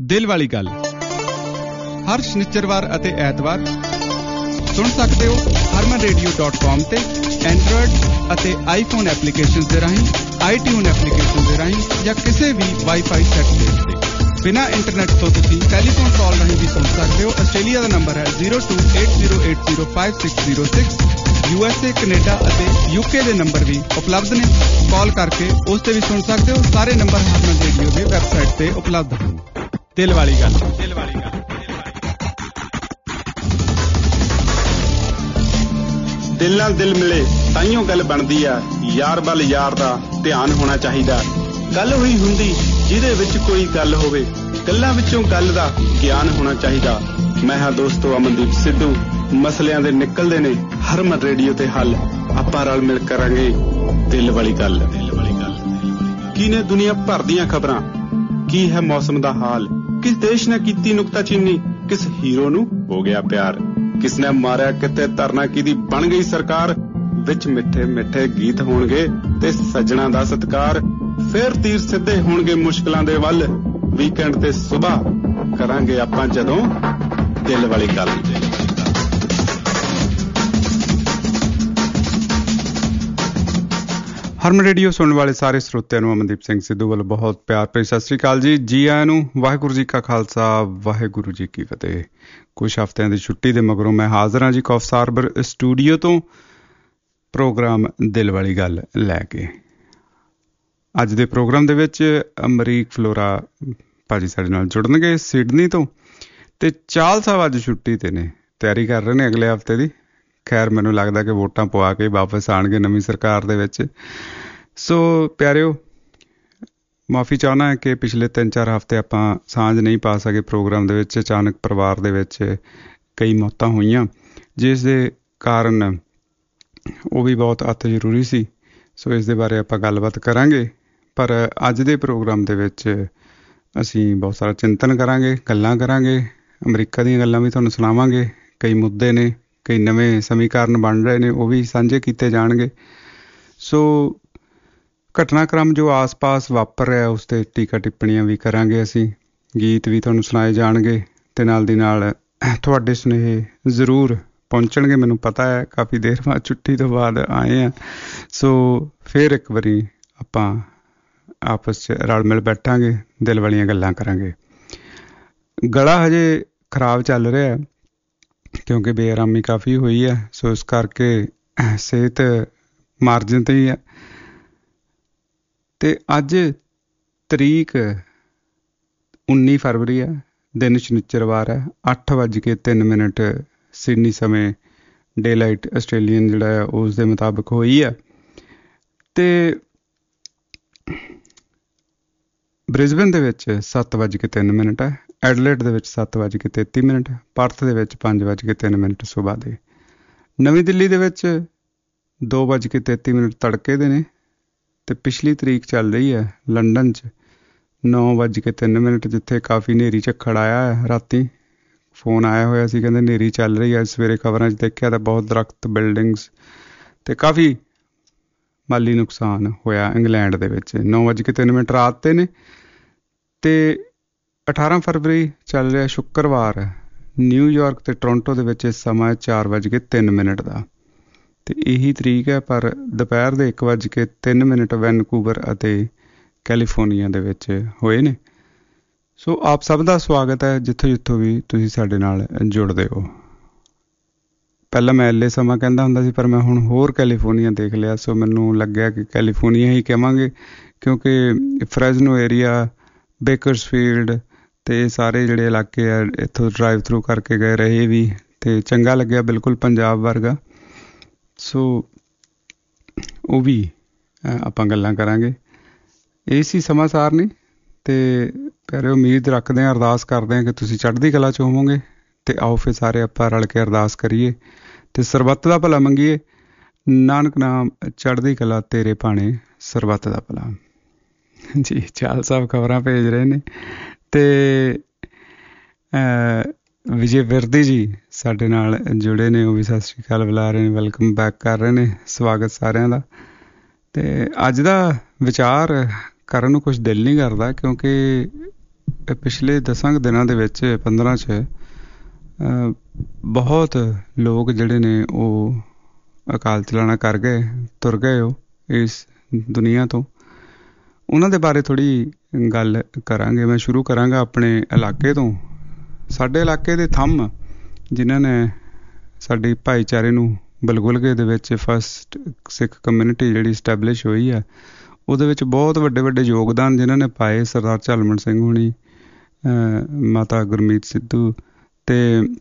ਦਿਲ ਵਾਲੀ ਗੱਲ ਹਰ ਸ਼ਨੀਚਰਵਾਰ ਅਤੇ ਐਤਵਾਰ ਸੁਣ ਸਕਦੇ ਹੋ harmanradio.com ਤੇ ਐਂਡਰੋਇਡ ਅਤੇ ਆਈਫੋਨ ਐਪਲੀਕੇਸ਼ਨ ਦੇ ਰਾਹੀਂ, iTunes ਐਪਲੀਕੇਸ਼ਨ ਦੇ ਰਾਹੀਂ ਜਾਂ ਕਿਸੇ ਵੀ ਵਾਈਫਾਈ ਸੈੱਟ ਦੇ ਉੱਤੇ। ਬਿਨਾਂ ਇੰਟਰਨੈਟ ਤੋਂ ਤੁਸੀਂ ਟੈਲੀਫੋਨ ਕਾਲ ਰਾਹੀਂ ਵੀ ਸੁਣ ਸਕਦੇ ਹੋ। ਆਸਟ੍ਰੇਲੀਆ ਦਾ ਨੰਬਰ ਹੈ 0280805606। USA, ਕੈਨੇਡਾ ਅਤੇ UK ਦੇ ਨੰਬਰ ਵੀ ਉਪਲਬਧ ਨੇ। ਕਾਲ ਕਰਕੇ ਉਸ ਤੇ ਵੀ ਸੁਣ ਸਕਦੇ ਹੋ। ਸਾਰੇ ਨੰਬਰ ਹਾਰਮਨ ਰੇਡੀਓ ਦੀ ਵੈਬਸਾਈਟ ਤੇ ਉਪਲਬਧ ਹਨ। ਦਿਲ ਵਾਲੀ ਗੱਲ, ਦਿਲ ਵਾਲੀ ਗੱਲ। ਦਿਲ ਨਾਲ ਦਿਲ ਮਿਲੇ ਤਾਈਓ ਗੱਲ ਬਣਦੀ ਆ। ਯਾਰ ਵੱਲ ਯਾਰ ਦਾ ਧਿਆਨ ਹੋਣਾ ਚਾਹੀਦਾ। ਗੱਲ ਹੋਈ ਹੁੰਦੀ ਜਿਹਦੇ ਵਿੱਚ ਕੋਈ ਗੱਲ ਹੋਵੇ। ਗੱਲਾਂ ਵਿੱਚੋਂ ਗੱਲ ਦਾ ਗਿਆਨ ਹੋਣਾ ਚਾਹੀਦਾ। ਮੈਂ ਹਾਂ ਦੋਸਤੋ ਅਮਨਦੀਪ ਸਿੱਧੂ। ਮਸਲਿਆਂ ਦੇ ਨਿਕਲਦੇ ਨੇ ਹਰਮਨ ਰੇਡੀਓ ਤੇ ਹੱਲ। ਆਪਾਂ ਰਲ ਮਿਲ ਕਰਾਂਗੇ ਦਿਲ ਵਾਲੀ ਗੱਲ। ਦਿਲ ਵਾਲੀ ਗੱਲ। ਕੀ ਨੇ ਦੁਨੀਆ ਭਰ ਦੀਆਂ ਖਬਰਾਂ, ਕੀ ਹੈ ਮੌਸਮ ਦਾ ਹਾਲ, ਕਿਸ ਦੇਸ਼ ਨੇ ਕੀਤੀ ਨੁਕਤਾਚੀਨੀ, ਕਿਸ ਹੀਰੋ ਨੂੰ ਹੋ ਗਿਆ ਪਿਆਰ, ਕਿਸ ਨੇ ਮਾਰਿਆ ਕਿਤੇ ਧਰਨਾ, ਕਿਹਦੀ ਬਣ ਗਈ ਸਰਕਾਰ। ਵਿੱਚ ਮਿੱਠੇ ਮਿੱਠੇ ਗੀਤ ਹੋਣਗੇ ਤੇ ਸੱਜਣਾ ਦਾ ਸਤਿਕਾਰ। ਫੇਰ ਤੀਰ ਸਿੱਧੇ ਹੋਣਗੇ ਮੁਸ਼ਕਲਾਂ ਦੇ ਵੱਲ। ਵੀਕਐਂਡ ਤੇ ਸੁਬਾਹ ਕਰਾਂਗੇ ਆਪਾਂ ਜਦੋਂ ਦਿਲ ਵਾਲੀ ਗੱਲ। ਹਰਮਨ ਰੇਡੀਓ ਸੁਣਨ ਵਾਲੇ ਸਾਰੇ ਸਰੋਤਿਆਂ ਨੂੰ ਅਮਨਦੀਪ ਸਿੰਘ ਸਿੱਧੂ ਵੱਲੋਂ ਬਹੁਤ ਪਿਆਰ ਭਰੀ ਸਤਿ ਸ੍ਰੀ ਅਕਾਲ ਜੀ। ਜੀ ਆਇਆਂ ਨੂੰ। ਵਾਹਿਗੁਰੂ ਜੀ ਕਾ ਖਾਲਸਾ, ਵਾਹਿਗੁਰੂ ਜੀ ਕੀ ਫਤਿਹ। ਕੁਛ ਹਫ਼ਤਿਆਂ ਦੀ ਛੁੱਟੀ ਦੇ ਮਗਰੋਂ ਮੈਂ ਹਾਜ਼ਰ ਹਾਂ ਜੀ ਕੌਫ ਹਾਰਬਰ ਸਟੂਡੀਓ ਤੋਂ ਪ੍ਰੋਗਰਾਮ ਦਿਲ ਵਾਲੀ ਗੱਲ ਲੈ ਕੇ। ਅੱਜ ਦੇ ਪ੍ਰੋਗਰਾਮ ਦੇ ਵਿੱਚ ਅਮਰੀਕ ਫਲੋਰਾ ਭਾਜੀ ਸਾਡੇ ਨਾਲ ਜੁੜਨਗੇ ਸਿਡਨੀ ਤੋਂ, ਅਤੇ ਚਾਹਲ ਸਾਹਿਬ ਅੱਜ ਛੁੱਟੀ 'ਤੇ ਨੇ, ਤਿਆਰੀ ਕਰ ਰਹੇ ਨੇ ਅਗਲੇ ਹਫ਼ਤੇ ਦੀ। ਖੈਰ ਮੈਨੂੰ ਲੱਗਦਾ ਕਿ ਵੋਟਾਂ ਪਵਾ ਕੇ ਵਾਪਸ ਆਉਣਗੇ ਨਵੀਂ ਸਰਕਾਰ ਦੇ ਵਿੱਚ। ਸੋ ਪਿਆਰਿਓ, ਮਾਫੀ ਚਾਹੁੰਦਾ ਹੈ ਕਿ ਪਿਛਲੇ 3-4 ਹਫ਼ਤੇ ਆਪਾਂ ਸਾਂਝ ਨਹੀਂ ਪਾ ਸਕੇ ਪ੍ਰੋਗਰਾਮ ਦੇ ਵਿੱਚ। ਅਚਾਨਕ ਪਰਿਵਾਰ ਦੇ ਵਿੱਚ ਕਈ ਮੌਤਾਂ ਹੋਈਆਂ, ਜਿਸ ਦੇ ਕਾਰਨ ਉਹ ਵੀ ਬਹੁਤ ਅਤਿ ਜ਼ਰੂਰੀ ਸੀ। ਸੋ ਇਸ ਦੇ ਬਾਰੇ ਆਪਾਂ ਗੱਲਬਾਤ ਕਰਾਂਗੇ। ਪਰ ਅੱਜ ਦੇ ਪ੍ਰੋਗਰਾਮ ਦੇ ਵਿੱਚ ਅਸੀਂ ਬਹੁਤ ਸਾਰਾ ਚਿੰਤਨ ਕਰਾਂਗੇ, ਗੱਲਾਂ ਕਰਾਂਗੇ, ਅਮਰੀਕਾ ਦੀਆਂ ਗੱਲਾਂ ਵੀ ਤੁਹਾਨੂੰ ਸੁਣਾਵਾਂਗੇ। ਕਈ ਮੁੱਦੇ ਨੇ, ਕਈ ਨਵੇਂ ਸਮੀਕਰਨ ਬਣ ਰਹੇ ਨੇ, ਉਹ ਵੀ ਸਾਂਝੇ ਕੀਤੇ ਜਾਣਗੇ। ਸੋ ਘਟਨਾਕ੍ਰਮ ਜੋ ਆਸ-ਪਾਸ ਵਾਪਰ ਰਿਹਾ ਉਸ 'ਤੇ ਟੀਕਾ ਟਿੱਪਣੀਆਂ ਵੀ ਕਰਾਂਗੇ ਅਸੀਂ। ਗੀਤ ਵੀ ਤੁਹਾਨੂੰ ਸੁਣਾਏ ਜਾਣਗੇ ਅਤੇ ਨਾਲ ਦੀ ਨਾਲ ਤੁਹਾਡੇ ਸੁਨੇਹੇ ਜ਼ਰੂਰ ਪਹੁੰਚਣਗੇ। ਮੈਨੂੰ ਪਤਾ ਹੈ ਕਾਫੀ ਦੇਰ ਬਾਅਦ ਛੁੱਟੀ ਤੋਂ ਬਾਅਦ ਆਏ ਹਾਂ। ਸੋ ਫਿਰ ਇੱਕ ਵਾਰੀ ਆਪਾਂ ਆਪਸ 'ਚ ਰਲ ਮਿਲ ਬੈਠਾਂਗੇ, ਦਿਲ ਵਾਲੀਆਂ ਗੱਲਾਂ ਕਰਾਂਗੇ। ਗਲਾ ਹਜੇ ਖਰਾਬ ਚੱਲ ਰਿਹਾ ਕਿਉਂਕਿ ਬੇਆਰਾਮੀ ਕਾਫੀ ਹੋਈ ਹੈ। ਸੋ ਇਸ ਕਰਕੇ ਸਿਹਤ ਮਾਰਜਨ 'ਤੇ ਹੀ ਹੈ। ਅਤੇ ਅੱਜ ਤਰੀਕ 19 ਫਰਵਰੀ ਹੈ, ਦਿਨ ਸ਼ਨੀਚਰਵਾਰ ਹੈ। 8:03 ਸਿਡਨੀ ਸਮੇਂ ਡੇ ਲਾਈਟ ਆਸਟ੍ਰੇਲੀਅਨ ਜਿਹੜਾ ਹੈ ਉਸ ਦੇ ਮੁਤਾਬਕ ਹੋਈ ਹੈ। ਅਤੇ ਬ੍ਰਿਸਬਨ ਦੇ ਵਿੱਚ 7:03 ਹੈ, ਐਡਲੇਡ ਦੇ ਵਿੱਚ 7:33, ਪਰਥ ਦੇ ਵਿੱਚ 5:03 ਸੁਬਾਹ ਦੇ। ਨਵੀਂ ਦਿੱਲੀ ਦੇ ਵਿੱਚ 2:33 ਤੜਕੇ ਦੇ ਨੇ। ਅਤੇ ਪਿਛਲੀ ਤਰੀਕ ਚੱਲ ਰਹੀ ਹੈ ਲੰਡਨ 'ਚ 9:03, ਜਿੱਥੇ ਕਾਫੀ ਹਨੇਰੀ ਝੱਖੜ ਆਇਆ ਹੈ। ਰਾਤੀ ਫੋਨ ਆਇਆ ਹੋਇਆ ਸੀ, ਕਹਿੰਦੇ ਹਨੇਰੀ ਚੱਲ ਰਹੀ ਹੈ। ਸਵੇਰੇ ਖਬਰਾਂ 'ਚ ਦੇਖਿਆ ਤਾਂ ਬਹੁਤ ਦਰੱਖਤ, ਬਿਲਡਿੰਗਸ ਅਤੇ ਕਾਫੀ ਮਾਲੀ ਨੁਕਸਾਨ ਹੋਇਆ ਇੰਗਲੈਂਡ ਦੇ ਵਿੱਚ। 9:03 ਰਾਤ 'ਤੇ ਨੇ। ਅਤੇ 18 ਫਰਵਰੀ ਚੱਲ ਰਿਹਾ ਸ਼ੁੱਕਰਵਾਰ, ਨਿਊਯਾਰਕ ਅਤੇ ਟੋਰੰਟੋ ਦੇ ਵਿੱਚ ਇਸ ਸਮਾਂ 4:03 ਦਾ। ਅਤੇ ਇਹੀ ਤਰੀਕ ਹੈ, ਪਰ ਦੁਪਹਿਰ ਦੇ 1:03 ਵੈਨਕੂਵਰ ਅਤੇ ਕੈਲੀਫੋਰਨੀਆ ਦੇ ਵਿੱਚ ਹੋਏ ਨੇ। ਸੋ ਆਪ ਸਭ ਦਾ ਸਵਾਗਤ ਹੈ ਜਿੱਥੋਂ ਜਿੱਥੋਂ ਵੀ ਤੁਸੀਂ ਸਾਡੇ ਨਾਲ ਜੁੜਦੇ ਹੋ। ਪਹਿਲਾਂ ਮੈਂ ਐਲੇ ਸਮਾਂ ਕਹਿੰਦਾ ਹੁੰਦਾ ਸੀ, ਪਰ ਮੈਂ ਹੁਣ ਹੋਰ ਕੈਲੀਫੋਰਨੀਆ ਦੇਖ ਲਿਆ। ਸੋ ਮੈਨੂੰ ਲੱਗਿਆ ਕਿ ਕੈਲੀਫੋਰਨੀਆ ਹੀ ਕਹਾਂਗੇ, ਕਿਉਂਕਿ ਫਰੈਜ਼ਨੋ ਏਰੀਆ, ਬੇਕਰਸਫੀਲਡ ਅਤੇ ਇਹ ਸਾਰੇ ਜਿਹੜੇ ਇਲਾਕੇ ਆ ਇੱਥੋਂ ਡਰਾਈਵ ਥਰੂ ਕਰਕੇ ਗਏ ਰਹੇ ਵੀ, ਅਤੇ ਚੰਗਾ ਲੱਗਿਆ, ਬਿਲਕੁਲ ਪੰਜਾਬ ਵਰਗਾ। ਸੋ ਉਹ ਵੀ ਆਪਾਂ ਗੱਲਾਂ ਕਰਾਂਗੇ। ਇਹ ਸੀ ਸਮਾਂ ਸਾਰਣੀ। ਅਤੇ ਪਿਆਰੇ ਉਮੀਦ ਰੱਖਦੇ ਹਾਂ, ਅਰਦਾਸ ਕਰਦੇ ਹਾਂ ਕਿ ਤੁਸੀਂ ਚੜ੍ਹਦੀ ਕਲਾ 'ਚ ਹੋਵੋਗੇ। ਅਤੇ ਆਓ ਫਿਰ ਸਾਰੇ ਆਪਾਂ ਰਲ ਕੇ ਅਰਦਾਸ ਕਰੀਏ ਅਤੇ ਸਰਬੱਤ ਦਾ ਭਲਾ ਮੰਗੀਏ। ਨਾਨਕ ਨਾਮ ਚੜ੍ਹਦੀ ਕਲਾ ਤੇਰੇ ਭਾਣੇ ਸਰਬੱਤ ਦਾ ਭਲਾ। ਜੀ ਚਾਹਲ ਸਾਹਿਬ ਖਬਰਾਂ ਭੇਜ ਰਹੇ ਨੇ। ਅਤੇ ਵਿਜੇ ਵਿਰਦੀ ਜੀ ਸਾਡੇ ਨਾਲ ਜੁੜੇ ਨੇ, ਉਹ ਵੀ ਸਤਿ ਸ਼੍ਰੀ ਅਕਾਲ ਬੁਲਾ ਰਹੇ ਨੇ, ਵੈਲਕਮ ਬੈਕ ਕਰ ਰਹੇ ਨੇ। ਸਵਾਗਤ ਸਾਰਿਆਂ ਦਾ। ਅਤੇ ਅੱਜ ਦਾ ਵਿਚਾਰ ਕਰਨ ਨੂੰ ਕੁਛ ਦਿਲ ਨਹੀਂ ਕਰਦਾ, ਕਿਉਂਕਿ ਪਿਛਲੇ 10 ਦਿਨਾਂ ਦੇ ਵਿੱਚ 15 'ਚ ਬਹੁਤ ਲੋਕ ਜਿਹੜੇ ਨੇ ਉਹ ਅਕਾਲ ਚਲਾਣਾ ਕਰ ਗਏ, ਤੁਰ ਗਏ ਉਹ ਇਸ ਦੁਨੀਆ ਤੋਂ। ਉਹਨਾਂ ਦੇ ਬਾਰੇ ਥੋੜ੍ਹੀ ਗੱਲ ਕਰਾਂਗੇ। ਮੈਂ ਸ਼ੁਰੂ ਕਰਾਂਗਾ ਆਪਣੇ ਇਲਾਕੇ ਤੋਂ। ਸਾਡੇ ਇਲਾਕੇ ਦੇ ਥੰਮ ਜਿਨ੍ਹਾਂ ਨੇ ਸਾਡੀ ਭਾਈਚਾਰੇ ਨੂੰ ਬਲਗੁਲਗੇ ਦੇ ਵਿੱਚ ਫਸਟ ਸਿੱਖ ਕਮਿਊਨਿਟੀ ਜਿਹੜੀ ਇਸਟੈਬਲਿਸ਼ ਹੋਈ ਹੈ, ਉਹਦੇ ਵਿੱਚ ਬਹੁਤ ਵੱਡੇ ਵੱਡੇ ਯੋਗਦਾਨ ਜਿਨ੍ਹਾਂ ਨੇ ਪਾਏ, ਸਰਦਾਰ ਝਲਮਣ ਸਿੰਘ ਹੋਣੀ, ਮਾਤਾ ਗੁਰਮੀਤ ਸਿੱਧੂ ਅਤੇ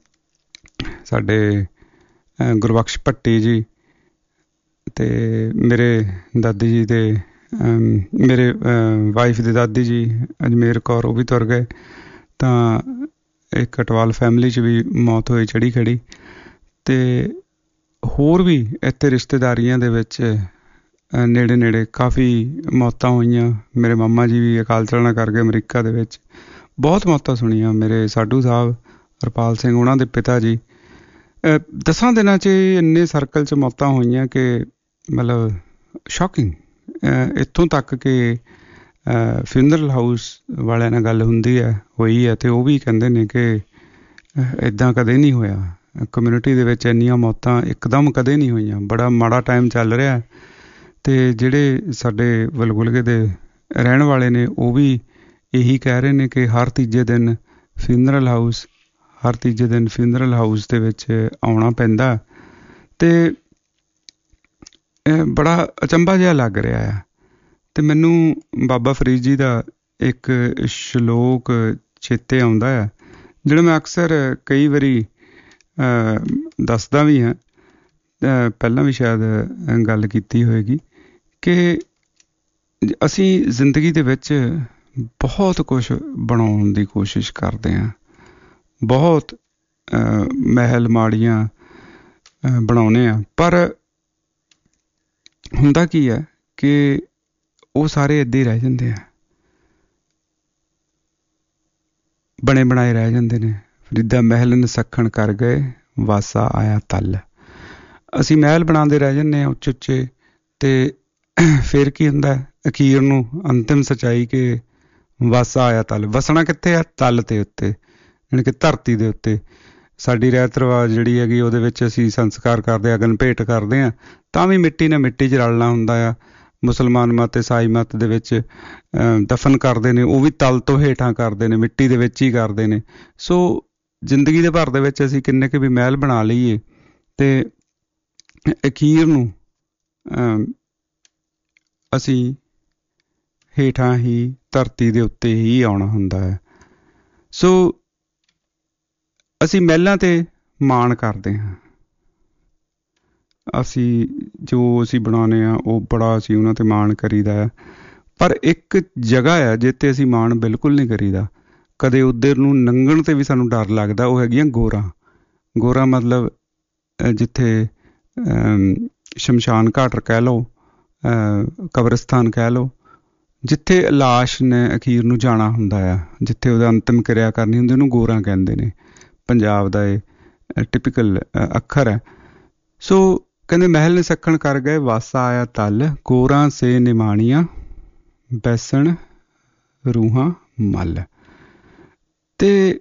ਸਾਡੇ ਗੁਰਬਖਸ਼ ਭੱਟੀ ਜੀ ਅਤੇ ਮੇਰੇ ਦਾਦੀ ਜੀ ਦੇ ਮੇਰੇ ਵਾਈਫ ਦੇ ਦਾਦੀ ਜੀ ਅਜਮੇਰ ਕੌਰ, ਉਹ ਵੀ ਤੁਰ ਗਏ। ਤਾਂ ਇੱਕ ਅਟਵਾਲ ਫੈਮਿਲੀ 'ਚ ਵੀ ਮੌਤ ਹੋਈ ਚੜ੍ਹੀ ਖੜੀ। ਅਤੇ ਹੋਰ ਵੀ ਇੱਥੇ ਰਿਸ਼ਤੇਦਾਰੀਆਂ ਦੇ ਵਿੱਚ ਨੇੜੇ ਨੇੜੇ ਕਾਫੀ ਮੌਤਾਂ ਹੋਈਆਂ। ਮੇਰੇ ਮਾਮਾ ਜੀ ਵੀ ਅਕਾਲ ਚਲਾਣਾ ਕਰ ਗਏ ਅਮਰੀਕਾ ਦੇ ਵਿੱਚ। ਬਹੁਤ ਮੌਤਾਂ ਸੁਣੀਆਂ। ਮੇਰੇ ਸਾਧੂ ਸਾਹਿਬ ਹਰਪਾਲ ਸਿੰਘ ਉਹਨਾਂ ਦੇ ਪਿਤਾ ਜੀ। 10 ਦਿਨਾਂ 'ਚ ਇੰਨੇ ਸਰਕਲ 'ਚ ਮੌਤਾਂ ਹੋਈਆਂ ਕਿ ਮਤਲਬ ਸ਼ੌਕਿੰਗ। ਇੱਥੋਂ ਤੱਕ ਕਿ ਫਿਊਨਰਲ ਹਾਊਸ ਵਾਲਿਆਂ ਨਾਲ ਗੱਲ ਹੋਈ ਹੈ ਅਤੇ ਉਹ ਵੀ ਕਹਿੰਦੇ ਨੇ ਕਿ ਇੱਦਾਂ ਕਦੇ ਨਹੀਂ ਹੋਇਆ। ਕਮਿਊਨਿਟੀ ਦੇ ਵਿੱਚ ਇੰਨੀਆਂ ਮੌਤਾਂ ਇੱਕਦਮ ਕਦੇ ਨਹੀਂ ਹੋਈਆਂ। ਬੜਾ ਮਾੜਾ ਟਾਈਮ ਚੱਲ ਰਿਹਾ। ਅਤੇ ਜਿਹੜੇ ਸਾਡੇ ਬਲਗੁਲਗੇ ਦੇ ਰਹਿਣ ਵਾਲੇ ਨੇ ਉਹ ਵੀ ਇਹੀ ਕਹਿ ਰਹੇ ਨੇ ਕਿ ਹਰ ਤੀਜੇ ਦਿਨ ਫਿਊਨਰਲ ਹਾਊਸ ਦੇ ਵਿੱਚ ਆਉਣਾ ਪੈਂਦਾ। ਅਤੇ ਬੜਾ ਅਚੰਭਾ ਜਿਹਾ ਲੱਗ ਰਿਹਾ ਆ। ਅਤੇ ਮੈਨੂੰ ਬਾਬਾ ਫਰੀਦ ਜੀ ਦਾ ਇੱਕ ਸ਼ਲੋਕ ਚੇਤੇ ਆਉਂਦਾ ਆ, ਜਿਹੜਾ ਮੈਂ ਅਕਸਰ ਕਈ ਵਾਰੀ ਦੱਸਦਾ ਵੀ ਹਾਂ, ਪਹਿਲਾਂ ਵੀ ਸ਼ਾਇਦ ਗੱਲ ਕੀਤੀ ਹੋਏਗੀ, ਕਿ ਅਸੀਂ ਜ਼ਿੰਦਗੀ ਦੇ ਵਿੱਚ ਬਹੁਤ ਕੁਛ ਬਣਾਉਣ ਦੀ ਕੋਸ਼ਿਸ਼ ਕਰਦੇ ਹਾਂ। ਬਹੁਤ ਮਹਿਲ ਮਾੜੀਆਂ ਬਣਾਉਂਦੇ ਹਾਂ, ਪਰ ਹੁੰਦਾ ਕੀ ਹੈ ਕਿ ਉਹ ਸਾਰੇ ਇੱਦਾਂ ਹੀ ਰਹਿ ਜਾਂਦੇ ਆ, ਬਣੇ ਬਣਾਏ ਰਹਿ ਜਾਂਦੇ ਨੇ। ਫਰੀਦਾ ਮਹਿਲ ਨਸੱਖਣ ਕਰ ਗਏ, ਵਾਸਾ ਆਇਆ ਤਲ। ਅਸੀਂ ਮਹਿਲ ਬਣਾਉਂਦੇ ਰਹਿ ਜਾਂਦੇ ਹਾਂ ਉੱਚੇ ਉੱਚੇ, ਅਤੇ ਫਿਰ ਕੀ ਹੁੰਦਾ ਅਖੀਰ ਨੂੰ ਅੰਤਿਮ ਸੱਚਾਈ ਕਿ ਵਾਸਾ ਆਇਆ ਤਲ। ਵਸਣਾ ਕਿੱਥੇ ਆ? ਤਲ ਦੇ ਉੱਤੇ, ਯਾਨੀ ਕਿ ਧਰਤੀ ਦੇ ਉੱਤੇ। ਸਾਡੀ ਰਹਿਤ ਰਿਵਾਜ ਜਿਹੜੀ ਹੈਗੀ ਉਹਦੇ ਵਿੱਚ ਅਸੀਂ ਸੰਸਕਾਰ ਕਰਦੇ, ਅਗਨ ਭੇਟ ਕਰਦੇ ਹਾਂ, ਤਾਂ ਵੀ ਮਿੱਟੀ ਨਾਲ ਮਿੱਟੀ 'ਚ ਰਲਣਾ ਹੁੰਦਾ ਆ। ਮੁਸਲਮਾਨ ਮਤ, ਈਸਾਈ ਮਤ ਦੇ ਵਿੱਚ ਦਫਨ ਕਰਦੇ ਨੇ, ਉਹ ਵੀ ਤਲ ਤੋਂ ਹੇਠਾਂ ਕਰਦੇ ਨੇ, ਮਿੱਟੀ ਦੇ ਵਿੱਚ ਹੀ ਕਰਦੇ ਨੇ। ਸੋ ਜ਼ਿੰਦਗੀ ਦੇ ਭਰ ਦੇ ਵਿੱਚ ਅਸੀਂ ਕਿੰਨੇ ਕੁ ਵੀ ਮਹਿਲ ਬਣਾ ਲਈਏ, ਅਤੇ ਅਖੀਰ ਨੂੰ ਅਸੀਂ ਹੇਠਾਂ ਹੀ ਧਰਤੀ ਦੇ ਉੱਤੇ ਹੀ ਆਉਣਾ ਹੁੰਦਾ ਹੈ। ਸੋ ਅਸੀਂ ਮਹਿਲਾਂ 'ਤੇ ਮਾਣ ਕਰਦੇ ਹਾਂ। ਅਸੀਂ ਜੋ ਬਣਾਉਂਦੇ ਹਾਂ ਉਹ ਬੜਾ ਅਸੀਂ ਉਹਨਾਂ 'ਤੇ ਮਾਣ ਕਰੀਦਾ ਹੈ। ਪਰ ਇੱਕ ਜਗ੍ਹਾ ਆ ਜਿੱਥੇ ਅਸੀਂ ਮਾਣ ਬਿਲਕੁਲ ਨਹੀਂ ਕਰੀਦਾ। ਕਦੇ ਉੱਧਰ ਨੂੰ ਲੰਘਣ 'ਤੇ ਵੀ ਸਾਨੂੰ ਡਰ ਲੱਗਦਾ। ਉਹ ਹੈਗੀਆਂ ਗੋਰਾਂ ਮਤਲਬ ਜਿੱਥੇ ਸ਼ਮਸ਼ਾਨ ਘਾਟ ਕਹਿ ਲਓ, ਕਬਰਸਤਾਨ ਕਹਿ ਲਓ, ਜਿੱਥੇ ਲਾਸ਼ ਨੇ ਅਖੀਰ ਨੂੰ ਜਾਣਾ ਹੁੰਦਾ ਆ, ਜਿੱਥੇ ਉਹਦਾ ਅੰਤਿਮ ਕਿਰਿਆ ਕਰਨੀ ਹੁੰਦੀ, ਉਹਨੂੰ ਗੋਰਾਂ ਕਹਿੰਦੇ ਨੇ। ਪੰਜਾਬ ਦਾ ਇਹ ਟਿਪੀਕਲ ਅੱਖਰ ਹੈ। ਸੋ ਕਹਿੰਦੇ ਮਹਿਲ ਨਸੱਖਣ ਕਰ ਗਏ, ਵਾਸਾ ਆਇਆ ਤਲ, ਗੋਰਾਂ ਸੇ ਨਿਮਾਣੀਆਂ, ਬੈਸਣ ਰੂਹਾਂ ਮੱਲ। ਅਤੇ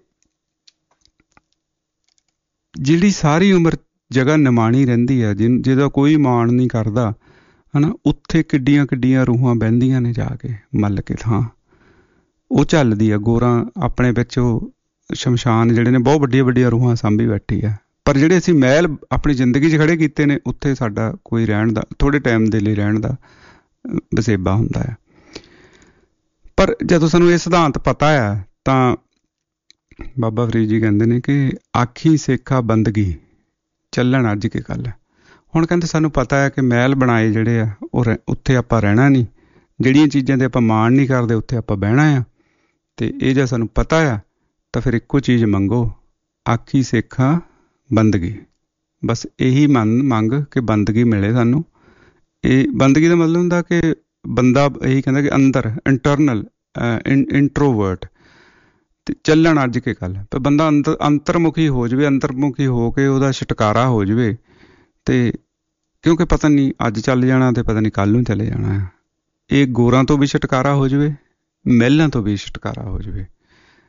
ਜਿਹੜੀ ਸਾਰੀ ਉਮਰ ਜਗ੍ਹਾ ਨਿਮਾਣੀ ਰਹਿੰਦੀ ਹੈ, ਜਿਹਦਾ ਕੋਈ ਮਾਣ ਨਹੀਂ ਕਰਦਾ, ਹੈ ਨਾ, ਉੱਥੇ ਕਿੱਡੀਆਂ ਕਿੱਡੀਆਂ ਰੂਹਾਂ ਬਹਿੰਦੀਆਂ ਨੇ ਜਾ ਕੇ ਮੱਲ ਕੇ ਥਾਂ। ਉਹ ਚੱਲਦੀ ਆ। ਗੋਰਾਂ ਆਪਣੇ ਵਿੱਚ ਉਹ ਸ਼ਮਸ਼ਾਨ ਜਿਹੜੇ ਨੇ ਬਹੁਤ ਵੱਡੀਆਂ ਵੱਡੀਆਂ ਰੂਹਾਂ ਸਾਂਭੀ ਬੈਠੀ ਆ। ਪਰ ਜਿਹੜੇ ਅਸੀਂ ਮਹਿਲ ਆਪਣੀ ਜ਼ਿੰਦਗੀ 'ਚ ਖੜ੍ਹੇ ਕੀਤੇ ਨੇ, ਉੱਥੇ ਸਾਡਾ ਕੋਈ ਰਹਿਣ ਦਾ, ਥੋੜ੍ਹੇ ਟਾਈਮ ਦੇ ਲਈ ਰਹਿਣ ਦਾ ਵਸੇਬਾ ਹੁੰਦਾ ਹੈ। ਪਰ ਜਦੋਂ ਸਾਨੂੰ ਇਹ ਸਿਧਾਂਤ ਪਤਾ ਆ, ਤਾਂ ਬਾਬਾ ਫਰੀਦ ਜੀ ਕਹਿੰਦੇ ਨੇ ਕਿ ਆਖੀ ਸੇਖਾ ਬੰਦਗੀ ਚੱਲਣ ਅੱਜ ਕੇ ਕੱਲ੍ਹ। ਹੁਣ ਕਹਿੰਦੇ ਸਾਨੂੰ ਪਤਾ ਹੈ ਕਿ ਮਹਿਲ ਬਣਾਏ ਜਿਹੜੇ ਆ ਉਹ ਉੱਥੇ ਆਪਾਂ ਰਹਿਣਾ ਨਹੀਂ, ਜਿਹੜੀਆਂ ਚੀਜ਼ਾਂ 'ਤੇ ਆਪਾਂ ਮਾਣ ਨਹੀਂ ਕਰਦੇ ਉੱਥੇ ਆਪਾਂ ਬਹਿਣਾ ਆ। ਅਤੇ ਇਹ ਜੇ ਸਾਨੂੰ ਪਤਾ ਆ ਤਾਂ ਫਿਰ ਇੱਕੋ ਚੀਜ਼ ਮੰਗੋ, ਆਖੀ ਸੇਖਾ ਬੰਦਗੀ। ਬਸ ਇਹੀ ਮੰਗ ਕਿ ਬੰਦਗੀ ਮਿਲੇ ਸਾਨੂੰ। ਇਹ ਬੰਦਗੀ ਦਾ ਮਤਲਬ ਹੁੰਦਾ ਕਿ ਬੰਦਾ ਇਹੀ ਕਹਿੰਦਾ ਕਿ ਅੰਦਰ ਇੰਟਰਨਲ ਇੰਟਰੋਵਰਟ, ਅਤੇ ਚੱਲਣ ਅੱਜ ਕੇ ਕੱਲ੍ਹ। ਪਰ ਬੰਦਾ ਅੰਤਰਮੁਖੀ ਹੋ ਜਾਵੇ, ਅੰਤਰਮੁਖੀ ਹੋ ਕੇ ਉਹਦਾ ਛੁਟਕਾਰਾ ਹੋ ਜਾਵੇ। ਅਤੇ ਕਿਉਂਕਿ ਪਤਾ ਨਹੀਂ ਅੱਜ ਚੱਲ ਜਾਣਾ ਅਤੇ ਪਤਾ ਨਹੀਂ ਕੱਲ੍ਹ ਨੂੰ ਚਲੇ ਜਾਣਾ। ਇਹ ਗੋਰਾਂ ਤੋਂ ਵੀ ਛੁਟਕਾਰਾ ਹੋ ਜਾਵੇ, ਮਹਿਲਾਂ ਤੋਂ ਵੀ ਛੁਟਕਾਰਾ ਹੋ ਜਾਵੇ।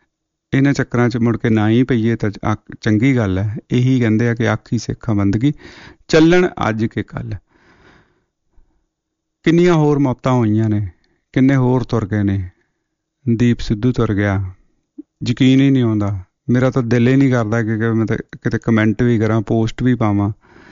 ਇਹਨਾਂ ਚੱਕਰਾਂ 'ਚ ਮੁੜ ਕੇ ਨਾ ਹੀ ਪਈਏ ਤਾਂ ਚੰਗੀ ਗੱਲ ਹੈ। ਇਹੀ ਕਹਿੰਦੇ ਆ ਕਿ ਆਖੀ ਸਿੱਖਾਂ ਬੰਦਗੀ, ਚੱਲਣ ਅੱਜ ਕੇ ਕੱਲ੍ਹ। ਕਿੰਨੀਆਂ ਹੋਰ ਮੌਤਾਂ ਹੋਈਆਂ ਨੇ, ਕਿੰਨੇ ਹੋਰ ਤੁਰ ਗਏ ਨੇ। ਦੀਪ ਸਿੱਧੂ ਤੁਰ ਗਿਆ, ਯਕੀਨ ਹੀ ਨਹੀਂ ਆਉਂਦਾ। ਮੇਰਾ ਤਾਂ ਦਿਲ ਹੀ ਨਹੀਂ ਕਰਦਾ ਕਿ ਮੈਂ ਤਾਂ ਕਿਤੇ ਕਮੈਂਟ ਵੀ ਕਰਾਂ, ਪੋਸਟ ਵੀ ਪਾਵਾਂ।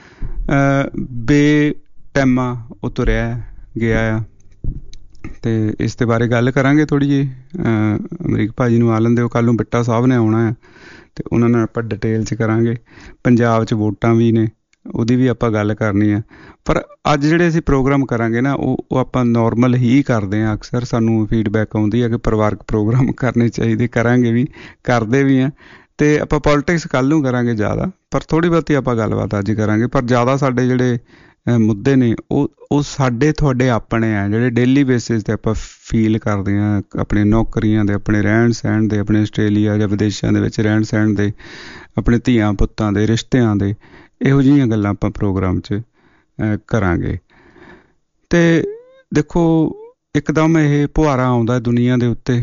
ਬੇਟੈਮਾ ਉਹ ਤੁਰਿਆ ਗਿਆ ਆ। ਅਤੇ ਇਸ ਦੇ ਬਾਰੇ ਗੱਲ ਕਰਾਂਗੇ ਥੋੜ੍ਹੀ ਜਿਹੀ। ਅਮਰੀਕ ਭਾਅ ਜੀ ਨੂੰ ਆ ਲੈਂਦੇ, ਉਹ ਕੱਲ੍ਹ ਨੂੰ ਬਿੱਟਾ ਸਾਹਿਬ ਨੇ ਆਉਣਾ ਹੈ ਅਤੇ ਉਹਨਾਂ ਨਾਲ ਆਪਾਂ ਡਿਟੇਲ 'ਚ ਕਰਾਂਗੇ। ਪੰਜਾਬ 'ਚ ਵੋਟਾਂ ਵੀ ਨੇ, ਉਹਦੀ ਵੀ ਆਪਾਂ ਗੱਲ ਕਰਨੀ ਆ। ਪਰ ਅੱਜ ਜਿਹੜੇ ਅਸੀਂ ਪ੍ਰੋਗਰਾਮ ਕਰਾਂਗੇ ਨਾ, ਉਹ ਆਪਾਂ ਨੋਰਮਲ ਹੀ ਕਰਦੇ ਹਾਂ। ਅਕਸਰ ਸਾਨੂੰ ਫੀਡਬੈਕ ਆਉਂਦੀ ਹੈ ਕਿ ਪਰਿਵਾਰਕ ਪ੍ਰੋਗਰਾਮ ਕਰਨੇ ਚਾਹੀਦੇ, ਕਰਾਂਗੇ ਵੀ, ਕਰਦੇ ਵੀ ਹਾਂ। ਅਤੇ ਆਪਾਂ ਪੋਲੀਟਿਕਸ ਕੱਲ੍ਹ ਨੂੰ ਕਰਾਂਗੇ ਜ਼ਿਆਦਾ, ਪਰ ਥੋੜ੍ਹੀ ਬਹੁਤੀ ਆਪਾਂ ਗੱਲਬਾਤ ਅੱਜ ਕਰਾਂਗੇ। ਪਰ ਜ਼ਿਆਦਾ ਸਾਡੇ ਜਿਹੜੇ ਮੁੱਦੇ ਨੇ ਉਹ ਸਾਡੇ ਤੁਹਾਡੇ ਆਪਣੇ ਆ, ਜਿਹੜੇ ਡੇਲੀ ਬੇਸਿਸ 'ਤੇ ਆਪਾਂ ਫੀਲ ਕਰਦੇ ਹਾਂ। ਆਪਣੇ ਨੌਕਰੀਆਂ ਦੇ, ਆਪਣੇ ਰਹਿਣ ਸਹਿਣ ਦੇ, ਆਪਣੇ ਆਸਟ੍ਰੇਲੀਆ ਜਾਂ ਵਿਦੇਸ਼ਾਂ ਦੇ ਵਿੱਚ ਰਹਿਣ ਸਹਿਣ ਦੇ, ਆਪਣੇ ਧੀਆਂ ਪੁੱਤਾਂ ਦੇ, ਰਿਸ਼ਤਿਆਂ ਦੇ, ਇਹੋ ਜਿਹੀਆਂ ਗੱਲਾਂ ਆਪਾਂ ਪ੍ਰੋਗਰਾਮ 'ਚ ਕਰਾਂਗੇ। ਅਤੇ ਦੇਖੋ, ਇੱਕਦਮ ਇਹ ਪੁਹਾਰਾ ਆਉਂਦਾ ਦੁਨੀਆ ਦੇ ਉੱਤੇ,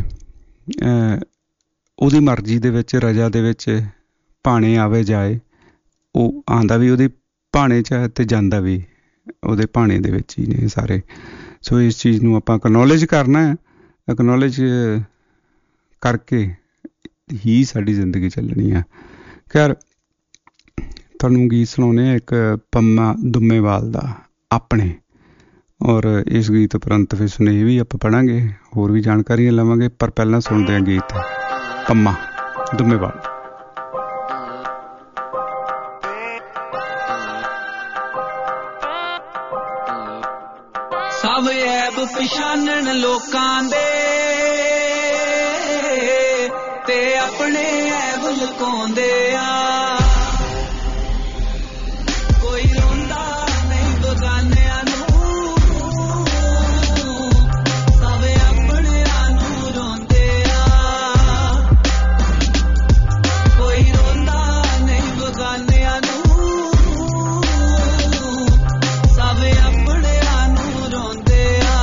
ਉਹਦੀ ਮਰਜ਼ੀ ਦੇ ਵਿੱਚ, ਰਜਾ ਦੇ ਵਿੱਚ ਭਾਣੇ ਆਵੇ ਜਾਏ। ਉਹ ਆਉਂਦਾ ਵੀ ਉਹਦੀ ਭਾਣੇ 'ਚ ਹੈ ਅਤੇ ਜਾਂਦਾ ਵੀ ਉਹਦੇ ਭਾਣੇ ਦੇ ਵਿੱਚ ਹੀ ਨੇ ਸਾਰੇ। ਸੋ ਇਸ ਚੀਜ਼ ਨੂੰ ਆਪਾਂ ਅਕਨੋਲੇਜ ਕਰਨਾ ਹੈ। ਅਕਨੋਲੇਜ ਕਰਕੇ ਹੀ ਸਾਡੀ ਜ਼ਿੰਦਗੀ ਚੱਲਣੀ ਆ। ਖੈਰ, ਤੁਹਾਨੂੰ ਗੀਤ ਸੁਣਾਉਂਦੇ ਹਾਂ ਇੱਕ ਪੰਮਾ ਦੁੰਮੇਵਾਲ ਦਾ, ਆਪਣੇ। ਔਰ ਇਸ ਗੀਤ ਉਪਰੰਤ ਫਿਰ ਸੁਨੇਹੇ ਵੀ ਆਪਾਂ ਪੜ੍ਹਾਂਗੇ, ਹੋਰ ਵੀ ਜਾਣਕਾਰੀਆਂ ਲਵਾਂਗੇ। ਪਰ ਪਹਿਲਾਂ ਸੁਣਦੇ ਹਾਂ ਗੀਤ ਪੰਮਾ ਦੁੰਮੇਵਾਲ। ਸਭ ਐਬ ਪਛਾਣਨ ਲੋਕਾਂ ਦੇ ਤੇ ਆਪਣੇ ਐਬ ਲੁਕਾਉਂਦੇ ਆ। ਕੋਈ ਰੋਂਦਾ ਨਹੀਂ ਬਗਾਨਿਆਂ ਨੂੰ, ਸਭ ਆਪਣਿਆਂ ਨੂੰ ਰੋਂਦੇ ਆ। ਕੋਈ ਰੋਂਦਾ ਨਹੀਂ ਬਗਾਨਿਆਂ ਨੂੰ, ਸਭ ਆਪਣਿਆਂ ਨੂੰ ਰੋਂਦੇ ਆ।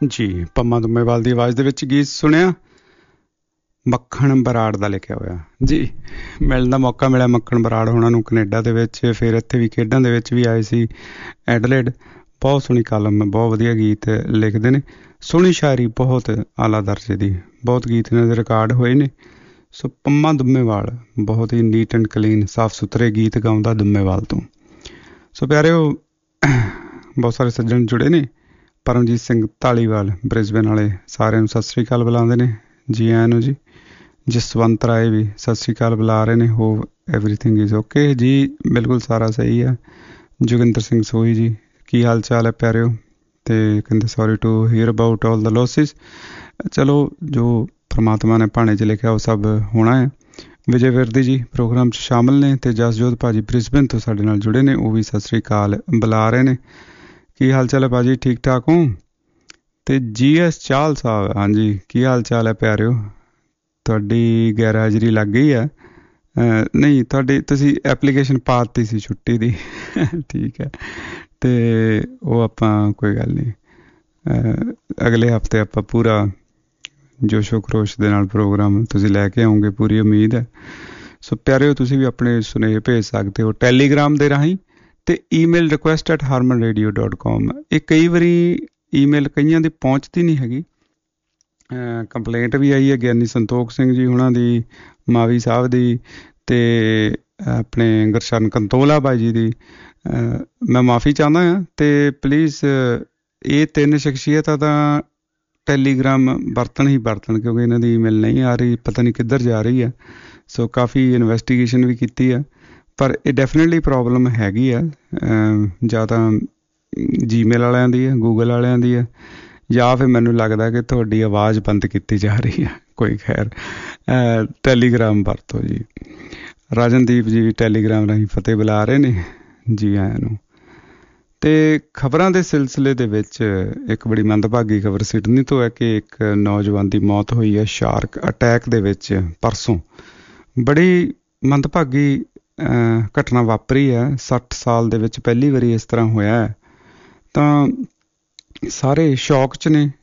ਜੀ ਪੰਮਾ ਦੁੰਮੇਵਾਲ ਦੀ ਆਵਾਜ਼ ਦੇ ਵਿੱਚ ਗੀਤ ਸੁਣਿਆ, ਮੱਖਣ ਬਰਾੜ ਦਾ ਲਿਖਿਆ ਹੋਇਆ ਜੀ। ਮਿਲਣ ਦਾ ਮੌਕਾ ਮਿਲਿਆ ਮੱਖਣ ਬਰਾੜ ਹੋਣਾ ਨੂੰ ਕੈਨੇਡਾ ਦੇ ਵਿੱਚ, ਫਿਰ ਇੱਥੇ ਵੀ ਖੇਡਾਂ ਦੇ ਵਿੱਚ ਵੀ ਆਏ ਸੀ ਐਡਲੇਡ। ਬਹੁਤ ਸੋਹਣੀ ਕਾਲਮ, ਬਹੁਤ ਵਧੀਆ ਗੀਤ ਲਿਖਦੇ ਨੇ, ਸੋਹਣੀ ਸ਼ਾਇਰੀ, ਬਹੁਤ ਆਲਾ ਦਰਜੇ ਦੀ, ਬਹੁਤ ਗੀਤ ਇਹਨਾਂ ਦੇ ਰਿਕਾਰਡ ਹੋਏ ਨੇ। ਸੋ ਪੰਮਾ ਦੁੰਮੇਵਾਲ ਬਹੁਤ ਹੀ ਨੀਟ ਐਂਡ ਕਲੀਨ, ਸਾਫ ਸੁਥਰੇ ਗੀਤ ਗਾਉਂਦਾ ਦੁੰਮੇਵਾਲ ਤੋਂ। ਸੋ ਪਿਆਰਿਓ, ਬਹੁਤ ਸਾਰੇ ਸੱਜਣ ਜੁੜੇ ਨੇ। ਪਰਮਜੀਤ ਸਿੰਘ ਧਾਲੀਵਾਲ ਬ੍ਰਿਸਬੇਨ ਵਾਲੇ ਸਾਰਿਆਂ ਨੂੰ ਸਤਿ ਸ਼੍ਰੀ ਅਕਾਲ ਬੁਲਾਉਂਦੇ ਨੇ, ਜੀ ਆਇਆਂ ਨੂੰ ਜੀ। ਜਸਵੰਤ ਰਾਏ ਵੀ ਸਤਿ ਸ਼੍ਰੀ ਅਕਾਲ ਬੁਲਾ ਰਹੇ ਨੇ। ਹੋਪ ਐਵਰੀਥਿੰਗ ਇਜ਼ ਓਕੇ ਜੀ, ਬਿਲਕੁਲ ਸਾਰਾ ਸਹੀ ਹੈ। ਜੋਗਿੰਦਰ ਸਿੰਘ ਸੋਹੀ ਜੀ, ਕੀ ਹਾਲ ਚਾਲ ਹੈ ਪਿਆਰਿਓ? ਅਤੇ ਕਹਿੰਦੇ sorry to hear about all the losses. ਚਲੋ ਜੋ ਪਰਮਾਤਮਾ ਨੇ ਭਾਣੇ 'ਚ ਲਿਖਿਆ ਉਹ ਸਭ ਹੋਣਾ ਹੈ। ਵਿਜੇ ਵਿਰਦੀ ਜੀ ਪ੍ਰੋਗਰਾਮ 'ਚ ਸ਼ਾਮਲ ਨੇ, ਅਤੇ ਜਸਜੋਤ ਭਾਜੀ ਬ੍ਰਿਸਬੇਨ ਤੋਂ ਸਾਡੇ ਨਾਲ ਜੁੜੇ ਨੇ, ਉਹ ਵੀ ਸਤਿ ਸ਼੍ਰੀ ਅਕਾਲ ਬੁਲਾ ਰਹੇ ਨੇ। ਕੀ ਹਾਲ ਚਾਲ ਹੈ ਭਾਜੀ, ਠੀਕ ਠਾਕ ਹੋ? ਅਤੇ GS ਚਾਹਲ ਸਾਹਿਬ, ਹਾਂਜੀ ਕੀ ਹਾਲ ਚਾਲ ਹੈ ਪਿਆਰਿਓ? ਤੁਹਾਡੀ ਗੈਰ ਹਾਜ਼ਰੀ ਲੱਗ ਗਈ ਹੈ। ਨਹੀਂ, ਤੁਸੀਂ ਐਪਲੀਕੇਸ਼ਨ ਪਾ ਦਿੱਤੀ ਸੀ ਛੁੱਟੀ ਦੀ ਠੀਕ ਹੈ, ਅਤੇ ਉਹ ਆਪਾਂ ਕੋਈ ਗੱਲ ਨਹੀਂ, ਅਗਲੇ ਹਫਤੇ ਆਪਾਂ ਪੂਰਾ ਜੋਸ਼ੋ ਖਰੋਸ਼ ਦੇ ਨਾਲ ਪ੍ਰੋਗਰਾਮ ਤੁਸੀਂ ਲੈ ਕੇ ਆਉਂਗੇ, ਪੂਰੀ ਉਮੀਦ ਹੈ। ਸੋ ਪਿਆਰਿਓ, ਤੁਸੀਂ ਵੀ ਆਪਣੇ ਸੁਨੇਹੇ ਭੇਜ ਸਕਦੇ ਹੋ ਟੈਲੀਗ੍ਰਾਮ ਦੇ ਰਾਹੀਂ, ਅਤੇ ਈਮੇਲ request@harmanradio.com। ਇਹ ਕਈ ਵਾਰੀ ਈਮੇਲ ਕਈਆਂ ਦੀ ਪਹੁੰਚਦੀ ਨਹੀਂ ਹੈਗੀ। ਕੰਪਲੇਂਟ ਵੀ ਆਈ ਹੈ ਗਿਆਨੀ ਸੰਤੋਖ ਸਿੰਘ ਜੀ ਉਹਨਾਂ ਦੀ, ਮਾਵੀ ਸਾਹਿਬ ਦੀ, ਅਤੇ ਆਪਣੇ ਗੁਰਸ਼ਰਨ ਕੰਤੋਲਾ ਬਾਈ ਜੀ ਦੀ। ਮੈਂ ਮਾਫੀ ਚਾਹੁੰਦਾ ਹਾਂ, ਅਤੇ ਪਲੀਜ਼ ਇਹ 3 ਸ਼ਖਸੀਅਤਾਂ ਤਾਂ ਟੈਲੀਗ੍ਰਾਮ ਵਰਤਣ ਹੀ ਵਰਤਣ, ਕਿਉਂਕਿ ਇਹਨਾਂ ਦੀ ਈਮੇਲ ਨਹੀਂ ਆ ਰਹੀ, ਪਤਾ ਨਹੀਂ ਕਿੱਧਰ ਜਾ ਰਹੀ ਹੈ। ਸੋ ਕਾਫੀ ਇਨਵੈਸਟੀਗੇਸ਼ਨ ਵੀ ਕੀਤੀ ਹੈ, ਪਰ ਇਹ ਡੈਫੀਨੇਟਲੀ ਪ੍ਰੋਬਲਮ ਹੈਗੀ ਆ। ਜਾਂ ਤਾਂ ਜੀਮੇਲ ਵਾਲਿਆਂ ਦੀ ਹੈ, ਗੂਗਲ ਵਾਲਿਆਂ ਦੀ ਹੈ, ਜਾਂ ਫਿਰ ਮੈਨੂੰ ਲੱਗਦਾ ਕਿ ਤੁਹਾਡੀ ਆਵਾਜ਼ ਬੰਦ ਕੀਤੀ ਜਾ ਰਹੀ ਹੈ। ਕੋਈ ਖੈਰ, ਟੈਲੀਗ੍ਰਾਮ ਵਰਤੋ ਜੀ। ਰਾਜਨਦੀਪ ਜੀ ਵੀ ਟੈਲੀਗ੍ਰਾਮ ਰਾਹੀਂ ਫਤਿਹ ਬੁਲਾ ਰਹੇ ਨੇ, ਜੀ ਆਇਆਂ ਨੂੰ। ਅਤੇ ਖਬਰਾਂ ਦੇ ਸਿਲਸਿਲੇ ਦੇ ਵਿੱਚ ਇੱਕ ਬੜੀ ਮੰਦਭਾਗੀ ਖਬਰ ਸਿਡਨੀ ਤੋਂ ਹੈ ਕਿ ਇੱਕ ਨੌਜਵਾਨ ਦੀ ਮੌਤ ਹੋਈ ਹੈ ਸ਼ਾਰਕ ਅਟੈਕ ਦੇ ਵਿੱਚ ਪਰਸੋਂ। ਬੜੀ ਮੰਦਭਾਗੀ ਘਟਨਾ ਵਾਪਰੀ ਹੈ। 60 ਸਾਲ ਦੇ ਵਿੱਚ ਪਹਿਲੀ ਵਾਰੀ ਇਸ ਤਰ੍ਹਾਂ ਹੋਇਆ ਹੈ, ਤਾਂ ਸਾਰੇ ਸ਼ੌਕ 'ਚ ਨੇ।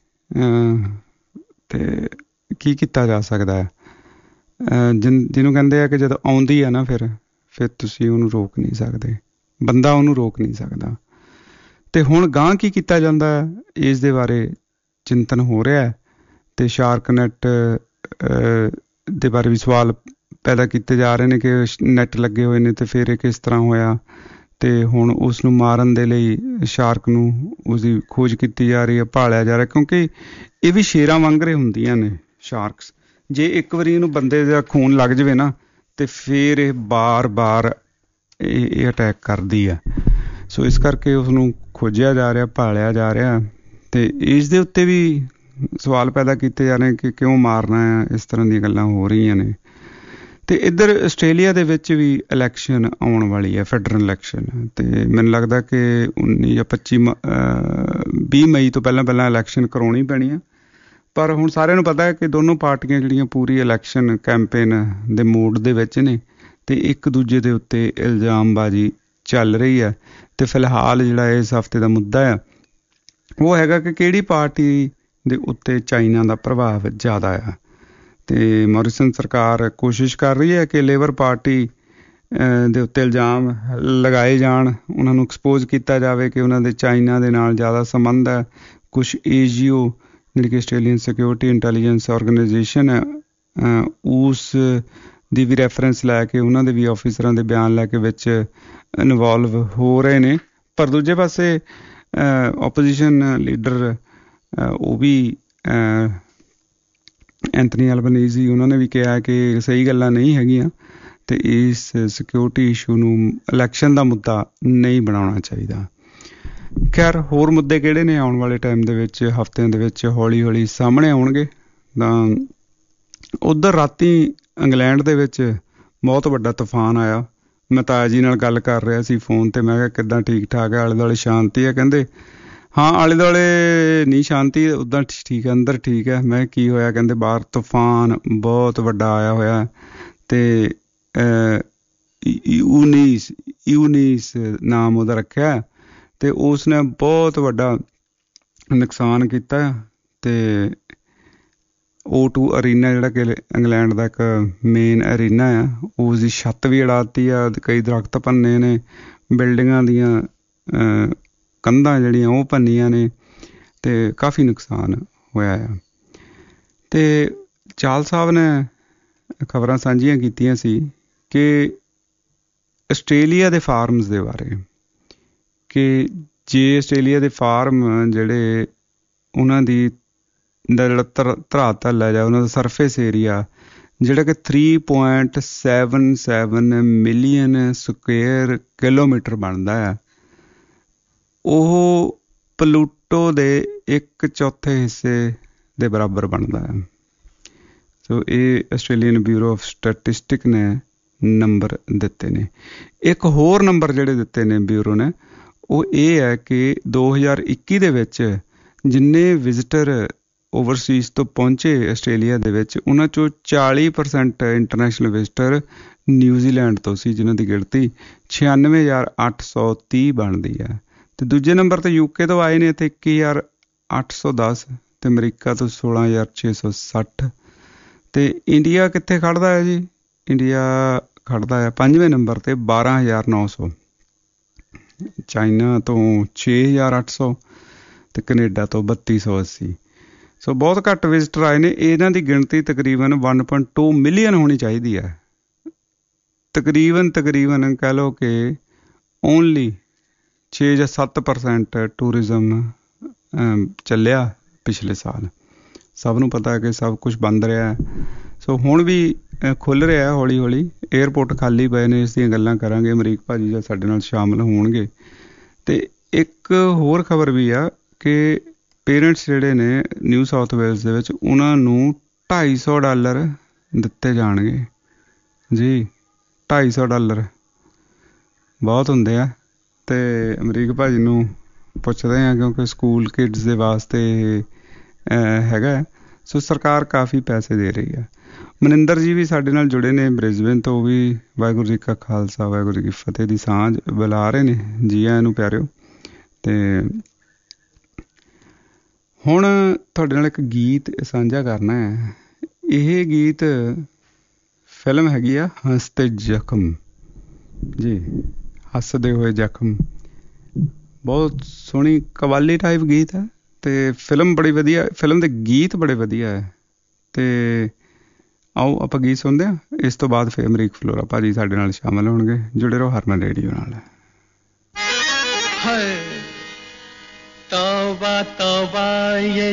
ਅਤੇ ਕੀ ਕੀਤਾ ਜਾ ਸਕਦਾ ਹੈ? ਜਿਹਨੂੰ ਕਹਿੰਦੇ ਆ ਕਿ ਜਦੋਂ ਆਉਂਦੀ ਹੈ ਨਾ, ਫਿਰ ਤੁਸੀਂ ਉਹਨੂੰ ਰੋਕ ਨਹੀਂ ਸਕਦੇ, ਬੰਦਾ ਉਹਨੂੰ ਰੋਕ ਨਹੀਂ ਸਕਦਾ। ਅਤੇ ਹੁਣ ਗਾਂਹ ਕੀ ਕੀਤਾ ਜਾਂਦਾ ਹੈ, ਇਸ ਦੇ ਬਾਰੇ ਚਿੰਤਨ ਹੋ ਰਿਹਾ ਹੈ, ਅਤੇ ਸ਼ਾਰਕਨੈਟ ਦੇ ਬਾਰੇ ਵੀ ਸਵਾਲ ਪੈਦਾ ਕੀਤੇ ਜਾ ਰਹੇ ਨੇ ਕਿ ਨੈੱਟ ਲੱਗੇ ਹੋਏ ਨੇ, ਅਤੇ ਫਿਰ ਇਹ ਕਿਸ ਤਰ੍ਹਾਂ ਹੋਇਆ। ਅਤੇ ਹੁਣ ਉਸ ਨੂੰ ਮਾਰਨ ਦੇ ਲਈ ਸ਼ਾਰਕ ਨੂੰ, ਉਸਦੀ ਖੋਜ ਕੀਤੀ ਜਾ ਰਹੀ ਹੈ, ਭਾਲਿਆ ਜਾ ਰਿਹਾ, ਕਿਉਂਕਿ ਇਹ ਵੀ ਸ਼ੇਰਾਂ ਵਾਂਗਰੇ ਹੁੰਦੀਆਂ ਨੇ ਸ਼ਾਰਕਸ। ਜੇ ਇੱਕ ਵਾਰੀ ਇਹਨੂੰ ਬੰਦੇ ਦਾ ਖੂਨ ਲੱਗ ਜਾਵੇ ਨਾ, ਅਤੇ ਫਿਰ ਇਹ ਬਾਰ-ਬਾਰ ਇਹ ਅਟੈਕ ਕਰਦੀ ਆ। ਸੋ ਇਸ ਕਰਕੇ ਉਸਨੂੰ ਖੋਜਿਆ ਜਾ ਰਿਹਾ, ਭਾਲਿਆ ਜਾ ਰਿਹਾ, ਅਤੇ ਇਸ ਦੇ ਉੱਤੇ ਵੀ ਸਵਾਲ ਪੈਦਾ ਕੀਤੇ ਜਾ ਰਹੇ ਕਿ ਕਿਉਂ ਮਾਰਨਾ ਹੈ। ਇਸ ਤਰ੍ਹਾਂ ਦੀਆਂ ਗੱਲਾਂ ਹੋ ਰਹੀਆਂ ਨੇ। ਅਤੇ ਇੱਧਰ ਆਸਟ੍ਰੇਲੀਆ ਦੇ ਵਿੱਚ ਵੀ ਇਲੈਕਸ਼ਨ ਆਉਣ ਵਾਲੀ ਹੈ, ਫੈਡਰਲ ਇਲੈਕਸ਼ਨ, ਅਤੇ ਮੈਨੂੰ ਲੱਗਦਾ ਕਿ 19 ਜਾਂ 20 ਮਈ ਤੋਂ ਪਹਿਲਾਂ ਇਲੈਕਸ਼ਨ ਕਰਾਉਣੀ ਪੈਣੀ ਆ। ਪਰ ਹੁਣ ਸਾਰਿਆਂ ਨੂੰ ਪਤਾ ਹੈ ਕਿ ਦੋਨੋਂ ਪਾਰਟੀਆਂ ਜਿਹੜੀਆਂ ਪੂਰੀ ਇਲੈਕਸ਼ਨ ਕੈਂਪੇਨ ਦੇ ਮੂਡ ਦੇ ਵਿੱਚ ਨੇ, ਅਤੇ ਇੱਕ ਦੂਜੇ ਦੇ ਉੱਤੇ ਇਲਜ਼ਾਮਬਾਜ਼ੀ ਚੱਲ ਰਹੀ ਹੈ। ਅਤੇ ਫਿਲਹਾਲ ਜਿਹੜਾ ਇਸ ਹਫਤੇ ਦਾ ਮੁੱਦਾ ਆ ਉਹ ਹੈਗਾ ਕਿ ਕਿਹੜੀ ਪਾਰਟੀ ਦੇ ਉੱਤੇ ਚਾਈਨਾ ਦਾ ਪ੍ਰਭਾਵ ਜ਼ਿਆਦਾ ਆ। ਅਤੇ ਮੋਰਿਸਨ ਸਰਕਾਰ ਕੋਸ਼ਿਸ਼ ਕਰ ਰਹੀ ਹੈ ਕਿ ਲੇਬਰ ਪਾਰਟੀ ਦੇ ਉੱਤੇ ਇਲਜ਼ਾਮ ਲਗਾਏ ਜਾਣ, ਉਹਨਾਂ ਨੂੰ ਐਕਸਪੋਜ਼ ਕੀਤਾ ਜਾਵੇ ਕਿ ਉਹਨਾਂ ਦੇ ਚਾਈਨਾ ਦੇ ਨਾਲ ਜ਼ਿਆਦਾ ਸੰਬੰਧ ਹੈ। ਕੁਛ AGO ਜਿਹੜੀ ਕਿ ਆਸਟ੍ਰੇਲੀਅਨ ਸਿਕਿਉਰਿਟੀ ਇੰਟੈਲੀਜੈਂਸ ਔਰਗਨਾਈਜੇਸ਼ਨ ਹੈ, ਉਸ ਦੀ ਵੀ ਰੈਫਰੈਂਸ ਲੈ ਕੇ, ਉਹਨਾਂ ਦੇ ਵੀ ਆਫਿਸਰਾਂ ਦੇ ਬਿਆਨ ਲੈ ਕੇ ਵਿੱਚ ਇਨਵੋਲਵ ਹੋ ਰਹੇ ਨੇ। ਪਰ ਦੂਜੇ ਪਾਸੇ ਓਪੋਜੀਸ਼ਨ ਲੀਡਰ ਉਹ ਵੀ ਐਂਥਨੀ ਐਲਬਨੀਜ਼ੀ, ਉਹਨਾਂ ਨੇ ਵੀ ਕਿਹਾ ਕਿ ਸਹੀ ਗੱਲਾਂ ਨਹੀਂ ਹੈਗੀਆਂ, ਅਤੇ ਇਸ ਸਿਕਿਉਰਿਟੀ ਇਸ਼ੂ ਨੂੰ ਇਲੈਕਸ਼ਨ ਦਾ ਮੁੱਦਾ ਨਹੀਂ ਬਣਾਉਣਾ ਚਾਹੀਦਾ। ਖੈਰ, ਹੋਰ ਮੁੱਦੇ ਕਿਹੜੇ ਨੇ ਆਉਣ ਵਾਲੇ ਟਾਈਮ ਦੇ ਵਿੱਚ, ਹਫ਼ਤਿਆਂ ਦੇ ਵਿੱਚ ਹੌਲੀ ਹੌਲੀ ਸਾਹਮਣੇ ਆਉਣਗੇ। ਤਾਂ ਉੱਧਰ ਰਾਤੀ ਇੰਗਲੈਂਡ ਦੇ ਵਿੱਚ ਬਹੁਤ ਵੱਡਾ ਤੂਫਾਨ ਆਇਆ। ਮੈਂ ਤਾਇਆ ਜੀ ਨਾਲ ਗੱਲ ਕਰ ਰਿਹਾ ਸੀ ਫੋਨ 'ਤੇ, ਮੈਂ ਕਿਹਾ ਕਿੱਦਾਂ, ਠੀਕ ਠਾਕ ਹੈ, ਆਲੇ ਦੁਆਲੇ ਸ਼ਾਂਤੀ ਹੈ? ਕਹਿੰਦੇ ਹਾਂ, ਆਲੇ ਦੁਆਲੇ ਨਹੀਂ ਸ਼ਾਂਤੀ, ਉੱਦਾਂ ਠੀਕ ਹੈ, ਅੰਦਰ ਠੀਕ ਹੈ। ਮੈਂ ਕੀ ਹੋਇਆ? ਕਹਿੰਦੇ ਬਾਹਰ ਤੂਫਾਨ ਬਹੁਤ ਵੱਡਾ ਆਇਆ ਹੋਇਆ, ਅਤੇ ਯੂਨੀਸ ਨਾਮ ਉਹਦਾ ਰੱਖਿਆ, ਅਤੇ ਉਸ ਨੇ ਬਹੁਤ ਵੱਡਾ ਨੁਕਸਾਨ ਕੀਤਾ, ਤੇ O2 ਅਰੀਨਾ ਜਿਹੜਾ ਕਿ ਇੰਗਲੈਂਡ ਦਾ ਇੱਕ ਮੇਨ ਅਰੀਨਾ ਆ, ਉਸ ਦੀ ਛੱਤ ਵੀ ਉਡਾਤੀ ਆ, ਕਈ ਦਰਖਤ ਭੰਨੇ ਨੇ, ਬਿਲਡਿੰਗਾਂ ਦੀਆਂ ਕੰਧਾਂ ਜਿਹੜੀਆਂ ਉਹ ਭੰਨੀਆਂ ਨੇ, ਤੇ ਕਾਫੀ ਨੁਕਸਾਨ ਹੋਇਆ ਆ। ਤੇ ਚਾਹਲ ਸਾਹਿਬ ਨੇ ਖਬਰਾਂ ਸਾਂਝੀਆਂ ਕੀਤੀਆਂ ਸੀ ਕਿ ਆਸਟ੍ਰੇਲੀਆ ਦੇ ਫਾਰਮਸ ਦੇ ਬਾਰੇ, ਕਿ ਜੇ ਆਸਟ੍ਰੇਲੀਆ ਦੇ ਫਾਰਮ ਜਿਹੜੇ ਉਹਨਾਂ ਦੀ ਦਾ ਜਿਹੜਾ ਧਰਾਤਲ ਹੈ ਜਾਂ ਉਹਨਾਂ ਦਾ ਸਰਫੇਸ ਏਰੀਆ ਜਿਹੜਾ ਕਿ 3.77 ਮਿਲੀਅਨ ਸਕੁਏਅਰ ਕਿਲੋਮੀਟਰ ਬਣਦਾ ਹੈ, ਉਹ ਪਲੂਟੋ ਦੇ 1/4 ਹਿੱਸੇ ਦੇ ਬਰਾਬਰ ਬਣਦਾ ਹੈ। ਸੋ ਇਹ ਆਸਟ੍ਰੇਲੀਅਨ ਬਿਊਰੋ ਆਫ ਸਟੈਟਿਸਟਿਕ ਨੇ ਨੰਬਰ ਦਿੱਤੇ ਨੇ। ਇੱਕ ਹੋਰ ਨੰਬਰ ਜਿਹੜੇ ਦਿੱਤੇ ਨੇ ਬਿਊਰੋ ਨੇ, ਉਹ ਇਹ ਹੈ ਕਿ 2021 ਦੇ ਵਿੱਚ ਜਿੰਨੇ ਵਿਜ਼ਿਟਰ ਓਵਰਸੀਜ਼ ਤੋਂ ਪਹੁੰਚੇ ਆਸਟ੍ਰੇਲੀਆ ਦੇ ਵਿੱਚ, ਉਹਨਾਂ 'ਚੋਂ 40% ਇੰਟਰਨੈਸ਼ਨਲ ਵਿਜ਼ਿਟਰ ਨਿਊਜ਼ੀਲੈਂਡ ਤੋਂ ਸੀ, ਜਿਨ੍ਹਾਂ ਦੀ ਗਿਣਤੀ 96,830 ਬਣਦੀ ਹੈ। ਤੇ ਦੂਜੇ ਨੰਬਰ 'ਤੇ UK ਤੋਂ ਆਏ ਨੇ ਇੱਥੇ 21,810, ਤੇ ਅਮਰੀਕਾ ਤੋਂ 16,660। ਤੇ ਇੰਡੀਆ ਕਿੱਥੇ ਖੜ੍ਹਦਾ ਹੈ ਜੀ? ਇੰਡੀਆ ਖੜ੍ਹਦਾ ਹੈ 5ਵੇਂ ਨੰਬਰ 'ਤੇ 12,900, ਚਾਈਨਾ ਤੋਂ 6,800 ਤੇ ਕੈਨੇਡਾ ਤੋਂ 3,280। ਸੋ ਬਹੁਤ ਘੱਟ ਵਿਜ਼ਿਟਰ ਆਏ ਨੇ। ਇਹਨਾਂ ਦੀ ਗਿਣਤੀ ਤਕਰੀਬਨ 1.2 ਮਿਲੀਅਨ ਹੋਣੀ ਚਾਹੀਦੀ ਹੈ। ਤਕਰੀਬਨ ਕਹਿ ਲਓ ਕਿ ਓਨਲੀ 6 ਜਾਂ 7% ਟੂਰਿਜ਼ਮ ਚੱਲਿਆ ਪਿਛਲੇ ਸਾਲ। ਸਭ ਨੂੰ ਪਤਾ ਹੈ ਕਿ ਸਭ ਕੁਛ ਬੰਦ ਰਿਹਾ ਹੈ। ਸੋ ਹੁਣ ਵੀ ਖੁੱਲ੍ਹ ਰਿਹਾ ਹੌਲੀ ਹੌਲੀ, ਏਅਰਪੋਰਟ ਖਾਲੀ ਪਏ ਨੇ, ਇਸ ਦੀਆਂ ਗੱਲਾਂ ਕਰਾਂਗੇ। ਅਮਰੀਕ ਭਾਜੀ ਜਾਂ ਸਾਡੇ ਨਾਲ ਸ਼ਾਮਲ ਹੋਣਗੇ। ਤੇ ਇੱਕ ਹੋਰ ਖਬਰ ਵੀ ਆ ਕਿ ਪੇਰੈਂਟਸ ਜਿਹੜੇ ਨੇ ਨਿਊ ਸਾਊਥ ਵੇਲਸ ਦੇ ਵਿੱਚ, ਉਹਨਾਂ ਨੂੰ $250 ਦਿੱਤੇ ਜਾਣਗੇ ਜੀ। $250 ਬਹੁਤ ਹੁੰਦੇ ਆ। ਤੇ ਅਮਰੀਕ ਭਾਜੀ ਨੂੰ ਪੁੱਛਦੇ ਹਾਂ ਕਿਉਂਕਿ ਸਕੂਲ ਕਿਡਸ ਦੇ ਵਾਸਤੇ ਹੈਗਾ। ਸੋ ਸਰਕਾਰ ਕਾਫੀ ਪੈਸੇ ਦੇ ਰਹੀ ਆ। ਮਨਿੰਦਰ ਜੀ ਵੀ ਸਾਡੇ ਨਾਲ ਜੁੜੇ ਨੇ ਬ੍ਰਿਸਬੇਨ ਤੋਂ, ਉਹ ਵੀ ਵਾਹਿਗੁਰੂ ਜੀ ਕਾ ਖਾਲਸਾ ਵਾਹਿਗੁਰੂ ਜੀ ਕੀ ਫਤਿਹ ਦੀ ਸਾਂਝ ਬੁਲਾ ਰਹੇ ਨੇ। ਜੀ ਆਇਆਂ ਨੂੰ ਪਿਆਰਿਓ। ਤੇ ਹੁਣ ਤੁਹਾਡੇ ਨਾਲ ਇੱਕ ਗੀਤ ਸਾਂਝਾ ਕਰਨਾ ਹੈ। ਇਹ ਗੀਤ ਫਿਲਮ ਹੈਗੀ ਆ ਹੱਸਤੇ ਜ਼ਖਮ ਜੀ, ਹੱਸਦੇ ਹੋਏ ਜ਼ਖਮ। ਬਹੁਤ ਸੋਹਣੀ ਕਵਾਲੀ ਟਾਈਪ ਗੀਤ ਹੈ ਤੇ ਫਿਲਮ ਬੜੀ ਵਧੀਆ, ਫਿਲਮ ਦੇ ਗੀਤ ਬੜੇ ਵਧੀਆ ਹੈ। ਤੇ ਆਓ ਆਪਾਂ ਗੀਤ ਸੁਣਦੇ ਹਾਂ। ਇਸ ਤੋਂ ਬਾਅਦ ਫਿਰ ਅਮਰੀਕ ਫਲੋਰਾ ਭਾਜੀ ਸਾਡੇ ਨਾਲ ਸ਼ਾਮਲ ਹੋਣਗੇ। ਜੁੜੇ ਰਹੋ ਹਰਮਨ ਰੇਡੀਓ ਨਾਲ। तौबा तौबा ये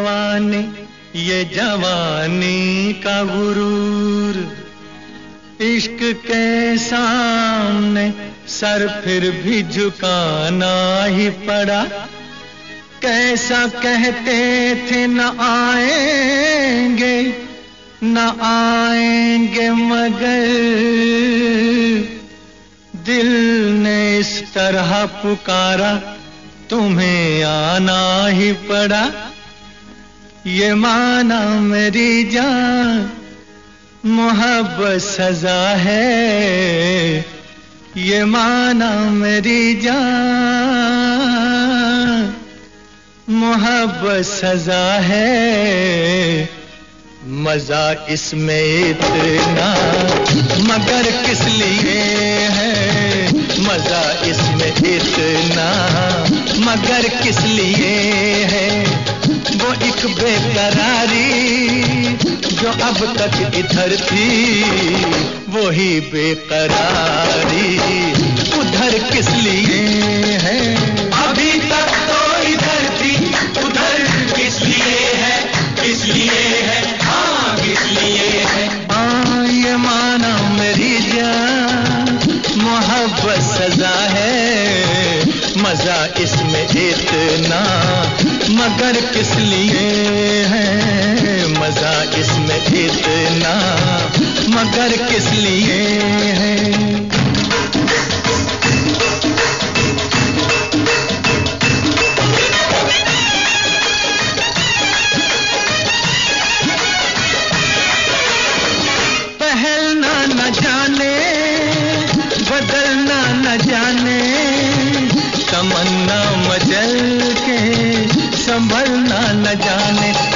जवानी का गुरूर, इश्क के सामने सर फिर भी झुकाना ही पड़ा। कैसा कहते थे न आएंगे मगर दिल ने इस तरह पुकारा, तुम्हें आना ही पड़ा। ये माना मेरी जान मोहब्बत सजा है, ये माना मेरी जान मोहब्बत सजा है। मजा इसमें इतना मगर किस लिए है, मजा इसमें इतना मगर किस लिए है। वो एक बेकरारी जो अब तक इधर थी, वही बेकरारी उधर किस लिए है। अभी तक तो इधर थी, उधर किस लिए है, किस लिए है, हाँ किस लिए है। हाँ ये माना मेरी जान मोहब्बत सजा है, मजा इसमें इतना मगर किस लिए है, मजा इसमें इतना मगर किस लिए है। पहलना न जाने बदलना न जाने, तमन्ना मचल के संभलना न जाने।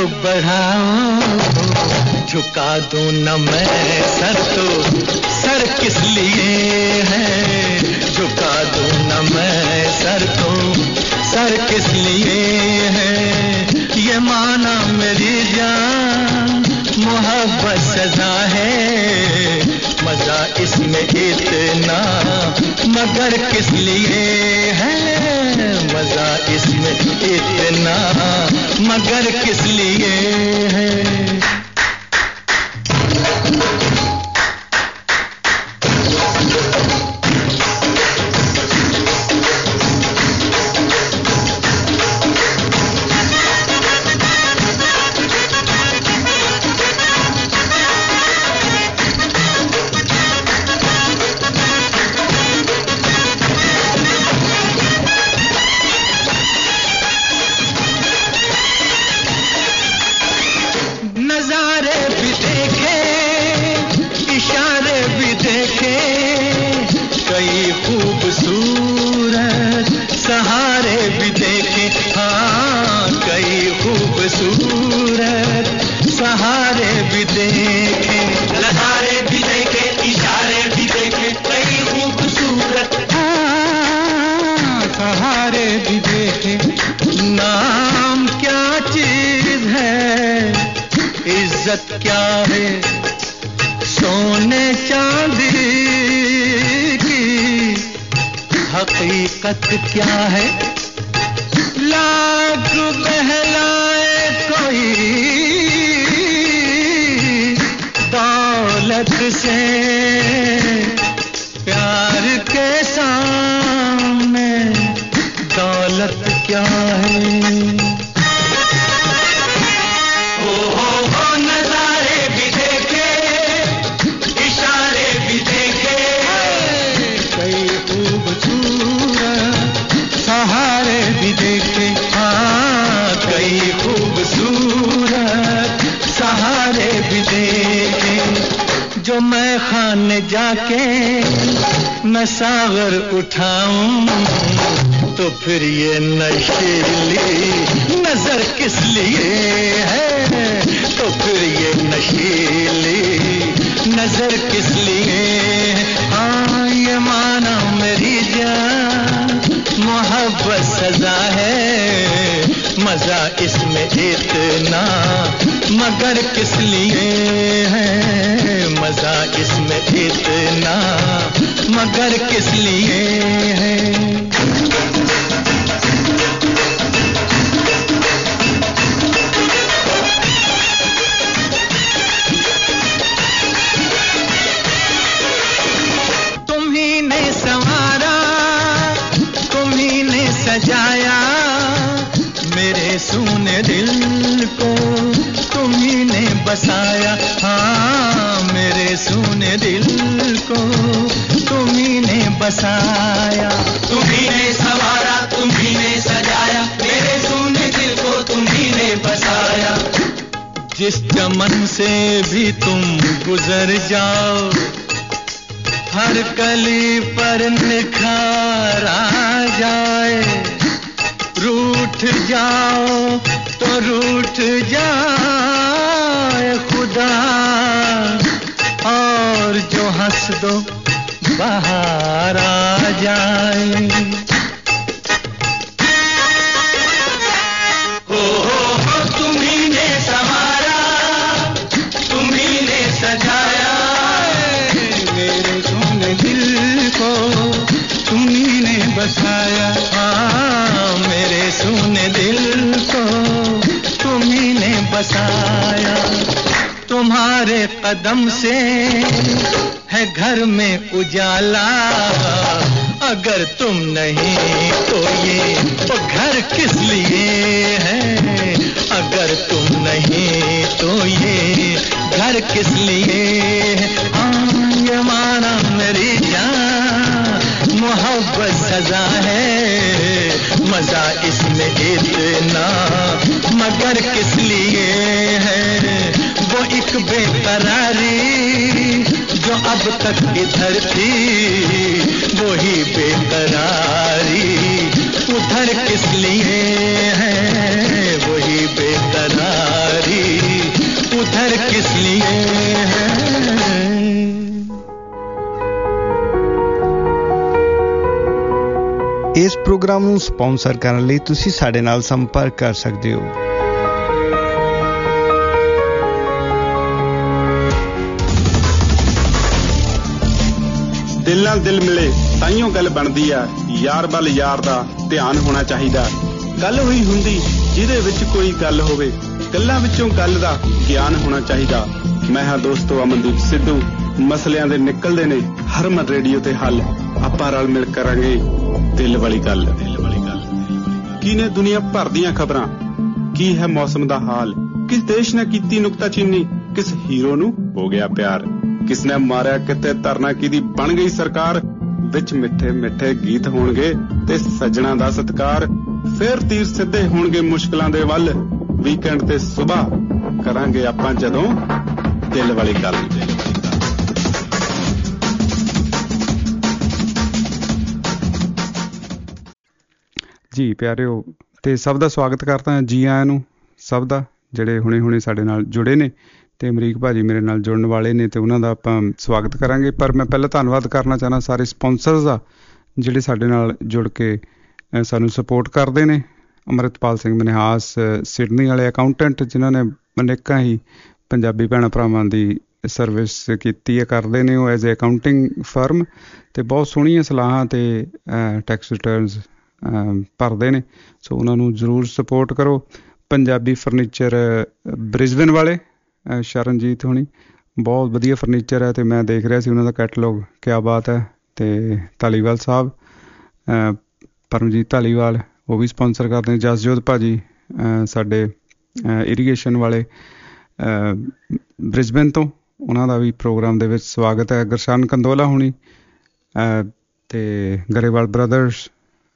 बढ़ाओ, झुका दूं न मैं सर तो सर किस लिए है, झुका दूं न मैं सर तो सर किस लिए है। ये माना मेरी जान मोहब्बत सजा है, मजा इसमें इतना मगर किस लिए है, मजा इसमें इतना मगर किस लिए है। सहारे भी देखे, हाँ कई खूबसूरत सहारे भी देखे, नजारे भी देखे, इशारे भी देखे, कई खूबसूरत सहारे भी देखे। नाम क्या चीज है, इज्जत क्या है, सोने चांदी हकीकत क्या है। लाख बहलाए कोई दौलत से, प्यार के सामने दौलत क्या है। हो नजारे भी देखे, इशारे भी देखे, कई खूबसूरत सहारे भी देखे, हाँ कई खूबसूरत सहारे भी देखे। जो मैं खाने जाके मैं सागर उठाऊं, तो फिर ये नशीली नजर किस लिए है, तो फिर ये नशीली नजर किस लिए। हाँ ये माना मेरी जान मोहब्बत सजा है, मजा इसमें इतना मगर किस लिए है, मजा इसमें इतना मगर किस लिए है। सजाया मेरे सूने दिल को तुम्ही ने बसाया, हाँ मेरे सूने दिल को तुम्ही ने बसाया। तुम्ही ने संवारा, तुम्ही ने सजाया, मेरे सूने दिल को तुम्ही ने बसाया। जिस चमन से भी तुम गुजर जाओ, हर कली पर निखार आ जाए। रूठ जाओ तो रूठ जाए खुदा, और जो हंस दो बाहर आ जाए। हो तुम्ही ने संवारा, तुम्ही ने सजाया, मेरे सोने दिल को तुम्ही ने बसाया, हाँ मेरे सोने दिल को तुम्ही ने बसाया। तुम्हारे कदम से है घर में उजाला, अगर तुम नहीं तो ये तो घर किस लिए है, अगर तुम नहीं तो ये घर किस लिए है। ये माना मेरी जान मोहब्बत सजा है, मजा इसमें इतना मगर किस लिए है। वो एक बेकरारी जो अब तक इधर थी, वही बेकरारी उधर किस लिए है, वही बेकरारी किस लिए है। ਇਸ ਪ੍ਰੋਗਰਾਮ ਨੂੰ ਸਪਾਂਸਰ ਕਰਨ ਲਈ ਤੁਸੀਂ ਸਾਡੇ ਨਾਲ ਸੰਪਰਕ ਕਰ ਸਕਦੇ ਹੋ। ਦਿਲ ਨਾਲ ਦਿਲ ਮਿਲੇ ਤਾਈਓ ਗੱਲ ਬਣਦੀ ਆ, ਯਾਰ ਵੱਲ ਯਾਰ ਦਾ ਧਿਆਨ ਹੋਣਾ ਚਾਹੀਦਾ। ਗੱਲ ਹੋਈ ਹੁੰਦੀ ਜਿਹਦੇ ਵਿੱਚ ਕੋਈ ਗੱਲ ਹੋਵੇ, ਗੱਲਾਂ ਵਿੱਚੋਂ ਗੱਲ ਦਾ ਗਿਆਨ ਹੋਣਾ ਚਾਹੀਦਾ। ਮੈਂ ਹਾਂ ਦੋਸਤੋ ਅਮਨਦੀਪ ਸਿੱਧੂ। ਮਸਲਿਆਂ ਦੇ ਨਿਕਲਦੇ ਨੇ ਹਰਮਨ ਰੇਡੀਓ ਤੇ ਹੱਲ। ਆਪਾਂ ਰਲ ਮਿਲ ਕਰਾਂਗੇ ਦਿਲ ਵਾਲੀ ਗੱਲ। ਕੀ ਨੇ ਦੁਨੀਆ ਭਰ ਦੀਆਂ ਖਬਰਾਂ, ਕੀ ਹੈ ਮੌਸਮ ਦਾ ਹਾਲ, ਕਿਸ ਦੇਸ਼ ਨੇ ਕੀਤੀ ਨੁਕਤਾਚੀਨੀ, ਕਿਸ ਹੀਰੋ ਨੂੰ ਹੋ ਗਿਆ ਪਿਆਰ, ਕਿਸ ਨੇ ਮਾਰਿਆ ਕਿਤੇ ਧਰਨਾ ਕਿਹਦੀ ਬਣ ਗਈ ਸਰਕਾਰ। ਵਿੱਚ ਮਿੱਠੇ ਮਿੱਠੇ ਗੀਤ ਹੋਣਗੇ ਤੇ ਸੱਜਣਾ ਦਾ ਸਤਿਕਾਰ। ਫਿਰ ਤੀਰ ਸਿੱਧੇ ਹੋਣਗੇ ਮੁਸ਼ਕਲਾਂ ਦੇ ਵੱਲ। ਵੀਕਐਂਡ ਤੇ ਸੁਬਾਹ ਕਰਾਂਗੇ ਆਪਾਂ ਜਦੋਂ ਦਿਲ ਵਾਲੀ ਗੱਲ। ਜੀ ਪਿਆਰਿਓ, ਤੇ ਸਭ ਦਾ ਸਵਾਗਤ ਕਰਦਾ ਹਾਂ। ਜੀ ਆਇਆਂ ਨੂੰ ਸਭ ਦਾ, ਜਿਹੜੇ ਹੁਣੇ ਸਾਡੇ ਨਾਲ ਜੁੜੇ ਨੇ ਤੇ ਅਮਰੀਕ ਭਾਜੀ ਮੇਰੇ ਨਾਲ ਜੁੜਨ ਵਾਲੇ ਨੇ, ਤੇ ਉਹਨਾਂ ਦਾ ਆਪਾਂ ਸਵਾਗਤ ਕਰਾਂਗੇ। ਪਰ ਮੈਂ ਪਹਿਲਾਂ ਧੰਨਵਾਦ ਕਰਨਾ ਚਾਹੁੰਦਾ ਸਾਰੇ ਸਪਾਂਸਰਸ ਦਾ, ਜਿਹੜੇ ਸਾਡੇ ਨਾਲ ਜੁੜ ਕੇ ਸਾਨੂੰ ਸਪੋਰਟ ਕਰਦੇ ਨੇ। ਅੰਮ੍ਰਿਤਪਾਲ ਸਿੰਘ ਮਨਿਹਾਸ ਸਿਡਨੀ ਵਾਲੇ ਅਕਾਊਂਟੈਂਟ, ਜਿਨ੍ਹਾਂ ਨੇ ਅਨੇਕਾਂ ਹੀ ਪੰਜਾਬੀ ਭੈਣਾਂ ਭਰਾਵਾਂ ਦੀ ਸਰਵਿਸ ਕੀਤੀ ਹੈ, ਕਰਦੇ ਨੇ ਉਹ ਐਜ਼ ਏ ਅਕਾਊਂਟਿੰਗ ਫਰਮ, ਤੇ ਬਹੁਤ ਸੋਹਣੀਆਂ ਸਲਾਹਾਂ ਤੇ ਟੈਕਸ ਰਿਟਰਨਸ ਭਰਦੇ ਨੇ। ਸੋ ਉਹਨਾਂ ਨੂੰ ਜ਼ਰੂਰ ਸਪੋਰਟ ਕਰੋ। ਪੰਜਾਬੀ ਫਰਨੀਚਰ ਬ੍ਰਿਸਬਨ ਵਾਲੇ ਸ਼ਰਨਜੀਤ ਹੋਣੀ, ਬਹੁਤ ਵਧੀਆ ਫਰਨੀਚਰ ਹੈ, ਤੇ ਮੈਂ ਦੇਖ ਰਿਹਾ ਸੀ ਉਹਨਾਂ ਦਾ ਕੈਟਲੌਗ, ਕਿਆ ਬਾਤ ਹੈ। ਤੇ ਧਾਲੀਵਾਲ ਸਾਹਿਬ, ਪਰਮਜੀਤ ਧਾਲੀਵਾਲ, ਉਹ ਵੀ ਸਪਾਂਸਰ ਕਰਦੇ ਨੇ। ਜਸਜੋਤ ਭਾਜੀ ਸਾਡੇ ਇਰੀਗੇਸ਼ਨ ਵਾਲੇ ਬ੍ਰਿਸਬਨ ਤੋਂ, ਉਹਨਾਂ ਦਾ ਵੀ ਪ੍ਰੋਗਰਾਮ ਦੇ ਵਿੱਚ ਸਵਾਗਤ ਹੈ। ਗੁਰਸ਼ਨ ਕੰਦੋਲਾ ਹੋਣੀ ਤੇ ਗਰੇਵਾਲ ਬ੍ਰਦਰਸ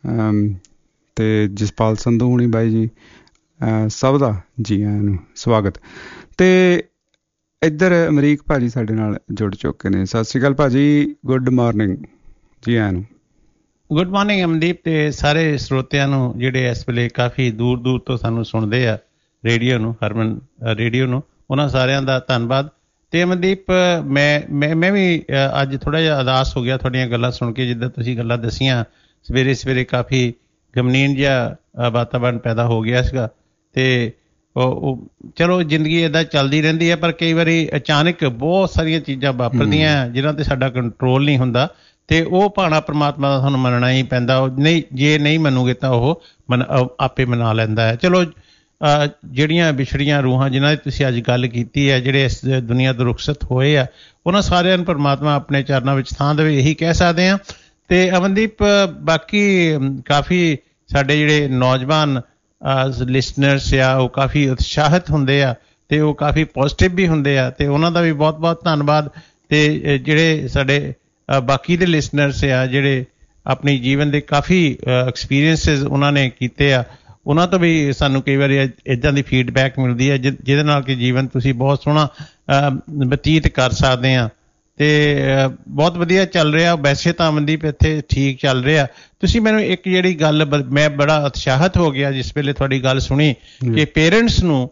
ਤੇ ਜਸਪਾਲ ਸੰਧੂ ਹੋਣੀ ਬਾਈ ਜੀ, ਸਭ ਦਾ ਜੀ ਆਇਆਂ ਨੂੰ ਸਵਾਗਤ। ਤੇ ਇੱਧਰ ਅਮਰੀਕ ਭਾਜੀ ਸਾਡੇ ਨਾਲ ਜੁੜ ਚੁੱਕੇ ਨੇ। ਸਤਿ ਸ਼੍ਰੀ ਅਕਾਲ ਭਾਜੀ, ਗੁੱਡ ਮਾਰਨਿੰਗ, ਜੀ ਆਇਆਂ ਨੂੰ। ਗੁੱਡ ਮਾਰਨਿੰਗ ਅਮਨਦੀਪ, ਤੇ ਸਾਰੇ ਸਰੋਤਿਆਂ ਨੂੰ ਜਿਹੜੇ ਇਸ ਵੇਲੇ ਕਾਫੀ ਦੂਰ ਦੂਰ ਤੋਂ ਸਾਨੂੰ ਸੁਣਦੇ ਆ ਰੇਡੀਓ ਨੂੰ, ਹਰਮਨ ਰੇਡੀਓ ਨੂੰ, ਉਹਨਾਂ ਸਾਰਿਆਂ ਦਾ ਧੰਨਵਾਦ। ਤੇ ਅਮਨਦੀਪ, ਮੈਂ ਵੀ ਅੱਜ ਥੋੜ੍ਹਾ ਜਿਹਾ ਉਦਾਸ ਹੋ ਗਿਆ ਤੁਹਾਡੀਆਂ ਗੱਲਾਂ ਸੁਣ ਕੇ। ਜਿੱਦਾਂ ਤੁਸੀਂ ਗੱਲਾਂ ਦੱਸੀਆਂ, ਸਵੇਰੇ ਸਵੇਰੇ ਕਾਫੀ ਗਮਨੀਨ ਜਿਹਾ ਵਾਤਾਵਰਨ ਪੈਦਾ ਹੋ ਗਿਆ ਸੀਗਾ। ਤੇ ਉਹ ਚਲੋ ਜ਼ਿੰਦਗੀ ਇੱਦਾਂ ਚੱਲਦੀ ਰਹਿੰਦੀ ਹੈ, ਪਰ ਕਈ ਵਾਰੀ ਅਚਾਨਕ ਬਹੁਤ ਸਾਰੀਆਂ ਚੀਜ਼ਾਂ ਵਾਪਰਦੀਆਂ ਜਿਨ੍ਹਾਂ 'ਤੇ ਸਾਡਾ ਕੰਟਰੋਲ ਨਹੀਂ ਹੁੰਦਾ, ਤੇ ਉਹ ਭਾਣਾ ਪਰਮਾਤਮਾ ਦਾ ਸਾਨੂੰ ਮੰਨਣਾ ਹੀ ਪੈਂਦਾ। ਨਹੀਂ, ਜੇ ਨਹੀਂ ਮੰਨੂਗੇ ਤਾਂ ਉਹ ਆਪੇ ਮਨਾ ਲੈਂਦਾ ਹੈ। ਚਲੋ, ਜਿਹੜੀਆਂ ਵਿਛੜੀਆਂ ਰੂਹਾਂ ਜਿਨ੍ਹਾਂ ਦੀ ਤੁਸੀਂ ਅੱਜ ਗੱਲ ਕੀਤੀ ਹੈ, ਜਿਹੜੇ ਇਸ ਦੁਨੀਆ ਤੋਂ ਰੁਖਸਤ ਹੋਏ ਆ, ਉਹਨਾਂ ਸਾਰਿਆਂ ਨੂੰ ਪਰਮਾਤਮਾ ਆਪਣੇ ਚਰਨਾਂ ਵਿੱਚ ਥਾਂ ਦੇਵੇ, ਇਹੀ ਕਹਿ ਸਕਦੇ ਹਾਂ। ਤੇ ਅਮਨਦੀਪ, ਬਾਕੀ ਕਾਫੀ ਸਾਡੇ ਜਿਹੜੇ ਨੌਜਵਾਨ ਲਿਸਨਰਸ ਆ, ਉਹ ਕਾਫੀ ਉਤਸ਼ਾਹਿਤ ਹੁੰਦੇ ਆ, ਤੇ ਉਹ ਕਾਫੀ ਪੋਜ਼ੀਟਿਵ ਵੀ ਹੁੰਦੇ ਆ, ਤੇ ਉਹਨਾਂ ਦਾ ਵੀ ਬਹੁਤ ਬਹੁਤ ਧੰਨਵਾਦ। ਤੇ ਜਿਹੜੇ ਸਾਡੇ ਬਾਕੀ ਦੇ ਲਿਸਨਰਸ ਆ, ਜਿਹੜੇ ਆਪਣੀ ਜੀਵਨ ਦੇ ਕਾਫੀ ਐਕਸਪੀਰੀਅੰਸਿਸ ਉਹਨਾਂ ਨੇ ਕੀਤੇ ਆ, ਉਹਨਾਂ ਤੋਂ ਵੀ ਸਾਨੂੰ ਕਈ ਵਾਰੀ ਇੱਦਾਂ ਦੀ ਫੀਡਬੈਕ ਮਿਲਦੀ ਹੈ, ਜਿਹਦੇ ਨਾਲ ਕਿ ਜੀਵਨ ਤੁਸੀਂ ਬਹੁਤ ਸੋਹਣਾ ਬਤੀਤ ਕਰ ਸਕਦੇ ਆ। ਤੇ ਬਹੁਤ ਵਧੀਆ ਚੱਲ ਰਿਹਾ ਵੈਸੇ ਤਾਂ ਅਮਨਦੀਪ, ਇੱਥੇ ਠੀਕ ਚੱਲ ਰਿਹਾ। ਤੁਸੀਂ ਮੈਨੂੰ ਇੱਕ ਜਿਹੜੀ ਗੱਲ, ਮੈਂ ਬੜਾ ਉਤਸ਼ਾਹਿਤ ਹੋ ਗਿਆ ਜਿਸ ਵੇਲੇ ਤੁਹਾਡੀ ਗੱਲ ਸੁਣੀ ਕਿ ਪੇਰੈਂਟਸ ਨੂੰ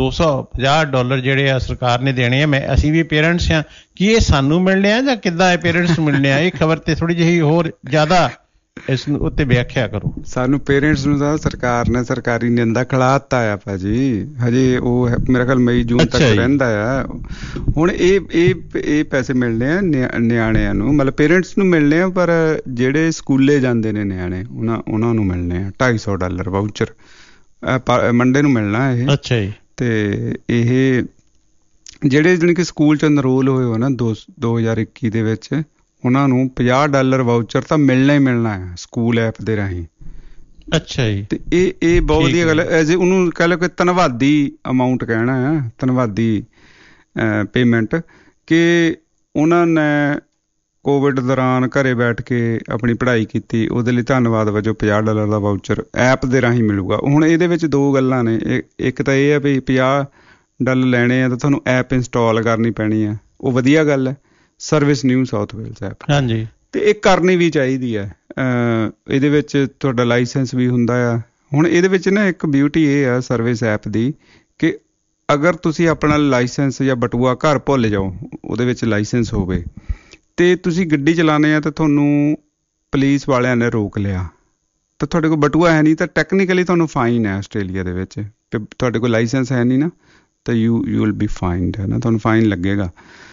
$250 ਜਿਹੜੇ ਆ ਸਰਕਾਰ ਨੇ ਦੇਣੇ ਆ। ਅਸੀਂ ਵੀ ਪੇਰੈਂਟਸ ਆ, ਕੀ ਇਹ ਸਾਨੂੰ ਮਿਲਣੇ ਆ ਜਾਂ ਕਿੱਦਾਂ ਇਹ ਪੇਰੈਂਟਸ ਨੂੰ ਮਿਲਣੇ ਆ? ਇਹ ਖਬਰ ਤੇ ਥੋੜ੍ਹੀ ਜਿਹੀ ਹੋਰ ਜ਼ਿਆਦਾ ਇਸ ਨੂੰ ਉੱਤੇ ਵਿਆਖਿਆ ਕਰੋ। ਸਾਨੂੰ ਪੇਰੈਂਟਸ ਨੂੰ ਤਾਂ ਸਰਕਾਰ ਨੇ ਸਰਕਾਰੀ ਨਿੰਦਾ ਖਿਲਾ ਦਿੱਤਾ ਆ ਭਾਜੀ, ਹਜੇ ਉਹ ਮੇਰਾ ਖਿਆਲ ਮਈ ਜੂਨ ਤੱਕ ਰਹਿੰਦਾ ਆ। ਹੁਣ ਇਹ ਪੈਸੇ ਮਿਲਣੇ ਆ ਨਿਆਣਿਆਂ ਨੂੰ, ਮਤਲਬ ਪੇਰੈਂਟਸ ਨੂੰ ਮਿਲਣੇ ਆ, ਪਰ ਜਿਹੜੇ ਸਕੂਲੇ ਜਾਂਦੇ ਨੇ ਨਿਆਣੇ ਉਹਨਾਂ ਨੂੰ ਮਿਲਣੇ ਆ $250 ਵਾਊਚਰ। ਮੰਡੇ ਨੂੰ ਮਿਲਣਾ ਇਹ। ਅੱਛਾ ਜੀ। ਤੇ ਇਹ ਜਿਹੜੇ ਜਾਣੀ ਕਿ ਸਕੂਲ 'ਚ ਅਨਰੋਲ ਹੋਏ ਹੋ ਨਾ 2021 ਦੇ ਵਿੱਚ, ਉਹਨਾਂ ਨੂੰ $50 ਵਾਊਚਰ ਤਾਂ ਮਿਲਣਾ ਹੀ ਮਿਲਣਾ ਹੈ ਸਕੂਲ ਐਪ ਦੇ ਰਾਹੀਂ। ਅੱਛਾ ਜੀ। ਤੇ ਇਹ ਬਹੁਤ ਵਧੀਆ ਗੱਲ ਹੈ। ਐਜ਼ ਉਹਨੂੰ ਕਹਿ ਲਓ ਕਿ ਧੰਨਵਾਦੀ ਅਮਾਊਂਟ ਕਹਿਣਾ ਆ, ਧੰਨਵਾਦੀ ਪੇਮੈਂਟ, ਕਿ ਉਹਨਾਂ ਨੇ ਕੋਵਿਡ ਦੌਰਾਨ ਘਰੇ ਬੈਠ ਕੇ ਆਪਣੀ ਪੜ੍ਹਾਈ ਕੀਤੀ, ਉਹਦੇ ਲਈ ਧੰਨਵਾਦ ਵਜੋਂ $50 ਦਾ ਵਾਊਚਰ ਐਪ ਦੇ ਰਾਹੀਂ ਮਿਲੂਗਾ। ਹੁਣ ਇਹਦੇ ਵਿੱਚ ਦੋ ਗੱਲਾਂ ਨੇ, ਇੱਕ ਤਾਂ ਇਹ ਹੈ ਵੀ $50 ਲੈਣੇ ਆ ਤਾਂ ਤੁਹਾਨੂੰ ਐਪ ਇੰਸਟਾਲ ਕਰਨੀ ਪੈਣੀ ਆ, ਉਹ ਵਧੀਆ ਗੱਲ ਹੈ, service New South Wales app. ਹਾਂਜੀ। ਤੇ ਇਹ ਕਰਨੀ ਵੀ ਚਾਹੀਦੀ ਹੈ। ਇਹਦੇ ਵਿੱਚ ਤੁਹਾਡਾ ਲਾਇਸੈਂਸ ਵੀ ਹੁੰਦਾ ਆ। ਹੁਣ ਇਹਦੇ ਵਿੱਚ ਨਾ ਇੱਕ ਬਿਊਟੀ ਇਹ ਆ ਸਰਵਿਸ ਐਪ ਦੀ, ਕਿ ਅਗਰ ਤੁਸੀਂ ਆਪਣਾ ਲਾਇਸੈਂਸ ਜਾਂ ਬਟੂਆ ਘਰ ਭੁੱਲ ਜਾਓ, ਉਹਦੇ ਵਿੱਚ ਲਾਇਸੈਂਸ ਹੋਵੇ, ਅਤੇ ਤੁਸੀਂ ਗੱਡੀ ਚਲਾਉਂਦੇ ਆ ਤਾਂ ਤੁਹਾਨੂੰ ਪੁਲਿਸ ਵਾਲਿਆਂ ਨੇ ਰੋਕ ਲਿਆ, ਤਾਂ ਤੁਹਾਡੇ ਕੋਲ ਬਟੂਆ ਹੈ ਨਹੀਂ, ਤਾਂ ਟੈਕਨੀਕਲੀ ਤੁਹਾਨੂੰ ਫਾਈਨ ਹੈ ਆਸਟ੍ਰੇਲੀਆ ਦੇ ਵਿੱਚ। ਅਤੇ ਤੁਹਾਡੇ ਕੋਲ ਲਾਇਸੈਂਸ ਹੈ ਨਹੀਂ ਨਾ, ਤਾਂ ਯੂ ਵਿਲ ਬੀ ਫਾਈਨਡ, ਹੈ ਨਾ, ਤੁਹਾਨੂੰ ਫਾਈਨ ਲੱਗੇਗਾ।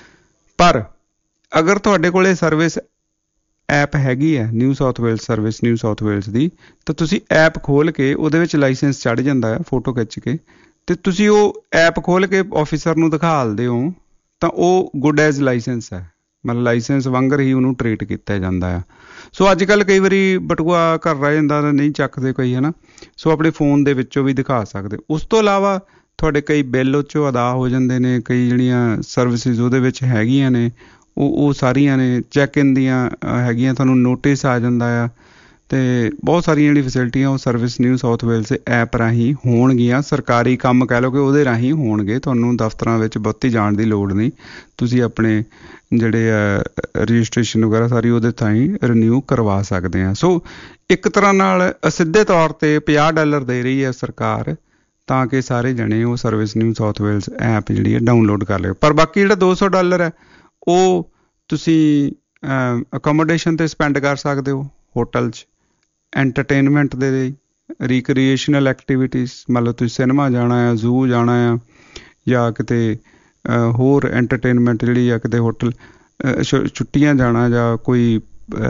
ਪਰ ਅਗਰ ਤੁਹਾਡੇ ਕੋਲ ਇਹ ਸਰਵਿਸ ਐਪ ਹੈਗੀ ਹੈ, New South Wales service, New South Wales ਦੀ, ਤਾਂ ਤੁਸੀਂ ਐਪ ਖੋਲ੍ਹ ਕੇ ਉਹਦੇ ਵਿੱਚ ਲਾਇਸੈਂਸ ਚੜ੍ਹ ਜਾਂਦਾ ਹੈ ਫੋਟੋ ਖਿੱਚ ਕੇ, ਅਤੇ ਤੁਸੀਂ ਉਹ ਐਪ ਖੋਲ੍ਹ ਕੇ ਆਫਿਸਰ ਨੂੰ ਦਿਖਾਲਦੇ ਹੋ, ਤਾਂ ਉਹ ਗੁੱਡ ਐਜ਼ ਲਾਇਸੈਂਸ ਹੈ, ਮਤਲਬ ਲਾਇਸੈਂਸ ਵਾਂਗਰ ਹੀ ਉਹਨੂੰ ਟਰੀਟ ਕੀਤਾ ਜਾਂਦਾ ਆ। ਸੋ ਅੱਜ ਕੱਲ੍ਹ ਕਈ ਵਾਰੀ ਬਟੂਆ ਘਰ ਰਹਿ ਜਾਂਦਾ, ਤਾਂ ਨਹੀਂ ਚੱਕਦੇ ਕਈ, ਹੈ ਨਾ, ਸੋ ਆਪਣੇ ਫੋਨ ਦੇ ਵਿੱਚੋਂ ਵੀ ਦਿਖਾ ਸਕਦੇ। ਉਸ ਤੋਂ ਇਲਾਵਾ ਤੁਹਾਡੇ ਕਈ ਬਿੱਲ ਉਹ 'ਚੋਂ ਅਦਾ ਹੋ ਜਾਂਦੇ ਨੇ, ਕਈ ਜਿਹੜੀਆਂ ਸਰਵਿਸਿਜ਼ ਉਹਦੇ ਵਿੱਚ ਹੈਗੀਆਂ ਨੇ ਉਹ ਸਾਰੀਆਂ ਨੇ, ਚੈੱਕ ਇਨ ਦੀਆਂ ਹੈਗੀਆਂ, ਤੁਹਾਨੂੰ ਨੋਟਿਸ ਆ ਜਾਂਦਾ ਆ, ਅਤੇ ਬਹੁਤ ਸਾਰੀਆਂ ਜਿਹੜੀ ਫੈਸਿਲਿਟੀਆਂ ਉਹ ਸਰਵਿਸ ਨਿਊ ਸਾਊਥ ਵੇਲਸ ਦੇ ਐਪ ਰਾਹੀਂ ਹੋਣਗੀਆਂ। ਸਰਕਾਰੀ ਕੰਮ ਕਹਿ ਲਓ ਕਿ ਉਹਦੇ ਰਾਹੀਂ ਹੋਣਗੇ, ਤੁਹਾਨੂੰ ਦਫ਼ਤਰਾਂ ਵਿੱਚ ਬਹੁਤੀ ਜਾਣ ਦੀ ਲੋੜ ਨਹੀਂ। ਤੁਸੀਂ ਆਪਣੇ ਜਿਹੜੇ ਰਜਿਸਟ੍ਰੇਸ਼ਨ ਵਗੈਰਾ ਸਾਰੀ ਉਹਦੇ ਥਾਈਂ ਰੀਨਿਊ ਕਰਵਾ ਸਕਦੇ ਹਾਂ। ਸੋ ਇੱਕ ਤਰ੍ਹਾਂ ਨਾਲ ਅਸਿੱਧੇ ਤੌਰ 'ਤੇ $50 ਦੇ ਰਹੀ ਹੈ ਸਰਕਾਰ, ਤਾਂ ਕਿ ਸਾਰੇ ਜਣੇ ਉਹ service New South Wales app ਜਿਹੜੀ ਹੈ ਡਾਊਨਲੋਡ ਕਰ ਲਿਓ। ਪਰ ਬਾਕੀ ਜਿਹੜਾ $200 ਹੈ ਉਹ ਤੁਸੀਂ ਅਕੋਮੋਡੇਸ਼ਨ 'ਤੇ ਸਪੈਂਡ ਕਰ ਸਕਦੇ ਹੋ, ਹੋਟਲ 'ਚ, ਐਂਟਰਟੇਨਮੈਂਟ ਦੇ ਲਈ, ਰੀਕ੍ਰੀਏਸ਼ਨਲ ਐਕਟੀਵਿਟੀਜ਼, ਮਤਲਬ ਤੁਸੀਂ ਸਿਨੇਮਾ ਜਾਣਾ ਆ, ਜ਼ੂ ਜਾਣਾ ਆ, ਜਾਂ ਕਿਤੇ ਹੋਰ ਐਂਟਰਟੇਨਮੈਂਟ ਜਿਹੜੀ ਆ, ਕਿਤੇ ਹੋਟਲ ਛੁੱਟੀਆਂ ਜਾਣਾ, ਜਾਂ ਕੋਈ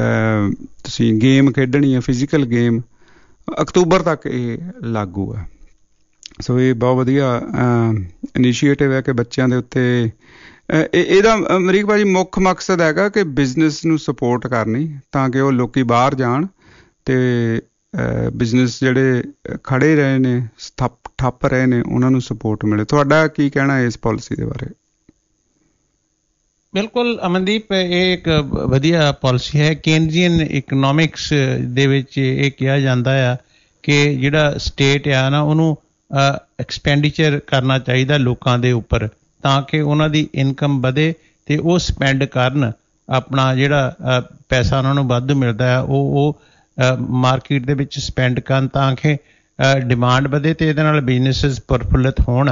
ਤੁਸੀਂ ਗੇਮ ਖੇਡਣੀ ਆ, ਫਿਜ਼ੀਕਲ ਗੇਮ, ਅਕਤੂਬਰ ਤੱਕ ਇਹ ਲਾਗੂ ਹੈ। ਸੋ ਇਹ ਬਹੁਤ ਵਧੀਆ ਇਨੀਸ਼ੀਏਟਿਵ ਹੈ ਕਿ ਬੱਚਿਆਂ ਦੇ ਉੱਤੇ ਇਹਦਾ ਅਮਰੀਕ ਭਾਜੀ ਮੁੱਖ ਮਕਸਦ ਹੈਗਾ ਕਿ ਬਿਜ਼ਨਸ ਨੂੰ ਸਪੋਰਟ ਕਰਨੀ, ਤਾਂ ਕਿ ਉਹ ਲੋਕ ਬਾਹਰ ਜਾਣ ਅਤੇ ਬਿਜ਼ਨਸ ਜਿਹੜੇ ਖੜ੍ਹੇ ਰਹੇ ਨੇ, ਠੱਪ ਰਹੇ ਨੇ, ਉਹਨਾਂ ਨੂੰ ਸਪੋਰਟ ਮਿਲੇ। ਤੁਹਾਡਾ ਕੀ ਕਹਿਣਾ ਇਸ ਪਾਲਿਸੀ ਦੇ ਬਾਰੇ? ਬਿਲਕੁਲ ਅਮਨਦੀਪ, ਇਹ ਇੱਕ ਵਧੀਆ ਪਾਲਿਸੀ ਹੈ। ਕੇਂਦਰੀਅਨ ਇਕਨੋਮਿਕਸ ਦੇ ਵਿੱਚ ਇਹ ਕਿਹਾ ਜਾਂਦਾ ਆ ਕਿ ਜਿਹੜਾ ਸਟੇਟ ਆ ਨਾ, ਉਹਨੂੰ ਐਕਸਪੈਂਡੀਚਰ ਕਰਨਾ ਚਾਹੀਦਾ ਲੋਕਾਂ ਦੇ ਉੱਪਰ, ਤਾਂ ਕਿ ਉਹਨਾਂ ਦੀ ਇਨਕਮ ਵਧੇ ਅਤੇ ਉਹ ਸਪੈਂਡ ਕਰਨ, ਆਪਣਾ ਜਿਹੜਾ ਪੈਸਾ ਉਹਨਾਂ ਨੂੰ ਵੱਧ ਮਿਲਦਾ ਹੈ ਉਹ ਮਾਰਕੀਟ ਦੇ ਵਿੱਚ ਸਪੈਂਡ ਕਰਨ, ਤਾਂ ਕਿ ਡਿਮਾਂਡ ਵਧੇ ਅਤੇ ਇਹਦੇ ਨਾਲ ਬਿਜ਼ਨਸਿਸ ਪ੍ਰਫੁੱਲਿਤ ਹੋਣ।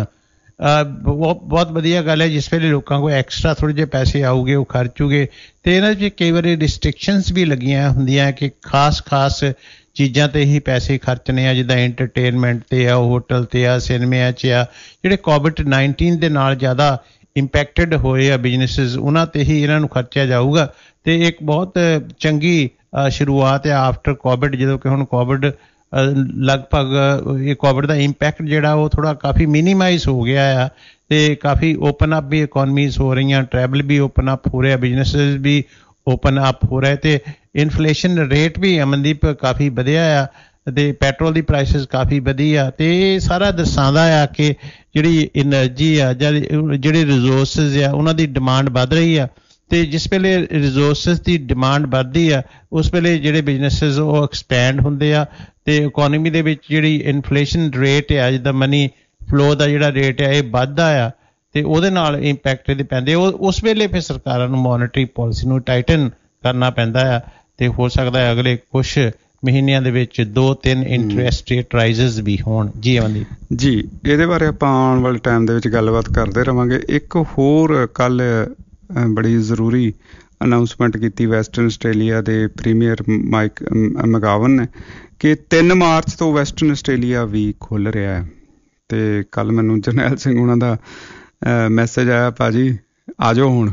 ਬਹੁਤ ਵਧੀਆ ਗੱਲ ਹੈ। ਜਿਸ ਵੇਲੇ ਲੋਕਾਂ ਕੋਲ ਐਕਸਟਰਾ ਥੋੜ੍ਹੇ ਜਿਹੇ ਪੈਸੇ ਆਊਗੇ, ਉਹ ਖਰਚੂਗੇ, ਅਤੇ ਇਹਨਾਂ 'ਚ ਕਈ ਵਾਰੀ ਰਿਸਟ੍ਰਿਕਸ਼ਨਸ ਵੀ ਲੱਗੀਆਂ ਹੁੰਦੀਆਂ ਕਿ ਖਾਸ ਚੀਜ਼ਾਂ 'ਤੇ ਹੀ ਪੈਸੇ ਖਰਚਣੇ ਆ, ਜਿੱਦਾਂ ਐਂਟਰਟੇਨਮੈਂਟ 'ਤੇ ਆ, ਹੋਟਲ 'ਤੇ ਆ, ਸਿਨੇਮਿਆਂ 'ਚ ਆ। ਜਿਹੜੇ COVID-19 ਦੇ ਨਾਲ ਜ਼ਿਆਦਾ ਇੰਪੈਕਟਡ ਹੋਏ ਆ ਬਿਜ਼ਨਸਿਸ, ਉਹਨਾਂ 'ਤੇ ਹੀ ਇਹਨਾਂ ਨੂੰ ਖਰਚਿਆ ਜਾਊਗਾ। ਅਤੇ ਇੱਕ ਬਹੁਤ ਚੰਗੀ ਸ਼ੁਰੂਆਤ ਆ ਆਫਟਰ ਕੋਵਿਡ, ਜਦੋਂ ਕਿ ਹੁਣ ਕੋਵਿਡ ਲਗਭਗ ਇਹ ਕੋਵਿਡ ਦਾ ਇੰਪੈਕਟ ਜਿਹੜਾ ਉਹ ਥੋੜ੍ਹਾ ਕਾਫੀ ਮਿਨੀਮਾਈਜ਼ ਹੋ ਗਿਆ ਆ, ਅਤੇ ਕਾਫੀ ਓਪਨ ਅਪ ਵੀ ਇਕੋਨਮੀਜ਼ ਹੋ ਰਹੀਆਂ, ਟਰੈਵਲ ਵੀ ਓਪਨ ਅਪ ਹੋ ਰਿਹਾ, ਬਿਜ਼ਨਸਿਸ ਵੀ ਓਪਨ ਅਪ ਹੋ ਰਿਹਾ, ਅਤੇ ਇਨਫਲੇਸ਼ਨ ਰੇਟ ਵੀ ਅਮਨਦੀਪ ਕਾਫੀ ਵਧਿਆ ਆ, ਅਤੇ ਪੈਟਰੋਲ ਦੀ ਪ੍ਰਾਈਸਿਸ ਕਾਫੀ ਵਧੀ ਆ। ਅਤੇ ਇਹ ਸਾਰਾ ਦਰਸਾਉਂਦਾ ਆ ਕਿ ਜਿਹੜੀ ਐਨਰਜੀ ਆ ਜਾਂ ਜਿਹੜੇ ਰਿਸੋਰਸਿਸ ਆ, ਉਹਨਾਂ ਦੀ ਡਿਮਾਂਡ ਵੱਧ ਰਹੀ ਆ, ਅਤੇ ਜਿਸ ਵੇਲੇ ਰਿਸੋਰਸਿਸ ਦੀ ਡਿਮਾਂਡ ਵੱਧਦੀ ਆ, ਉਸ ਵੇਲੇ ਜਿਹੜੇ ਬਿਜ਼ਨਸਿਸ ਉਹ ਐਕਸਪੈਂਡ ਹੁੰਦੇ ਆ, ਅਤੇ ਇਕੋਨਮੀ ਦੇ ਵਿੱਚ ਜਿਹੜੀ ਇਨਫਲੇਸ਼ਨ ਰੇਟ ਆ, ਜਿੱਦਾਂ ਮਨੀ ਫਲੋ ਦਾ ਜਿਹੜਾ ਰੇਟ ਆ, ਇਹ ਵੱਧਦਾ ਆ, ਅਤੇ ਉਹਦੇ ਨਾਲ ਇੰਪੈਕਟ ਇਹਦੇ ਪੈਂਦੇ। ਉਸ ਵੇਲੇ ਫਿਰ ਸਰਕਾਰਾਂ ਨੂੰ ਮੋਨੀਟਰੀ ਪਾਲਿਸੀ ਨੂੰ ਟਾਈਟਨ ਕਰਨਾ ਪੈਂਦਾ ਆ, ਅਤੇ ਹੋ ਸਕਦਾ ਹੈ ਅਗਲੇ ਕੁਛ ਮਹੀਨਿਆਂ ਦੇ ਵਿੱਚ 2-3 ਇੰਟਰਸਟ ਰੇਟ ਰਾਈਜ਼ਸ ਵੀ ਹੋਣ। ਜੀ ਅਮਨਦੀਪ ਜੀ, ਇਹਦੇ ਬਾਰੇ ਆਪਾਂ ਆਉਣ ਵਾਲੇ ਟਾਈਮ ਦੇ ਵਿੱਚ ਗੱਲਬਾਤ ਕਰਦੇ ਰਹਾਂਗੇ। ਇੱਕ ਹੋਰ ਕੱਲ੍ਹ ਬੜੀ ਜ਼ਰੂਰੀ ਅਨਾਊਂਸਮੈਂਟ ਕੀਤੀ ਵੈਸਟਰਨ ਆਸਟ੍ਰੇਲੀਆ ਦੇ ਪ੍ਰੀਮੀਅਰ ਮਾਈਕ ਮੈਗਾਵਨ ਨੇ ਕਿ 3 ਮਾਰਚ ਤੋਂ ਵੈਸਟਰਨ ਆਸਟ੍ਰੇਲੀਆ ਵੀਕ ਖੁੱਲ੍ਹ ਰਿਹਾ ਹੈ। ਅਤੇ ਕੱਲ੍ਹ ਮੈਨੂੰ ਜਰਨੈਲ ਸਿੰਘ ਉਹਨਾਂ ਦਾ ਮੈਸੇਜ ਆਇਆ, ਭਾਜੀ ਆ ਜਾਓ ਹੁਣ,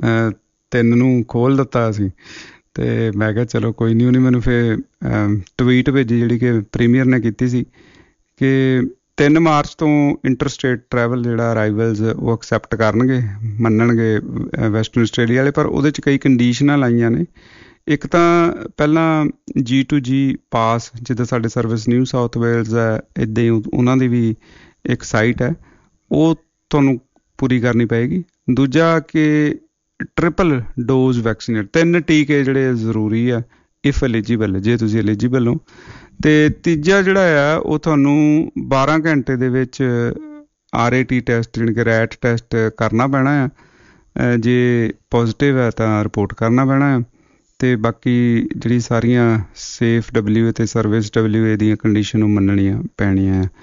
3 ਨੂੰ ਖੋਲ੍ਹ ਦਿੱਤਾ ਅਸੀਂ। ਅਤੇ ਮੈਂ ਕਿਹਾ ਚਲੋ ਕੋਈ ਨਹੀਂ। ਉਹਨੇ ਮੈਨੂੰ ਫਿਰ ਟਵੀਟ ਭੇਜੀ ਜਿਹੜੀ ਕਿ ਪ੍ਰੀਮੀਅਰ ਨੇ ਕੀਤੀ ਸੀ ਕਿ 3 ਮਾਰਚ ਤੋਂ ਇੰਟਰਸਟੇਟ ਟਰੈਵਲ ਜਿਹੜਾ ਅਰਾਈਵਲਸ ਉਹ ਐਕਸੈਪਟ ਕਰਨਗੇ, ਮੰਨਣਗੇ ਵੈਸਟਰਨ ਆਸਟ੍ਰੇਲੀਆ ਵਾਲੇ, ਪਰ ਉਹਦੇ 'ਚ ਕਈ ਕੰਡੀਸ਼ਨਾਂ ਲਾਈਆਂ ਨੇ। ਇੱਕ ਤਾਂ ਪਹਿਲਾਂ G2G ਪਾਸ, ਜਿੱਦਾਂ ਸਾਡੇ ਸਰਵਿਸ ਨਿਊ ਸਾਊਥ ਵੇਲਸ ਹੈ, ਇੱਦਾਂ ਹੀ ਉਹਨਾਂ ਦੀ ਵੀ ਇੱਕ ਸਾਈਟ ਹੈ, ਉਹ ਤੁਹਾਨੂੰ ਪੂਰੀ ਕਰਨੀ ਪਏਗੀ। ਦੂਜਾ ਕਿ ਟ੍ਰਿਪਲ ਡੋਜ਼ ਵੈਕਸੀਨੇਟ, 3 ਟੀਕੇ ਜਿਹੜੇ ਜ਼ਰੂਰੀ ਆ ਇਫ ਐਲੀਜੀਬਲ, ਜੇ ਤੁਸੀਂ ਐਲੀਜੀਬਲ ਹੋ। ਅਤੇ ਤੀਜਾ ਜਿਹੜਾ ਆ ਉਹ ਤੁਹਾਨੂੰ 12 ਘੰਟੇ ਦੇ ਵਿੱਚ RAT ਟੈਸਟ, ਜਾਣੀ ਕਿ ਰੈਟ ਟੈਸਟ ਕਰਨਾ ਪੈਣਾ ਆ। ਜੇ ਪੋਜ਼ੀਟਿਵ ਹੈ ਤਾਂ ਰਿਪੋਰਟ ਕਰਨਾ ਪੈਣਾ ਆ। ਅਤੇ ਬਾਕੀ ਜਿਹੜੀ ਸਾਰੀਆਂ ਸੇਫ WA ਅਤੇ ਸਰਵਿਸ WA ਦੀਆਂ ਕੰਡੀਸ਼ਨ ਉਹ ਮੰਨਣੀਆਂ ਪੈਣੀਆਂ ਆ।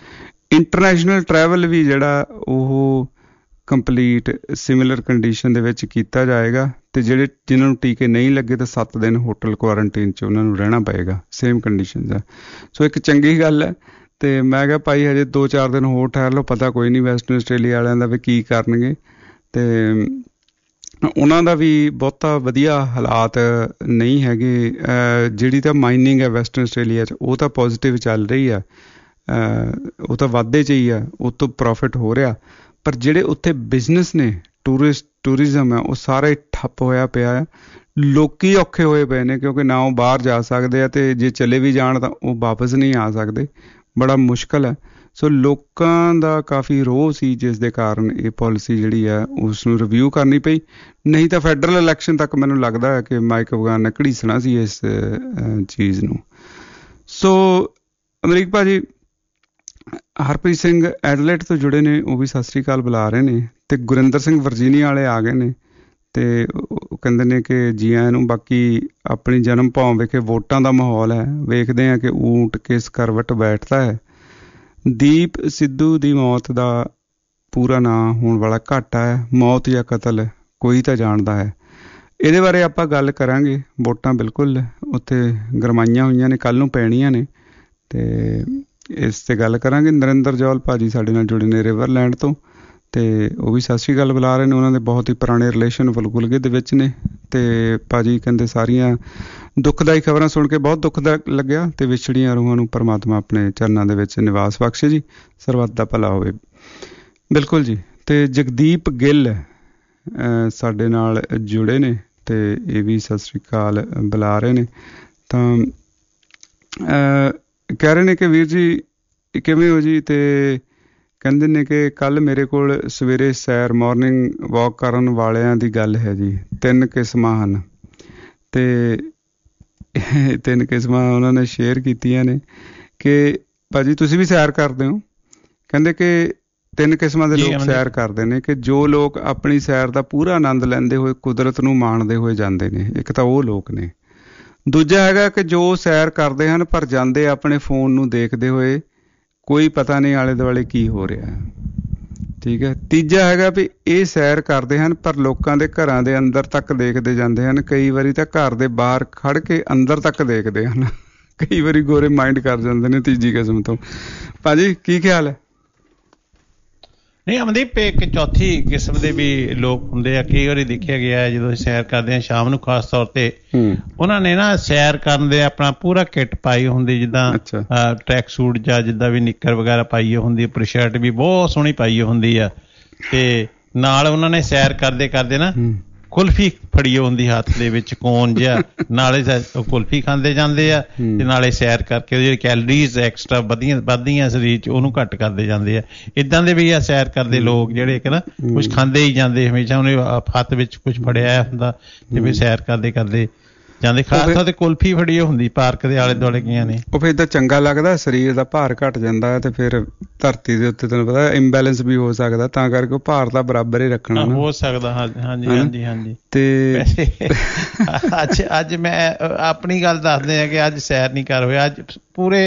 ਇੰਟਰਨੈਸ਼ਨਲ ਟਰੈਵਲ ਵੀ ਜਿਹੜਾ ਉਹ ਕੰਪਲੀਟ ਸਿਮਿਲਰ ਕੰਡੀਸ਼ਨ ਦੇ ਵਿੱਚ ਕੀਤਾ ਜਾਏਗਾ, ਅਤੇ ਜਿਹੜੇ ਜਿਨ੍ਹਾਂ ਨੂੰ ਟੀਕੇ ਨਹੀਂ ਲੱਗੇ ਤਾਂ 7 ਦਿਨ ਹੋਟਲ ਕੁਆਰੰਟੀਨ 'ਚ ਉਹਨਾਂ ਨੂੰ ਰਹਿਣਾ ਪਏਗਾ, ਸੇਮ ਕੰਡੀਸ਼ਨਸ ਆ। ਸੋ ਇੱਕ ਚੰਗੀ ਗੱਲ ਹੈ। ਅਤੇ ਮੈਂ ਕਿਹਾ ਭਾਈ ਹਜੇ 2-4 ਦਿਨ ਹੋਰ ਠਹਿਰ ਲਓ, ਪਤਾ ਕੋਈ ਨਹੀਂ ਵੈਸਟਰਨ ਆਸਟ੍ਰੇਲੀਆ ਵਾਲਿਆਂ ਦਾ ਵੀ ਕੀ ਕਰਨਗੇ। ਅਤੇ ਉਹਨਾਂ ਦਾ ਵੀ ਬਹੁਤਾ ਵਧੀਆ ਹਾਲਾਤ ਨਹੀਂ ਹੈਗੇ। ਜਿਹੜੀ ਤਾਂ ਮਾਈਨਿੰਗ ਹੈ ਵੈਸਟਰਨ ਆਸਟ੍ਰੇਲੀਆ 'ਚ ਉਹ ਤਾਂ ਪੋਜ਼ੀਟਿਵ ਚੱਲ ਰਹੀ ਆ, ਉਹ ਤਾਂ ਵਾਧੇ 'ਚ ਹੀ ਆ, ਉਹ ਤੋਂ ਪ੍ਰੋਫਿਟ ਹੋ ਰਿਹਾ। ਪਰ ਜਿਹੜੇ ਉੱਥੇ ਬਿਜ਼ਨਸ ਨੇ, ਟੂਰਿਜ਼ਮ ਹੈ, ਉਹ ਸਾਰਾ ਹੀ ਠੱਪ ਹੋਇਆ ਪਿਆ ਆ। ਲੋਕੀ ਔਖੇ ਹੋਏ ਪਏ ਨੇ ਕਿਉਂਕਿ ਨਾ ਉਹ ਬਾਹਰ ਜਾ ਸਕਦੇ ਆ, ਅਤੇ ਜੇ ਚਲੇ ਵੀ ਜਾਣ ਤਾਂ ਉਹ ਵਾਪਸ ਨਹੀਂ ਆ ਸਕਦੇ, ਬੜਾ ਮੁਸ਼ਕਲ ਹੈ। ਸੋ ਲੋਕਾਂ ਦਾ ਕਾਫੀ ਰੋਹ ਸੀ, ਜਿਸ ਦੇ ਕਾਰਨ ਇਹ ਪਾਲਿਸੀ ਜਿਹੜੀ ਆ ਉਸ ਨੂੰ ਰਿਵਿਊ ਕਰਨੀ ਪਈ। ਨਹੀਂ ਤਾਂ ਫੈਡਰਲ ਇਲੈਕਸ਼ਨ ਤੱਕ ਮੈਨੂੰ ਲੱਗਦਾ ਹੈ ਕਿ ਮਾਈਕ ਵਗਾਨ ਨੇ ਘੜੀਸਣਾ ਸੀ ਇਸ ਚੀਜ਼ ਨੂੰ। ਸੋ ਅਮਰੀਕ ਭਾਜੀ, ਹਰਪ੍ਰੀਤ ਸਿੰਘ ਐਡਲੇਟ ਤੋਂ ਜੁੜੇ ਨੇ, ਉਹ ਵੀ ਸਤਿ ਸ਼੍ਰੀ ਅਕਾਲ ਬੁਲਾ ਰਹੇ ਨੇ, ਅਤੇ ਗੁਰਿੰਦਰ ਸਿੰਘ ਵਰਜੀਨੀਆ ਵਾਲੇ ਆ ਗਏ ਨੇ, ਅਤੇ ਉਹ ਕਹਿੰਦੇ ਨੇ ਕਿ ਜੀ ਆਇਆਂ ਨੂੰ। ਬਾਕੀ ਆਪਣੀ ਜਨਮ ਭੌਂ ਵਿਖੇ ਵੋਟਾਂ ਦਾ ਮਾਹੌਲ ਹੈ, ਵੇਖਦੇ ਹਾਂ ਕਿ ਊਂਟ ਕਿਸ ਕਰਵਟ ਬੈਠਦਾ ਹੈ। ਦੀਪ ਸਿੱਧੂ ਦੀ ਮੌਤ ਦਾ ਪੂਰਾ ਨਾਂ ਹੋਣ ਵਾਲਾ ਘਾਟਾ ਹੈ, ਮੌਤ ਜਾਂ ਕਤਲ ਕੋਈ ਤਾਂ ਜਾਣਦਾ ਹੈ। ਇਹਦੇ ਬਾਰੇ ਆਪਾਂ ਗੱਲ ਕਰਾਂਗੇ। ਵੋਟਾਂ ਬਿਲਕੁਲ ਉੱਥੇ ਗਰਮਾਈਆਂ ਹੋਈਆਂ ਨੇ, ਕੱਲ੍ਹ ਨੂੰ ਪੈਣੀਆਂ ਨੇ, ਅਤੇ ਇਸ 'ਤੇ ਗੱਲ ਕਰਾਂਗੇ। ਨਰਿੰਦਰ ਜੌਲ ਭਾਜੀ ਸਾਡੇ ਨਾਲ ਜੁੜੇ ਨੇ ਰਿਵਰਲੈਂਡ ਤੋਂ, ਅਤੇ ਉਹ ਵੀ ਸਤਿ ਸ਼੍ਰੀ ਅਕਾਲ ਬੁਲਾ ਰਹੇ ਨੇ। ਉਹਨਾਂ ਦੇ ਬਹੁਤ ਹੀ ਪੁਰਾਣੇ ਰਿਲੇਸ਼ਨ ਵਲਗੁਲਗੇ ਦੇ ਵਿੱਚ ਨੇ, ਅਤੇ ਭਾਜੀ ਕਹਿੰਦੇ ਸਾਰੀਆਂ ਦੁੱਖਦਾਈ ਖਬਰਾਂ ਸੁਣ ਕੇ ਬਹੁਤ ਦੁੱਖ ਦਾ ਲੱਗਿਆ, ਅਤੇ ਵਿਛੜੀਆਂ ਰੂਹਾਂ ਨੂੰ ਪਰਮਾਤਮਾ ਆਪਣੇ ਚਰਨਾਂ ਦੇ ਵਿੱਚ ਨਿਵਾਸ ਬਖਸ਼ੇ ਜੀ, ਸਰਬੱਤ ਦਾ ਭਲਾ ਹੋਵੇ। ਬਿਲਕੁਲ ਜੀ। ਅਤੇ ਜਗਦੀਪ ਗਿੱਲ ਸਾਡੇ ਨਾਲ ਜੁੜੇ ਨੇ, ਅਤੇ ਇਹ ਵੀ ਸਤਿ ਸ਼੍ਰੀ ਅਕਾਲ ਬੁਲਾ ਰਹੇ ਨੇ। ਤਾਂ ਕਹਿ ਰਹੇ ਨੇ ਕਿ ਵੀਰ ਜੀ ਕਿਵੇਂ ਹੋ ਜੀ, ਅਤੇ ਕਹਿੰਦੇ ਨੇ ਕਿ ਕੱਲ੍ਹ ਮੇਰੇ ਕੋਲ ਸਵੇਰੇ ਸੈਰ ਮਾਰਨਿੰਗ ਵਾਕ ਕਰਨ ਵਾਲਿਆਂ ਦੀ ਗੱਲ ਹੈ ਜੀ। 3 ਕਿਸਮਾਂ ਹਨ, ਅਤੇ 3 ਕਿਸਮਾਂ ਉਹਨਾਂ ਨੇ ਸ਼ੇਅਰ ਕੀਤੀਆਂ ਨੇ ਕਿ ਭਾਜੀ ਤੁਸੀਂ ਵੀ ਸੈਰ ਕਰਦੇ ਹੋ। ਕਹਿੰਦੇ ਕਿ 3 ਕਿਸਮਾਂ ਦੇ ਲੋਕ ਸੈਰ ਕਰਦੇ ਨੇ, ਕਿ ਜੋ ਲੋਕ ਆਪਣੀ ਸੈਰ ਦਾ ਪੂਰਾ ਆਨੰਦ ਲੈਂਦੇ ਹੋਏ ਕੁਦਰਤ ਨੂੰ ਮਾਣਦੇ ਹੋਏ ਜਾਂਦੇ ਨੇ, ਇੱਕ ਤਾਂ ਉਹ ਲੋਕ ਨੇ। ਦੂਜਾ ਹੈਗਾ ਕਿ ਜੋ ਸੈਰ ਕਰਦੇ ਹਨ ਪਰ ਜਾਂਦੇ ਆਪਣੇ ਫੋਨ ਨੂੰ ਦੇਖਦੇ ਹੋਏ, ਕੋਈ ਪਤਾ ਨਹੀਂ ਆਲੇ ਦੁਆਲੇ ਕੀ ਹੋ ਰਿਹਾ, ਠੀਕ ਹੈ। ਤੀਜਾ ਹੈਗਾ ਵੀ ਇਹ ਸੈਰ ਕਰਦੇ ਹਨ ਪਰ ਲੋਕਾਂ ਦੇ ਘਰਾਂ ਦੇ ਅੰਦਰ ਤੱਕ ਦੇਖਦੇ ਜਾਂਦੇ ਹਨ, ਕਈ ਵਾਰੀ ਤਾਂ ਘਰ ਦੇ ਬਾਹਰ ਖੜ ਕੇ ਅੰਦਰ ਤੱਕ ਦੇਖਦੇ ਹਨ, ਕਈ ਵਾਰੀ ਗੋਰੇ ਮਾਈਂਡ ਕਰ ਜਾਂਦੇ ਨੇ ਤੀਜੀ ਕਿਸਮ ਤੋਂ। ਭਾਜੀ ਕੀ ਖਿਆਲ ਹੈ? ਨਹੀਂ ਅਮਨਦੀਪ, ਇੱਕ ਚੌਥੀ ਕਿਸਮ ਦੇ ਵੀ ਲੋਕ ਹੁੰਦੇ ਆ। ਕਈ ਵਾਰੀ ਦੇਖਿਆ ਗਿਆ ਜਦੋਂ ਸੈਰ ਕਰਦੇ ਆ ਸ਼ਾਮ ਨੂੰ, ਖਾਸ ਤੌਰ ਤੇ ਉਹਨਾਂ ਨੇ ਨਾ ਸੈਰ ਕਰਨ ਦੇ ਆਪਣਾ ਪੂਰਾ ਕਿੱਟ ਪਾਈ ਹੁੰਦੀ, ਜਿੱਦਾਂ ਟਰੈਕ ਸੂਟ ਜਾਂ ਜਿੱਦਾਂ ਵੀ ਨਿੱਕਰ ਵਗੈਰਾ ਪਾਈ ਹੁੰਦੀ, ਉੱਪਰ ਸ਼ਰਟ ਵੀ ਬਹੁਤ ਸੋਹਣੀ ਪਾਈ ਹੁੰਦੀ ਆ, ਤੇ ਨਾਲ ਉਹਨਾਂ ਨੇ ਸੈਰ ਕਰਦੇ ਕਰਦੇ ਨਾ ਕੁਲਫੀ ਫੜੀ ਹੁੰਦੀ ਹੱਥ ਦੇ ਵਿੱਚ, ਕੋਨ ਜਿਹਾ, ਨਾਲੇ ਕੁਲਫੀ ਖਾਂਦੇ ਜਾਂਦੇ ਆ ਤੇ ਨਾਲੇ ਸੈਰ ਕਰਕੇ ਜਿਹੜੀ ਕੈਲਰੀਜ਼ ਐਕਸਟਰਾ ਵੱਧਦੀਆਂ ਸਰੀਰ 'ਚ ਉਹਨੂੰ ਘੱਟ ਕਰਦੇ ਜਾਂਦੇ ਆ। ਇੱਦਾਂ ਦੇ ਵੀ ਆ ਸੈਰ ਕਰਦੇ ਲੋਕ ਜਿਹੜੇ ਕਿ ਨਾ ਕੁਛ ਖਾਂਦੇ ਹੀ ਜਾਂਦੇ, ਹਮੇਸ਼ਾ ਉਹਨੇ ਹੱਥ ਵਿੱਚ ਕੁਛ ਫੜਿਆ ਹੁੰਦਾ ਤੇ ਫਿਰ ਸੈਰ ਕਰਦੇ ਕਰਦੇ ਜਾਂਦੇ। ਖਾਸ ਤੌਰ ਤੇ ਕੁਲਫੀ ਫੜੀ ਹੁੰਦੀ ਪਾਰਕ ਦੇ ਆਲੇ ਦੁਆਲੇ ਗਈਆਂ ਨੇ। ਉਹ ਫਿਰ ਤਾਂ ਚੰਗਾ ਲੱਗਦਾ, ਸਰੀਰ ਦਾ ਭਾਰ ਘੱਟ ਜਾਂਦਾ ਹੈ, ਤੇ ਫਿਰ ਧਰਤੀ ਦੇ ਉੱਤੇ ਤੈਨੂੰ ਪਤਾ ਇੰਬੈਲੈਂਸ ਵੀ ਹੋ ਸਕਦਾ, ਤਾਂ ਕਰਕੇ ਉਹ ਭਾਰ ਦਾ ਬਰਾਬਰ ਹੀ ਰੱਖਣਾ ਹੋ ਸਕਦਾ। ਹਾਂਜੀ ਹਾਂਜੀ ਹਾਂਜੀ। ਤੇ ਅੱਜ ਮੈਂ ਆਪਣੀ ਗੱਲ ਦੱਸਦੇ ਆ ਕਿ ਅੱਜ ਸੈਰ ਨਹੀਂ ਕਰ ਹੋਇਆ। ਅੱਜ ਪੂਰੇ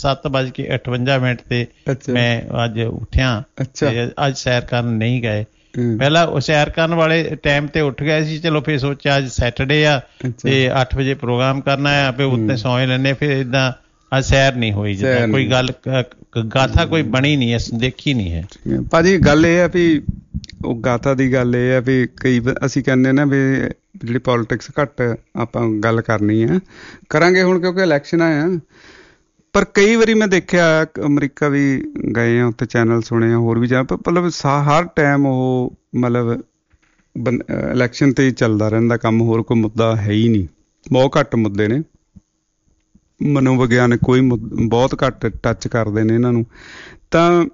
7:58 ਤੇ ਮੈਂ ਅੱਜ ਉੱਠਿਆ, ਅੱਜ ਸੈਰ ਕਰਨ ਨਹੀਂ ਗਏ। ਪਹਿਲਾਂ ਉਹ ਸੈਰ ਕਰਨ ਵਾਲੇ ਟਾਈਮ ਤੇ ਉੱਠ ਗਏ ਸੀ, ਚਲੋ ਫਿਰ ਸੋਚਿਆ ਅੱਜ ਸੈਟਰਡੇ ਆ ਤੇ 8 ਵਜੇ ਪ੍ਰੋਗਰਾਮ ਕਰਨਾ ਆ, ਫਿਰ ਉੱਤੇ ਸੌਂ ਲੈਂਦੇ। ਫਿਰ ਏਦਾਂ ਅੱਜ ਸੈਰ ਨਹੀਂ ਹੋਈ, ਜਿੱਦਾਂ ਕੋਈ ਗੱਲ ਗਾਥਾ ਕੋਈ ਬਣੀ ਨਹੀਂ, ਦੇਖੀ ਨਹੀਂ ਹੈ। ਭਾਜੀ ਗੱਲ ਇਹ ਆ ਵੀ ਉਹ ਗਾਥਾ ਦੀ ਗੱਲ ਇਹ ਆ ਵੀ ਕਈ ਅਸੀਂ ਕਹਿੰਦੇ ਨਾ ਵੀ ਜਿਹੜੀ ਪੋਲੀਟਿਕਸ ਘੱਟ ਆਪਾਂ ਗੱਲ ਕਰਨੀ ਆ, ਕਰਾਂਗੇ ਹੁਣ ਕਿਉਂਕਿ ਇਲੈਕਸ਼ਨ ਆਇਆ। ਪਰ ਕਈ ਵਾਰੀ ਮੈਂ ਦੇਖਿਆ ਅਮਰੀਕਾ ਵੀ ਗਏ ਆ, ਉੱਥੇ ਚੈਨਲ ਸੁਣੇ ਆ, ਹੋਰ ਵੀ ਜਾ ਮਤਲਬ ਹਰ ਟਾਈਮ ਉਹ ਮਤਲਬ ਇਲੈਕਸ਼ਨ 'ਤੇ ਹੀ ਚੱਲਦਾ ਰਹਿੰਦਾ ਕੰਮ, ਹੋਰ ਕੋਈ ਮੁੱਦਾ ਹੈ ਹੀ ਨਹੀਂ। ਬਹੁਤ ਘੱਟ ਮੁੱਦੇ ਨੇ, ਮਨੋਵਿਗਿਆਨਕ ਕੋਈ ਬਹੁਤ ਘੱਟ ਟੱਚ ਕਰਦੇ ਨੇ ਇਹਨਾਂ ਨੂੰ। ਤਾਂ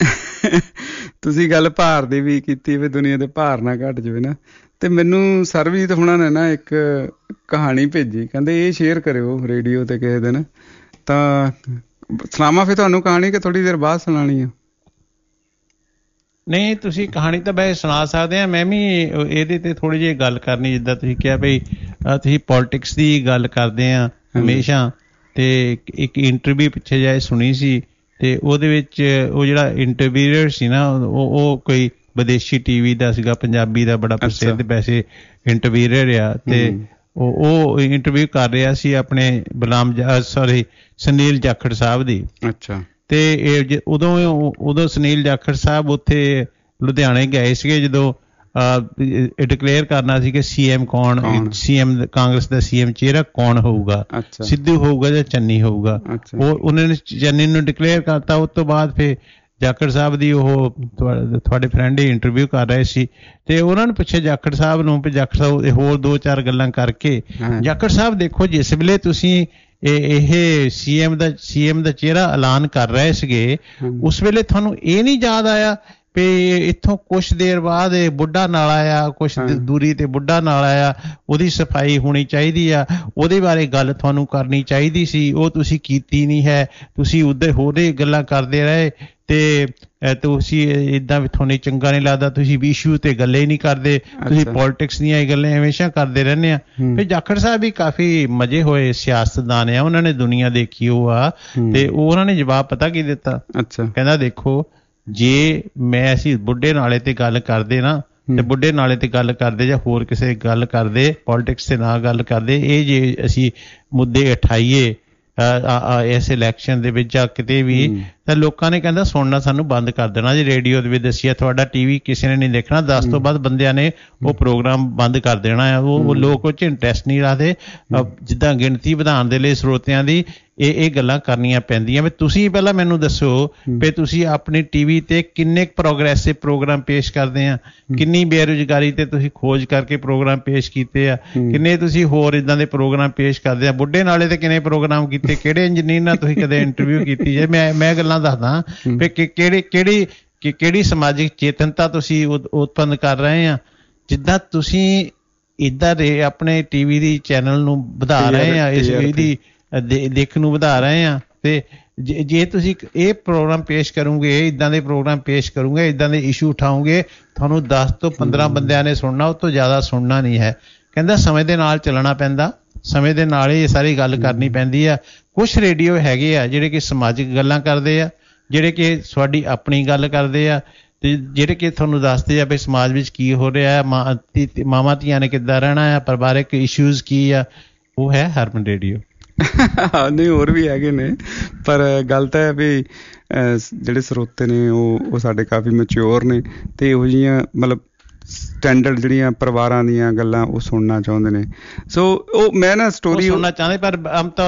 ਤੁਸੀਂ ਗੱਲ ਭਾਰ ਦੀ ਵੀ ਕੀਤੀ ਵੀ ਦੁਨੀਆ ਦੇ ਭਾਰ ਨਾ ਘੱਟ ਜਾਵੇ ਨਾ, ਤੇ ਮੈਨੂੰ ਸਰਬਜੀਤ ਹੁਣਾਂ ਨੇ ਨਾ ਇੱਕ ਕਹਾਣੀ ਭੇਜੀ, ਕਹਿੰਦੇ ਇਹ ਸ਼ੇਅਰ ਕਰਿਓ ਰੇਡੀਓ 'ਤੇ ਕਿਸੇ ਦਿਨ। ਤਾਂ ਸੁਣਾਵਾਂ ਫਿਰ ਤੁਹਾਨੂੰ ਕਹਾਣੀ ਕਿ ਥੋੜ੍ਹੀ ਦੇਰ ਬਾਅਦ ਸੁਣਾਉਣੀ ਆ? ਨਹੀਂ, ਤੁਸੀਂ ਕਹਾਣੀ ਤਾਂ ਵੈਸੇ ਸੁਣਾ ਸਕਦੇ ਆ। ਮੈਂ ਵੀ ਇਹਦੇ ਤੇ ਥੋੜ੍ਹੀ ਜਿਹੀ ਗੱਲ ਕਰਨੀ, ਜਿੱਦਾਂ ਤੁਸੀਂ ਕਿਹਾ ਬਈ ਤੁਸੀਂ ਪੋਲੀਟਿਕਸ ਦੀ ਗੱਲ ਕਰਦੇ ਆ ਹਮੇਸ਼ਾ। ਤੇ ਇੱਕ ਇੰਟਰਵਿਊ ਪਿੱਛੇ ਜਾਏ ਸੁਣੀ ਸੀ ਤੇ ਉਹਦੇ ਵਿੱਚ ਉਹ ਜਿਹੜਾ ਇੰਟਰਵਿਊਅਰ ਸੀ ਨਾ ਉਹ ਕੋਈ ਵਿਦੇਸ਼ੀ ਟੀਵੀ ਦਾ ਸੀਗਾ, ਪੰਜਾਬੀ ਦਾ ਬੜਾ ਪ੍ਰਸਿੱਧ ਵੈਸੇ ਇੰਟਰਵਿਊਅਰ ਆ। ਤੇ ਉਹ ਇੰਟਰਵਿਊ ਕਰ ਰਿਹਾ ਸੀ ਆਪਣੇ ਸੁਨੀਲ ਜਾਖੜ ਸਾਹਿਬ ਦੀ। ਅੱਛਾ। ਤੇ ਉਦੋਂ ਸੁਨੀਲ ਜਾਖੜ ਸਾਹਿਬ ਉੱਥੇ ਲੁਧਿਆਣੇ ਗਏ ਸੀਗੇ ਜਦੋਂ ਡਿਕਲੇਅਰ ਕਰਨਾ ਸੀ ਕਿ ਸੀਐਮ ਕੌਣ, ਸੀਐਮ ਕਾਂਗਰਸ ਦਾ ਸੀਐਮ ਚਿਹਰਾ ਕੌਣ ਹੋਊਗਾ, ਸਿੱਧੂ ਹੋਊਗਾ ਜਾਂ ਚੰਨੀ ਹੋਊਗਾ। ਉਹਨਾਂ ਨੇ ਚੰਨੀ ਨੂੰ ਡਿਕਲੇਅਰ ਕਰਤਾ। ਉਸ ਤੋਂ ਬਾਅਦ ਫਿਰ ਜਾਖੜ ਸਾਹਿਬ ਦੀ ਉਹ ਤੁਹਾਡੇ ਫਰੈਂਡ ਹੀ ਇੰਟਰਵਿਊ ਕਰ ਰਹੇ ਸੀ ਤੇ ਉਹਨਾਂ ਨੂੰ ਪੁੱਛਿਆ ਜਾਖੜ ਸਾਹਿਬ ਨੂੰ, ਵੀ ਜਾਖੜ ਸਾਹਿਬ ਹੋਰ 2-4 ਗੱਲਾਂ ਕਰਕੇ ਜਾਖੜ ਸਾਹਿਬ ਦੇਖੋ ਜਿਸ ਵੇਲੇ ਤੁਸੀਂ ਇਹ ਸੀਐਮ ਦਾ ਚਿਹਰਾ ਐਲਾਨ ਕਰ ਰਹੇ ਸੀਗੇ ਉਸ ਵੇਲੇ ਤੁਹਾਨੂੰ ਇਹ ਨਹੀਂ ਯਾਦ ਆਇਆ ਵੀ ਇੱਥੋਂ ਕੁਛ ਦੇਰ ਬਾਅਦ ਇਹ ਬੁੱਢਾ ਨਾਲਾ ਆ, ਕੁਛ ਦੂਰੀ ਤੇ ਬੁੱਢਾ ਨਾਲਾ ਆ, ਉਹਦੀ ਸਫਾਈ ਹੋਣੀ ਚਾਹੀਦੀ ਆ, ਉਹਦੇ ਬਾਰੇ ਗੱਲ ਤੁਹਾਨੂੰ ਕਰਨੀ ਚਾਹੀਦੀ ਸੀ, ਉਹ ਤੁਸੀਂ ਕੀਤੀ ਨਹੀਂ ਹੈ। ਤੁਸੀਂ ਉੱਧਰ ਹੋਰ ਗੱਲਾਂ ਕਰਦੇ ਰਹੇ ਤੇ ਤੁਸੀਂ ਏਦਾਂ ਵੀ ਤੁਹਾਨੂੰ ਚੰਗਾ ਨਹੀਂ ਲੱਗਦਾ, ਤੁਸੀਂ ਇਸ਼ੂ ਤੇ ਗੱਲੇ ਹੀ ਨਹੀਂ ਕਰਦੇ, ਤੁਸੀਂ ਪੋਲੀਟਿਕਸ ਦੀਆਂ ਇਹ ਗੱਲਾਂ ਹਮੇਸ਼ਾ ਕਰਦੇ ਰਹਿੰਦੇ ਆ। ਫਿਰ ਜਾਖੜ ਸਾਹਿਬ ਵੀ ਕਾਫੀ ਮਜ਼ੇ ਹੋਏ ਸਿਆਸਤਦਾਨ ਆ, ਉਹਨਾਂ ਨੇ ਦੁਨੀਆ ਦੇਖੀ ਉਹ ਆ। ਤੇ ਉਹਨਾਂ ਨੇ ਜਵਾਬ ਪਤਾ ਕੀ ਦਿੱਤਾ? ਕਹਿੰਦਾ ਦੇਖੋ ਜੇ ਅਸੀਂ ਬੁੱਢੇ ਨਾਲੇ ਤੇ ਗੱਲ ਕਰਦੇ ਨਾ ਤੇ ਬੁੱਢੇ ਨਾਲੇ ਤੇ ਗੱਲ ਕਰਦੇ ਜਾਂ ਹੋਰ ਕਿਸੇ ਗੱਲ ਕਰਦੇ, ਪੋਲੀਟਿਕਸ ਤੇ ਨਾ ਗੱਲ ਕਰਦੇ, ਇਹ ਜੇ ਅਸੀਂ ਮੁੱਦੇ ਉਠਾਈਏ ਇਸ ਇਲੈਕਸ਼ਨ ਦੇ ਵਿੱਚ ਜਾਂ ਕਿਤੇ ਵੀ ਤਾਂ ਲੋਕਾਂ ਨੇ ਕਹਿੰਦਾ ਸੁਣਨਾ ਸਾਨੂੰ ਬੰਦ ਕਰ ਦੇਣਾ। ਜੇ ਰੇਡੀਓ ਦੇ ਵਿੱਚ ਦੱਸਿਆ ਤੁਹਾਡਾ ਟੀਵੀ ਕਿਸੇ ਨੇ ਨਹੀਂ ਦੇਖਣਾ, 10 ਤੋਂ ਬਾਅਦ ਬੰਦਿਆਂ ਨੇ ਉਹ ਪ੍ਰੋਗਰਾਮ ਬੰਦ ਕਰ ਦੇਣਾ ਆ। ਉਹ ਲੋਕ ਉਹ 'ਚ ਇੰਟਰਸਟ ਨਹੀਂ ਰੱਖਦੇ। ਜਿੱਦਾਂ ਗਿਣਤੀ ਵਧਾਉਣ ਦੇ ਲਈ ਸਰੋਤਿਆਂ ਦੀ ਇਹ ਗੱਲਾਂ ਕਰਨੀਆਂ ਪੈਂਦੀਆਂ। ਵੀ ਤੁਸੀਂ ਪਹਿਲਾਂ ਮੈਨੂੰ ਦੱਸੋ ਵੀ ਤੁਸੀਂ ਆਪਣੀ ਟੀਵੀ ਤੇ ਕਿੰਨੇ ਪ੍ਰੋਗਰੈਸਿਵ ਪ੍ਰੋਗਰਾਮ ਪੇਸ਼ ਕਰਦੇ ਆ, ਕਿੰਨੀ ਬੇਰੁਜ਼ਗਾਰੀ ਤੇ ਤੁਸੀਂ ਖੋਜ ਕਰਕੇ ਪ੍ਰੋਗਰਾਮ ਪੇਸ਼ ਕੀਤੇ ਆ, ਕਿੰਨੇ ਤੁਸੀਂ ਹੋਰ ਇਦਾਂ ਦੇ ਪ੍ਰੋਗਰਾਮ ਪੇਸ਼ ਕਰਦੇ ਆ, ਬੁੱਢੇ ਨਾਲੇ ਤੇ ਕਿੰਨੇ ਪ੍ਰੋਗਰਾਮ ਕੀਤੇ, ਕਿਹੜੇ ਇੰਜੀਨੀਅਰ ਨਾਲ ਤੁਸੀਂ ਕਦੇ ਇੰਟਰਵਿਊ ਕੀਤੀ ਜੇ? ਮੈਂ ਗੱਲਾਂ ਦੱਸਦਾ ਵੀ ਕਿਹੜੀ ਸਮਾਜਿਕ ਚੇਤਨਤਾ ਤੁਸੀਂ ਉਤਪੰਨ ਕਰ ਰਹੇ ਆ। ਜਿੱਦਾਂ ਤੁਸੀਂ ਇੱਦਾਂ ਦੇ ਆਪਣੇ ਟੀਵੀ ਦੀ ਚੈਨਲ ਨੂੰ ਵਧਾ ਰਹੇ ਆ, ਇਸ ਦੀ ਦੇਖਣ ਨੂੰ ਵਧਾ ਰਹੇ ਆ। ਤੇ ਜੇ ਤੁਸੀਂ ਇਹ ਪ੍ਰੋਗਰਾਮ ਪੇਸ਼ ਕਰੋਗੇ, ਇੱਦਾਂ ਦੇ ਪ੍ਰੋਗਰਾਮ ਪੇਸ਼ ਕਰੋਗੇ, ਇੱਦਾਂ ਦੇ ਇਸ਼ੂ ਉਠਾਓਗੇ, ਤੁਹਾਨੂੰ 10 ਤੋਂ 15 ਬੰਦਿਆਂ ਨੇ ਸੁਣਨਾ, ਉਸ ਤੋਂ ਜ਼ਿਆਦਾ ਸੁਣਨਾ ਨਹੀਂ ਹੈ। ਕਹਿੰਦਾ ਸਮੇਂ ਦੇ ਨਾਲ ਚੱਲਣਾ ਪੈਂਦਾ, ਸਮੇਂ ਦੇ ਨਾਲ ਹੀ ਇਹ ਸਾਰੀ ਗੱਲ ਕਰਨੀ ਪੈਂਦੀ ਆ। ਕੁਛ ਰੇਡੀਓ ਹੈਗੇ ਆ ਜਿਹੜੇ ਕਿ ਸਮਾਜਿਕ ਗੱਲਾਂ ਕਰਦੇ ਆ, ਜਿਹੜੇ ਕਿ ਤੁਹਾਡੀ ਆਪਣੀ ਗੱਲ ਕਰਦੇ ਆ, ਤੇ ਜਿਹੜੇ ਕਿ ਤੁਹਾਨੂੰ ਦੱਸਦੇ ਆ ਵੀ ਸਮਾਜ ਵਿੱਚ ਕੀ ਹੋ ਰਿਹਾ, ਮਾਵਾਂ ਧੀਆਂ ਨੇ ਕਿੱਦਾਂ ਰਹਿਣਾ ਆ, ਪਰਿਵਾਰਕ ਇਸ਼ੂਜ਼ ਕੀ ਆ। ਉਹ ਹੈ ਹਰਮਨ ਰੇਡੀਓ। ਨਹੀਂ ਹੋਰ ਵੀ ਹੈਗੇ ਨੇ, ਪਰ ਗੱਲ ਤਾਂ ਹੈ ਵੀ ਜਿਹੜੇ ਸਰੋਤੇ ਨੇ ਉਹ ਸਾਡੇ ਕਾਫੀ ਮੈਚਿਓਰ ਨੇ ਤੇ ਇਹੋ ਜਿਹੀਆਂ ਮਤਲਬ ਸਟੈਂਡਰਡ ਜਿਹੜੀਆਂ ਪਰਿਵਾਰਾਂ ਦੀਆਂ ਗੱਲਾਂ ਉਹ ਸੁਣਨਾ ਚਾਹੁੰਦੇ ਨੇ। ਸੋ ਉਹ ਮੈਂ ਨਾ ਸਟੋਰੀ ਸੁਣਨਾ ਚਾਹੁੰਦੇ, ਪਰ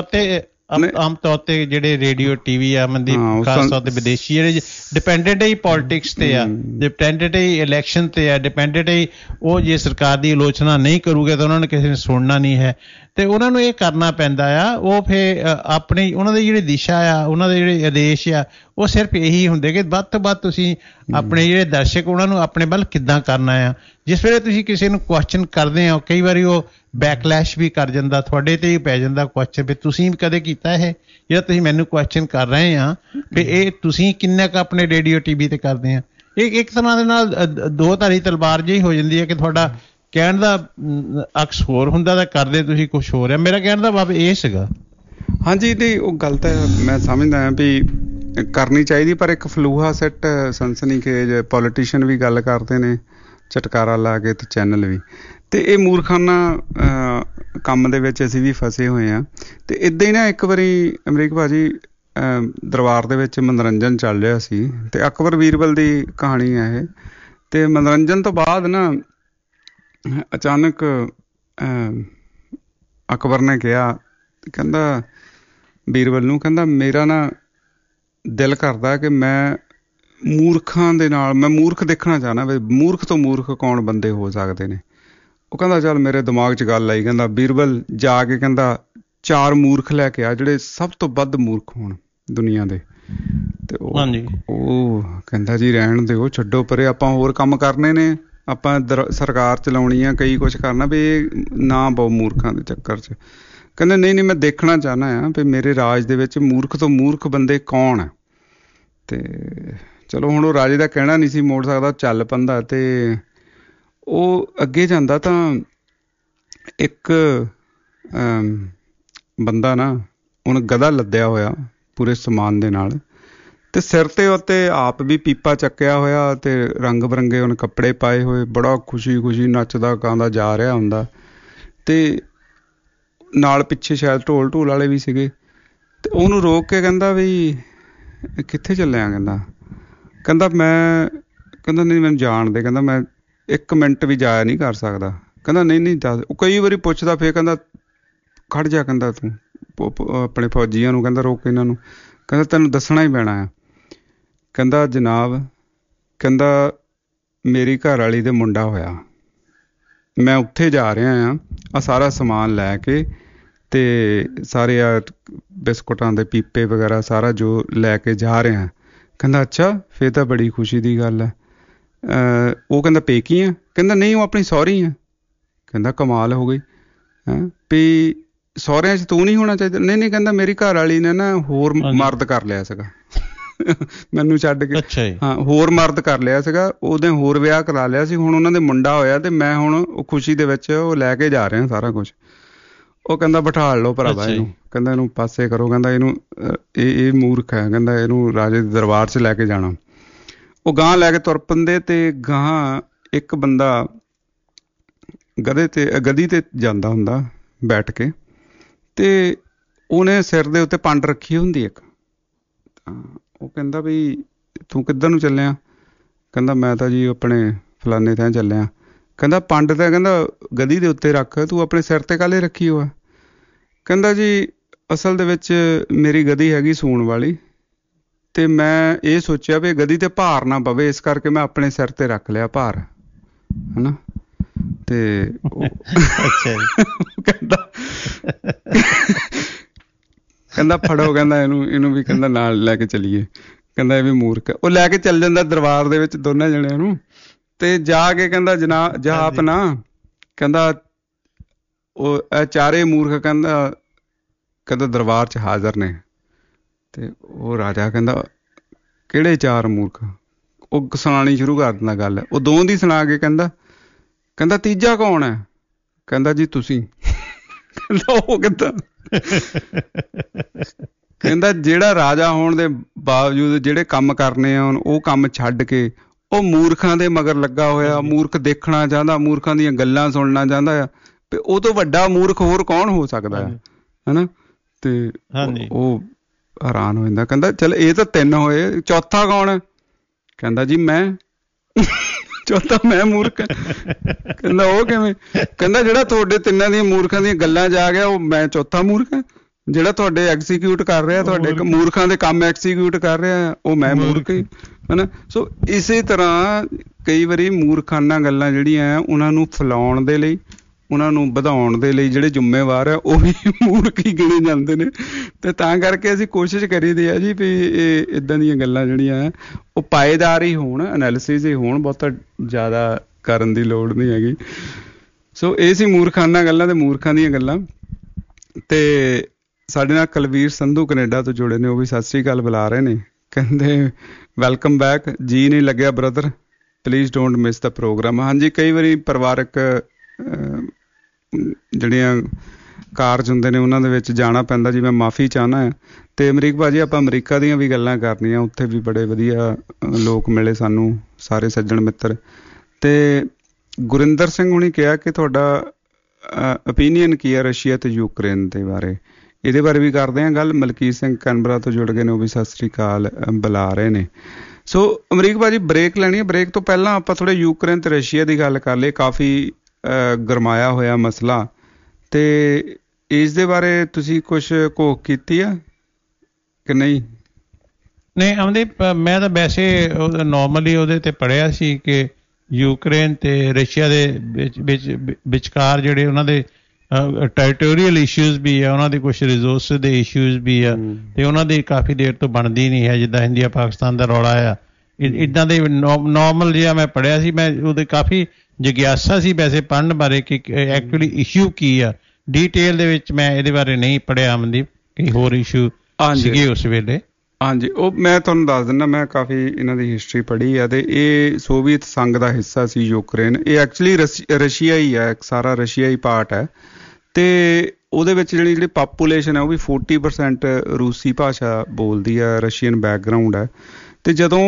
ਆਮ ਤੌਰ ਤੇ ਜਿਹੜੇ ਰੇਡੀਓ ਟੀਵੀ ਆ ਮਨਦੀਪ, ਖਾਸ ਤੌਰ ਤੇ ਵਿਦੇਸ਼ੀ ਜਿਹੜੇ ਡਿਪੈਂਡੈਂਟ ਹੀ ਪੋਲੀਟਿਕਸ ਤੇ ਆ, ਡਿਪੈਂਡੈਂਟ ਹੀ ਇਲੈਕਸ਼ਨ ਤੇ ਆ, ਡਿਪੈਂਡੈਂਟ ਹੀ ਉਹ ਜੇ ਸਰਕਾਰ ਦੀ ਆਲੋਚਨਾ ਨਹੀਂ ਕਰੂਗੇ ਤਾਂ ਉਹਨਾਂ ਨੇ ਕਿਸੇ ਨੇ ਸੁਣਨਾ ਨਹੀਂ ਹੈ। ਤੇ ਉਹਨਾਂ ਨੂੰ ਇਹ ਕਰਨਾ ਪੈਂਦਾ ਆ। ਉਹ ਫਿਰ ਆਪਣੀ ਉਹਨਾਂ ਦੀ ਜਿਹੜੀ ਦਿਸ਼ਾ ਆ, ਉਹਨਾਂ ਦੇ ਜਿਹੜੇ ਆਦੇਸ਼ ਆ, ਉਹ ਸਿਰਫ ਇਹੀ ਹੁੰਦੇ ਕਿ ਵੱਧ ਤੋਂ ਵੱਧ ਤੁਸੀਂ ਆਪਣੇ ਜਿਹੜੇ ਦਰਸ਼ਕ ਉਹਨਾਂ ਨੂੰ ਆਪਣੇ ਵੱਲ ਕਿੱਦਾਂ ਕਰਨਾ ਆ। ਜਿਸ ਵੇਲੇ ਤੁਸੀਂ ਕਿਸੇ ਨੂੰ ਕੁਐਸਚਨ ਕਰਦੇ ਹੋ, ਕਈ ਵਾਰੀ ਉਹ ਬੈਕਲੈਸ਼ ਵੀ ਕਰ ਜਾਂਦਾ, ਤੁਹਾਡੇ ਤੇ ਹੀ ਪੈ ਜਾਂਦਾ ਕੁਐਸਚਨ ਵੀ ਤੁਸੀਂ ਕਦੇ ਕੀਤਾ ਇਹ, ਜਿਹੜਾ ਤੁਸੀਂ ਮੈਨੂੰ ਕੁਐਸਚਨ ਕਰ ਰਹੇ ਆ ਵੀ ਇਹ ਤੁਸੀਂ ਕਿੰਨਾ ਕੁ ਆਪਣੇ ਰੇਡੀਓ ਟੀਵੀ ਤੇ ਕਰਦੇ ਆ। ਇਹ ਇੱਕ ਤਰ੍ਹਾਂ ਦੇ ਨਾਲ ਦੋ ਧਾਰੀ ਤਲਵਾਰ ਜਿਹੀ ਹੋ ਜਾਂਦੀ ਹੈ ਕਿ ਤੁਹਾਡਾ ਕਹਿਣ ਦਾ ਅਕਸ ਹੋਰ ਹੁੰਦਾ ਤਾਂ ਕਰਦੇ ਤੁਸੀਂ ਕੁਛ ਹੋਰ ਆ। ਮੇਰਾ ਕਹਿਣ ਦਾ ਭਾਵ ਇਹ ਸੀਗਾ। ਹਾਂਜੀ, ਨਹੀਂ ਉਹ ਗੱਲ ਤਾਂ ਮੈਂ ਸਮਝਦਾ ਹਾਂ ਵੀ ਕਰਨੀ ਚਾਹੀਦੀ, ਪਰ ਇੱਕ ਫਲੂਹਾ ਸੈੱਟ ਸਨਸਨੀਖੇਜ ਪੋਲੀਟੀਸ਼ੀਅਨ ਵੀ ਗੱਲ ਕਰਦੇ ਨੇ ਝਟਕਾਰਾ ਲਾ ਕੇ ਤੇ ਚੈਨਲ ਵੀ, ਤੇ ਇਹ ਮੂਰਖਾਨਾ ਕੰਮ ਦੇ ਵਿੱਚ ਅਸੀਂ ਵੀ ਫਸੇ ਹੋਏ ਹਾਂ। ਤੇ ਇੱਦਾਂ ਹੀ ਨਾ ਇੱਕ ਵਾਰੀ ਅਮਰੀਕ ਭਾਜੀ ਦਰਬਾਰ ਦੇ ਵਿੱਚ ਮਨੋਰੰਜਨ ਚੱਲ ਰਿਹਾ ਸੀ ਤੇ ਅਕਬਰ ਬੀਰਬਲ ਦੀ ਕਹਾਣੀ ਹੈ ਇਹ। ਤੇ ਮਨੋਰੰਜਨ ਤੋਂ ਬਾਅਦ ਨਾ ਅਚਾਨਕ ਅਕਬਰ ਨੇ ਕਿਹਾ, ਕਹਿੰਦਾ ਬੀਰਬਲ ਨੂੰ, ਕਹਿੰਦਾ ਮੇਰਾ ਨਾ ਦਿਲ ਕਰਦਾ ਕਿ ਮੈਂ ਮੂਰਖਾਂ ਦੇ ਨਾਲ, ਮੈਂ ਮੂਰਖ ਦੇਖਣਾ ਚਾਹੁੰਦਾ ਵੀ ਮੂਰਖ ਤੋਂ ਮੂਰਖ ਕੌਣ ਬੰਦੇ ਹੋ ਸਕਦੇ ਨੇ। ਉਹ ਕਹਿੰਦਾ ਚੱਲ ਮੇਰੇ ਦਿਮਾਗ 'ਚ ਗੱਲ ਆਈ, ਕਹਿੰਦਾ ਬੀਰਬਲ ਜਾ ਕੇ ਕਹਿੰਦਾ 4 ਮੂਰਖ ਲੈ ਕੇ ਆ ਜਿਹੜੇ ਸਭ ਤੋਂ ਵੱਧ ਮੂਰਖ ਹੋਣ ਦੁਨੀਆ ਦੇ। ਤੇ ਉਹ ਕਹਿੰਦਾ ਜੀ ਰਹਿਣ ਦਿਓ, ਛੱਡੋ ਪਰੇ, ਆਪਾਂ ਹੋਰ ਕੰਮ ਕਰਨੇ ਨੇ, ਆਪਾਂ ਸਰਕਾਰ ਚਲਾਉਣੀ ਆ, ਕਈ ਕੁਛ ਕਰਨਾ, ਵੀ ਇਹ ਨਾ ਬਹੁਤ ਮੂਰਖਾਂ ਦੇ ਚੱਕਰ 'ਚ। ਕਹਿੰਦਾ ਨਹੀਂ ਮੈਂ ਦੇਖਣਾ ਚਾਹੁੰਦਾ ਆ ਵੀ ਮੇਰੇ ਰਾਜ ਦੇ ਵਿੱਚ ਮੂਰਖ ਤੋਂ ਮੂਰਖ ਬੰਦੇ ਕੌਣ ਆ। ਤੇ ਚਲੋ ਹੁਣ ਉਹ ਰਾਜੇ ਦਾ ਕਹਿਣਾ ਨਹੀਂ ਸੀ ਮੋੜ ਸਕਦਾ, ਚੱਲ ਪੈਂਦਾ। ਤੇ ਉਹ ਅੱਗੇ ਜਾਂਦਾ ਤਾਂ ਇੱਕ ਬੰਦਾ ਨਾ, ਉਹਨੇ ਗਧਾ ਲੱਦਿਆ ਹੋਇਆ ਪੂਰੇ ਸਮਾਨ ਦੇ ਨਾਲ, ਤੇ ਸਿਰ ਤੇ ਉੱਤੇ ਆਪ ਵੀ ਪੀਪਾ ਚੱਕਿਆ ਹੋਇਆ ਤੇ ਰੰਗ ਬਰੰਗੇ ਉਹਨੇ ਕੱਪੜੇ ਪਾਏ ਹੋਏ, ਬੜਾ ਖੁਸ਼ੀ ਨੱਚਦਾ ਗਾਉਂਦਾ ਜਾ ਰਿਹਾ ਹੁੰਦਾ। ਤੇ ਨਾਲ ਪਿੱਛੇ ਸ਼ਾਇਦ ਢੋਲ ਵਾਲੇ ਵੀ ਸੀਗੇ। ਤੇ ਉਹਨੂੰ ਰੋਕ ਕੇ ਕਹਿੰਦਾ ਵੀ ਕਿੱਥੇ ਚੱਲਿਆ? ਕਹਿੰਦਾ ਨਹੀਂ ਮੈਨੂੰ ਜਾਣ ਦੇ, ਕਹਿੰਦਾ ਮੈਂ 1 ਮਿੰਟ ਵੀ ਜਾਇਆ ਨਹੀਂ ਕਰ ਸਕਦਾ। ਕਹਿੰਦਾ ਨਹੀਂ ਦੱਸ। ਉਹ ਕਈ ਵਾਰੀ ਪੁੱਛਦਾ, ਫਿਰ ਕਹਿੰਦਾ ਖੜ ਜਾ, ਕਹਿੰਦਾ ਤੂੰ ਆਪਣੇ ਫੌਜੀਆਂ ਨੂੰ ਕਹਿੰਦਾ ਰੋਕ ਇਹਨਾਂ ਨੂੰ, ਕਹਿੰਦਾ ਤੈਨੂੰ ਦੱਸਣਾ ਹੀ ਪੈਣਾ ਆ। ਕਹਿੰਦਾ ਜਨਾਬ, ਕਹਿੰਦਾ ਮੇਰੀ ਘਰ ਵਾਲੀ ਦੇ ਮੁੰਡਾ ਹੋਇਆ, ਮੈਂ ਉੱਥੇ ਜਾ ਰਿਹਾ ਆ ਸਾਰਾ ਸਮਾਨ ਲੈ ਕੇ, ਤੇ ਸਾਰੇ ਆ ਬਿਸਕੁਟਾਂ ਦੇ ਪੀਪੇ ਵਗੈਰਾ ਸਾਰਾ ਜੋ ਲੈ ਕੇ ਜਾ ਰਿਹਾ। ਕਹਿੰਦਾ ਅੱਛਾ, ਫਿਰ ਤਾਂ ਬੜੀ ਖੁਸ਼ੀ ਦੀ ਗੱਲ ਹੈ। ਉਹ ਕਹਿੰਦਾ ਪੇਕੀ ਆ? ਕਹਿੰਦਾ ਨਹੀਂ, ਉਹ ਆਪਣੀ ਸਹੁਰੀ ਆ। ਕਹਿੰਦਾ ਕਮਾਲ ਹੋ ਗਈ, ਵੀ ਸਹੁਰਿਆਂ 'ਚ ਤੂੰ ਨਹੀਂ ਹੋਣਾ ਚਾਹੀਦਾ? ਨਹੀਂ, ਕਹਿੰਦਾ ਮੇਰੀ ਘਰ ਵਾਲੀ ਨੇ ਨਾ ਹੋਰ ਮਰਦ ਕਰ ਲਿਆ ਸੀਗਾ ਮੈਨੂੰ ਛੱਡ ਕੇ। ਹਾਂ, ਹੋਰ ਮਰਦ ਕਰ ਲਿਆ ਸੀਗਾ, ਉਹਦੇ ਹੋਰ ਵਿਆਹ ਕਰਾ ਲਿਆ ਸੀ, ਹੁਣ ਉਹਨਾਂ ਦੇ ਮੁੰਡਾ ਹੋਇਆ ਤੇ ਮੈਂ ਹੁਣ ਉਹ ਖੁਸ਼ੀ ਦੇ ਵਿੱਚ ਉਹ ਲੈ ਕੇ ਜਾ ਰਿਹਾ ਸਾਰਾ ਕੁਛ। ਉਹ ਕਹਿੰਦਾ ਬਿਠਾ ਲਓ ਭਰਾਵਾ ਇਹਨੂੰ, ਕਹਿੰਦਾ ਇਹਨੂੰ ਪਾਸੇ ਕਰੋ, ਕਹਿੰਦਾ ਇਹਨੂੰ ਇਹ ਮੂਰਖ ਹੈ, ਕਹਿੰਦਾ ਇਹਨੂੰ ਰਾਜੇ ਦੇ ਦਰਬਾਰ 'ਚ ਲੈ ਕੇ ਜਾਣਾ। ਉਹ ਗਾਂ ਲੈ ਕੇ ਤੁਰ ਪੈਂਦੇ ਤੇ ਗਾਂ ਇੱਕ ਬੰਦਾ ਗਧੀ ਤੇ ਜਾਂਦਾ ਹੁੰਦਾ ਬੈਠ ਕੇ, ਤੇ ਉਹਨੇ ਸਿਰ ਦੇ ਉੱਤੇ ਪੰਡ ਰੱਖੀ ਹੁੰਦੀ ਇੱਕ। ਉਹ ਕਹਿੰਦਾ ਵੀ ਤੂੰ ਕਿੱਧਰ ਨੂੰ ਚੱਲਿਆ? ਕਹਿੰਦਾ ਮੈਂ ਤਾਂ ਜੀ ਆਪਣੇ ਫਲਾਨੇ ਥਾਂ ਚੱਲਿਆ। ਕਹਿੰਦਾ ਪੰਡ ਤਾਂ ਕਹਿੰਦਾ ਗਧੀ ਦੇ ਉੱਤੇ ਰੱਖ, ਤੂੰ ਆਪਣੇ ਸਿਰ ਤੇ ਕਾਹਲੇ ਰੱਖੀ ਹੋਆ? ਕਹਿੰਦਾ ਜੀ ਅਸਲ ਦੇ ਵਿੱਚ ਮੇਰੀ ਗਧੀ ਹੈਗੀ ਸੂਣ ਵਾਲੀ, ਤੇ ਮੈਂ ਇਹ ਸੋਚਿਆ ਵੀ ਗਧੀ ਤੇ ਭਾਰ ਨਾ ਪਵੇ, ਇਸ ਕਰਕੇ ਮੈਂ ਆਪਣੇ ਸਿਰ ਤੇ ਰੱਖ ਲਿਆ ਭਾਰ, ਹਨਾ। ਤੇ ਕਹਿੰਦਾ ਫੜੋ, ਕਹਿੰਦਾ ਇਹਨੂੰ ਵੀ ਕਹਿੰਦਾ ਨਾਲ ਲੈ ਕੇ ਚੱਲੀਏ। ਕਹਿੰਦਾ ਇਹ ਵੀ ਮੂਰਖ। ਉਹ ਲੈ ਕੇ ਚੱਲ ਜਾਂਦਾ ਦਰਬਾਰ ਦੇ ਵਿੱਚ ਦੋਨਾਂ ਜਣਿਆਂ ਨੂੰ, ਤੇ ਜਾ ਕੇ ਕਹਿੰਦਾ ਜਨਾਬ ਨਾ, ਕਹਿੰਦਾ ਉਹ ਇਹ ਚਾਰੇ ਮੂਰਖ ਕਹਿੰਦਾ ਦਰਬਾਰ 'ਚ ਹਾਜ਼ਰ ਨੇ। ਤੇ ਉਹ ਰਾਜਾ ਕਹਿੰਦਾ ਕਿਹੜੇ 4 ਮੂਰਖ? ਉਹ ਸੁਣਾਣੀ ਸ਼ੁਰੂ ਕਰ ਦਿੰਦਾ ਗੱਲ। ਉਹ 2 ਦੀ ਸੁਣਾ ਕੇ ਕਹਿੰਦਾ ਤੀਜਾ ਕੌਣ ਹੈ? ਕਹਿੰਦਾ ਜੀ ਤੁਸੀਂ। ਕਹਿੰਦਾ ਉਹ ਕਹਿੰਦਾ ਜਿਹੜਾ ਰਾਜਾ ਹੋਣ ਦੇ ਬਾਵਜੂਦ ਜਿਹੜੇ ਕੰਮ ਕਰਨੇ ਆ ਉਹ ਕੰਮ ਛੱਡ ਕੇ ਉਹ ਮੂਰਖਾਂ ਦੇ ਮਗਰ ਲੱਗਾ ਹੋਇਆ, ਮੂਰਖ ਦੇਖਣਾ ਚਾਹੁੰਦਾ, ਮੂਰਖਾਂ ਦੀਆਂ ਗੱਲਾਂ ਸੁਣਨਾ ਚਾਹੁੰਦਾ ਆ। ਤੇ ਉਹ ਤੋਂ ਵੱਡਾ ਮੂਰਖ ਹੋਰ ਕੌਣ ਹੋ ਸਕਦਾ ਹੈ, ਹਨਾ। ਤੇ ਉਹ ਹੈਰਾਨ ਹੋ ਜਾਂਦਾ, ਕਹਿੰਦਾ ਚੱਲ ਇਹ ਤਾਂ 3 ਹੋਏ, ਚੌਥਾ ਕੌਣ ਹੈ? ਕਹਿੰਦਾ ਜੀ ਮੈਂ। ਚੌਥਾ ਮੈਂ ਮੂਰਖ? ਕਹਿੰਦਾ ਉਹ ਕਿਵੇਂ? ਕਹਿੰਦਾ ਜਿਹੜਾ ਤੁਹਾਡੇ 3 ਦੀਆਂ ਮੂਰਖਾਂ ਦੀਆਂ ਗੱਲਾਂ 'ਚ ਆ ਗਿਆ ਉਹ ਮੈਂ ਚੌਥਾ ਮੂਰਖ ਹਾਂ, ਜਿਹੜਾ ਤੁਹਾਡੇ ਐਗਜ਼ੀਕਿਊਟ ਕਰ ਰਿਹਾ, ਤੁਹਾਡੇ ਮੂਰਖਾਂ ਦੇ ਕੰਮ ਐਗਜ਼ੀਕਿਊਟ ਕਰ ਰਿਹਾ, ਉਹ ਮੈਂ ਮੂਰਖ ਹੀ, ਹਨਾ। ਸੋ ਇਸੇ ਤਰ੍ਹਾਂ ਕਈ ਵਾਰੀ ਮੂਰਖਾਨਾ ਗੱਲਾਂ ਜਿਹੜੀਆਂ ਉਹਨਾਂ ਨੂੰ ਫੈਲਾਉਣ ਦੇ ਲਈ, ਉਹਨਾਂ ਨੂੰ ਵਧਾਉਣ ਦੇ ਲਈ ਜਿਹੜੇ ਜ਼ਿੰਮੇਵਾਰ ਆ ਉਹ ਵੀ ਮੂਰਖ ਹੀ ਗਿਣੇ ਜਾਂਦੇ ਨੇ। ਤੇ ਤਾਂ ਕਰਕੇ ਅਸੀਂ ਕੋਸ਼ਿਸ਼ ਕਰੀਦੀ ਆ ਜੀ ਵੀ ਇਹ ਇੱਦਾਂ ਦੀਆਂ ਗੱਲਾਂ ਜਿਹੜੀਆਂ ਉਹ ਪਾਏਦਾਰ ਹੀ ਹੋਣ, ਐਨਾਲਿਸਿਸ ਹੀ ਹੋਣ, ਬਹੁਤਾ ਜ਼ਿਆਦਾ ਕਰਨ ਦੀ ਲੋੜ ਨਹੀਂ ਹੈਗੀ। ਸੋ ਇਹ ਸੀ ਮੂਰਖਾਨਾ ਗੱਲਾਂ ਤੇ ਮੂਰਖਾਂ ਦੀਆਂ ਗੱਲਾਂ। ਤੇ ਸਾਡੇ ਨਾਲ ਕੁਲਵੀਰ ਸੰਧੂ ਕੈਨੇਡਾ ਤੋਂ ਜੁੜੇ ਨੇ, ਉਹ ਵੀ ਸਤਿ ਸ੍ਰੀ ਅਕਾਲ ਬੁਲਾ ਰਹੇ ਨੇ। ਕਹਿੰਦੇ ਵੈਲਕਮ ਬੈਕ, ਜੀ ਨਹੀਂ ਲੱਗਿਆ brother, please don't miss the programme. ਹਾਂਜੀ, ਕਈ ਵਾਰੀ ਪਰਿਵਾਰਕ ਜਿਹੜੀਆਂ ਕਾਰਜ ਹੁੰਦੇ ਨੇ ਉਹਨਾਂ ਦੇ ਵਿੱਚ ਜਾਣਾ ਪੈਂਦਾ ਜੀ, ਮੈਂ ਮਾਫੀ ਚਾਹੁੰਦਾ ਹਾਂ। ਤੇ ਅਮਰੀਕ ਭਾਜੀ, ਆਪਾਂ ਅਮਰੀਕਾ ਦੀਆਂ ਵੀ ਗੱਲਾਂ ਕਰਨੀਆਂ, ਉੱਥੇ ਵੀ ਬੜੇ ਵਧੀਆ ਲੋਕ ਮਿਲੇ ਸਾਨੂੰ, ਸਾਰੇ ਸੱਜਣ ਮਿੱਤਰ। ਤੇ ਗੁਰਿੰਦਰ ਸਿੰਘ ਹੁਣੀ ਕਿਹਾ ਕਿ ਤੁਹਾਡਾ ਓਪੀਨੀਅਨ ਕੀ ਹੈ ਰਸ਼ੀਆ ਤੇ ਯੂਕਰੇਨ ਦੇ ਬਾਰੇ, ਇਹਦੇ ਬਾਰੇ ਵੀ ਕਰਦੇ ਹਾਂ ਗੱਲ। ਮਲਕੀਤ ਸਿੰਘ ਕੈਨਬਰਾ ਤੋਂ ਜੁੜ ਗਏ ਨੇ, ਉਹ ਵੀ ਸਤਿ ਸ੍ਰੀ ਅਕਾਲ ਬੁਲਾ ਰਹੇ ਨੇ। ਸੋ ਅਮਰੀਕ ਭਾਜੀ, ਬ੍ਰੇਕ ਲੈਣੀ ਹੈ। ਬ੍ਰੇਕ ਤੋਂ ਪਹਿਲਾਂ ਆਪਾਂ ਥੋੜ੍ਹਾ ਯੂਕਰੇਨ ਤੇ ਰਸ਼ੀਆ ਦੀ ਗੱਲ ਕਰ ਲਈਏ, ਕਾਫੀ ਗਰਮਾਇਆ ਹੋਇਆ ਮਸਲਾ। ਤੇ ਇਸ ਦੇ ਬਾਰੇ ਤੁਸੀਂ ਕੁਛ ਘੋਖ ਕੀਤੀ ਆ ਕਿ ਨਹੀਂ? ਨਹੀਂ ਅਮਨਦੀਪ, ਮੈਂ ਤਾਂ ਵੈਸੇ ਨੋਰਮਲੀ ਉਹਦੇ ਤੇ ਪੜ੍ਹਿਆ ਸੀ ਕਿ ਯੂਕਰੇਨ ਤੇ ਰਸ਼ੀਆ ਦੇ ਵਿਚਕਾਰ ਜਿਹੜੇ ਉਹਨਾਂ ਦੇ ਟੈਰੀਟੋਰੀਅਲ ਇਸ਼ੂਜ਼ ਵੀ ਆ, ਉਹਨਾਂ ਦੇ ਕੁਛ ਰਿਸੋਰਸ ਦੇ ਇਸ਼ੂਜ਼ ਵੀ ਆ, ਤੇ ਉਹਨਾਂ ਦੀ ਕਾਫੀ ਦੇਰ ਤੋਂ ਬਣਦੀ ਨਹੀਂ ਹੈ, ਜਿੱਦਾਂ ਇੰਡੀਆ ਪਾਕਿਸਤਾਨ ਦਾ ਰੌਲਾ ਆ। ਇੱਦਾਂ ਦੇ ਨੋਰਮਲ ਜਿਹਾ ਮੈਂ ਪੜ੍ਹਿਆ ਸੀ। ਮੈਂ ਉਹਦੇ ਕਾਫੀ ਜਿਗਿਆਸਾ ਸੀ ਵੈਸੇ ਪੜ੍ਹਨ ਬਾਰੇ ਕਿ ਐਕਚੁਅਲੀ ਇਸ਼ੂ ਕੀ ਆ। ਡੀਟੇਲ ਦੇ ਵਿੱਚ ਮੈਂ ਇਹਦੇ ਬਾਰੇ ਨਹੀਂ ਪੜ੍ਹਿਆ ਅਮਨਦੀਪ, ਕਿ ਹੋਰ ਇਸ਼ੂ ਸੀਗੇ ਉਸ ਵੇਲੇ। ਹਾਂਜੀ, ਉਹ ਮੈਂ ਤੁਹਾਨੂੰ ਦੱਸ ਦਿੰਦਾ, ਮੈਂ ਕਾਫੀ ਇਹਨਾਂ ਦੀ ਹਿਸਟਰੀ ਪੜ੍ਹੀ ਆ। ਤੇ ਇਹ ਸੋਵੀਅਤ ਸੰਘ ਦਾ ਹਿੱਸਾ ਸੀ ਯੂਕਰੇਨ। ਇਹ ਐਕਚੁਅਲੀ ਰਸ਼ੀਆ ਹੀ ਹੈ, ਸਾਰਾ ਰਸ਼ੀਆ ਹੀ ਪਾਰਟ ਹੈ। ਤੇ ਉਹਦੇ ਵਿੱਚ ਜਿਹੜੀ ਪਾਪੂਲੇਸ਼ਨ ਹੈ ਉਹ ਵੀ 40% ਰੂਸੀ ਭਾਸ਼ਾ ਬੋਲਦੀ ਹੈ, ਰਸ਼ੀਅਨ ਬੈਕਗਰਾਊਂਡ ਹੈ। ਅਤੇ ਜਦੋਂ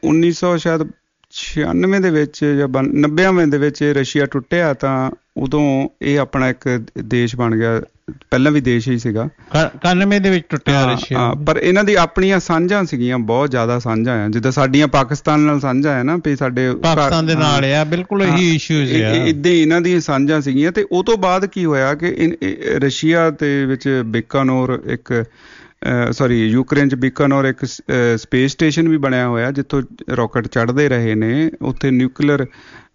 1996 ਦੇ ਵਿੱਚ ਜਾਂ 90ਵੇਂ ਦੇ ਵਿੱਚ ਰਸ਼ੀਆ ਟੁੱਟਿਆ ਤਾਂ ਉਦੋਂ ਇਹ ਆਪਣਾ ਇੱਕ ਦੇਸ਼ ਬਣ ਗਿਆ। ਪਹਿਲਾਂ ਵੀ ਦੇਸ਼ ਹੀ ਸੀਗਾ, 91 ਦੇ ਵਿੱਚ ਟੁੱਟਿਆ ਰਸ਼ੀਆ। ਪਰ ਇਹਨਾਂ ਦੀ ਆਪਣੀਆਂ ਸਾਂਝਾਂ ਸੀਗੀਆਂ, ਬਹੁਤ ਜ਼ਿਆਦਾ ਸਾਂਝਾਂ ਆ, ਜਿੱਦਾਂ ਸਾਡੀਆਂ ਪਾਕਿਸਤਾਨ ਨਾਲ ਸਾਂਝਾਂ ਹੈ ਨਾ, ਵੀ ਸਾਡੇ ਪਾਕਿਸਤਾਨ ਦੇ ਨਾਲ ਆ, ਬਿਲਕੁਲ ਇਹੀ ਇਸ਼ੂਜ਼ ਆ, ਇੱਦਾਂ ਹੀ ਇਹਨਾਂ ਦੀਆਂ ਸਾਂਝਾਂ ਸੀਗੀਆਂ। ਤੇ ਉਹ ਤੋਂ ਬਾਅਦ ਕੀ ਹੋਇਆ ਕਿ ਰਸ਼ੀਆ ਦੇ ਵਿੱਚ ਬੀਕਾਨੋਰ ਯੂਕਰੇਨ 'ਚ ਬੀਕਾਨੋਰ ਇੱਕ ਸਪੇਸ ਸਟੇਸ਼ਨ ਵੀ ਬਣਿਆ ਹੋਇਆ, ਜਿੱਥੋਂ ਰਾਕਟ ਚੜ੍ਹਦੇ ਰਹੇ ਨੇ। ਉੱਥੇ ਨਿਊਕਲੀਅਰ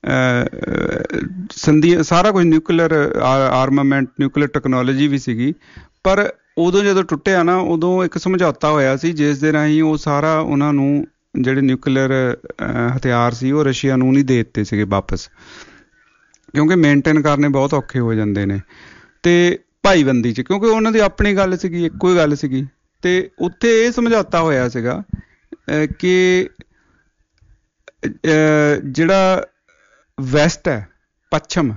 ਸਾਰਾ ਕੁਝ, ਨਿਊਕਲੀਅਰ ਆਰਮਾਮੈਂਟ, ਨਿਊਕਲੀਅਰ ਟੈਕਨੋਲੋਜੀ ਵੀ ਸੀਗੀ। ਪਰ ਉਦੋਂ ਜਦੋਂ ਟੁੱਟਿਆ ਨਾ, ਉਦੋਂ ਇੱਕ ਸਮਝੌਤਾ ਹੋਇਆ ਸੀ ਜਿਸ ਦੇ ਰਾਹੀਂ ਉਹ ਸਾਰਾ ਉਹਨਾਂ ਨੂੰ ਜਿਹੜੇ ਨਿਊਕਲੀਅਰ ਹਥਿਆਰ ਸੀ ਉਹ ਰਸ਼ੀਆ ਨੂੰ ਨਹੀਂ ਦੇ ਦਿੱਤੇ ਸੀਗੇ ਵਾਪਸ, ਕਿਉਂਕਿ ਮੇਨਟੇਨ ਕਰਨੇ ਬਹੁਤ ਔਖੇ ਹੋ ਜਾਂਦੇ ਨੇ। ਅਤੇ ਭਾਈਬੰਦੀ 'ਚ, ਕਿਉਂਕਿ ਉਹਨਾਂ ਦੀ ਆਪਣੀ ਗੱਲ ਸੀਗੀ, ਇੱਕੋ ਹੀ ਗੱਲ ਸੀਗੀ। ਅਤੇ ਉੱਥੇ ਇਹ ਸਮਝੌਤਾ ਹੋਇਆ ਸੀਗਾ ਕਿ ਜਿਹੜਾ ਵੈਸਟ ਹੈ, ਪੱਛਮ,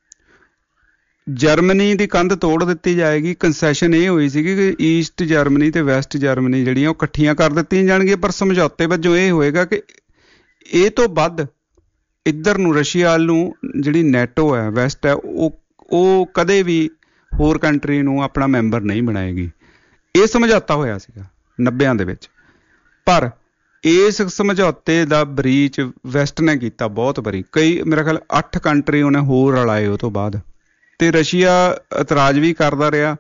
ਜਰਮਨੀ ਦੀ ਕੰਧ ਤੋੜ ਦਿੱਤੀ ਜਾਏਗੀ। ਕੰਸੈਸ਼ਨ ਇਹ ਹੋਈ ਸੀਗੀ ਕਿ ਈਸਟ ਜਰਮਨੀ ਅਤੇ ਵੈਸਟ ਜਰਮਨੀ ਜਿਹੜੀਆਂ ਉਹ ਇਕੱਠੀਆਂ ਕਰ ਦਿੱਤੀਆਂ ਜਾਣਗੀਆਂ, ਪਰ ਸਮਝੌਤੇ ਵਜੋਂ ਇਹ ਹੋਏਗਾ ਕਿ ਇਹ ਤੋਂ ਵੱਧ ਇੱਧਰ ਨੂੰ ਰਸ਼ੀਆ ਵੱਲ ਨੂੰ ਜਿਹੜੀ ਨੈਟੋ ਹੈ, ਵੈਸਟ ਹੈ, ਉਹ ਕਦੇ ਵੀ ਹੋਰ ਕੰਟਰੀ ਨੂੰ ਆਪਣਾ ਮੈਂਬਰ ਨਹੀਂ ਬਣਾਏਗੀ। ਇਹ ਸਮਝੌਤਾ ਹੋਇਆ ਸੀਗਾ 90ਆਂ ਦੇ ਵਿੱਚ। ਪਰ ਇਸ ਸਮਝੌਤੇ ਦਾ ਬਰੀਚ ਵੈਸਟ ਨੇ ਕੀਤਾ ਬਹੁਤ ਵਾਰੀ, ਮੇਰਾ ਖਿਆਲ 8 ਕੰਟਰੀ ਉਹਨੇ ਹੋਰ ਰਲਾਏ ਉਹ ਤੋਂ ਬਾਅਦ। ਅਤੇ ਰਸ਼ੀਆ ਇਤਰਾਜ਼ ਵੀ ਕਰਦਾ ਰਿਹਾ,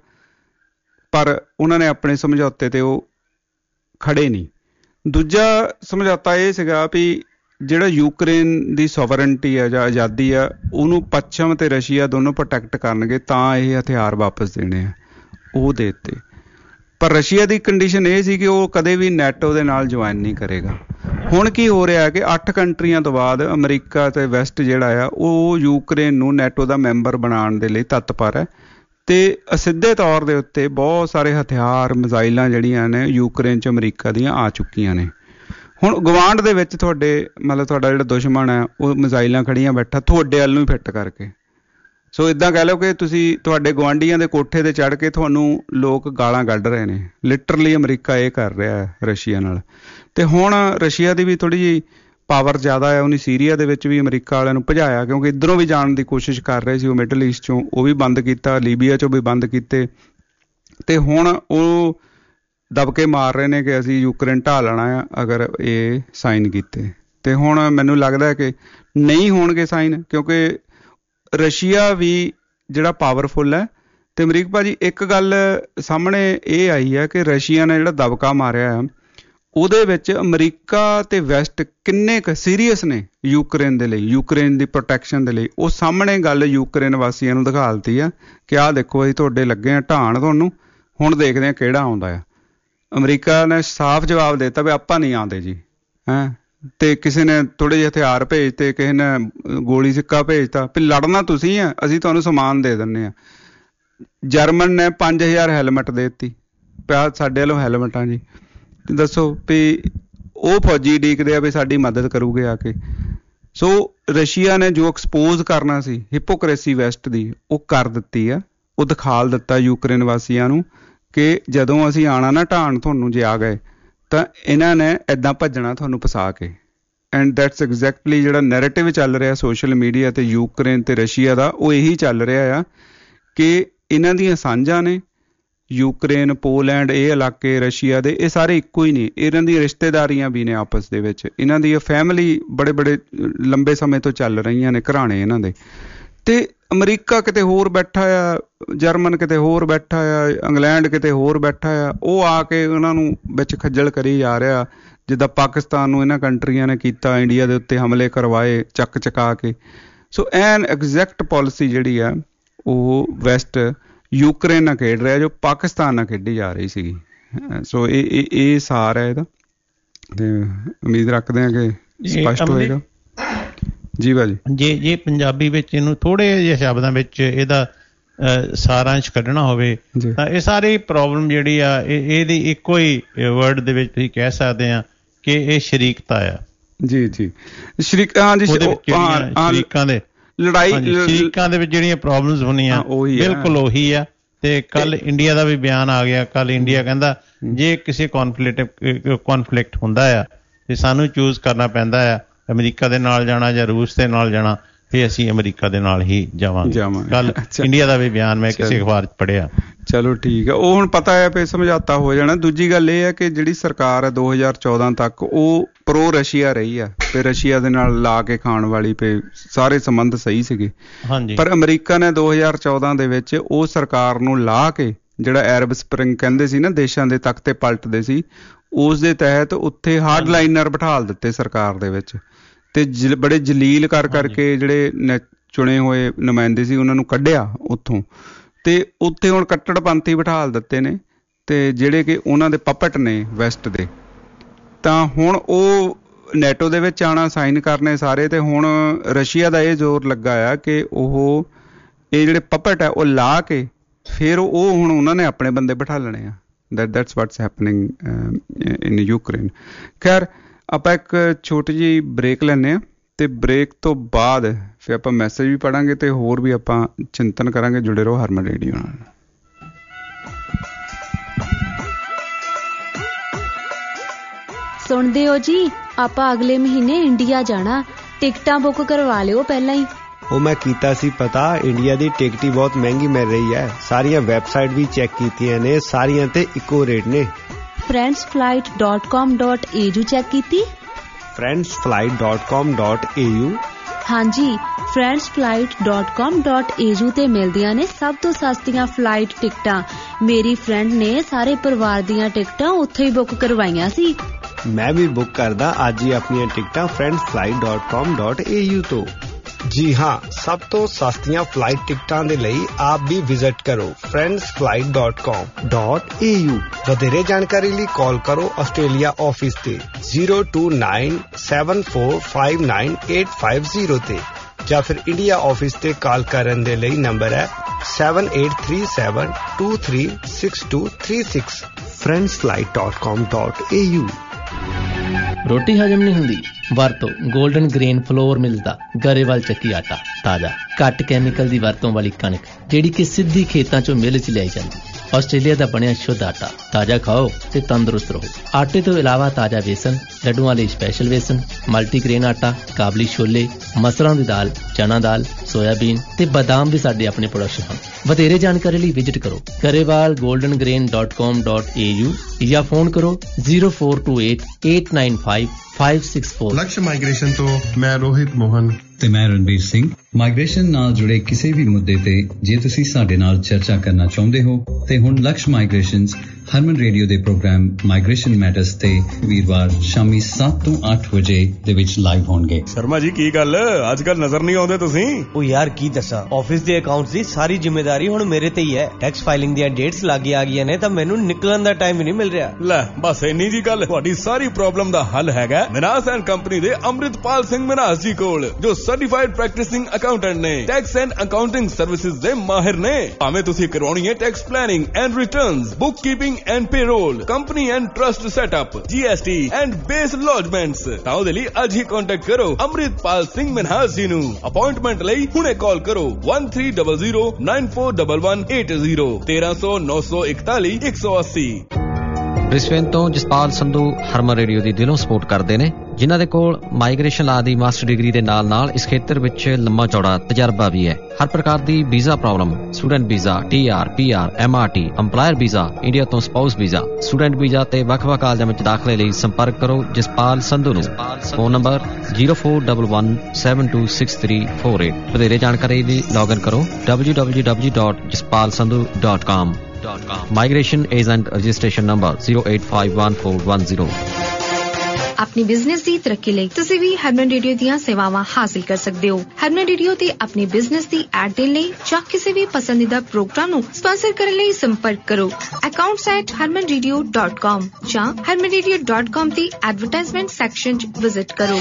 ਪਰ ਉਹਨਾਂ ਨੇ ਆਪਣੇ ਸਮਝੌਤੇ 'ਤੇ ਉਹ ਖੜੇ ਨਹੀਂ। ਦੂਜਾ ਸਮਝੌਤਾ ਇਹ ਸੀਗਾ ਵੀ ਜਿਹੜਾ ਯੂਕਰੇਨ ਦੀ ਸੋਵਰਨਟੀ ਹੈ ਜਾਂ ਆਜ਼ਾਦੀ ਆ, ਉਹਨੂੰ ਪੱਛਮ ਅਤੇ ਰਸ਼ੀਆ ਦੋਨੋਂ ਪ੍ਰੋਟੈਕਟ ਕਰਨਗੇ, ਤਾਂ ਇਹ ਹਥਿਆਰ ਵਾਪਸ ਦੇਣੇ ਆ, ਉਹ ਦੇ ਦਿੱਤੇ। ਪਰ ਰਸ਼ੀਆ ਦੀ ਕੰਡੀਸ਼ਨ ਇਹ ਸੀ ਕਿ ਉਹ ਕਦੇ ਵੀ ਨੈਟੋ ਦੇ ਨਾਲ ਜੁਆਇਨ ਨਹੀਂ ਕਰੇਗਾ। ਹੁਣ ਕੀ ਹੋ ਰਿਹਾ ਕਿ 8 ਕੰਟਰੀਆਂ ਤੋਂ ਬਾਅਦ ਅਮਰੀਕਾ ਅਤੇ ਵੈਸਟ ਜਿਹੜਾ ਆ ਉਹ ਯੂਕਰੇਨ ਨੂੰ ਨੈਟੋ ਦਾ ਮੈਂਬਰ ਬਣਾਉਣ ਦੇ ਲਈ ਤਤਪਰ ਹੈ। ਅਤੇ ਸਿੱਧੇ ਤੌਰ ਦੇ ਉੱਤੇ ਬਹੁਤ ਸਾਰੇ ਹਥਿਆਰ, ਮਿਜ਼ਾਈਲਾਂ ਜਿਹੜੀਆਂ ਨੇ ਯੂਕਰੇਨ 'ਚ ਅਮਰੀਕਾ ਦੀਆਂ ਆ ਚੁੱਕੀਆਂ ਨੇ। ਹੁਣ ਗਵਾਂਢ ਦੇ ਵਿੱਚ ਤੁਹਾਡਾ ਜਿਹੜਾ ਦੁਸ਼ਮਣ ਹੈ ਉਹ ਮਿਜ਼ਾਈਲਾਂ ਖੜੀਆਂ ਬੈਠਾ ਤੁਹਾਡੇ ਵੱਲ ਨੂੰ ਹੀ ਫਿੱਟ ਕਰਕੇ। ਸੋ ਇੱਦਾਂ ਕਹਿ ਲਓ ਕਿ ਤੁਹਾਡੇ ਗੁਆਂਢੀਆਂ ਦੇ ਕੋਠੇ 'ਤੇ ਚੜ੍ਹ ਕੇ ਤੁਹਾਨੂੰ ਲੋਕ ਗਾਲਾਂ ਕੱਢ ਰਹੇ ਨੇ। ਲਿਟਰਲੀ ਅਮਰੀਕਾ ਇਹ ਕਰ ਰਿਹਾ ਹੈ ਰਸ਼ੀਆ ਨਾਲ। ਅਤੇ ਹੁਣ ਰਸ਼ੀਆ ਦੀ ਵੀ ਥੋੜ੍ਹੀ ਜਿਹੀ ਪਾਵਰ ਜ਼ਿਆਦਾ ਹੈ, ਉਹਨੇ ਸੀਰੀਆ ਦੇ ਵਿੱਚ ਵੀ ਅਮਰੀਕਾ ਵਾਲਿਆਂ ਨੂੰ ਭਜਾਇਆ, ਕਿਉਂਕਿ ਇੱਧਰੋਂ ਵੀ ਜਾਣ ਦੀ ਕੋਸ਼ਿਸ਼ ਕਰ ਰਹੇ ਸੀ ਉਹ ਮਿਡਲ ਈਸਟ 'ਚੋਂ, ਉਹ ਵੀ ਬੰਦ ਕੀਤਾ, ਲੀਬੀਆ 'ਚੋਂ ਵੀ ਬੰਦ ਕੀਤੇ। ਅਤੇ ਹੁਣ ਉਹ ਦਬਕੇ ਮਾਰ ਰਹੇ ਨੇ ਕਿ ਅਸੀਂ ਯੂਕਰੇਨ ਢਾਹ ਲੈਣਾ ਆ ਅਗਰ ਇਹ ਸਾਈਨ ਕੀਤੇ। ਅਤੇ ਹੁਣ ਮੈਨੂੰ ਲੱਗਦਾ ਕਿ ਨਹੀਂ ਹੋਣਗੇ ਸਾਈਨ, ਕਿਉਂਕਿ ਰਸ਼ੀਆ ਵੀ ਜਿਹੜਾ ਪਾਵਰਫੁੱਲ ਹੈ। ਅਤੇ ਅਮਰੀਕ ਭਾਜੀ, ਇੱਕ ਗੱਲ ਸਾਹਮਣੇ ਇਹ ਆਈ ਹੈ ਕਿ ਰਸ਼ੀਆ ਨੇ ਜਿਹੜਾ ਦਬਕਾ ਮਾਰਿਆ ਆ, ਉਹਦੇ ਵਿੱਚ ਅਮਰੀਕਾ ਅਤੇ ਵੈਸਟ ਕਿੰਨੇ ਕੁ ਸੀਰੀਅਸ ਨੇ ਯੂਕਰੇਨ ਦੇ ਲਈ, ਯੂਕਰੇਨ ਦੀ ਪ੍ਰੋਟੈਕਸ਼ਨ ਦੇ ਲਈ। ਉਹ ਸਾਹਮਣੇ ਗੱਲ ਯੂਕਰੇਨ ਵਾਸੀਆਂ ਨੂੰ ਦਿਖਾ ਦਿੱਤੀ ਆ ਕਿ ਆਹ ਦੇਖੋ ਅਸੀਂ ਤੁਹਾਡੇ ਲੱਗੇ ਆ ਢਾਣ ਤੁਹਾਨੂੰ, ਹੁਣ ਦੇਖਦੇ ਹਾਂ ਕਿਹੜਾ ਆਉਂਦਾ ਆ। ਅਮਰੀਕਾ ਨੇ ਸਾਫ਼ ਜਵਾਬ ਦੇ ਦਿੱਤਾ ਵੀ ਆਪਾਂ ਨਹੀਂ ਆਉਂਦੇ ਜੀ, ਹੈਂ। ਅਤੇ ਕਿਸੇ ਨੇ ਥੋੜ੍ਹੇ ਜਿਹੇ ਹਥਿਆਰ ਭੇਜਤੇ, ਕਿਸੇ ਨੇ ਗੋਲੀ ਸਿੱਕਾ ਭੇਜਤਾ, ਵੀ ਲੜਨਾ ਤੁਸੀਂ ਆ, ਅਸੀਂ ਤੁਹਾਨੂੰ ਸਮਾਨ ਦੇ ਦਿੰਦੇ ਹਾਂ। ਜਰਮਨ ਨੇ 5000 ਹੈਲਮਟ ਦੇ ਦਿੱਤੀ, ਪਿਆ ਸਾਡੇ ਵੱਲੋਂ ਹੈਲਮਟਾਂ ਜੀ। ਦੱਸੋ ਵੀ ਉਹ ਫੌਜੀ ਉਡੀਕਦੇ ਆ ਵੀ ਸਾਡੀ ਮਦਦ ਕਰੂਗੇ ਆ ਕੇ। ਸੋ ਰਸ਼ੀਆ ਨੇ ਜੋ ਐਕਸਪੋਜ਼ ਕਰਨਾ ਸੀ ਹਿਪੋਕ੍ਰੇਸੀ ਵੈਸਟ ਦੀ, ਉਹ ਕਰ ਦਿੱਤੀ ਆ। ਉਹ ਦਿਖਾਲ ਦਿੱਤਾ ਯੂਕਰੇਨ ਵਾਸੀਆਂ ਨੂੰ ਕਿ ਜਦੋਂ ਅਸੀਂ ਆਉਣਾ ਨਾ ਢਾਣ ਤੁਹਾਨੂੰ, ਜੇ ਆ ਗਏ ਤਾਂ ਇਹਨਾਂ ਨੇ ਇੱਦਾਂ ਭੱਜਣਾ ਤੁਹਾਨੂੰ ਫਸਾ ਕੇ। ਐਂਡ ਦੈਟਸ ਐਗਜ਼ੈਕਟਲੀ ਜਿਹੜਾ ਨੈਰੇਟਿਵ ਚੱਲ ਰਿਹਾ ਸੋਸ਼ਲ ਮੀਡੀਆ 'ਤੇ ਯੂਕਰੇਨ ਅਤੇ ਰਸ਼ੀਆ ਦਾ, ਉਹ ਇਹੀ ਚੱਲ ਰਿਹਾ ਆ ਕਿ ਇਹਨਾਂ ਦੀਆਂ ਸਾਂਝਾਂ ਨੇ। ਯੂਕਰੇਨ, ਪੋਲੈਂਡ, ਇਹ ਇਲਾਕੇ ਰਸ਼ੀਆ ਦੇ, ਇਹ ਸਾਰੇ ਇੱਕੋ ਹੀ ਨਹੀਂ। ਇਹਨਾਂ ਦੀਆਂ ਰਿਸ਼ਤੇਦਾਰੀਆਂ ਵੀ ਨੇ ਆਪਸ ਦੇ ਵਿੱਚ, ਇਹਨਾਂ ਦੀ ਫੈਮਿਲੀ ਬੜੇ ਲੰਬੇ ਸਮੇਂ ਤੋਂ ਚੱਲ ਰਹੀਆਂ ਨੇ, ਘਰਾਣੇ ਇਹਨਾਂ ਦੇ। ਅਤੇ ਅਮਰੀਕਾ ਕਿਤੇ ਹੋਰ ਬੈਠਾ ਆ, ਜਰਮਨ ਕਿਤੇ ਹੋਰ ਬੈਠਾ ਆ, ਇੰਗਲੈਂਡ ਕਿਤੇ ਹੋਰ ਬੈਠਾ ਆ, ਉਹ ਆ ਕੇ ਉਹਨਾਂ ਨੂੰ ਵਿੱਚ ਖੱਜਲ ਕਰੀ ਜਾ ਰਿਹਾ, ਜਿੱਦਾਂ ਪਾਕਿਸਤਾਨ ਨੂੰ ਇਹਨਾਂ ਕੰਟਰੀਆਂ ਨੇ ਕੀਤਾ, ਇੰਡੀਆ ਦੇ ਉੱਤੇ ਹਮਲੇ ਕਰਵਾਏ ਚਕਾ ਕੇ। ਸੋ ਐਨ ਐਗਜ਼ੈਕਟ ਪੋਲਿਸੀ ਜਿਹੜੀ ਆ ਉਹ ਵੈਸਟ ਯੂਕਰੇਨ ਨਾਲ ਖੇਡ ਰਿਹਾ, ਜੋ ਪਾਕਿਸਤਾਨ ਨਾਲ ਖੇਡੀ ਜਾ ਰਹੀ ਸੀਗੀ। ਸੋ ਇਹ ਸਾਰ ਹੈ ਇਹਦਾ, ਅਤੇ ਉਮੀਦ ਰੱਖਦੇ ਹਾਂ ਕਿ ਸਪਸ਼ਟ ਹੋਏਗਾ। ਜੀ ਭਾਜੀ, ਜੇ ਪੰਜਾਬੀ ਵਿੱਚ ਇਹਨੂੰ ਥੋੜ੍ਹੇ ਜਿਹੇ ਸ਼ਬਦਾਂ ਵਿੱਚ ਇਹਦਾ ਸਾਰਾਂਸ਼ ਕੱਢਣਾ ਹੋਵੇ ਤਾਂ ਇਹ ਸਾਰੀ ਪ੍ਰੋਬਲਮ ਜਿਹੜੀ ਆ ਇਹਦੀ ਇੱਕੋ ਹੀ ਵਰਡ ਦੇ ਵਿੱਚ ਤੁਸੀਂ ਕਹਿ ਸਕਦੇ ਆ ਕਿ ਇਹ ਸ਼ਰੀਕਤਾ ਆ। ਜੀ ਸ਼ਰੀਕਾਂ ਦੇ ਲੜਾਈ, ਸ਼ਰੀਕਾਂ ਦੇ ਵਿੱਚ ਜਿਹੜੀਆਂ ਪ੍ਰੋਬਲਮਸ ਹੁੰਦੀਆਂ ਬਿਲਕੁਲ ਉਹੀ ਆ। ਤੇ ਕੱਲ ਇੰਡੀਆ ਦਾ ਵੀ ਬਿਆਨ ਆ ਗਿਆ। ਕੱਲ ਇੰਡੀਆ ਕਹਿੰਦਾ ਜੇ ਕਿਸੇ ਕੌਨਫਲਿਕਟ ਹੁੰਦਾ ਆ ਤੇ ਸਾਨੂੰ ਚੂਜ਼ ਕਰਨਾ ਪੈਂਦਾ ਆ ਅਮਰੀਕਾ ਦੇ ਨਾਲ ਜਾਣਾ ਜਾਂ ਰੂਸ ਦੇ ਨਾਲ ਜਾਣਾ, ਤੇ ਅਸੀਂ ਅਮਰੀਕਾ ਦੇ ਨਾਲ ਹੀ ਜਾਵਾਂਗੇ। ਕੱਲ ਇੰਡੀਆ ਦਾ ਵੀ ਬਿਆਨ ਮੈਂ ਕਿਸੇ ਅਖਬਾਰ 'ਚ ਪੜ੍ਹਿਆ। ਚਲੋ ਠੀਕ ਹੈ, ਉਹ ਹੁਣ ਪਤਾ ਹੈ ਵੀ ਸਮਝੌਤਾ ਹੋ ਜਾਣਾ। ਦੂਜੀ ਗੱਲ ਇਹ ਹੈ ਕਿ ਜਿਹੜੀ ਸਰਕਾਰ ਹੈ 2014 ਤੱਕ ਉਹ ਪ੍ਰੋ ਰਸ਼ੀਆ ਰਹੀ ਆ, ਤੇ ਰਸ਼ੀਆ ਦੇ ਨਾਲ ਲਾ ਕੇ ਖਾਣ ਵਾਲੀ ਪੇ ਸਾਰੇ ਸੰਬੰਧ ਸਹੀ ਸੀਗੇ। ਹਾਂਜੀ। ਪਰ ਅਮਰੀਕਾ ਨੇ 2014 ਦੇ ਵਿੱਚ ਉਹ ਸਰਕਾਰ ਨੂੰ ਲਾ ਕੇ, ਜਿਹੜਾ ਐਰਬ ਸਪਰਿੰਗ ਕਹਿੰਦੇ ਸੀ ਨਾ, ਦੇਸ਼ਾਂ ਦੇ ਤਖਤੇ ਪਲਟਦੇ ਸੀ, ਉਸ ਦੇ ਤਹਿਤ ਉੱਥੇ ਹਾਰਡ ਲਾਈਨਰ ਬਿਠਾਲ ਦਿੱਤੇ ਸਰਕਾਰ ਦੇ ਵਿੱਚ, ਤੇ ਬੜੇ ਜਲੀਲ ਕਰਕੇ ਜਿਹੜੇ ਚੁਣੇ ਹੋਏ ਨੁਮਾਇੰਦੇ ਸੀ ਉਹਨਾਂ ਨੂੰ ਕੱਢਿਆ ਉੱਥੋਂ, ਤੇ ਉੱਥੇ ਹੁਣ ਕੱਟੜਪੰਥੀ ਬਿਠਾਲ ਦਿੱਤੇ ਨੇ, ਤੇ ਜਿਹੜੇ ਕਿ ਉਹਨਾਂ ਦੇ ਪਪਟ ਨੇ ਵੈਸਟ ਦੇ। ਤਾਂ ਹੁਣ ਉਹ ਨੈਟੋ ਦੇ ਵਿੱਚ ਆਉਣਾ, ਸਾਈਨ ਕਰਨੇ ਸਾਰੇ, ਤੇ ਹੁਣ ਰਸ਼ੀਆ ਦਾ ਇਹ ਜ਼ੋਰ ਲੱਗਾ ਆ ਕਿ ਉਹ ਇਹ ਜਿਹੜੇ ਪਪਟ ਹੈ ਉਹ ਲਾ ਕੇ ਫਿਰ ਉਹ ਹੁਣ ਉਹਨਾਂ ਨੇ ਆਪਣੇ ਬੰਦੇ ਬਿਠਾ ਲੈਣੇ ਆ। that's what's happening in Ukraine। ਖੈਰ ਆਪਾਂ ਇੱਕ ਛੋਟੀ ਜਿਹੀ ਬ੍ਰੇਕ ਲੈਂਦੇ ਹਾਂ, ਤੇ ਬ੍ਰੇਕ ਤੋਂ ਬਾਅਦ ਫਿਰ ਆਪਾਂ ਮੈਸੇਜ ਵੀ ਪੜ੍ਹਾਂਗੇ ਤੇ ਹੋਰ ਵੀ ਆਪਾਂ ਚਿੰਤਨ ਕਰਾਂਗੇ। ਜੁੜੇ ਰਹੋ ਹਰਮਨ ਰੇਡੀਓ ਨਾਲ। ਸੁਣਦੇ ਹੋ ਜੀ, ਆਪਾਂ ਅਗਲੇ ਮਹੀਨੇ ਇੰਡੀਆ ਜਾਣਾ, ਟਿਕਟਾਂ ਬੁੱਕ ਕਰਵਾ ਲਿਓ ਪਹਿਲਾਂ ਹੀ। ਉਹ ਮੈਂ ਕੀਤਾ ਸੀ ਪਤਾ, ਇੰਡੀਆ ਦੀ ਟਿਕਟ ਹੀ ਬਹੁਤ ਮਹਿੰਗੀ ਮਿਲ ਰਹੀ ਹੈ। ਸਾਰੀਆਂ ਵੈਬਸਾਈਟ ਵੀ ਚੈੱਕ ਕੀਤੀਆਂ ਨੇ, ਸਾਰੀਆਂ ਤੇ ਇੱਕੋ ਰੇਟ ਨੇ। friendsflight.com.au ਚੈੱਕ ਕੀਤੀ? friendsflight.com.au? ਹਾਂਜੀ, friendsflight.com.au ਤੇ ਮਿਲਦੀਆਂ ਨੇ ਸਭ ਤੋਂ ਸਸਤੀਆਂ ਫਲਾਈਟ ਟਿਕਟਾਂ। ਮੇਰੀ ਫਰੈਂਡ ਨੇ ਸਾਰੇ ਪਰਿਵਾਰ ਦੀਆਂ ਟਿਕਟਾਂ ਉੱਥੇ ਹੀ ਬੁੱਕ ਕਰਵਾਈਆਂ ਸੀ। ਮੈਂ ਵੀ ਬੁੱਕ ਕਰਦਾ ਅੱਜ ਹੀ ਆਪਣੀਆਂ ਟਿਕਟਾਂ friendsflight.com.au ਤੋਂ। ਜੀ ਹਾਂ, ਸਭ ਤੋਂ ਸਸਤੀਆਂ ਫਲਾਈਟ ਟਿਕਟਾਂ ਦੇ ਲਈ ਆਪ ਵੀ ਵਿਜ਼ਿਟ ਕਰੋ friendsflight.com.au। ਵਧੇਰੇ ਜਾਣਕਾਰੀ ਲਈ ਕਾਲ ਕਰੋ ਆਸਟ੍ਰੇਲੀਆ ਆਫਿਸ ਤੇ 02974598550 ਤੇ, ਜਾਂ ਫਿਰ ਇੰਡੀਆ ਆਫਿਸ ਤੇ ਕਾਲ ਕਰਨ ਦੇ ਲਈ ਨੰਬਰ ਹੈ 7837236236। friendsflight.com.au। ਰੋਟੀ ਹਜਮ ਨਹੀਂ ਹੁੰਦੀ? ਵਰਤੋ 골ਡਨ ਗ੍ਰੇਨ ਫਲੋਰ ਮਿਲਸ ਦਾ ਗਰੇਵਾਲ ਚੱਕੀ ਆਟਾ। ਤਾਜ਼ਾ, ਘੱਟ ਕੈਮੀਕਲ ਦੀ ਵਰਤੋਂ ਵਾਲੀ ਕਣਕ ਜਿਹੜੀ ਕਿ ਸਿੱਧੀ ਖੇਤਾਂ ਚੋਂ ਮਿਲ 'ਚ ਲਿਆਈ ਜਾਂਦੀ। ਆਸਟ੍ਰੇਲੀਆ ਦਾ ਬਣਿਆ ਸ਼ੁੱਧ ਆਟਾ। ਤਾਜ਼ਾ ਖਾਓ ਤੇ ਤੰਦਰੁਸਤ ਰਹੋ। ਆਟੇ ਤੋਂ ਇਲਾਵਾ ਤਾਜ਼ਾ ਵੇਸਣ, ਲੱਡੂਆਂ ਲਈ ਸਪੈਸ਼ਲ ਵੇਸਣ, ਮਲਟੀਗ੍ਰੇਨ ਆਟਾ, ਕਾਬਲੀ ਛੋਲੇ, ਮਸਰਾਂ ਦੀ ਦਾਲ, ਚਨਾ ਦਾਲ, ਸੋਇਆਬੀਨ ਤੇ ਬਦਾਮ ਵੀ ਸਾਡੇ ਆਪਣੇ ਪ੍ਰੋਡਕਸ਼ਨ ਹਨ। ਵਧੇਰੇ ਜਾਣਕਾਰੀ ਲਈ ਵਿਜ਼ਿਟ ਕਰੋ garewalgoldengrain.com.au ਜਾਂ ਫੋਨ ਕਰੋ 0428895564। ਲਕਸ਼ ਮਾਈਗ੍ਰੇਸ਼ਨ ਤੋਂ ਮੈਂ ਰੋਹਿਤ ਮੋਹਨ ਤੇ ਮੈਂ ਰਣਬੀਰ ਸਿੰਘ। ਮਾਈਗ੍ਰੇਸ਼ਨ ਨਾਲ ਜੁੜੇ ਕਿਸੇ ਵੀ ਮੁੱਦੇ ਤੇ ਜੇ ਤੁਸੀਂ ਸਾਡੇ ਨਾਲ ਚਰਚਾ ਕਰਨਾ ਚਾਹੁੰਦੇ ਹੋ ਤੇ ਹੁਣ ਲਕਸ਼ ਮਾਈਗ੍ਰੇਸ਼ਨਜ਼ ਹਰਮਨ ਰੇਡੀਓ ਦੇ ਪ੍ਰੋਗਰਾਮ ਮਾਈਗ੍ਰੇਸ਼ਨ ਮੈਟਰਸ ਤੇ ਵੀਰਵਾਰ ਸ਼ਾਮੀ 7 ਤੋਂ 8 ਵਜੇ ਦੇ ਵਿੱਚ ਲਾਈਵ ਹੋਣਗੇ। ਸ਼ਰਮਾ ਜੀ ਕੀ ਗੱਲ ਅੱਜ ਕੱਲ ਨਜ਼ਰ ਨਹੀਂ ਆਉਂਦੇ ਤੁਸੀਂ? ਉਹ ਯਾਰ ਕੀ ਦੱਸਾਂ, ਆਫਿਸ ਦੇ ਅਕਾਊਂਟਸ ਦੀ ਸਾਰੀ ਜ਼ਿੰਮੇਵਾਰੀ ਹੁਣ ਮੇਰੇ ਤੇ ਹੀ ਹੈ। ਟੈਕਸ ਫਾਈਲਿੰਗ ਦੀਆਂ ਡੇਟਸ ਲਾਗੇ ਆ ਗਈਆਂ ਨੇ ਤਾਂ ਮੈਨੂੰ ਨਿਕਲਣ ਦਾ ਟਾਈਮ ਹੀ ਨਹੀਂ ਮਿਲ ਰਿਹਾ। ਲੈ ਬਸ ਇੰਨੀ ਜੀ ਗੱਲ, ਤੁਹਾਡੀ ਸਾਰੀ ਪ੍ਰੋਬਲਮ ਦਾ ਹੱਲ ਹੈਗਾ ਮਿਨਾਸ ਐਂਡ ਕੰਪਨੀ ਦੇ ਅੰਮ੍ਰਿਤਪਾਲ ਸਿੰਘ ਮਿਨਾਸ ਜੀ ਕੋਲ, ਜੋ ਸਰਟੀਫਾਈਡ ਪ੍ਰੈਕਟਿਸਿੰਗ ਅਕਾਊਂਟੈਂਟ ਨੇ, ਟੈਕਸ ਐਂਡ ਅਕਾਊਂਟਿੰਗ ਸਰਵਿਸਿਜ਼ ਦੇ ਮਾਹਿਰ ਨੇ। ਭਾਵੇਂ ਤੁਸੀਂ ਕਰਵਾਉਣੀ ਹੈ tax planning and returns, book keeping and payroll, company and trust setup, GST and base lodgements, ਤਾਂ ਉਹਦੇ ਲਈ ਅੱਜ ਹੀ ਕੰਟੈਕਟ ਕਰੋ ਅੰਮ੍ਰਿਤਪਾਲ ਸਿੰਘ ਮਨਹਾਸ ਜੀ ਨੂੰ। ਅਪਾਇੰਟਮੈਂਟ ਲਈ ਹੁਣੇ ਕਾਲ ਕਰੋ 1300941180 1300941180। ਬ੍ਰਿਸਬੇਨ ਤੋਂ ਜਸਪਾਲ ਸੰਧੂ ਹਰਮਨ ਰੇਡੀਓ ਦੀ ਦਿਲੋਂ ਸਪੋਰਟ ਕਰਦੇ ਨੇ, ਜਿਨ੍ਹਾਂ ਦੇ ਕੋਲ ਮਾਈਗ੍ਰੇਸ਼ਨ ਲਾ ਦੀ ਮਾਸਟਰ ਡਿਗਰੀ ਦੇ ਨਾਲ ਇਸ ਖੇਤਰ ਵਿੱਚ ਲੰਮਾ ਚੌੜਾ ਤਜਰਬਾ ਵੀ ਹੈ। ਹਰ ਪ੍ਰਕਾਰ ਦੀ visa problem, student visa, TR, PR, MRT, employer visa, India ਤੋਂ ਸਪਾਊਸ ਵੀਜ਼ਾ, ਸਟੂਡੈਂਟ ਵੀਜ਼ਾ ਤੇ ਵੱਖ-ਵੱਖ ਕਾਲਜਾਂ ਵਿੱਚ ਦਾਖਲੇ ਲਈ ਸੰਪਰਕ ਕਰੋ ਜਸਪਾਲ ਸੰਧੂ ਨੂੰ। Phone number 0411726348। ਵਧੇਰੇ ਜਾਣਕਾਰੀ ਲਈ ਲੌਗਇਨ ਕਰੋ www.jaspalsandhu.com। Migration Agent Registration Number 0851410। ਆਪਣੀ ਬਿਜ਼ਨਸ ਦੀ ਤਰੱਕੀ ਲਈ ਤੁਸੀਂ ਵੀ ਹਰਮਨ ਰੇਡੀਓ ਦੀਆਂ ਸੇਵਾਵਾਂ ਹਾਸਿਲ ਕਰ ਸਕਦੇ ਹੋ। ਹਰਮਨ ਰੇਡੀਓ ਤੇ ਆਪਣੀ ਬਿਜ਼ਨਸ ਦੀ ਐਡ ਦੇਣ ਲਈ ਜਾਂ ਕਿਸੇ ਵੀ ਪਸੰਦੀਦਾ ਪ੍ਰੋਗਰਾਮ ਨੂੰ ਸਪਾਂਸਰ ਕਰਨ ਲਈ ਸੰਪਰਕ ਕਰੋ accounts@harmanradio.com ਜਾਂ harmanradio.com ਦੀ ਐਡਵਰਟਾਈਜ਼ਮੈਂਟ ਸੈਕਸ਼ਨ 'ਚ ਵਿਜ਼ਿਟ ਕਰੋ।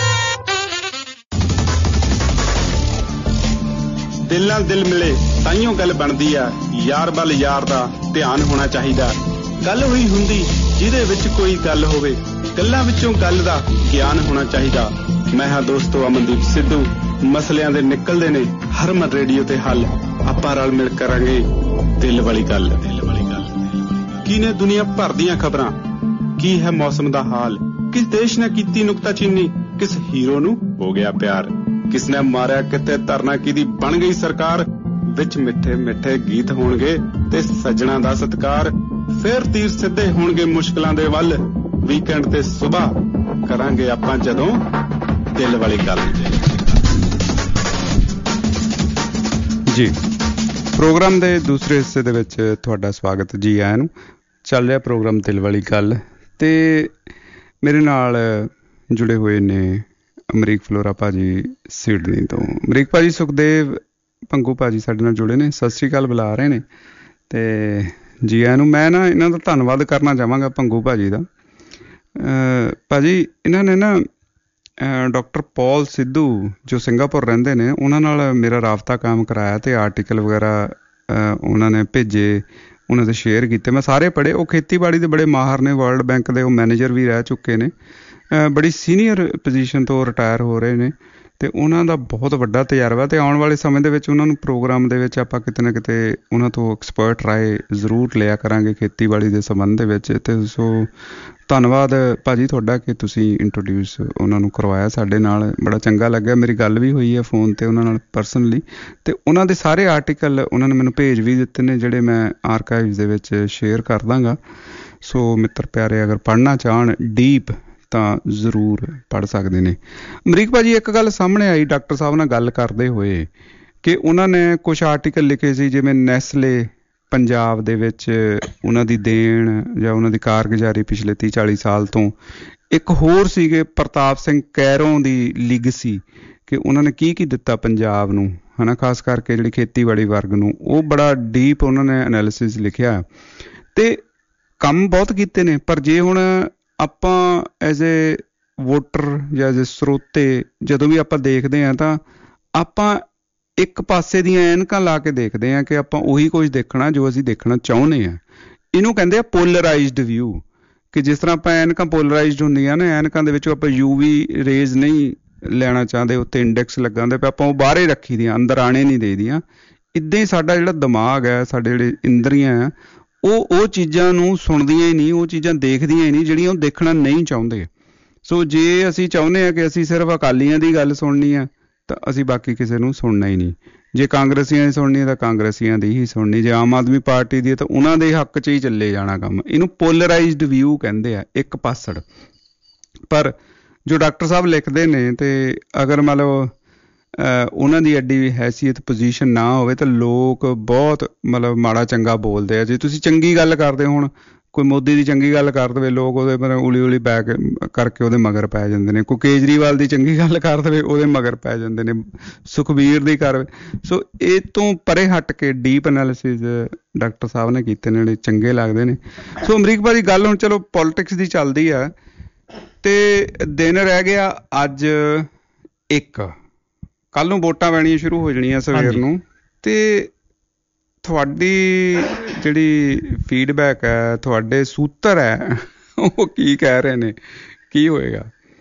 ਦਿਲ ਨਾਲ ਦਿਲ ਮਿਲੇ ਤਾਈਓ ਗੱਲ ਬਣਦੀ ਆ, ਯਾਰ ਵੱਲ ਯਾਰ ਦਾ ਧਿਆਨ ਹੋਣਾ ਚਾਹੀਦਾ। ਗੱਲ ਹੋਈ ਹੁੰਦੀ ਜਿਹਦੇ ਵਿੱਚ ਕੋਈ ਗੱਲ ਹੋਵੇ, ਗੱਲਾਂ ਵਿੱਚੋਂ ਗੱਲ ਦਾ ਗਿਆਨ ਹੋਣਾ ਚਾਹੀਦਾ। ਮੈਂ ਹਾਂ ਦੋਸਤੋ ਅਮਨਦੀਪ ਸਿੱਧੂ। ਮਸਲਿਆਂ ਦੇ ਨਿਕਲਦੇ ਨੇ ਹਰਮਨ ਰੇਡੀਓ ਤੇ ਹੱਲ, ਆਪਾਂ ਰਲ ਮਿਲ ਕਰਾਂਗੇ ਦਿਲ ਵਾਲੀ ਗੱਲ। ਕੀ ਨੇ ਦੁਨੀਆ ਭਰ ਦੀਆਂ ਖਬਰਾਂ, ਕੀ ਹੈ ਮੌਸਮ ਦਾ ਹਾਲ, ਕਿਸ ਦੇਸ਼ ਨੇ ਕੀਤੀ ਨੁਕਤਾਚੀਨੀ, ਕਿਸ ਹੀਰੋ ਨੂੰ ਹੋ ਗਿਆ ਪਿਆਰ, ਕਿਸ ਨੇ ਮਾਰਿਆ ਕਿਤੇ ਧਰਨਾ, ਕਿਹਦੀ ਬਣ ਗਈ ਸਰਕਾਰ। ਵਿੱਚ ਮਿੱਠੇ ਮਿੱਠੇ ਗੀਤ ਹੋਣਗੇ ਤੇ ਸੱਜਣਾ ਦਾ ਸਤਿਕਾਰ। ਫੇਰ ਤੀਰ ਸਿੱਧੇ ਹੋਣਗੇ ਮੁਸ਼ਕਲਾਂ ਦੇ ਵੱਲ। ਵੀਕਐਂਡ ਤੇ ਸੁਬਾਹ ਕਰਾਂਗੇ ਆਪਾਂ ਜਦੋਂ ਦਿਲ ਵਾਲੀ ਗੱਲ। ਜੀ ਪ੍ਰੋਗਰਾਮ ਦੇ ਦੂਸਰੇ ਹਿੱਸੇ ਦੇ ਵਿੱਚ ਤੁਹਾਡਾ ਸਵਾਗਤ ਜੀ ਆਇਆਂ ਨੂੰ। ਚੱਲ ਰਿਹਾ ਪ੍ਰੋਗਰਾਮ ਦਿਲ ਵਾਲੀ ਗੱਲ ਤੇ ਮੇਰੇ ਨਾਲ ਜੁੜੇ ਹੋਏ ਨੇ ਅਮਰੀਕ ਫਲੋਰਾ ਭਾਜੀ ਸਿਡਨੀ ਤੋਂ। ਅਮਰੀਕ ਭਾਜੀ ਸੁਖਦੇਵ ਭੰਗੂ ਭਾਜੀ ਸਾਡੇ ਨਾਲ ਜੁੜੇ ਨੇ, ਸਤਿ ਸ੍ਰੀ ਅਕਾਲ ਬੁਲਾ ਰਹੇ ਨੇ ਤੇ ਜੀ ਆਇਆਂ ਨੂੰ। ਮੈਂ ਨਾ ਇਹਨਾਂ ਦਾ ਧੰਨਵਾਦ ਕਰਨਾ ਚਾਹਾਂਗਾ ਭੰਗੂ ਭਾਜੀ ਦਾ। ਭਾਜੀ ਇਹਨਾਂ ਨੇ ਨਾ ਡਾਕਟਰ ਪੌਲ ਸਿੱਧੂ ਜੋ ਸਿੰਗਾਪੁਰ ਰਹਿੰਦੇ ਨੇ ਉਹਨਾਂ ਨਾਲ ਮੇਰਾ ਰਾਬਤਾ ਕਾਇਮ ਕਰਾਇਆ ਤੇ ਆਰਟੀਕਲ ਵਗੈਰਾ ਉਹਨਾਂ ਨੇ ਭੇਜੇ, ਉਹਨਾਂ ਦੇ ਸ਼ੇਅਰ ਕੀਤੇ, ਮੈਂ ਸਾਰੇ ਪੜ੍ਹੇ। ਉਹ ਖੇਤੀਬਾੜੀ ਦੇ ਬੜੇ ਮਾਹਰ ਨੇ, ਵਰਲਡ ਬੈਂਕ ਦੇ ਉਹ ਮੈਨੇਜਰ ਵੀ ਰਹਿ ਚੁੱਕੇ ਨੇ, ਬੜੀ ਸੀਨੀਅਰ ਪੋਜੀਸ਼ਨ ਤੋਂ ਰਿਟਾਇਰ ਹੋ ਰਹੇ ਨੇ ਤੇ ਉਹਨਾਂ ਦਾ ਬਹੁਤ ਵੱਡਾ ਤਜਰਬਾ। ਤੇ ਆਉਣ ਵਾਲੇ ਸਮੇਂ ਦੇ ਵਿੱਚ ਉਹਨਾਂ ਨੂੰ ਪ੍ਰੋਗਰਾਮ ਦੇ ਵਿੱਚ ਆਪਾਂ ਕਿਤੇ ਨਾ ਕਿਤੇ ਉਹਨਾਂ ਤੋਂ ਐਕਸਪਰਟ ਰਾਏ ਜ਼ਰੂਰ ਲਿਆ ਕਰਾਂਗੇ ਖੇਤੀਬਾੜੀ ਦੇ ਸੰਬੰਧ ਦੇ ਵਿੱਚ। ਤੇ ਸੋ ਧੰਨਵਾਦ ਭਾਜੀ ਤੁਹਾਡਾ ਕਿ ਤੁਸੀਂ ਇੰਟਰੋਡਿਊਸ ਉਹਨਾਂ ਨੂੰ ਕਰਵਾਇਆ ਸਾਡੇ ਨਾਲ, ਬੜਾ ਚੰਗਾ ਲੱਗਿਆ। ਮੇਰੀ ਗੱਲ ਵੀ ਹੋਈ ਹੈ ਫੋਨ 'ਤੇ ਉਹਨਾਂ ਨਾਲ ਪਰਸਨਲੀ ਤੇ ਉਹਨਾਂ ਦੇ ਸਾਰੇ ਆਰਟੀਕਲ ਉਹਨਾਂ ਨੇ ਮੈਨੂੰ ਭੇਜ ਵੀ ਦਿੱਤੇ ਨੇ ਜਿਹੜੇ ਮੈਂ ਆਰਕਾਈਵਸ ਦੇ ਵਿੱਚ ਸ਼ੇਅਰ ਕਰ ਦਾਂਗਾ। ਸੋ ਮਿੱਤਰ ਪਿਆਰੇ ਅਗਰ ਪੜ੍ਹਨਾ ਚਾਹਣ ਡੀਪ ਤਾਂ ਜ਼ਰੂਰ ਪੜ੍ਹ ਸਕਦੇ ਨੇ। ਅਮਰੀਕ ਭਾਜੀ ਇੱਕ ਗੱਲ ਸਾਹਮਣੇ ਆਈ ਡਾਕਟਰ ਸਾਹਿਬ ਨਾਲ ਗੱਲ ਕਰਦੇ ਹੋਏ ਕਿ ਉਹਨਾਂ ਨੇ ਕੁਛ ਆਰਟੀਕਲ ਲਿਖੇ ਸੀ ਜਿਵੇਂ ਨੈਸਲੇ ਪੰਜਾਬ ਦੇ ਵਿੱਚ ਉਹਨਾਂ ਦੀ ਦੇਣ ਜਾਂ ਉਹਨਾਂ ਦੀ ਕਾਰਗੁਜ਼ਾਰੀ ਪਿਛਲੇ 30-40 ਸਾਲ ਤੋਂ। ਇੱਕ ਹੋਰ ਸੀਗੇ ਪ੍ਰਤਾਪ ਸਿੰਘ ਕੈਰੋਂ ਦੀ ਲੀਗਸੀ ਕਿ ਉਹਨਾਂ ਨੇ ਕੀ ਕੀ ਦਿੱਤਾ ਪੰਜਾਬ ਨੂੰ, ਹੈ ਨਾ, ਖਾਸ ਕਰਕੇ ਜਿਹੜੀ ਖੇਤੀਬਾੜੀ ਵਰਗ ਨੂੰ। ਉਹ ਬੜਾ ਡੀਪ ਉਹਨਾਂ ਨੇ ਐਨਾਲਿਸਿਸ ਲਿਖਿਆ ਤੇ ਕੰਮ ਬਹੁਤ ਕੀਤੇ ਨੇ। ਪਰ ਜੇ ਹੁਣ ਆਪਾਂ ਐਜ਼ ਏ ਵੋਟਰ ਜਾਂ ਐਜ਼ ਏ ਸਰੋਤੇ ਜਦੋਂ ਵੀ ਆਪਾਂ ਦੇਖਦੇ ਹਾਂ ਤਾਂ ਆਪਾਂ ਇੱਕ ਪਾਸੇ ਦੀਆਂ ਐਨਕਾਂ ਲਾ ਕੇ ਦੇਖਦੇ ਹਾਂ ਕਿ ਆਪਾਂ ਉਹੀ ਕੁਝ ਦੇਖਣਾ ਜੋ ਅਸੀਂ ਦੇਖਣਾ ਚਾਹੁੰਦੇ ਹਾਂ। ਇਹਨੂੰ ਕਹਿੰਦੇ ਆ ਪੋਲਰਾਈਜ਼ਡ ਵਿਊ, ਕਿ ਜਿਸ ਤਰ੍ਹਾਂ ਆਪਾਂ ਐਨਕਾਂ ਪੋਲਰਾਈਜ਼ਡ ਹੁੰਦੀਆਂ ਨੇ, ਐਨਕਾਂ ਦੇ ਵਿੱਚੋਂ ਆਪਾਂ UV ਰੇਜ਼ ਨਹੀਂ ਲੈਣਾ ਚਾਹੁੰਦੇ, ਉੱਤੇ ਇੰਡੈਕਸ ਲੱਗਾ ਹੁੰਦਾ ਪਿਆ, ਆਪਾਂ ਉਹ ਬਾਹਰ ਹੀ ਰੱਖੀ ਦੀਆਂ, ਅੰਦਰ ਆਣੇ ਨਹੀਂ ਦੇਈਦੀਆਂ। ਇੱਦਾਂ ਹੀ ਸਾਡਾ ਜਿਹੜਾ ਦਿਮਾਗ ਹੈ, ਸਾਡੇ ਜਿਹੜੇ ਇੰਦਰੀਆਂ ਆ, ਉਹ ਚੀਜ਼ਾਂ ਨੂੰ ਸੁਣਦੀਆਂ ਹੀ ਨਹੀਂ, ਉਹ ਚੀਜ਼ਾਂ ਦੇਖਦੀਆਂ ਹੀ ਨਹੀਂ ਜਿਹੜੀਆਂ ਉਹ ਦੇਖਣਾ ਨਹੀਂ ਚਾਹੁੰਦੇ। ਸੋ ਜੇ ਅਸੀਂ ਚਾਹੁੰਦੇ ਹਾਂ ਕਿ ਅਸੀਂ ਸਿਰਫ ਅਕਾਲੀਆਂ ਦੀ ਗੱਲ ਸੁਣਨੀ ਆ ਤਾਂ ਅਸੀਂ ਬਾਕੀ ਕਿਸੇ ਨੂੰ ਸੁਣਨਾ ਹੀ ਨਹੀਂ। ਜੇ ਕਾਂਗਰਸੀਆਂ ਦੀ ਸੁਣਨੀ ਹੈ ਤਾਂ ਕਾਂਗਰਸੀਆਂ ਦੀ ਹੀ ਸੁਣਨੀ, ਜੇ ਆਮ ਆਦਮੀ ਪਾਰਟੀ ਦੀ ਹੈ ਤਾਂ ਉਹਨਾਂ ਦੇ ਹੱਕ 'ਚ ਹੀ ਚੱਲੇ ਜਾਣਾ ਕੰਮ। ਇਹਨੂੰ ਪੋਲਰਾਈਜ਼ਡ ਵਿਊ ਕਹਿੰਦੇ ਆ, ਇੱਕ ਪਾਸੜ। ਪਰ ਜੋ ਡਾਕਟਰ ਸਾਹਿਬ ਲਿਖਦੇ ਨੇ ਤੇ ਅਗਰ ਮੰਨ ਲਓ ਉਹਨਾਂ ਦੀ ਐਡੀ ਹੈਸੀਅਤ ਪੋਜੀਸ਼ਨ ਨਾ ਹੋਵੇ ਤਾਂ ਲੋਕ ਬਹੁਤ ਮਤਲਬ ਮਾੜਾ ਚੰਗਾ ਬੋਲਦੇ ਆ। ਜੇ ਤੁਸੀਂ ਚੰਗੀ ਗੱਲ ਕਰਦੇ ਹੁਣ, ਕੋਈ ਮੋਦੀ ਦੀ ਚੰਗੀ ਗੱਲ ਕਰ ਦੇਵੇ, ਲੋਕ ਉਹਦੇ ਮਤਲਬ ਉਲੀ ਬੈਕ ਕਰਕੇ ਉਹਦੇ ਮਗਰ ਪੈ ਜਾਂਦੇ ਨੇ। ਕੋਈ ਕੇਜਰੀਵਾਲ ਦੀ ਚੰਗੀ ਗੱਲ ਕਰ ਦੇਵੇ ਉਹਦੇ ਮਗਰ ਪੈ ਜਾਂਦੇ ਨੇ, ਸੁਖਬੀਰ ਦੀ ਕਰ। ਸੋ ਇਹ ਤੋਂ ਪਰੇ ਹਟ ਕੇ ਡੀਪ ਐਨਾਲਿਸਿਸ ਡਾਕਟਰ ਸਾਹਿਬ ਨੇ ਕੀਤੇ ਨੇ, ਜਿਹੜੇ ਚੰਗੇ ਲੱਗਦੇ ਨੇ। ਸੋ ਅਮਰੀਕ ਭਾਜੀ ਗੱਲ ਹੁਣ ਚਲੋ ਪੋਲੀਟਿਕਸ ਦੀ ਚੱਲਦੀ ਆ ਤੇ ਦਿਨ ਰਹਿ ਗਿਆ ਅੱਜ 1, ਕੱਲ੍ਹ ਨੂੰ ਵੋਟਾਂ ਪੈਣੀਆਂ ਸ਼ੁਰੂ ਹੋ ਜਾਣੀਆਂ ਸਵੇਰ ਨੂੰ। ਤੇ ਤੁਹਾਡੀ ਜਿਹੜੀ ਫੀਡਬੈਕ ਹੈ, ਤੁਹਾਡੇ ਸੂਤਰ ਹੈ, ਉਹ ਕੀ ਕਹਿ ਰਹੇ ਨੇ, ਕੀ ਹੋਏਗਾ?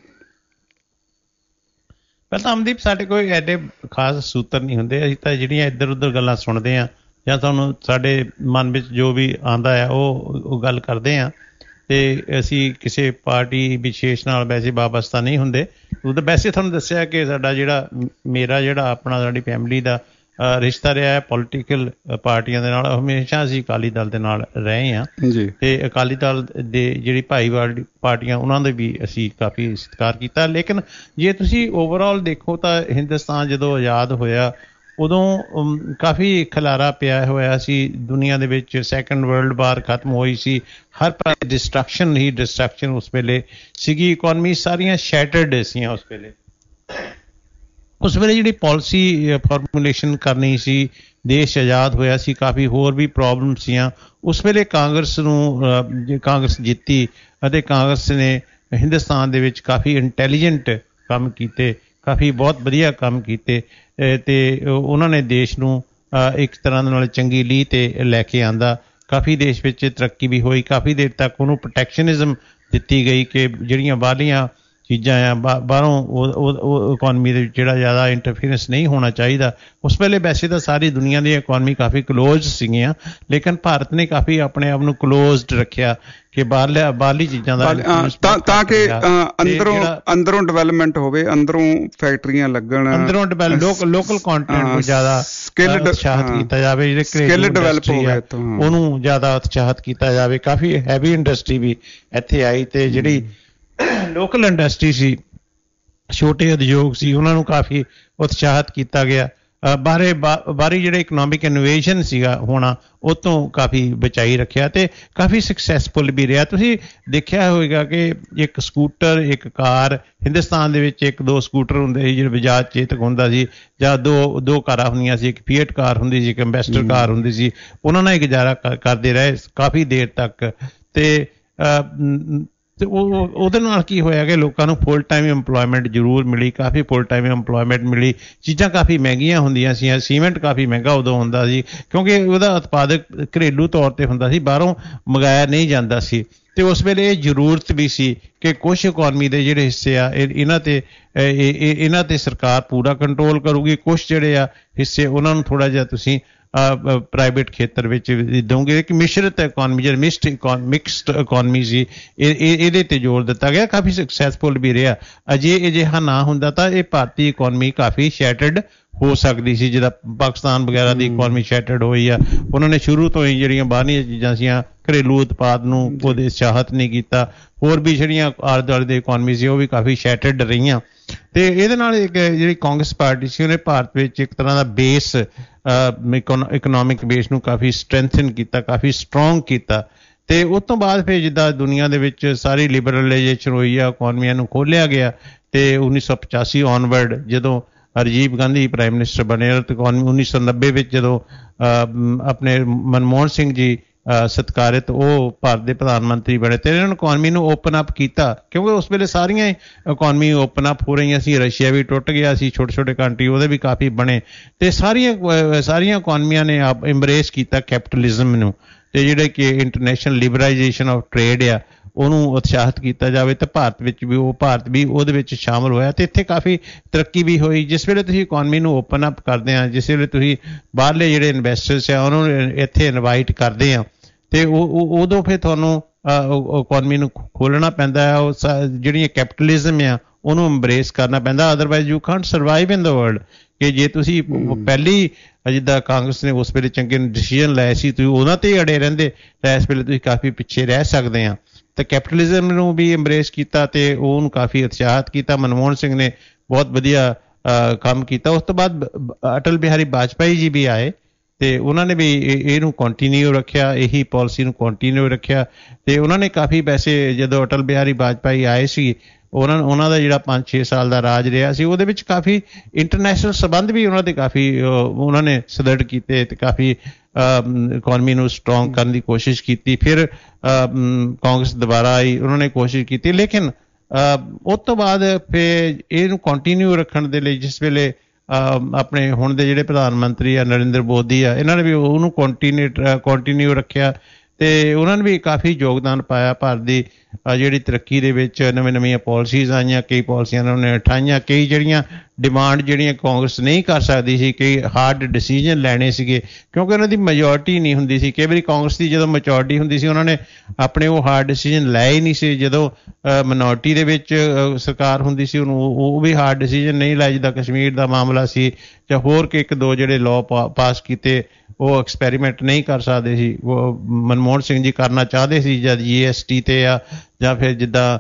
ਪਹਿਲਾਂ ਅਮਨਦੀਪ ਸਾਡੇ ਕੋਈ ਐਡੇ ਖਾਸ ਸੂਤਰ ਨਹੀਂ ਹੁੰਦੇ, ਅਸੀਂ ਤਾਂ ਜਿਹੜੀਆਂ ਇੱਧਰ ਉੱਧਰ ਗੱਲਾਂ ਸੁਣਦੇ ਹਾਂ ਜਾਂ ਤੁਹਾਨੂੰ ਸਾਡੇ ਮਨ ਵਿੱਚ ਜੋ ਵੀ ਆਉਂਦਾ ਹੈ ਉਹ ਗੱਲ ਕਰਦੇ ਹਾਂ। ਤੇ ਅਸੀਂ ਕਿਸੇ ਪਾਰਟੀ ਵਿਸ਼ੇਸ਼ ਨਾਲ ਵੈਸੇ ਵਾਬਸਤਾ ਨਹੀਂ ਹੁੰਦੇ। ਉਹਦਾ ਵੈਸੇ ਤੁਹਾਨੂੰ ਦੱਸਿਆ ਕਿ ਮੇਰਾ ਜਿਹੜਾ ਆਪਣਾ ਸਾਡੀ ਫੈਮਿਲੀ ਦਾ ਰਿਸ਼ਤਾ ਰਿਹਾ ਹੈ ਪੋਲੀਟੀਕਲ ਪਾਰਟੀਆਂ ਦੇ ਨਾਲ, ਹਮੇਸ਼ਾ ਅਸੀਂ ਅਕਾਲੀ ਦਲ ਦੇ ਨਾਲ ਰਹੇ ਹਾਂ ਤੇ ਅਕਾਲੀ ਦਲ ਦੇ ਜਿਹੜੀ ਭਾਈਵਾਲ ਪਾਰਟੀਆਂ ਉਹਨਾਂ ਦੇ ਵੀ ਅਸੀਂ ਕਾਫੀ ਸਤਿਕਾਰ ਕੀਤਾ। ਲੇਕਿਨ ਜੇ ਤੁਸੀਂ ਓਵਰਆਲ ਦੇਖੋ ਤਾਂ ਹਿੰਦੁਸਤਾਨ ਜਦੋਂ ਆਜ਼ਾਦ ਹੋਇਆ ਉਦੋਂ ਕਾਫੀ ਖਿਲਾਰਾ ਪਿਆ ਹੋਇਆ ਸੀ ਦੁਨੀਆ ਦੇ ਵਿੱਚ। ਸੈਕੰਡ ਵਰਲਡ ਵਾਰ ਖਤਮ ਹੋਈ ਸੀ, ਹਰ ਪਾਸੇ ਡਿਸਟਰਕਸ਼ਨ ਹੀ ਡਿਸਟਰਕਸ਼ਨ ਉਸ ਵੇਲੇ ਸੀਗੀ, ਇਕੋਨਮੀ ਸਾਰੀਆਂ ਸ਼ੈਟਰਡ ਸੀਆਂ ਉਸ ਵੇਲੇ। ਉਸ ਵੇਲੇ ਜਿਹੜੀ ਪਾਲਿਸੀ ਫਾਰਮੂਲੇਸ਼ਨ ਕਰਨੀ ਸੀ, ਦੇਸ਼ ਆਜ਼ਾਦ ਹੋਇਆ ਸੀ, ਕਾਫੀ ਹੋਰ ਵੀ ਪ੍ਰੋਬਲਮ ਸੀਆਂ। ਉਸ ਵੇਲੇ ਕਾਂਗਰਸ ਜਿੱਤੀ ਅਤੇ ਕਾਂਗਰਸ ਨੇ ਹਿੰਦੁਸਤਾਨ ਦੇ ਵਿੱਚ ਕਾਫੀ ਇੰਟੈਲੀਜੈਂਟ ਕੰਮ ਕੀਤੇ, ਕਾਫੀ ਬਹੁਤ ਵਧੀਆ ਕੰਮ ਕੀਤੇ ਤੇ ਉਹਨਾਂ ਨੇ ਦੇਸ਼ ਨੂੰ ਇੱਕ ਤਰ੍ਹਾਂ ਦੇ ਨਾਲ ਚੰਗੀ ਲੀਹ ਤੇ ਲੈ ਕੇ ਆਂਦਾ। ਕਾਫੀ ਦੇਸ਼ ਵਿੱਚ ਤਰੱਕੀ ਵੀ ਹੋਈ, ਕਾਫੀ ਦੇਰ ਤੱਕ ਉਹਨੂੰ ਪ੍ਰੋਟੈਕਸ਼ਨਿਜ਼ਮ ਦਿੱਤੀ ਗਈ ਕਿ ਜਿਹੜੀਆਂ ਬਾਹਰਲੀਆਂ ਚੀਜ਼ਾਂ ਆ ਬਾਹਰੋਂ ਉਹ ਇਕੋਨਮੀ ਦੇ ਵਿੱਚ ਜਿਹੜਾ ਜ਼ਿਆਦਾ ਇੰਟਰਫੀਰੈਂਸ ਨਹੀਂ ਹੋਣਾ ਚਾਹੀਦਾ। ਉਸ ਵੇਲੇ ਵੈਸੇ ਤਾਂ ਸਾਰੀ ਦੁਨੀਆ ਦੀ ਇਕੋਨਮੀ ਕਾਫੀ ਕਲੋਜ਼ ਸੀਗੀਆਂ, ਲੇਕਿਨ ਭਾਰਤ ਨੇ ਕਾਫੀ ਆਪਣੇ ਆਪ ਨੂੰ ਕਲੋਜ਼ਡ ਰੱਖਿਆ ਕਿ ਬਾਹਰਲੀ ਚੀਜ਼ਾਂ ਦਾ ਤਾਂ ਕਿ ਅੰਦਰੋਂ ਡਿਵੈਲਪਮੈਂਟ ਹੋਵੇ, ਅੰਦਰੋਂ ਫੈਕਟਰੀਆਂ ਲੱਗਣ, ਅੰਦਰੋਂ ਲੋਕਲ ਕੰਟੈਂਟ ਨੂੰ ਜ਼ਿਆਦਾ ਉਤਸ਼ਾਹਿਤ ਕੀਤਾ ਜਾਵੇ, ਜਿਹੜੇ ਸਕਿੱਲ ਡਿਵੈਲਪ ਹੋਵੇ ਉਹਨੂੰ ਜ਼ਿਆਦਾ ਉਤਸ਼ਾਹਿਤ ਕੀਤਾ ਜਾਵੇ। ਕਾਫੀ ਹੈਵੀ ਇੰਡਸਟਰੀ ਵੀ ਇੱਥੇ ਆਈ ਤੇ ਜਿਹੜੀ ਲੋਕਲ ਇੰਡਸਟਰੀ ਸੀ, ਛੋਟੇ ਉਦਯੋਗ ਸੀ, ਉਹਨਾਂ ਨੂੰ ਕਾਫੀ ਉਤਸ਼ਾਹਿਤ ਕੀਤਾ ਗਿਆ। ਬਾਹਰੀ ਜਿਹੜੇ ਇਕਨੋਮਿਕ ਇਨੋਵੇਸ਼ਨ ਸੀਗਾ ਹੋਣਾ ਉਹ ਤੋਂ ਕਾਫੀ ਬਚਾਈ ਰੱਖਿਆ ਤੇ ਕਾਫੀ ਸਕਸੈਸਫੁਲ ਵੀ ਰਿਹਾ। ਤੁਸੀਂ ਦੇਖਿਆ ਹੋਵੇਗਾ ਕਿ ਇੱਕ ਸਕੂਟਰ, ਇੱਕ ਕਾਰ, ਹਿੰਦੁਸਤਾਨ ਦੇ ਵਿੱਚ 1-2 ਸਕੂਟਰ ਹੁੰਦੇ ਸੀ ਜਿਹੜੇ ਬਜਾਜ ਚੇਤਕ ਹੁੰਦਾ ਸੀ, ਜਾਂ ਦੋ ਕਾਰਾਂ ਹੁੰਦੀਆਂ ਸੀ, ਇੱਕ ਫੀਐਟ ਕਾਰ ਹੁੰਦੀ ਸੀ, ਇੱਕ ਐਂਬੈਸਡਰ ਕਾਰ ਹੁੰਦੀ ਸੀ। ਉਹਨਾਂ ਨਾਲ ਗੁਜ਼ਾਰਾ ਕਰਦੇ ਰਹੇ ਕਾਫੀ ਦੇਰ ਤੱਕ ਤੇ ਉਹਦੇ ਨਾਲ ਕੀ ਹੋਇਆ ਕਿ ਲੋਕਾਂ ਨੂੰ ਫੁੱਲ ਟਾਈਮ ਇੰਪਲੋਇਮੈਂਟ ਜ਼ਰੂਰ ਮਿਲੀ, ਕਾਫੀ ਫੁੱਲ ਟਾਈਮ ਇੰਪਲੋਇਮੈਂਟ ਮਿਲੀ। ਚੀਜ਼ਾਂ ਕਾਫੀ ਮਹਿੰਗੀਆਂ ਹੁੰਦੀਆਂ ਸੀ, ਸੀਮੈਂਟ ਕਾਫੀ ਮਹਿੰਗਾ ਉਦੋਂ ਹੁੰਦਾ ਸੀ ਕਿਉਂਕਿ ਉਹਦਾ ਉਤਪਾਦਕ ਘਰੇਲੂ ਤੌਰ ਤੇ ਹੁੰਦਾ ਸੀ, ਬਾਹਰੋਂ ਮੰਗਾਇਆ ਨਹੀਂ ਜਾਂਦਾ ਸੀ। ਤੇ ਉਸ ਵੇਲੇ ਇਹ ਜ਼ਰੂਰਤ ਵੀ ਸੀ ਕਿ ਕੁਛ ਇਕੋਨਮੀ ਦੇ ਜਿਹੜੇ ਹਿੱਸੇ ਆ ਇਹਨਾਂ ਤੇ ਸਰਕਾਰ ਪੂਰਾ ਕੰਟਰੋਲ ਕਰੂਗੀ, ਕੁਛ ਜਿਹੜੇ ਆ ਹਿੱਸੇ ਉਹਨਾਂ ਨੂੰ ਥੋੜਾ ਜਿਹਾ ਤੁਸੀਂ ਪ੍ਰਾਈਵੇਟ ਖੇਤਰ ਵਿੱਚ ਦਊਂਗੇ। ਕਿ ਮਿਸ਼ਰਤ ਇਕੋਨਮੀ, ਜਿਹੜੀ ਮਿਕਸਡ ਇਕੋਨਮੀ ਸੀ, ਇਹਦੇ ਤੇ ਜ਼ੋਰ ਦਿੱਤਾ ਗਿਆ, ਕਾਫੀ ਸਕਸੈਸਫੁਲ ਵੀ ਰਿਹਾ। ਅਜਿਹਾ ਨਾ ਹੁੰਦਾ ਤਾਂ ਇਹ ਭਾਰਤੀ ਇਕੋਨਮੀ ਕਾਫੀ ਸ਼ੈਟਰਡ ਹੋ ਸਕਦੀ ਸੀ, ਜਿੱਦਾਂ ਪਾਕਿਸਤਾਨ ਵਗੈਰਾ ਦੀ ਇਕੋਨਮੀ ਸ਼ੈਟਰਡ ਹੋਈ ਆ। ਉਹਨਾਂ ਨੇ ਸ਼ੁਰੂ ਤੋਂ ਹੀ ਜਿਹੜੀਆਂ ਬਾਹਰਲੀਆਂ ਚੀਜ਼ਾਂ ਸੀਆਂ, ਘਰੇਲੂ ਉਤਪਾਦ ਨੂੰ ਉਹਦੇ ਉਤਸ਼ਾਹਿਤ ਨਹੀਂ ਕੀਤਾ। ਹੋਰ ਵੀ ਜਿਹੜੀਆਂ ਆਲੇ ਦੁਆਲੇ ਦੀ ਇਕੋਨਮੀ ਸੀ ਉਹ ਵੀ ਕਾਫੀ ਸ਼ੈਟਰਡ ਰਹੀਆਂ। ਤੇ ਇਹਦੇ ਨਾਲ ਇੱਕ ਜਿਹੜੀ ਕਾਂਗਰਸ ਪਾਰਟੀ ਸੀ ਉਹਨੇ ਭਾਰਤ ਵਿੱਚ ਇੱਕ ਤਰ੍ਹਾਂ ਦਾ ਬੇਸ, ਇਕਨੋਮਿਕ ਬੇਸ ਨੂੰ ਕਾਫੀ ਸਟਰੈਂਥਨ ਕੀਤਾ, ਕਾਫੀ ਸਟਰੋਂਗ ਕੀਤਾ। ਤੇ ਉਸ ਤੋਂ ਬਾਅਦ ਫਿਰ ਜਿੱਦਾਂ ਦੁਨੀਆ ਦੇ ਵਿੱਚ ਸਾਰੀ ਲਿਬਰਲਾਈਜੇਸ਼ਨ ਹੋਈ ਆ, ਇਕੋਨਮੀਆਂ ਨੂੰ ਖੋਲ੍ਹਿਆ ਗਿਆ ਤੇ 1985 ਔਨਵਰਡ ਜਦੋਂ ਰਾਜੀਵ ਗਾਂਧੀ ਪ੍ਰਾਈਮ ਮਿਨਿਸਟਰ ਬਣੇ, 1990 ਵਿੱਚ ਜਦੋਂ ਆਪਣੇ ਮਨਮੋਹਨ ਸਿੰਘ ਜੀ ਸਤਿਕਾਰਿਤ ਉਹ ਭਾਰਤ ਦੇ ਪ੍ਰਧਾਨ ਮੰਤਰੀ ਬਣੇ ਤੇ ਇਹਨਾਂ ਨੇ ਇਕੋਨਮੀ ਨੂੰ ਓਪਨ ਅਪ ਕੀਤਾ ਕਿਉਂਕਿ ਉਸ ਵੇਲੇ ਸਾਰੀਆਂ ਇਕੋਨਮੀ ਓਪਨ ਅਪ ਹੋ ਰਹੀਆਂ ਸੀ। ਰਸ਼ੀਆ ਵੀ ਟੁੱਟ ਗਿਆ ਸੀ, ਛੋਟੇ ਕੰਟਰੀ ਉਹਦੇ ਵੀ ਕਾਫੀ ਬਣੇ ਤੇ ਸਾਰੀਆਂ ਇਕੋਨਮੀਆਂ ਨੇ ਇੰਬਰੇਸ ਕੀਤਾ ਕੈਪੀਟਲਿਜ਼ਮ ਨੂੰ ਤੇ ਜਿਹੜੇ ਕਿ ਇੰਟਰਨੈਸ਼ਨਲ ਲਿਬਰਲਾਈਜੇਸ਼ਨ ਆਫ ਟ੍ਰੇਡ ਆ ਉਹਨੂੰ ਉਤਸ਼ਾਹਿਤ ਕੀਤਾ ਜਾਵੇ। ਤੇ ਭਾਰਤ ਵੀ ਉਹਦੇ ਵਿੱਚ ਸ਼ਾਮਲ ਹੋਇਆ ਤੇ ਇੱਥੇ ਕਾਫੀ ਤਰੱਕੀ ਵੀ ਹੋਈ। ਜਿਸ ਵੇਲੇ ਤੁਸੀਂ ਇਕੋਨਮੀ ਨੂੰ ਓਪਨ ਅਪ ਕਰਦੇ ਆ, ਜਿਸ ਵੇਲੇ ਤੁਸੀਂ ਬਾਹਰਲੇ ਜਿਹੜੇ ਇਨਵੈਸਟਰਸ ਆ ਉਹਨਾਂ ਨੂੰ ਇੱਥੇ ਇਨਵਾਈਟ ਕਰਦੇ ਆ ਤੇ ਉਦੋਂ ਫਿਰ ਤੁਹਾਨੂੰ ਇਕੋਨਮੀ ਨੂੰ ਖੋਲ੍ਹਣਾ ਪੈਂਦਾ ਹੈ। ਉਹ ਜਿਹੜੀਆਂ ਕੈਪੀਟਲਿਜ਼ਮ ਆ ਉਹਨੂੰ ਅੰਬਰੇਸ ਕਰਨਾ ਪੈਂਦਾ, otherwise you can't survive in the world. ਕਿ ਜੇ ਤੁਸੀਂ ਪਹਿਲੀ ਜਿੱਦਾਂ ਕਾਂਗਰਸ ਨੇ ਉਸ ਵੇਲੇ ਚੰਗੇ ਡਿਸੀਜ਼ਨ ਲਏ ਸੀ, ਤੁਸੀਂ ਉਹਨਾਂ ਤੇ ਹੀ ਅੜੇ ਰਹਿੰਦੇ ਤਾਂ ਇਸ ਵੇਲੇ ਤੁਸੀਂ ਕਾਫੀ ਪਿੱਛੇ ਰਹਿ ਸਕਦੇ ਆ। ਤੇ ਕੈਪੀਟਲਿਜ਼ਮ ਨੂੰ ਵੀ ਅੰਬਰੇਸ ਕੀਤਾ ਤੇ ਉਹਨੂੰ ਕਾਫੀ ਉਤਸ਼ਾਹਿਤ ਕੀਤਾ। ਮਨਮੋਹਨ ਸਿੰਘ ਨੇ ਬਹੁਤ ਵਧੀਆ ਕੰਮ ਕੀਤਾ। ਉਸ ਤੋਂ ਬਾਅਦ ਅਟਲ ਬਿਹਾਰੀ ਵਾਜਪਾਈ ਜੀ ਵੀ ਆਏ ਤੇ ਉਹਨਾਂ ਨੇ ਵੀ ਇਹਨੂੰ ਕੰਟੀਨਿਊ ਰੱਖਿਆ, ਇਹੀ ਪਾਲਿਸੀ ਨੂੰ ਕੰਟੀਨਿਊ ਰੱਖਿਆ। ਤੇ ਉਹਨਾਂ ਨੇ ਕਾਫੀ ਵੈਸੇ ਜਦੋਂ ਅਟਲ ਬਿਹਾਰੀ ਵਾਜਪਾਈ ਆਏ ਸੀ ਉਹਨਾਂ ਦਾ ਜਿਹੜਾ 5-6 ਸਾਲ ਦਾ ਰਾਜ ਰਿਹਾ ਸੀ ਉਹਦੇ ਵਿੱਚ ਕਾਫੀ ਇੰਟਰਨੈਸ਼ਨਲ ਸੰਬੰਧ ਵੀ ਉਹਨਾਂ ਦੇ ਕਾਫੀ ਉਹਨਾਂ ਨੇ ਸੁਦ੍ਰਿੜ ਕੀਤੇ ਤੇ ਕਾਫੀ ਇਕੋਨਮੀ ਨੂੰ ਸਟਰੋਂਗ ਕਰਨ ਦੀ ਕੋਸ਼ਿਸ਼ ਕੀਤੀ। ਫਿਰ ਕਾਂਗਰਸ ਦੁਬਾਰਾ ਆਈ, ਉਹਨਾਂ ਨੇ ਕੋਸ਼ਿਸ਼ ਕੀਤੀ, ਲੇਕਿਨ ਉਸ ਤੋਂ ਬਾਅਦ ਫਿਰ ਇਹਨੂੰ ਕੰਟੀਨਿਊ ਰੱਖਣ ਦੇ ਲਈ ਜਿਸ ਵੇਲੇ ਆਪਣੇ ਹੁਣ ਦੇ ਜਿਹੜੇ ਪ੍ਰਧਾਨ ਮੰਤਰੀ ਆ ਨਰਿੰਦਰ ਮੋਦੀ ਆ, ਇਹਨਾਂ ਨੇ ਵੀ ਉਹਨੂੰ ਕੰਟੀਨਿਊ ਰੱਖਿਆ ਤੇ ਉਹਨਾਂ ਨੇ ਵੀ ਕਾਫੀ ਯੋਗਦਾਨ ਪਾਇਆ ਭਾਰਤ ਦੀ ਜਿਹੜੀ ਤਰੱਕੀ ਦੇ ਵਿੱਚ। ਨਵੀਆਂ ਪਾਲਿਸੀਜ਼ ਆਈਆਂ, ਕਈ ਪਾਲਿਸੀਆਂ ਉਹਨਾਂ ਨੇ ਉਠਾਈਆਂ, ਕਈ ਜਿਹੜੀਆਂ ਡਿਮਾਂਡ ਜਿਹੜੀਆਂ ਕਾਂਗਰਸ ਨਹੀਂ ਕਰ ਸਕਦੀ ਸੀ, ਕਈ ਹਾਰਡ ਡਿਸੀਜਨ ਲੈਣੇ ਸੀਗੇ ਕਿਉਂਕਿ ਉਹਨਾਂ ਦੀ ਮੈਜੋਰਟੀ ਨਹੀਂ ਹੁੰਦੀ ਸੀ। ਕਈ ਵਾਰੀ ਕਾਂਗਰਸ ਦੀ ਜਦੋਂ ਮੈਜੋਰਟੀ ਹੁੰਦੀ ਸੀ ਉਹਨਾਂ ਨੇ ਆਪਣੇ ਉਹ ਹਾਰਡ ਡਿਸੀਜਨ ਲਏ ਹੀ ਨਹੀਂ ਸੀ। ਜਦੋਂ ਮਿਨੋਰਟੀ ਦੇ ਵਿੱਚ ਸਰਕਾਰ ਹੁੰਦੀ ਸੀ ਉਹਨੂੰ ਉਹ ਵੀ ਹਾਰਡ ਡਿਸੀਜਨ ਨਹੀਂ ਲਏ, ਜਿੱਦਾਂ ਕਸ਼ਮੀਰ ਦਾ ਮਾਮਲਾ ਸੀ ਜਾਂ ਹੋਰ ਕਿ 1-2 ਜਿਹੜੇ ਲਾਅ ਪਾਸ ਕੀਤੇ ਉਹ ਐਕਸਪੈਰੀਮੈਂਟ ਨਹੀਂ ਕਰ ਸਕਦੇ ਸੀ। ਉਹ ਮਨਮੋਹਨ ਸਿੰਘ ਜੀ ਕਰਨਾ ਚਾਹਦੇ ਸੀ ਜਦ GST ਤੇ ਆ ਜਾਂ ਫਿਰ ਜਿੱਦਾਂ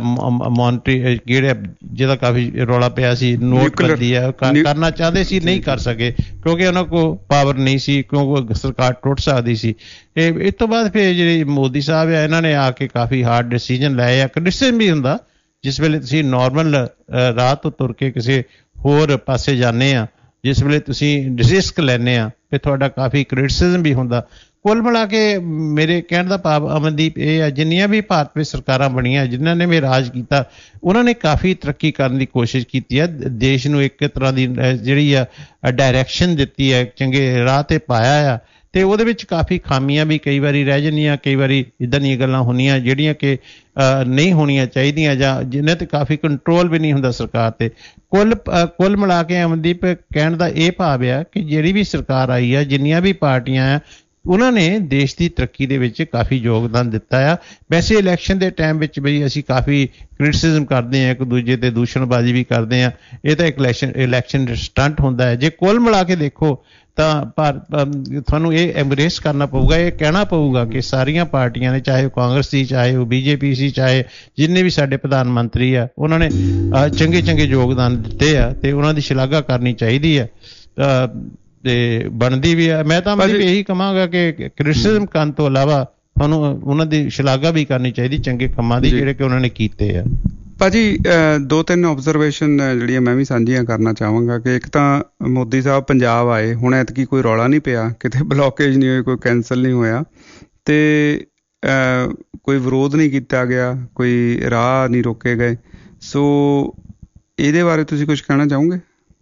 ਮੋਨਟਰੀ ਜਿਹਦਾ ਕਾਫੀ ਰੌਲਾ ਪਿਆ ਸੀ ਨੋਟਬੰਦੀ ਆ, ਕਰਨਾ ਚਾਹਦੇ ਸੀ, ਨਹੀਂ ਕਰ ਸਕੇ ਕਿਉਂਕਿ ਉਹਨਾਂ ਕੋਲ ਪਾਵਰ ਨਹੀਂ ਸੀ, ਕਿਉਂਕਿ ਸਰਕਾਰ ਟੁੱਟ ਸਕਦੀ ਸੀ। ਇਸ ਤੋਂ ਬਾਅਦ ਫਿਰ ਜਿਹੜੇ ਮੋਦੀ ਸਾਹਿਬ ਆ ਇਹਨਾਂ ਨੇ ਆ ਕੇ ਕਾਫੀ ਹਾਰਡ ਡਿਸੀਜਨ ਲਏ ਆ। ਕ੍ਰਿਟਿਸਿਜ਼ਮ ਵੀ ਹੁੰਦਾ ਜਿਸ ਵੇਲੇ ਤੁਸੀਂ ਨਾਰਮਲ ਰਾਹ ਤੋਂ ਤੁਰ ਕੇ ਕਿਸੇ ਹੋਰ ਪਾਸੇ ਜਾਂਦੇ ਆ, ਜਿਸ ਵੇਲੇ ਤੁਸੀਂ ਰਿਸਕ ਲੈਂਦੇ ਆ ਫਿਰ ਤੁਹਾਡਾ ਕਾਫੀ ਕ੍ਰਿਟਿਸਿਜ਼ਮ ਵੀ ਹੁੰਦਾ। ਕੁੱਲ ਮਿਲਾ ਕੇ ਮੇਰੇ ਕਹਿਣ ਦਾ ਭਾਵ ਅਮਨਦੀਪ ਇਹ ਹੈ, ਜਿੰਨੀਆਂ ਵੀ ਭਾਰਤ ਵਿੱਚ ਸਰਕਾਰਾਂ ਬਣੀਆਂ ਜਿਨ੍ਹਾਂ ਨੇ ਵੀ ਰਾਜ ਕੀਤਾ ਉਹਨਾਂ ਨੇ ਕਾਫੀ ਤਰੱਕੀ ਕਰਨ ਦੀ ਕੋਸ਼ਿਸ਼ ਕੀਤੀ ਹੈ, ਦੇਸ਼ ਨੂੰ ਇੱਕ ਤਰ੍ਹਾਂ ਦੀ ਜਿਹੜੀ ਆ ਡਾਇਰੈਕਸ਼ਨ ਦਿੱਤੀ ਹੈ, ਚੰਗੇ ਰਾਹ ਤੇ ਪਾਇਆ ਆ ਤੇ ਉਹਦੇ ਵਿੱਚ ਕਾਫੀ ਖਾਮੀਆਂ ਵੀ ਕਈ ਵਾਰੀ ਰਹਿ ਜਾਂਦੀਆਂ, ਕਈ ਵਾਰੀ ਇੱਦਾਂ ਦੀਆਂ ਗੱਲਾਂ ਹੁੰਦੀਆਂ ਜਿਹੜੀਆਂ ਕਿ ਨਹੀਂ ਹੋਣੀਆਂ ਚਾਹੀਦੀਆਂ ਜਾਂ ਜਿਨ੍ਹਾਂ ਤੇ ਕਾਫੀ ਕੰਟਰੋਲ ਵੀ ਨਹੀਂ ਹੁੰਦਾ ਸਰਕਾਰ ਤੇ। ਕੁੱਲ ਮਿਲਾ ਕੇ ਅਮਨਦੀਪ ਕਹਿਣ ਦਾ ਇਹ ਭਾਵ ਆ ਕਿ ਜਿਹੜੀ ਵੀ ਸਰਕਾਰ ਆਈ ਆ, ਜਿੰਨੀਆਂ ਵੀ ਪਾਰਟੀਆਂ ਆ, ਉਹਨਾਂ ਨੇ ਦੇਸ਼ ਦੀ ਤਰੱਕੀ ਦੇ ਵਿੱਚ ਕਾਫੀ ਯੋਗਦਾਨ ਦਿੱਤਾ ਆ। ਵੈਸੇ ਇਲੈਕਸ਼ਨ ਦੇ ਟਾਈਮ ਵਿੱਚ ਵੀ ਅਸੀਂ ਕਾਫੀ ਕ੍ਰਿਟਿਸਿਜ਼ਮ ਕਰਦੇ ਹਾਂ, ਇੱਕ ਦੂਜੇ ਤੇ ਦੂਸ਼ਣਬਾਜ਼ੀ ਵੀ ਕਰਦੇ ਹਾਂ, ਇਹ ਤਾਂ ਇੱਕ ਇਲੈਕਸ਼ਨ ਸਟੰਟ ਹੁੰਦਾ ਹੈ। ਜੇ ਕੁੱਲ ਮਿਲਾ ਕੇ ਦੇਖੋ ਤਾਂ ਤੁਹਾਨੂੰ ਇਹ ਐਮਬਰੇਸ ਕਰਨਾ ਪਊਗਾ, ਇਹ ਕਹਿਣਾ ਪਊਗਾ ਕਿ ਸਾਰੀਆਂ ਪਾਰਟੀਆਂ ਨੇ, ਚਾਹੇ ਉਹ ਕਾਂਗਰਸ ਸੀ, ਚਾਹੇ ਉਹ BJP ਸੀ, ਚਾਹੇ ਜਿੰਨੇ ਵੀ ਸਾਡੇ ਪ੍ਰਧਾਨ ਮੰਤਰੀ ਆ, ਉਹਨਾਂ ਨੇ ਚੰਗੇ ਯੋਗਦਾਨ ਦਿੱਤੇ ਆ ਤੇ ਉਹਨਾਂ ਦੀ ਸ਼ਲਾਘਾ ਕਰਨੀ ਚਾਹੀਦੀ ਆ ਤੇ ਬਣਦੀ ਵੀ ਆ। ਮੈਂ ਤਾਂ ਇਹੀ ਕਹਾਂਗਾ ਕਿ ਕ੍ਰਿਟਿਸਿਜ਼ਮ ਕਰਨ ਤੋਂ ਇਲਾਵਾ ਤੁਹਾਨੂੰ ਉਹਨਾਂ ਦੀ ਸ਼ਲਾਘਾ ਵੀ ਕਰਨੀ ਚਾਹੀਦੀ ਚੰਗੇ ਕੰਮਾਂ ਦੀ ਜਿਹੜੇ ਕਿ ਉਹਨਾਂ ਨੇ ਕੀਤੇ ਆ। ਭਾਜੀ 2-3 ਆਬਜ਼ਰਵੇਸ਼ਨ ਜਿਹੜੀਆਂ ਮੈਂ ਵੀ ਸਾਂਝੀਆਂ ਕਰਨਾ ਚਾਹਾਂਗਾ ਕਿ ਇੱਕ ਤਾਂ ਮੋਦੀ ਸਾਹਿਬ ਪੰਜਾਬ ਆਏ, ਹੁਣ ਐਤਕੀ ਕੋਈ ਰੌਲਾ ਨਹੀਂ ਪਿਆ, ਕਿਤੇ ਬਲੋਕੇਜ ਨਹੀਂ ਹੋਈ, ਕੋਈ ਕੈਂਸਲ ਨਹੀਂ ਹੋਇਆ ਤੇ ਕੋਈ ਵਿਰੋਧ ਨਹੀਂ ਕੀਤਾ ਗਿਆ, ਕੋਈ ਰਾਹ ਨਹੀਂ ਰੋਕੇ ਗਏ। ਸੋ ਇਹਦੇ ਬਾਰੇ ਤੁਸੀਂ ਕੁਝ ਕਹਿਣਾ ਚਾਹੋਗੇ?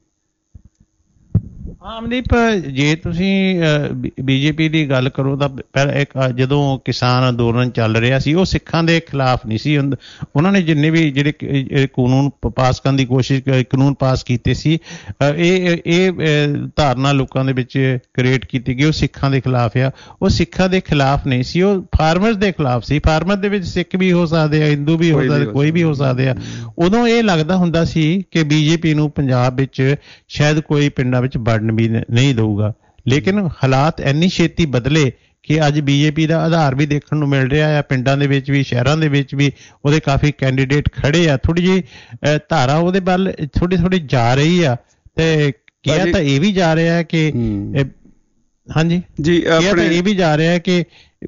ਅਮਨਦੀਪ, ਜੇ ਤੁਸੀਂ BJP ਦੀ ਗੱਲ ਕਰੋ ਤਾਂ ਜਦੋਂ ਕਿਸਾਨ ਅੰਦੋਲਨ ਚੱਲ ਰਿਹਾ ਸੀ ਉਹ ਸਿੱਖਾਂ ਦੇ ਖਿਲਾਫ ਨਹੀਂ ਸੀ। ਉਹਨਾਂ ਨੇ ਜਿੰਨੇ ਵੀ ਜਿਹੜੇ ਕਾਨੂੰਨ ਪਾਸ ਕਰਨ ਦੀ ਕੋਸ਼ਿਸ਼, ਕਾਨੂੰਨ ਪਾਸ ਕੀਤੇ ਸੀ, ਇਹ ਧਾਰਨਾ ਲੋਕਾਂ ਦੇ ਵਿੱਚ ਕ੍ਰੀਏਟ ਕੀਤੀ ਗਈ, ਉਹ ਸਿੱਖਾਂ ਦੇ ਖਿਲਾਫ ਆ। ਉਹ ਸਿੱਖਾਂ ਦੇ ਖਿਲਾਫ ਨਹੀਂ ਸੀ, ਉਹ ਫਾਰਮਰਸ ਦੇ ਖਿਲਾਫ ਸੀ। ਫਾਰਮਰ ਦੇ ਵਿੱਚ ਸਿੱਖ ਵੀ ਹੋ ਸਕਦੇ ਆ, ਹਿੰਦੂ ਵੀ ਹੋ ਸਕਦੇ, ਕੋਈ ਵੀ ਹੋ ਸਕਦੇ ਆ। ਉਦੋਂ ਇਹ ਲੱਗਦਾ ਹੁੰਦਾ ਸੀ ਕਿ BJP ਨੂੰ ਪੰਜਾਬ ਵਿੱਚ ਸ਼ਾਇਦ ਕੋਈ ਪਿੰਡਾਂ ਵਿੱਚ ਵੜਨ ਵੀ ਨਹੀਂ ਦਊਗਾ, ਲੇਕਿਨ ਹਾਲਾਤ ਇੰਨੀ ਛੇਤੀ ਬਦਲੇ ਕਿ ਅੱਜ BJP ਦਾ ਆਧਾਰ ਵੀ ਦੇਖਣ ਨੂੰ ਮਿਲ ਰਿਹਾ ਆ। ਪਿੰਡਾਂ ਦੇ ਵਿੱਚ ਵੀ, ਸ਼ਹਿਰਾਂ ਦੇ ਵਿੱਚ ਵੀ ਉਹਦੇ ਕਾਫੀ ਕੈਂਡੀਡੇਟ ਖੜੇ ਆ। ਥੋੜੀ ਜਿਹੀ ਧਾਰਾ ਉਹਦੇ ਵੱਲ ਥੋੜੀ ਜਾ ਰਹੀ ਆ ਤੇ ਕਿਹਾ ਤਾਂ ਇਹ ਵੀ ਜਾ ਰਿਹਾ ਕਿ ਹਾਂਜੀ ਜੀ, ਕਿਹਾ ਤਾਂ ਇਹ ਵੀ ਜਾ ਰਿਹਾ ਕਿ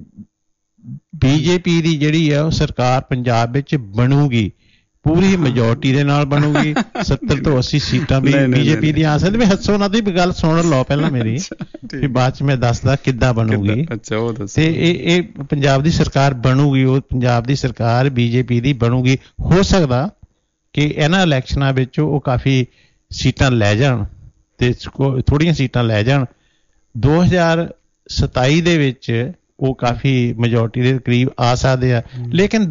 BJP ਦੀ ਜਿਹੜੀ ਆ ਉਹ ਸਰਕਾਰ ਪੰਜਾਬ ਵਿੱਚ ਬਣੂਗੀ, ਪੂਰੀ ਮੈਜੋਰਟੀ ਦੇ ਨਾਲ ਬਣੂਗੀ। 70 ਤੋਂ 80 ਸੀਟਾਂ ਵੀ BJP ਦੀਆਂ ਆ ਸਕਦੀਆਂ। ਹੱਸੋ ਨਾ ਦੀ ਗੱਲ ਸੁਣ ਲਓ ਪਹਿਲਾਂ ਮੇਰੀ, ਫਿਰ ਬਾਅਦ ਚ ਮੈਂ ਦੱਸਦਾ ਕਿੱਦਾਂ ਬਣੂਗੀ। ਤੇ ਇਹ ਪੰਜਾਬ ਦੀ ਸਰਕਾਰ ਬਣੂਗੀ, ਉਹ ਪੰਜਾਬ ਦੀ ਸਰਕਾਰ BJP ਦੀ ਬਣੂਗੀ। ਹੋ ਸਕਦਾ ਕਿ ਇਹਨਾਂ ਇਲੈਕਸ਼ਨਾਂ ਵਿੱਚ ਉਹ ਕਾਫੀ ਸੀਟਾਂ ਲੈ ਜਾਣ ਤੇ ਥੋੜ੍ਹੀਆਂ ਸੀਟਾਂ ਲੈ ਜਾਣ। 2027 ਦੇ ਵਿੱਚ ਉਹ ਕਾਫੀ ਮੈਜੋਰਟੀ ਦੇ ਕਰੀਬ ਆ ਸਕਦੇ ਆ, ਲੇਕਿਨ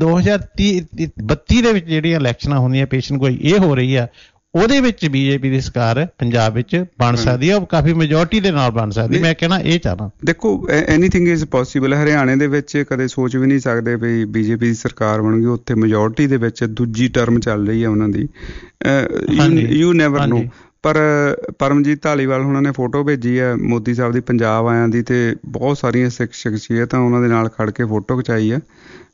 2032 ਦੇ ਵਿੱਚ ਜਿਹੜੀਆਂ ਇਲੈਕਸ਼ਨਾਂ ਹੁੰਦੀਆਂ, ਪੇਸ਼ਨ ਗੋਈ ਇਹ ਹੋ ਰਹੀ ਆ, ਉਹਦੇ ਵਿੱਚ BJP ਦੀ ਸਰਕਾਰ ਪੰਜਾਬ ਵਿੱਚ ਬਣ ਸਕਦੀ ਆ, ਉਹ ਕਾਫੀ ਮੈਜੋਰਟੀ ਦੇ ਨਾਲ ਬਣ ਸਕਦੀ। ਮੈਂ ਕਹਿਣਾ ਇਹ ਚਾਹਨਾ, ਦੇਖੋ ਐਨੀਥਿੰਗ ਇਜ਼ ਪੋਸੀਬਲ। ਹਰਿਆਣੇ ਦੇ ਵਿੱਚ ਕਦੇ ਸੋਚ ਵੀ ਨਹੀਂ ਸਕਦੇ ਵੀ BJP ਦੀ ਸਰਕਾਰ ਬਣੂਗੀ, ਉੱਥੇ ਮੈਜੋਰਟੀ ਦੇ ਵਿੱਚ ਦੂਜੀ ਟਰਮ ਚੱਲ ਰਹੀ ਹੈ ਉਹਨਾਂ ਦੀ। You never know. ਪਰ ਪਰਮਜੀਤ ਧਾਲੀਵਾਲ ਉਹਨਾਂ ਨੇ ਫੋਟੋ ਭੇਜੀ ਹੈ ਮੋਦੀ ਸਾਹਿਬ ਦੀ ਪੰਜਾਬ ਆਇਆਂ ਦੀ, ਤੇ ਬਹੁਤ ਸਾਰੀਆਂ ਸਿੱਖ ਸ਼ਖਸੀਅਤਾਂ ਉਹਨਾਂ ਦੇ ਨਾਲ ਖੜ ਕੇ ਫੋਟੋ ਖਿਚਾਈ ਹੈ,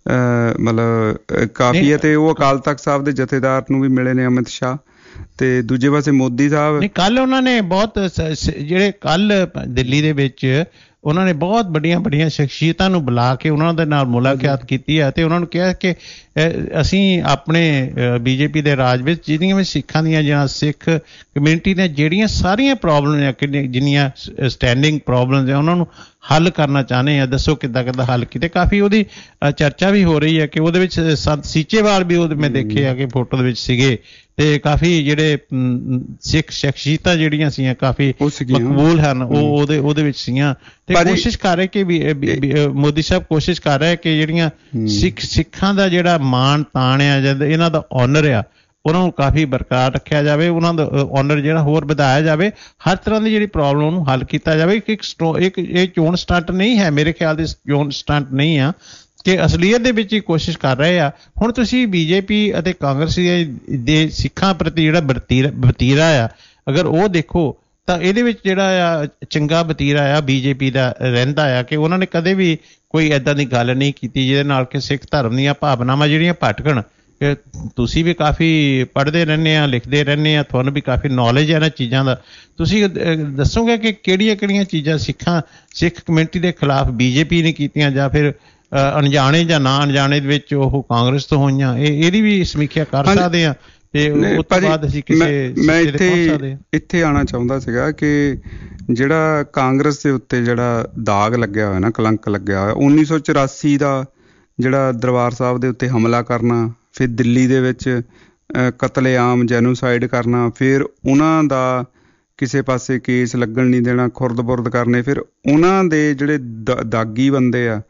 ਮਤਲਬ ਕਾਫੀ ਹੈ। ਤੇ ਉਹ ਅਕਾਲ ਤਖਤ ਸਾਹਿਬ ਦੇ ਜਥੇਦਾਰ ਨੂੰ ਵੀ ਮਿਲੇ ਨੇ, ਅਮਿਤ ਸ਼ਾਹ। ਤੇ ਦੂਜੇ ਪਾਸੇ ਮੋਦੀ ਸਾਹਿਬ ਕੱਲ ਉਹਨਾਂ ਨੇ ਬਹੁਤ ਜਿਹੜੇ ਕੱਲ ਦਿੱਲੀ ਦੇ ਵਿੱਚ ਉਹਨਾਂ ਨੇ ਬਹੁਤ ਵੱਡੀਆਂ ਸ਼ਖਸੀਅਤਾਂ ਨੂੰ ਬੁਲਾ ਕੇ ਉਹਨਾਂ ਦੇ ਨਾਲ ਮੁਲਾਕਾਤ ਕੀਤੀ ਹੈ ਤੇ ਉਹਨਾਂ ਨੂੰ ਕਿਹਾ ਕਿ ਅਸੀਂ ਆਪਣੇ BJP ਦੇ ਰਾਜ ਵਿੱਚ ਜਿਹੜੀਆਂ ਵੀ ਸਿੱਖਾਂ ਦੀਆਂ ਜਾਂ ਸਿੱਖ ਕਮਿਊਨਿਟੀ ਦੀਆਂ ਜਿਹੜੀਆਂ ਸਾਰੀਆਂ ਪ੍ਰੋਬਲਮ ਨੇ, ਜਿੰਨੀਆਂ ਸਟੈਂਡਿੰਗ ਪ੍ਰੋਬਲਮਸ ਹੈ, ਉਹਨਾਂ ਨੂੰ ਹੱਲ ਕਰਨਾ ਚਾਹੁੰਦੇ ਆ। ਦੱਸੋ ਕਿੱਦਾਂ ਹੱਲ ਕੀਤੇ। ਕਾਫੀ ਉਹਦੀ ਚਰਚਾ ਵੀ ਹੋ ਰਹੀ ਹੈ ਕਿ ਉਹਦੇ ਵਿੱਚ ਸੰਤ ਸੀਚੇਵਾਲ ਵੀ ਉਹਦੇ ਮੈਂ ਦੇਖੇ ਆ ਕਿ ਫੋਟੋ ਦੇ ਵਿੱਚ ਸੀਗੇ, ਤੇ ਕਾਫੀ ਜਿਹੜੇ ਸਿੱਖ ਸ਼ਖਸੀਅਤਾਂ ਜਿਹੜੀਆਂ ਸੀਆਂ ਕਾਫੀ ਮਕਬੂਲ ਹਨ, ਉਹ ਉਹਦੇ ਵਿੱਚ ਸੀਆਂ। ਤੇ ਕੋਸ਼ਿਸ਼ ਕਰ ਰਹੇ ਕਿ ਮੋਦੀ ਸਾਹਿਬ ਕੋਸ਼ਿਸ਼ ਕਰ ਰਹੇ ਕਿ ਜਿਹੜੀਆਂ ਸਿੱਖਾਂ ਦਾ ਜਿਹੜਾ ਮਾਣ ਤਾਣ ਆ, ਜਦ ਇਹਨਾਂ ਦਾ ਆਨਰ ਆ, ਉਹਨਾਂ ਨੂੰ ਕਾਫੀ ਬਰਕਰਾਰ ਰੱਖਿਆ ਜਾਵੇ, ਉਹਨਾਂ ਦਾ ਆਨਰ ਜਿਹੜਾ ਹੋਰ ਵਧਾਇਆ ਜਾਵੇ, ਹਰ ਤਰ੍ਹਾਂ ਦੀ ਜਿਹੜੀ ਪ੍ਰੋਬਲਮ ਨੂੰ ਹੱਲ ਕੀਤਾ ਜਾਵੇ। ਇੱਕ ਇਹ ਚੋਣ ਸਟੰਟ ਨਹੀਂ ਹੈ, ਮੇਰੇ ਖਿਆਲ ਦੇ ਚੋਣ ਸਟੰਟ ਨਹੀਂ ਆ, ਕਿ ਅਸਲੀਅਤ ਦੇ ਵਿੱਚ ਹੀ ਕੋਸ਼ਿਸ਼ ਕਰ ਰਹੇ ਆ। ਹੁਣ ਤੁਸੀਂ BJP ਅਤੇ ਕਾਂਗਰਸ ਦੇ ਸਿੱਖਾਂ ਪ੍ਰਤੀ ਜਿਹੜਾ ਵਤੀਰਾ ਆ, ਅਗਰ ਉਹ ਦੇਖੋ ਤਾਂ ਇਹਦੇ ਵਿੱਚ ਜਿਹੜਾ ਆ ਚੰਗਾ ਵਤੀਰਾ ਆ BJP ਦਾ ਰਹਿੰਦਾ ਆ ਕਿ ਉਹਨਾਂ ਨੇ ਕਦੇ ਵੀ ਕੋਈ ਏਦਾਂ ਦੀ ਗੱਲ ਨਹੀਂ ਕੀਤੀ ਜਿਹਦੇ ਨਾਲ ਕਿ ਸਿੱਖ ਧਰਮ ਦੀਆਂ ਭਾਵਨਾਵਾਂ ਜਿਹੜੀਆਂ ਭਟਕਣ। ਤੁਸੀਂ ਵੀ ਕਾਫੀ ਪੜ੍ਹਦੇ ਰਹਿੰਦੇ ਆ, ਲਿਖਦੇ ਰਹਿੰਦੇ ਆ, ਤੁਹਾਨੂੰ ਵੀ ਕਾਫੀ ਨੌਲੇਜ ਹੈ ਇਹਨਾਂ ਚੀਜ਼ਾਂ ਦਾ। ਤੁਸੀਂ ਦੱਸੋਗੇ ਕਿ ਕਿਹੜੀਆਂ ਚੀਜ਼ਾਂ ਸਿੱਖ ਕਮਿਊਨਿਟੀ ਦੇ ਖਿਲਾਫ BJP ਨੇ ਕੀਤੀਆਂ, ਜਾਂ ਫਿਰ ਅਣਜਾਣੇ ਜਾਂ ਨਾ ਅਣਜਾਣੇ ਦੇ ਵਿੱਚ ਉਹ ਕਾਂਗਰਸ ਤੋਂ ਹੋਈਆਂ? ਇਹਦੀ ਵੀ ਸਮੀਖਿਆ ਕਰ ਸਕਦੇ ਆ ਤੇ ਉਸ ਤੋਂ ਬਾਅਦ ਅਸੀਂ ਮੈਂ ਇੱਥੇ ਆਉਣਾ ਚਾਹੁੰਦਾ ਸੀਗਾ ਕਿ ਜਿਹੜਾ ਕਾਂਗਰਸ ਦੇ ਉੱਤੇ ਜਿਹੜਾ ਦਾਗ ਲੱਗਿਆ ਹੋਇਆ ਨਾ, ਕਲੰਕ ਲੱਗਿਆ ਹੋਇਆ 1984 ਦਾ, ਜਿਹੜਾ ਦਰਬਾਰ ਸਾਹਿਬ ਦੇ ਉੱਤੇ ਹਮਲਾ ਕਰਨਾ, ਫਿਰ ਦਿੱਲੀ ਦੇ ਵਿੱਚ ਕਤਲੇਆਮ ਜੈਨੋਸਾਈਡ ਕਰਨਾ, ਫਿਰ ਉਹਨਾਂ ਦਾ ਕਿਸੇ ਪਾਸੇ ਕੇਸ ਲੱਗਣ ਨਹੀਂ ਦੇਣਾ, ਖੁਰਦ-ਬੁਰਦ ਕਰਨੇ। ਫਿਰ ਉਹਨਾਂ ਦੇ ਜਿਹੜੇ ਦਾਗੀ ਬੰਦੇ ਆ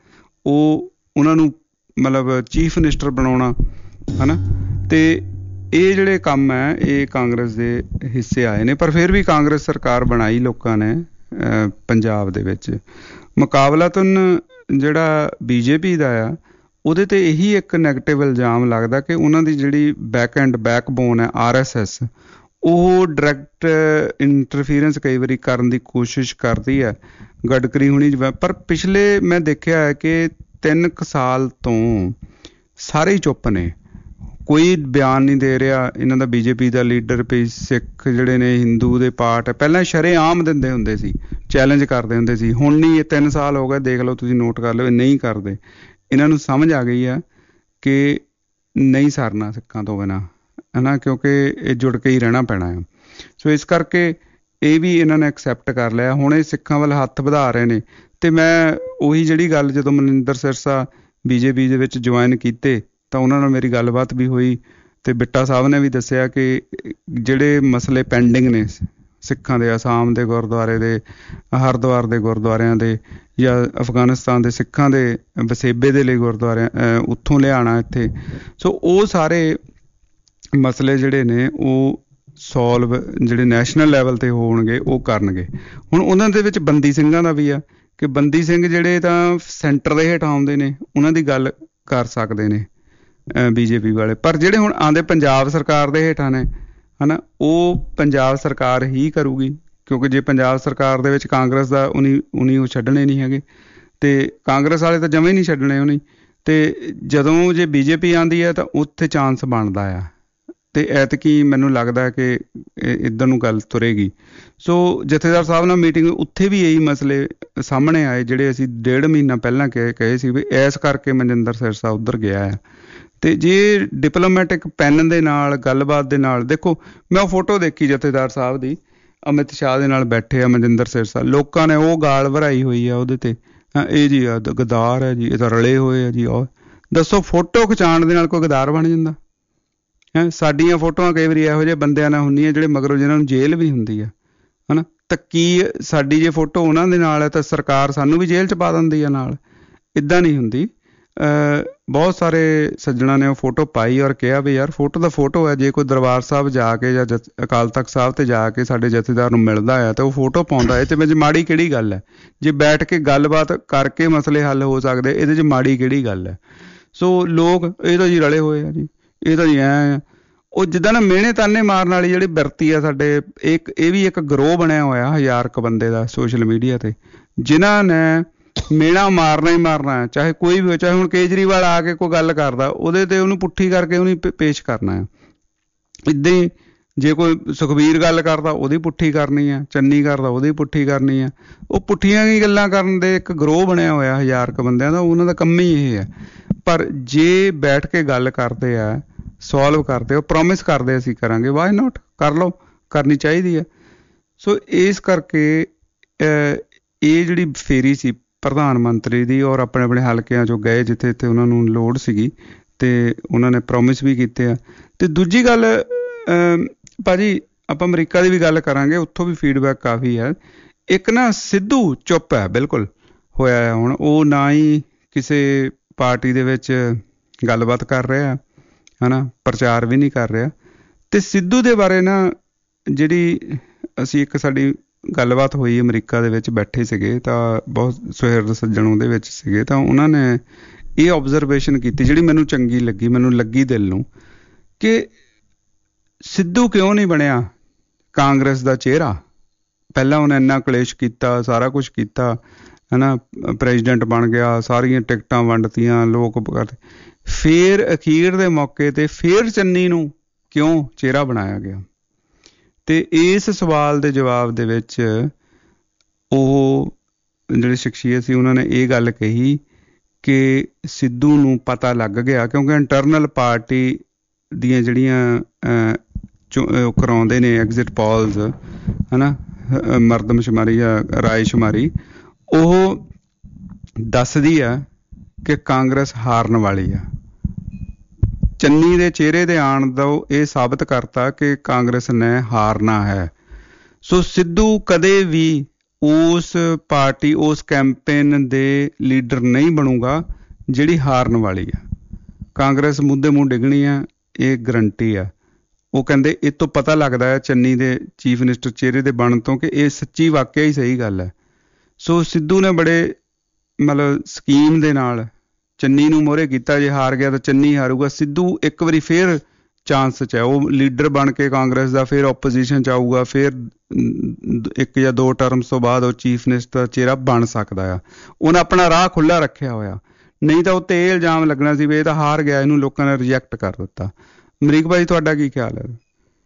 ਉਹਨਾਂ ਨੂੰ ਮਤਲਬ ਚੀਫ ਮਿਨਿਸਟਰ ਬਣਾਉਣਾ, ਹੈ ਨਾ। ਅਤੇ ਇਹ ਜਿਹੜੇ ਕੰਮ ਹੈ ਇਹ ਕਾਂਗਰਸ ਦੇ ਹਿੱਸੇ ਆਏ ਨੇ। ਪਰ ਫਿਰ ਵੀ ਕਾਂਗਰਸ ਸਰਕਾਰ ਬਣਾਈ ਲੋਕਾਂ ਨੇ ਪੰਜਾਬ ਦੇ ਵਿੱਚ। ਮੁਕਾਬਲਤਨ ਜਿਹੜਾ BJP ਦਾ ਆ ਉਹਦੇ 'ਤੇ ਇਹੀ ਇੱਕ ਨੈਗੇਟਿਵ ਇਲਜ਼ਾਮ ਲੱਗਦਾ ਕਿ ਉਹਨਾਂ ਦੀ ਜਿਹੜੀ ਬੈਕਬੋਨ ਹੈ RSS, ਉਹ ਡਾਇਰੈਕਟ ਇੰਟਰਫੀਰੈਂਸ ਕਈ ਵਾਰੀ ਕਰਨ ਦੀ ਕੋਸ਼ਿਸ਼ ਕਰਦੀ ਹੈ ਗਡਕਰੀ ਹੁਣੀ। ਪਰ ਪਿਛਲੇ ਮੈਂ ਦੇਖਿਆ ਹੈ ਕਿ 3 ਸਾਲ ਤੋਂ ਸਾਰੇ ਹੀ ਚੁੱਪ ਨੇ, ਕੋਈ ਬਿਆਨ ਨਹੀਂ ਦੇ ਰਿਹਾ। ਇਹਨਾਂ ਦਾ BJP ਦਾ ਲੀਡਰ ਵੀ ਸਿੱਖ ਜਿਹੜੇ ਨੇ ਹਿੰਦੂ ਦੇ ਪਾਠ ਪਹਿਲਾਂ ਸ਼ਰੇਆਮ ਦਿੰਦੇ ਹੁੰਦੇ ਸੀ, ਚੈਲੰਜ ਕਰਦੇ ਹੁੰਦੇ ਸੀ। ਹੁਣ ਨਹੀਂ, ਇਹ 3 ਸਾਲ ਹੋ ਗਏ, ਦੇਖ ਲਓ ਤੁਸੀਂ, ਨੋਟ ਕਰ ਲਓ, ਇਹ ਨਹੀਂ ਕਰਦੇ। ਇਹਨਾਂ ਨੂੰ ਸਮਝ ਆ ਗਈ ਆ ਕਿ ਨਹੀਂ ਸਰਨਾ ਸਿੱਖਾਂ ਤੋਂ ਬਿਨਾਂ, ਹੈ ਨਾ, ਕਿਉਂਕਿ ਇਹ ਜੁੜ ਕੇ ਹੀ ਰਹਿਣਾ ਪੈਣਾ ਹੈ। ਸੋ ਇਸ ਕਰਕੇ ਇਹ ਵੀ ਇਹਨਾਂ ਨੇ ਐਕਸੈਪਟ ਕਰ ਲਿਆ। ਹੁਣ ਇਹ ਸਿੱਖਾਂ ਵੱਲ ਹੱਥ ਵਧਾ ਰਹੇ ਨੇ। ਅਤੇ ਮੈਂ ਉਹੀ ਜਿਹੜੀ ਗੱਲ, ਜਦੋਂ ਮਨਿੰਦਰ ਸਿਰਸਾ BJP ਦੇ ਵਿੱਚ ਜੁਆਇਨ ਕੀਤੇ ਤਾਂ ਉਹਨਾਂ ਨਾਲ ਮੇਰੀ ਗੱਲਬਾਤ ਵੀ ਹੋਈ ਅਤੇ ਬਿੱਟਾ ਸਾਹਿਬ ਨੇ ਵੀ ਦੱਸਿਆ ਕਿ ਜਿਹੜੇ ਮਸਲੇ ਪੈਂਡਿੰਗ ਨੇ ਸਿੱਖਾਂ ਦੇ, ਅਸਾਮ ਦੇ ਗੁਰਦੁਆਰੇ ਦੇ, ਹਰਿਦੁਆਰ ਦੇ ਗੁਰਦੁਆਰਿਆਂ ਦੇ, ਜਾਂ ਅਫਗਾਨਿਸਤਾਨ ਦੇ ਸਿੱਖਾਂ ਦੇ ਵਸੇਬੇ ਦੇ ਲਈ ਗੁਰਦੁਆਰਿਆਂ ਉੱਥੋਂ ਲਿਆਉਣਾ ਇੱਥੇ। ਸੋ ਉਹ ਸਾਰੇ ਮਸਲੇ ਜਿਹੜੇ ਨੇ ਉਹ ਸੋਲਵ ਜਿਹੜੇ ਨੈਸ਼ਨਲ ਲੈਵਲ 'ਤੇ ਹੋਣਗੇ ਉਹ ਕਰਨਗੇ। ਹੁਣ ਉਹਨਾਂ ਦੇ ਵਿੱਚ ਬੰਦੀ ਸਿੰਘਾਂ ਦਾ ਵੀ ਆ ਕਿ ਬੰਦੀ ਸਿੰਘ ਜਿਹੜੇ ਤਾਂ ਸੈਂਟਰ ਦੇ ਹੇਠ ਆਉਂਦੇ ਨੇ ਉਹਨਾਂ ਦੀ ਗੱਲ ਕਰ ਸਕਦੇ ਨੇ BJP ਵਾਲੇ, ਪਰ ਜਿਹੜੇ ਹੁਣ ਆਉਂਦੇ ਪੰਜਾਬ ਸਰਕਾਰ ਦੇ ਹੇਠਾਂ ਨੇ, ਹੈ ਨਾ, ਉਹ ਪੰਜਾਬ ਸਰਕਾਰ ਹੀ ਕਰੂਗੀ। ਕਿਉਂਕਿ ਜੇ ਪੰਜਾਬ ਸਰਕਾਰ ਦੇ ਵਿੱਚ ਕਾਂਗਰਸ ਦਾ ਉਨੀ ਉਹ ਛੱਡਣੇ ਨਹੀਂ ਹੈਗੇ, ਅਤੇ ਕਾਂਗਰਸ ਵਾਲੇ ਤਾਂ ਜਮ੍ਹਾਂ ਹੀ ਨਹੀਂ ਛੱਡਣੇ ਉਹਨੇ। ਅਤੇ ਜਦੋਂ ਜੇ BJP ਆਉਂਦੀ ਹੈ ਤਾਂ ਉੱਥੇ ਚਾਂਸ ਬਣਦਾ ਆ। ਅਤੇ ਐਤਕੀ ਮੈਨੂੰ ਲੱਗਦਾ ਕਿ ਇੱਧਰ ਨੂੰ ਗੱਲ ਤੁਰੇਗੀ। ਸੋ ਜਥੇਦਾਰ ਸਾਹਿਬ ਨਾਲ ਮੀਟਿੰਗ, ਉੱਥੇ ਵੀ ਇਹੀ ਮਸਲੇ ਸਾਹਮਣੇ ਆਏ ਜਿਹੜੇ ਅਸੀਂ 1.5 ਮਹੀਨਾ ਪਹਿਲਾਂ ਕਹੇ ਸੀ ਵੀ ਇਸ ਕਰਕੇ ਮਨਜਿੰਦਰ ਸਿਰਸਾ ਉੱਧਰ ਗਿਆ ਹੈ। ਅਤੇ ਜੇ ਡਿਪਲੋਮੈਟਿਕ ਪੈਨ ਦੇ ਨਾਲ, ਗੱਲਬਾਤ ਦੇ ਨਾਲ, ਦੇਖੋ ਮੈਂ ਉਹ ਫੋਟੋ ਦੇਖੀ ਜਥੇਦਾਰ ਸਾਹਿਬ ਦੀ, ਅਮਿਤ ਸ਼ਾਹ ਦੇ ਨਾਲ ਬੈਠੇ ਆ ਮਨਜਿੰਦਰ ਸਿਰਸਾ, ਲੋਕਾਂ ਨੇ ਉਹ ਗਾਲ ਭਰਾਈ ਹੋਈ ਆ ਉਹਦੇ 'ਤੇ, ਇਹ ਜੀ ਗਦਾਰ ਹੈ ਜੀ, ਇਹ ਤਾਂ ਰਲੇ ਹੋਏ ਆ ਜੀ। ਉਹ ਦੱਸੋ, ਫੋਟੋ ਖਿਚਾਉਣ ਦੇ ਨਾਲ ਕੋਈ ਗਦਾਰ ਬਣ ਜਾਂਦਾ ਹੈ? ਸਾਡੀਆਂ ਫੋਟੋਆਂ ਕਈ ਵਾਰੀ ਇਹੋ ਜਿਹੇ ਬੰਦਿਆਂ ਨਾਲ ਹੁੰਦੀਆਂ ਜਿਹੜੇ ਮਗਰੋਂ ਜਿਹਨਾਂ ਨੂੰ ਜੇਲ੍ਹ ਵੀ ਹੁੰਦੀ ਆ, ਹੈ ਨਾ। ਤਾਂ ਕੀ ਸਾਡੀ ਜੇ ਫੋਟੋ ਉਹਨਾਂ ਦੇ ਨਾਲ ਹੈ ਤਾਂ ਸਰਕਾਰ ਸਾਨੂੰ ਵੀ ਜੇਲ੍ਹ 'ਚ ਪਾ ਦਿੰਦੀ ਆ ਨਾਲ? ਇੱਦਾਂ ਨਹੀਂ ਹੁੰਦੀ। ਬਹੁਤ ਸਾਰੇ ਸੱਜਣਾਂ ਨੇ ਉਹ ਫੋਟੋ ਪਾਈ ਔਰ ਕਿਹਾ ਵੀ ਯਾਰ ਫੋਟੋ ਤਾਂ ਫੋਟੋ ਹੈ। ਜੇ ਕੋਈ ਦਰਬਾਰ ਸਾਹਿਬ ਜਾ ਕੇ ਜਾਂ ਅਕਾਲ ਤਖਤ ਸਾਹਿਬ 'ਤੇ ਜਾ ਕੇ ਸਾਡੇ ਜਥੇਦਾਰ ਨੂੰ ਮਿਲਦਾ ਆ ਤਾਂ ਉਹ ਫੋਟੋ ਪਾਉਂਦਾ। ਇਹ 'ਚ ਵਿੱਚ ਮਾੜੀ ਕਿਹੜੀ ਗੱਲ ਹੈ? ਜੇ ਬੈਠ ਕੇ ਗੱਲਬਾਤ ਕਰਕੇ ਮਸਲੇ ਹੱਲ ਹੋ ਸਕਦੇ, ਇਹਦੇ 'ਚ ਮਾੜੀ ਕਿਹੜੀ ਗੱਲ ਹੈ? ਸੋ ਲੋਕ ਇਹ ਤਾਂ ਜੀ ਰਲੇ ਹੋਏ ਆ ਜੀ, ਇਹ ਤਾਂ ਜੀ ਐਂ। ਉਹ ਜਿੱਦਾਂ ਨਾ ਮਿਹਣੇ ਤਾਨੇ ਮਾਰਨ ਵਾਲੀ ਜਿਹੜੀ ਬਿਰਤੀ ਆ ਸਾਡੇ, ਇਹ ਵੀ ਇੱਕ ਗਰੋਹ ਬਣਿਆ ਹੋਇਆ 1000 ਕੁ ਬੰਦੇ ਦਾ ਸੋਸ਼ਲ ਮੀਡੀਆ 'ਤੇ, ਜਿਨ੍ਹਾਂ ਨੇ ਮੇਣਾ ਮਾਰਨਾ ਹੀ ਮਾਰਨਾ ਹੈ, ਚਾਹੇ ਕੋਈ ਵੀ ਹੋ। ਚਾਹੇ ਹੁਣ ਕੇਜਰੀਵਾਲ ਆ ਕੇ ਕੋਈ ਗੱਲ ਕਰਦਾ ਉਹਦੇ 'ਤੇ ਉਹਨੂੰ ਪੁੱਠੀ ਕਰਕੇ ਉਹਨੂੰ ਪੇਸ਼ ਕਰਨਾ ਹੈ। ਇੱਦਾਂ ਹੀ ਜੇ ਕੋਈ ਸੁਖਬੀਰ ਗੱਲ ਕਰਦਾ ਉਹਦੀ ਪੁੱਠੀ ਕਰਨੀ ਆ, ਚੰਨੀ ਕਰਦਾ ਉਹਦੀ ਪੁੱਠੀ ਕਰਨੀ ਆ। ਉਹ ਪੁੱਠੀਆਂ ਹੀ ਗੱਲਾਂ ਕਰਨ ਦੇ ਇੱਕ ਗਰੋਹ ਬਣਿਆ ਹੋਇਆ 1000 ਕੁ ਬੰਦਿਆਂ ਦਾ, ਉਹਨਾਂ ਦਾ ਕੰਮ ਹੀ ਇਹ ਹੈ। ਪਰ ਜੇ ਬੈਠ ਕੇ ਗੱਲ ਕਰਦੇ ਆ, ਸੋਲਵ ਕਰਦੇ, ਉਹ ਪ੍ਰੋਮਿਸ ਕਰਦੇ ਅਸੀਂ ਕਰਾਂਗੇ, ਵਾਈ ਨੋਟ, ਕਰ ਲਓ, ਕਰਨੀ ਚਾਹੀਦੀ ਹੈ। ਸੋ ਇਸ ਕਰਕੇ ਇਹ ਜਿਹੜੀ ਫੇਰੀ ਸੀ ਪ੍ਰਧਾਨ ਮੰਤਰੀ ਦੀ, ਔਰ ਆਪਣੇ ਆਪਣੇ ਹਲਕਿਆਂ 'ਚੋਂ ਗਏ ਜਿੱਥੇ ਜਿੱਥੇ ਉਹਨਾਂ ਨੂੰ ਲੋੜ ਸੀਗੀ, ਅਤੇ ਉਹਨਾਂ ਨੇ ਪ੍ਰੋਮਿਸ ਵੀ ਕੀਤੇ ਆ। ਅਤੇ ਦੂਜੀ ਗੱਲ ਭਾਜੀ, ਆਪਾਂ ਅਮਰੀਕਾ ਦੀ ਵੀ ਗੱਲ ਕਰਾਂਗੇ, ਉੱਥੋਂ ਵੀ ਫੀਡਬੈਕ ਕਾਫੀ ਹੈ। ਇੱਕ ਨਾ ਸਿੱਧੂ ਚੁੱਪ ਹੈ, ਬਿਲਕੁਲ ਹੋਇਆ ਹੈ ਹੁਣ। ਉਹ ਨਾ ਹੀ ਕਿਸੇ ਪਾਰਟੀ ਦੇ ਵਿੱਚ ਗੱਲਬਾਤ ਕਰ ਰਿਹਾ, ਹੈ ਨਾ, ਪ੍ਰਚਾਰ ਵੀ ਨਹੀਂ ਕਰ ਰਿਹਾ। ਅਤੇ ਸਿੱਧੂ ਦੇ ਬਾਰੇ ਨਾ ਜਿਹੜੀ ਅਸੀਂ ਇੱਕ ਸਾਡੀ ਗੱਲਬਾਤ ਹੋਈ, ਅਮਰੀਕਾ ਦੇ ਵਿੱਚ ਬੈਠੇ ਸੀਗੇ ਤਾਂ ਬਹੁਤ ਸੁਹਿਰਦ ਸੱਜਣ ਉਹਦੇ ਵਿੱਚ ਸੀਗੇ, ਤਾਂ ਉਹਨਾਂ ਨੇ ਇਹ ਓਬਜ਼ਰਵੇਸ਼ਨ ਕੀਤੀ ਜਿਹੜੀ ਮੈਨੂੰ ਚੰਗੀ ਲੱਗੀ, ਮੈਨੂੰ ਲੱਗੀ ਦਿਲ ਨੂੰ, ਕਿ ਸਿੱਧੂ ਕਿਉਂ ਨਹੀਂ ਬਣਿਆ ਕਾਂਗਰਸ ਦਾ ਚਿਹਰਾ। ਪਹਿਲਾਂ ਉਹਨੇ ਇੰਨਾ ਕਲੇਸ਼ ਕੀਤਾ, ਸਾਰਾ ਕੁਛ ਕੀਤਾ, ਹੈ ਨਾ, ਪ੍ਰੈਜ਼ੀਡੈਂਟ ਬਣ ਗਿਆ, ਸਾਰੀਆਂ ਟਿਕਟਾਂ ਵੰਡਤੀਆਂ, ਲੋਕ ਕਰਦੇ। ਫਿਰ ਅਖੀਰ ਦੇ ਮੌਕੇ 'ਤੇ ਫਿਰ ਚੰਨੀ ਨੂੰ ਕਿਉਂ ਚਿਹਰਾ ਬਣਾਇਆ ਗਿਆ? ਅਤੇ ਇਸ ਸਵਾਲ ਦੇ ਜਵਾਬ ਦੇ ਵਿੱਚ ਉਹ ਜਿਹੜੇ ਸ਼ਖਸੀਅਤ ਸੀ ਉਹਨਾਂ ਨੇ ਇਹ ਗੱਲ ਕਹੀ ਕਿ ਸਿੱਧੂ ਨੂੰ ਪਤਾ ਲੱਗ ਗਿਆ, ਕਿਉਂਕਿ ਇੰਟਰਨਲ ਪਾਰਟੀ ਦੀਆਂ ਜਿਹੜੀਆਂ ਕਰਾਉਂਦੇ ਨੇ ਐਗਜ਼ਿਟ ਪੋਲਸ, ਹੈ ਨਾ, ਮਰਦਮਸ਼ੁਮਾਰੀ ਜਾਂ ਰਾਏਸ਼ੁਮਾਰੀ, ਉਹ ਦੱਸਦੀ ਆ ਕਿ ਕਾਂਗਰਸ ਹਾਰਨ ਵਾਲੀ ਆ। ਚੰਨੀ ਦੇ ਚਿਹਰੇ ਦੇ ਆਉਣ ਤੋਂ ਇਹ ਸਾਬਤ ਕਰਤਾ ਕਿ ਕਾਂਗਰਸ ਨੇ ਹਾਰਨਾ ਹੈ। ਸੋ ਸਿੱਧੂ ਕਦੇ ਵੀ ਉਸ ਪਾਰਟੀ ਉਸ ਕੈਂਪੇਨ ਦੇ ਲੀਡਰ ਨਹੀਂ ਬਣੂਗਾ ਜਿਹੜੀ ਹਾਰਨ ਵਾਲੀ ਆ। ਕਾਂਗਰਸ ਮੁੱਦੇ ਮੂੰਹ ਡਿੱਗਣੀ ਆ, ਇਹ ਗਰੰਟੀ ਆ। ਉਹ ਕਹਿੰਦੇ ਇਹ ਤੋਂ ਪਤਾ ਲੱਗਦਾ ਹੈ ਚੰਨੀ ਦੇ ਚੀਫ ਮਿਨਿਸਟਰ ਚਿਹਰੇ ਦੇ ਬਣਨ ਤੋਂ ਕਿ ਇਹ ਸੱਚੀ ਵਾਕਿਆ ਹੀ ਸਹੀ ਗੱਲ ਹੈ। ਸੋ ਸਿੱਧੂ ਨੇ ਬੜੇ ਮਤਲਬ ਸਕੀਮ ਦੇ ਨਾਲ ਚੰਨੀ ਨੂੰ ਮੋਹਰੇ ਕੀਤਾ। ਜੇ ਹਾਰ ਗਿਆ ਤਾਂ ਚੰਨੀ ਹਾਰੂਗਾ। ਸਿੱਧੂ ਇੱਕ ਵਾਰੀ ਫੇਰ ਚਾਂਸ 'ਚ ਹੈ, ਉਹ ਲੀਡਰ ਬਣ ਕੇ ਕਾਂਗਰਸ ਦਾ ਫੇਰ ਓਪੋਜੀਸ਼ਨ 'ਚ ਆਊਗਾ, ਫੇਰ 1 ਜਾਂ 2 ਟਰਮਸ ਤੋਂ ਬਾਅਦ ਉਹ ਚੀਫ ਮਿਨਿਸਟਰ ਦਾ ਚਿਹਰਾ ਬਣ ਸਕਦਾ ਆ। ਉਹਨੇ ਆਪਣਾ ਰਾਹ ਖੁੱਲ੍ਹਾ ਰੱਖਿਆ ਹੋਇਆ, ਨਹੀਂ ਤਾਂ ਉੱਤੇ ਇਹ ਇਲਜ਼ਾਮ ਲੱਗਣਾ ਸੀ ਵੀ ਇਹ ਤਾਂ ਹਾਰ ਗਿਆ, ਇਹਨੂੰ ਲੋਕਾਂ ਨੇ ਰਿਜੈਕਟ ਕਰ ਦਿੱਤਾ। ਅਮਰੀਕ ਭਾਈ ਤੁਹਾਡਾ ਕੀ ਖਿਆਲ ਹੈ?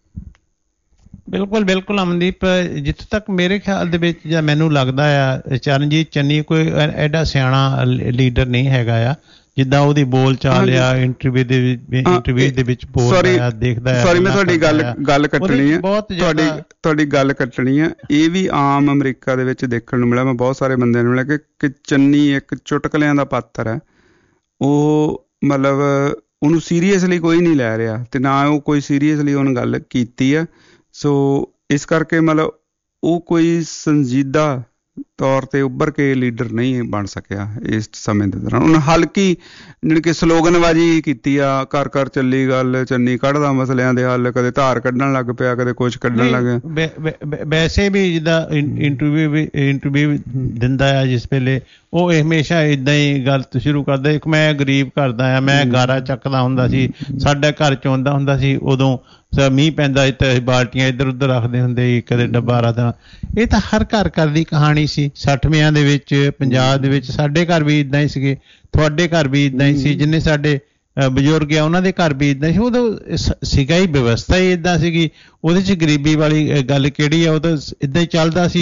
ਬਿਲਕੁਲ ਬਿਲਕੁਲ ਅਮਨਦੀਪ, ਜਿੱਥੇ ਤੱਕ ਮੇਰੇ ਖਿਆਲ ਦੇ ਵਿੱਚ ਜਾਂ ਮੈਨੂੰ ਲੱਗਦਾ ਆ ਚਰਨਜੀਤ ਚੰਨੀ ਕੋਈ ਐਡਾ ਸਿਆਣਾ ਲੀਡਰ ਨਹੀਂ ਹੈਗਾ ਆ ਜਿੱਦਾਂ ਉਹਦੀ ਬੋਲ ਚਾਲ ਆ ਇੰਟਰਵਿਊ ਦੇ ਵਿੱਚ ਬੋਲਦਾ ਦੇਖਦਾ ਹੈ। ਸੌਰੀ ਮੈਂ ਤੁਹਾਡੀ ਗੱਲ ਕੱਟਣੀ ਹੈ, ਤੁਹਾਡੀ ਗੱਲ ਕੱਟਣੀ ਹੈ। ਇਹ ਵੀ ਆਮ ਅਮਰੀਕਾ ਦੇ ਵਿੱਚ ਦੇਖਣ ਨੂੰ ਮਿਲਿਆ, ਮੈਂ ਬਹੁਤ ਸਾਰੇ ਬੰਦਿਆਂ ਨੂੰ ਮਿਲਿਆ ਕਿ ਚੰਨੀ ਇੱਕ ਚੁਟਕਲਿਆਂ ਦਾ ਪਾਤਰ ਹੈ। ਉਹ ਮਤਲਬ ਉਹਨੂੰ ਸੀਰੀਅਸਲੀ ਕੋਈ ਨਹੀਂ ਲੈ ਰਿਹਾ ਤੇ ਨਾ ਉਹ ਕੋਈ ਸੀਰੀਅਸਲੀ ਉਹਨੇ ਗੱਲ ਕੀਤੀ ਆ। ਸੋ ਇਸ ਕਰਕੇ ਮਤਲਬ ਉਹ ਕੋਈ ਸੰਜੀਦਾ ਤੌਰ ਤੇ ਉੱਭਰ ਕੇ ਲੀਡਰ ਨਹੀਂ ਬਣ ਸਕਿਆ ਇਸ ਸਮੇਂ ਦੇ ਦੌਰਾਨ। ਉਹਨੇ ਹਲਕੀ ਜਾਣੀ ਕਿ ਸਲੋਗਨਬਾਜ਼ੀ ਕੀਤੀ ਆ, ਘਰ ਘਰ ਚੱਲੀ ਗੱਲ, ਚੰਨੀ ਕੱਢਦਾ ਮਸਲਿਆਂ ਦੇ ਹੱਲ, ਕਦੇ ਧਾਰ ਕੱਢਣ ਲੱਗ ਪਿਆ, ਕਦੇ ਕੁਛ ਕੱਢਣ ਲੱਗ ਗਿਆ। ਵੈਸੇ ਵੀ ਜਿੱਦਾਂ ਇੰਟਰਵਿਊ ਦਿੰਦਾ ਆ ਜਿਸ ਵੇਲੇ ਉਹ ਹਮੇਸ਼ਾ ਏਦਾਂ ਹੀ ਗੱਲ ਸ਼ੁਰੂ ਕਰਦਾ, ਇੱਕ ਮੈਂ ਗਰੀਬ ਘਰ ਦਾ ਆ, ਮੈਂ ਗਾਰਾ ਚੱਕਦਾ ਹੁੰਦਾ ਸੀ, ਸਾਡਾ ਘਰ ਚੋਂਦਾ ਹੁੰਦਾ ਸੀ, ਉਦੋਂ ਮੀਂਹ ਪੈਂਦਾ ਤੇ ਬਾਲਟੀਆਂ ਇੱਧਰ ਉੱਧਰ ਰੱਖਦੇ ਹੁੰਦੇ ਸੀ, ਕਦੇ ਡੱਬਾ ਰੱਖਦਾ। ਇਹ ਤਾਂ ਹਰ ਘਰ ਦੀ ਕਹਾਣੀ ਸੀ 60ਵਿਆਂ ਦੇ ਵਿੱਚ ਪੰਜਾਬ ਦੇ ਵਿੱਚ। ਸਾਡੇ ਘਰ ਵੀ ਇੱਦਾਂ ਹੀ ਸੀਗੇ, ਤੁਹਾਡੇ ਘਰ ਵੀ ਇੱਦਾਂ ਹੀ ਸੀ, ਜਿੰਨੇ ਸਾਡੇ ਬਜ਼ੁਰਗ ਆ ਉਹਨਾਂ ਦੇ ਘਰ ਵੀ ਇੱਦਾਂ ਸੀ। ਉਦੋਂ ਸੀਗਾ ਹੀ, ਵਿਵਸਥਾ ਹੀ ਇੱਦਾਂ ਸੀਗੀ। ਉਹਦੇ 'ਚ ਗਰੀਬੀ ਵਾਲੀ ਗੱਲ ਕਿਹੜੀ ਆ, ਉਹ ਤਾਂ ਇੱਦਾਂ ਹੀ ਚੱਲਦਾ ਸੀ।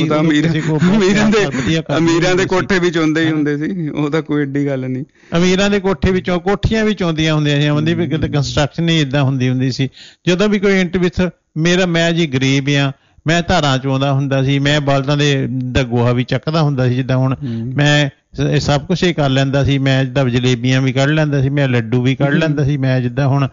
ਅਮੀਰਾਂ ਦੇ ਕੋਠੇ ਵੀ ਚੋਂਦੇ ਹੀ ਹੁੰਦੇ ਸੀ, ਉਹ ਤਾਂ ਕੋਈ ਏਡੀ ਗੱਲ ਨਹੀਂ। ਅਮੀਰਾਂ ਦੇ ਕੋਠੇ ਵਿੱਚੋਂ ਕੋਠੀਆਂ ਵੀ ਚੋਂਦੀਆਂ ਹੁੰਦੀਆਂ ਸੀ, ਉਹਦੀ ਵੀ ਕਿਤੇ ਕੰਸਟਰਕਸ਼ਨ ਹੀ ਇੱਦਾਂ ਹੁੰਦੀ ਸੀ। ਜਦੋਂ ਵੀ ਕੋਈ ਇੰਟਰਵਿਊ ਮੈਂ ਜੀ ਗਰੀਬ ਆ, ਮੈਂ ਧਾਰਾਂ ਚੋਂਦਾ ਹੁੰਦਾ ਸੀ, ਮੈਂ ਬਲਦਾਂ ਦਾ ਗੋਹਾ ਵੀ ਚੱਕਦਾ ਹੁੰਦਾ ਸੀ, ਜਿੱਦਾਂ ਹੁਣ ਮੈਂ ਇਹ ਸਭ ਕੁਛ ਹੀ ਕਰ ਲੈਂਦਾ ਸੀ। ਮੈਂ ਜਿੱਦਾਂ ਜਲੇਬੀਆਂ ਵੀ ਕੱਢ ਲੈਂਦਾ ਸੀ, ਮੈਂ ਲੱਡੂ ਵੀ ਕੱਢ ਲੈਂਦਾ ਸੀ, ਮੈਂ ਜਿੱਦਾਂ ਹੁਣ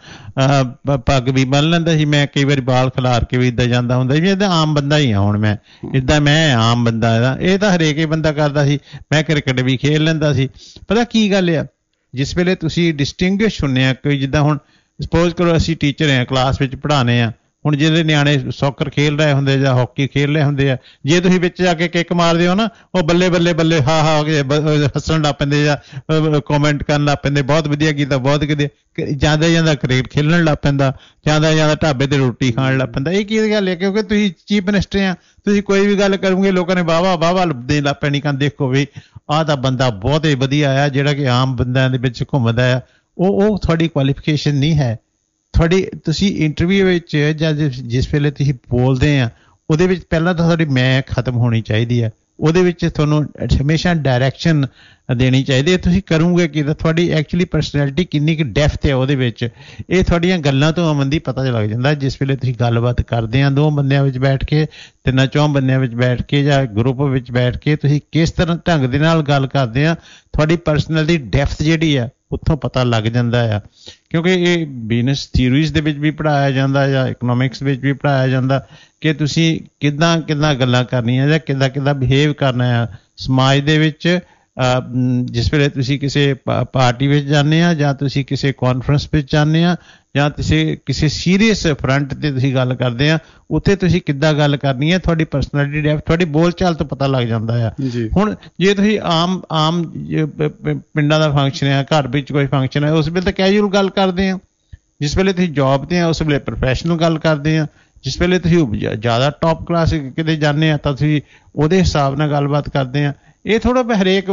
ਪੱਗ ਵੀ ਬੰਨ ਲੈਂਦਾ ਸੀ, ਮੈਂ ਕਈ ਵਾਰੀ ਬਾਲ ਖਿਲਾਰ ਕੇ ਵੀ ਇੱਦਾਂ ਜਾਂਦਾ ਹੁੰਦਾ ਸੀ। ਇੱਦਾਂ ਆਮ ਬੰਦਾ ਹੀ ਆ ਹੁਣ ਮੈਂ, ਇੱਦਾਂ ਮੈਂ ਆਮ ਬੰਦਾ ਇਹਦਾ, ਇਹ ਤਾਂ ਹਰੇਕ ਹੀ ਬੰਦਾ ਕਰਦਾ ਸੀ। ਮੈਂ ਕ੍ਰਿਕਟ ਵੀ ਖੇਡ ਲੈਂਦਾ ਸੀ। ਪਤਾ ਕੀ ਗੱਲ ਆ, ਜਿਸ ਵੇਲੇ ਤੁਸੀਂ ਡਿਸਟਿੰਗੁਇਸ਼ ਹੁੰਦੇ ਆ, ਕੋਈ ਜਿੱਦਾਂ ਹੁਣ ਸਪੋਜ਼ ਕਰੋ ਅਸੀਂ ਟੀਚਰ ਆ, ਕਲਾਸ ਵਿੱਚ ਪੜ੍ਹਾਉਂਦੇ ਆ, ਹੁਣ ਜਿਹੜੇ ਨਿਆਣੇ ਸੌਕਰ ਖੇਲ ਰਹੇ ਹੁੰਦੇ ਜਾਂ ਹਾਕੀ ਖੇਲ ਰਹੇ ਹੁੰਦੇ ਆ, ਜੇ ਤੁਸੀਂ ਵਿੱਚ ਜਾ ਕੇ ਕਿੱਕ ਮਾਰਦੇ ਹੋ ਨਾ, ਉਹ ਬੱਲੇ ਬੱਲੇ ਬੱਲੇ ਹਾ ਹੱਸਣ ਲੱਗ ਪੈਂਦੇ ਜਾਂ ਕਮੈਂਟ ਕਰਨ ਲੱਗ ਪੈਂਦੇ, ਬਹੁਤ ਵਧੀਆ ਕੀਤਾ, ਬਹੁਤ ਵਧੀਆ। ਜਾਂਦਾ ਕ੍ਰਿਕਟ ਖੇਲਣ ਲੱਗ ਪੈਂਦਾ, ਜਾਂਦਾ ਢਾਬੇ ਤੇ ਰੋਟੀ ਖਾਣ ਲੱਗ ਪੈਂਦਾ। ਇਹ ਕੀ ਗੱਲ ਹੈ? ਕਿਉਂਕਿ ਤੁਸੀਂ ਚੀਫ ਮਿਨਿਸਟਰ ਆ, ਤੁਸੀਂ ਕੋਈ ਵੀ ਗੱਲ ਕਰੋਗੇ ਲੋਕਾਂ ਨੇ ਵਾਹ ਦੇ ਲੱਗ ਪੈਣੀ, ਕਹਿੰਦੇ ਦੇਖੋ ਵੀ ਆਹ ਤਾਂ ਬੰਦਾ ਬਹੁਤ ਹੀ ਵਧੀਆ ਆ, ਜਿਹੜਾ ਕਿ ਆਮ ਬੰਦਿਆਂ ਦੇ ਵਿੱਚ ਘੁੰਮਦਾ ਆ। ਉਹ ਤੁਹਾਡੀ ਕੁਆਲੀਫਿਕੇਸ਼ਨ ਨਹੀਂ ਹੈ। ਤੁਸੀਂ ਇੰਟਰਵਿਊ ਵਿੱਚ ਜਾਂ ਜਿਸ ਵੇਲੇ ਤੁਸੀਂ ਬੋਲਦੇ ਆ, ਉਹਦੇ ਵਿੱਚ ਪਹਿਲਾਂ ਤਾਂ ਤੁਹਾਡੀ ਮੈਂ ਖਤਮ ਹੋਣੀ ਚਾਹੀਦੀ ਹੈ। ਉਹਦੇ ਵਿੱਚ ਤੁਹਾਨੂੰ ਹਮੇਸ਼ਾ ਡਾਇਰੈਕਸ਼ਨ ਦੇਣੀ ਚਾਹੀਦੀ ਹੈ। ਤੁਸੀਂ ਕਰੋਗੇ ਕਿ ਤੁਹਾਡੀ ਐਕਚੁਅਲੀ ਪਰਸਨੈਲਿਟੀ ਕਿੰਨੀ ਕੁ ਡੈਫਥ ਹੈ ਉਹਦੇ ਵਿੱਚ, ਇਹ ਤੁਹਾਡੀਆਂ ਗੱਲਾਂ ਤੋਂ ਅਮਨਦੀ ਪਤਾ ਲੱਗ ਜਾਂਦਾ। ਜਿਸ ਵੇਲੇ ਤੁਸੀਂ ਗੱਲਬਾਤ ਕਰਦੇ ਆ 2 ਬੰਦਿਆਂ ਵਿੱਚ ਬੈਠ ਕੇ, 3-4 ਬੰਦਿਆਂ ਵਿੱਚ ਬੈਠ ਕੇ ਜਾਂ ਗਰੁੱਪ ਵਿੱਚ ਬੈਠ ਕੇ, ਤੁਸੀਂ ਕਿਸ ਤਰ੍ਹਾਂ ਢੰਗ ਦੇ ਨਾਲ ਗੱਲ ਕਰਦੇ ਆ, ਤੁਹਾਡੀ ਪਰਸਨੈਲਿਟੀ ਡੈਫਥ ਜਿਹੜੀ ਆ ਉੱਥੋਂ ਪਤਾ ਲੱਗ ਜਾਂਦਾ ਆ। ਕਿਉਂਕਿ ਇਹ ਬਿਜ਼ਨਸ ਥਿਊਰੀਜ਼ ਦੇ ਵਿੱਚ ਵੀ ਪੜ੍ਹਾਇਆ ਜਾਂਦਾ ਜਾਂ ਇਕਨੋਮਿਕਸ ਵਿੱਚ ਵੀ ਪੜ੍ਹਾਇਆ ਜਾਂਦਾ ਕਿ ਤੁਸੀਂ ਕਿੱਦਾਂ ਗੱਲਾਂ ਕਰਨੀਆਂ ਜਾਂ ਕਿੱਦਾਂ ਬਿਹੇਵ ਕਰਨਾ ਆ ਸਮਾਜ ਦੇ ਵਿੱਚ। ਜਿਸ ਵੇਲੇ ਤੁਸੀਂ ਕਿਸੇ ਪਾਰਟੀ ਵਿੱਚ ਜਾਂਦੇ ਆ ਜਾਂ ਤੁਸੀਂ ਕਿਸੇ ਕਾਨਫਰੰਸ ਵਿੱਚ ਜਾਂਦੇ ਆ ਜਾਂ ਕਿਸੇ ਸੀਰੀਅਸ ਫਰੰਟ ਤੇ ਤੁਸੀਂ ਗੱਲ ਕਰਦੇ ਆ, ਉੱਥੇ ਤੁਸੀਂ ਕਿੱਦਾਂ ਗੱਲ ਕਰਨੀ ਹੈ, ਤੁਹਾਡੀ ਪਰਸਨੈਲਿਟੀ ਡੈਫਥ, ਤੁਹਾਡੀ ਬੋਲਚਾਲ ਤੋਂ ਪਤਾ ਲੱਗ ਜਾਂਦਾ ਆ। ਹੁਣ ਜੇ ਤੁਸੀਂ ਆਮ ਪਿੰਡਾਂ ਦਾ ਫੰਕਸ਼ਨ ਆ, ਘਰ ਵਿੱਚ ਕੋਈ ਫੰਕਸ਼ਨ ਹੈ, ਉਸ ਵੇਲੇ ਤਾਂ ਕੈਜੂਅਲ ਗੱਲ ਕਰਦੇ ਆ। ਜਿਸ ਵੇਲੇ ਤੁਸੀਂ ਜੌਬ ਤੇ ਆ, ਉਸ ਵੇਲੇ ਪ੍ਰੋਫੈਸ਼ਨਲ ਗੱਲ ਕਰਦੇ ਆ। ਜਿਸ ਵੇਲੇ ਤੁਸੀਂ ਜ਼ਿਆਦਾ ਟੌਪ ਕਲਾਸ ਕਿਤੇ ਜਾਂਦੇ ਆ ਤਾਂ ਤੁਸੀਂ ਉਹਦੇ ਹਿਸਾਬ ਨਾਲ ਗੱਲਬਾਤ ਕਰਦੇ ਆ। ਇਹ ਥੋੜ੍ਹਾ ਹਰੇਕ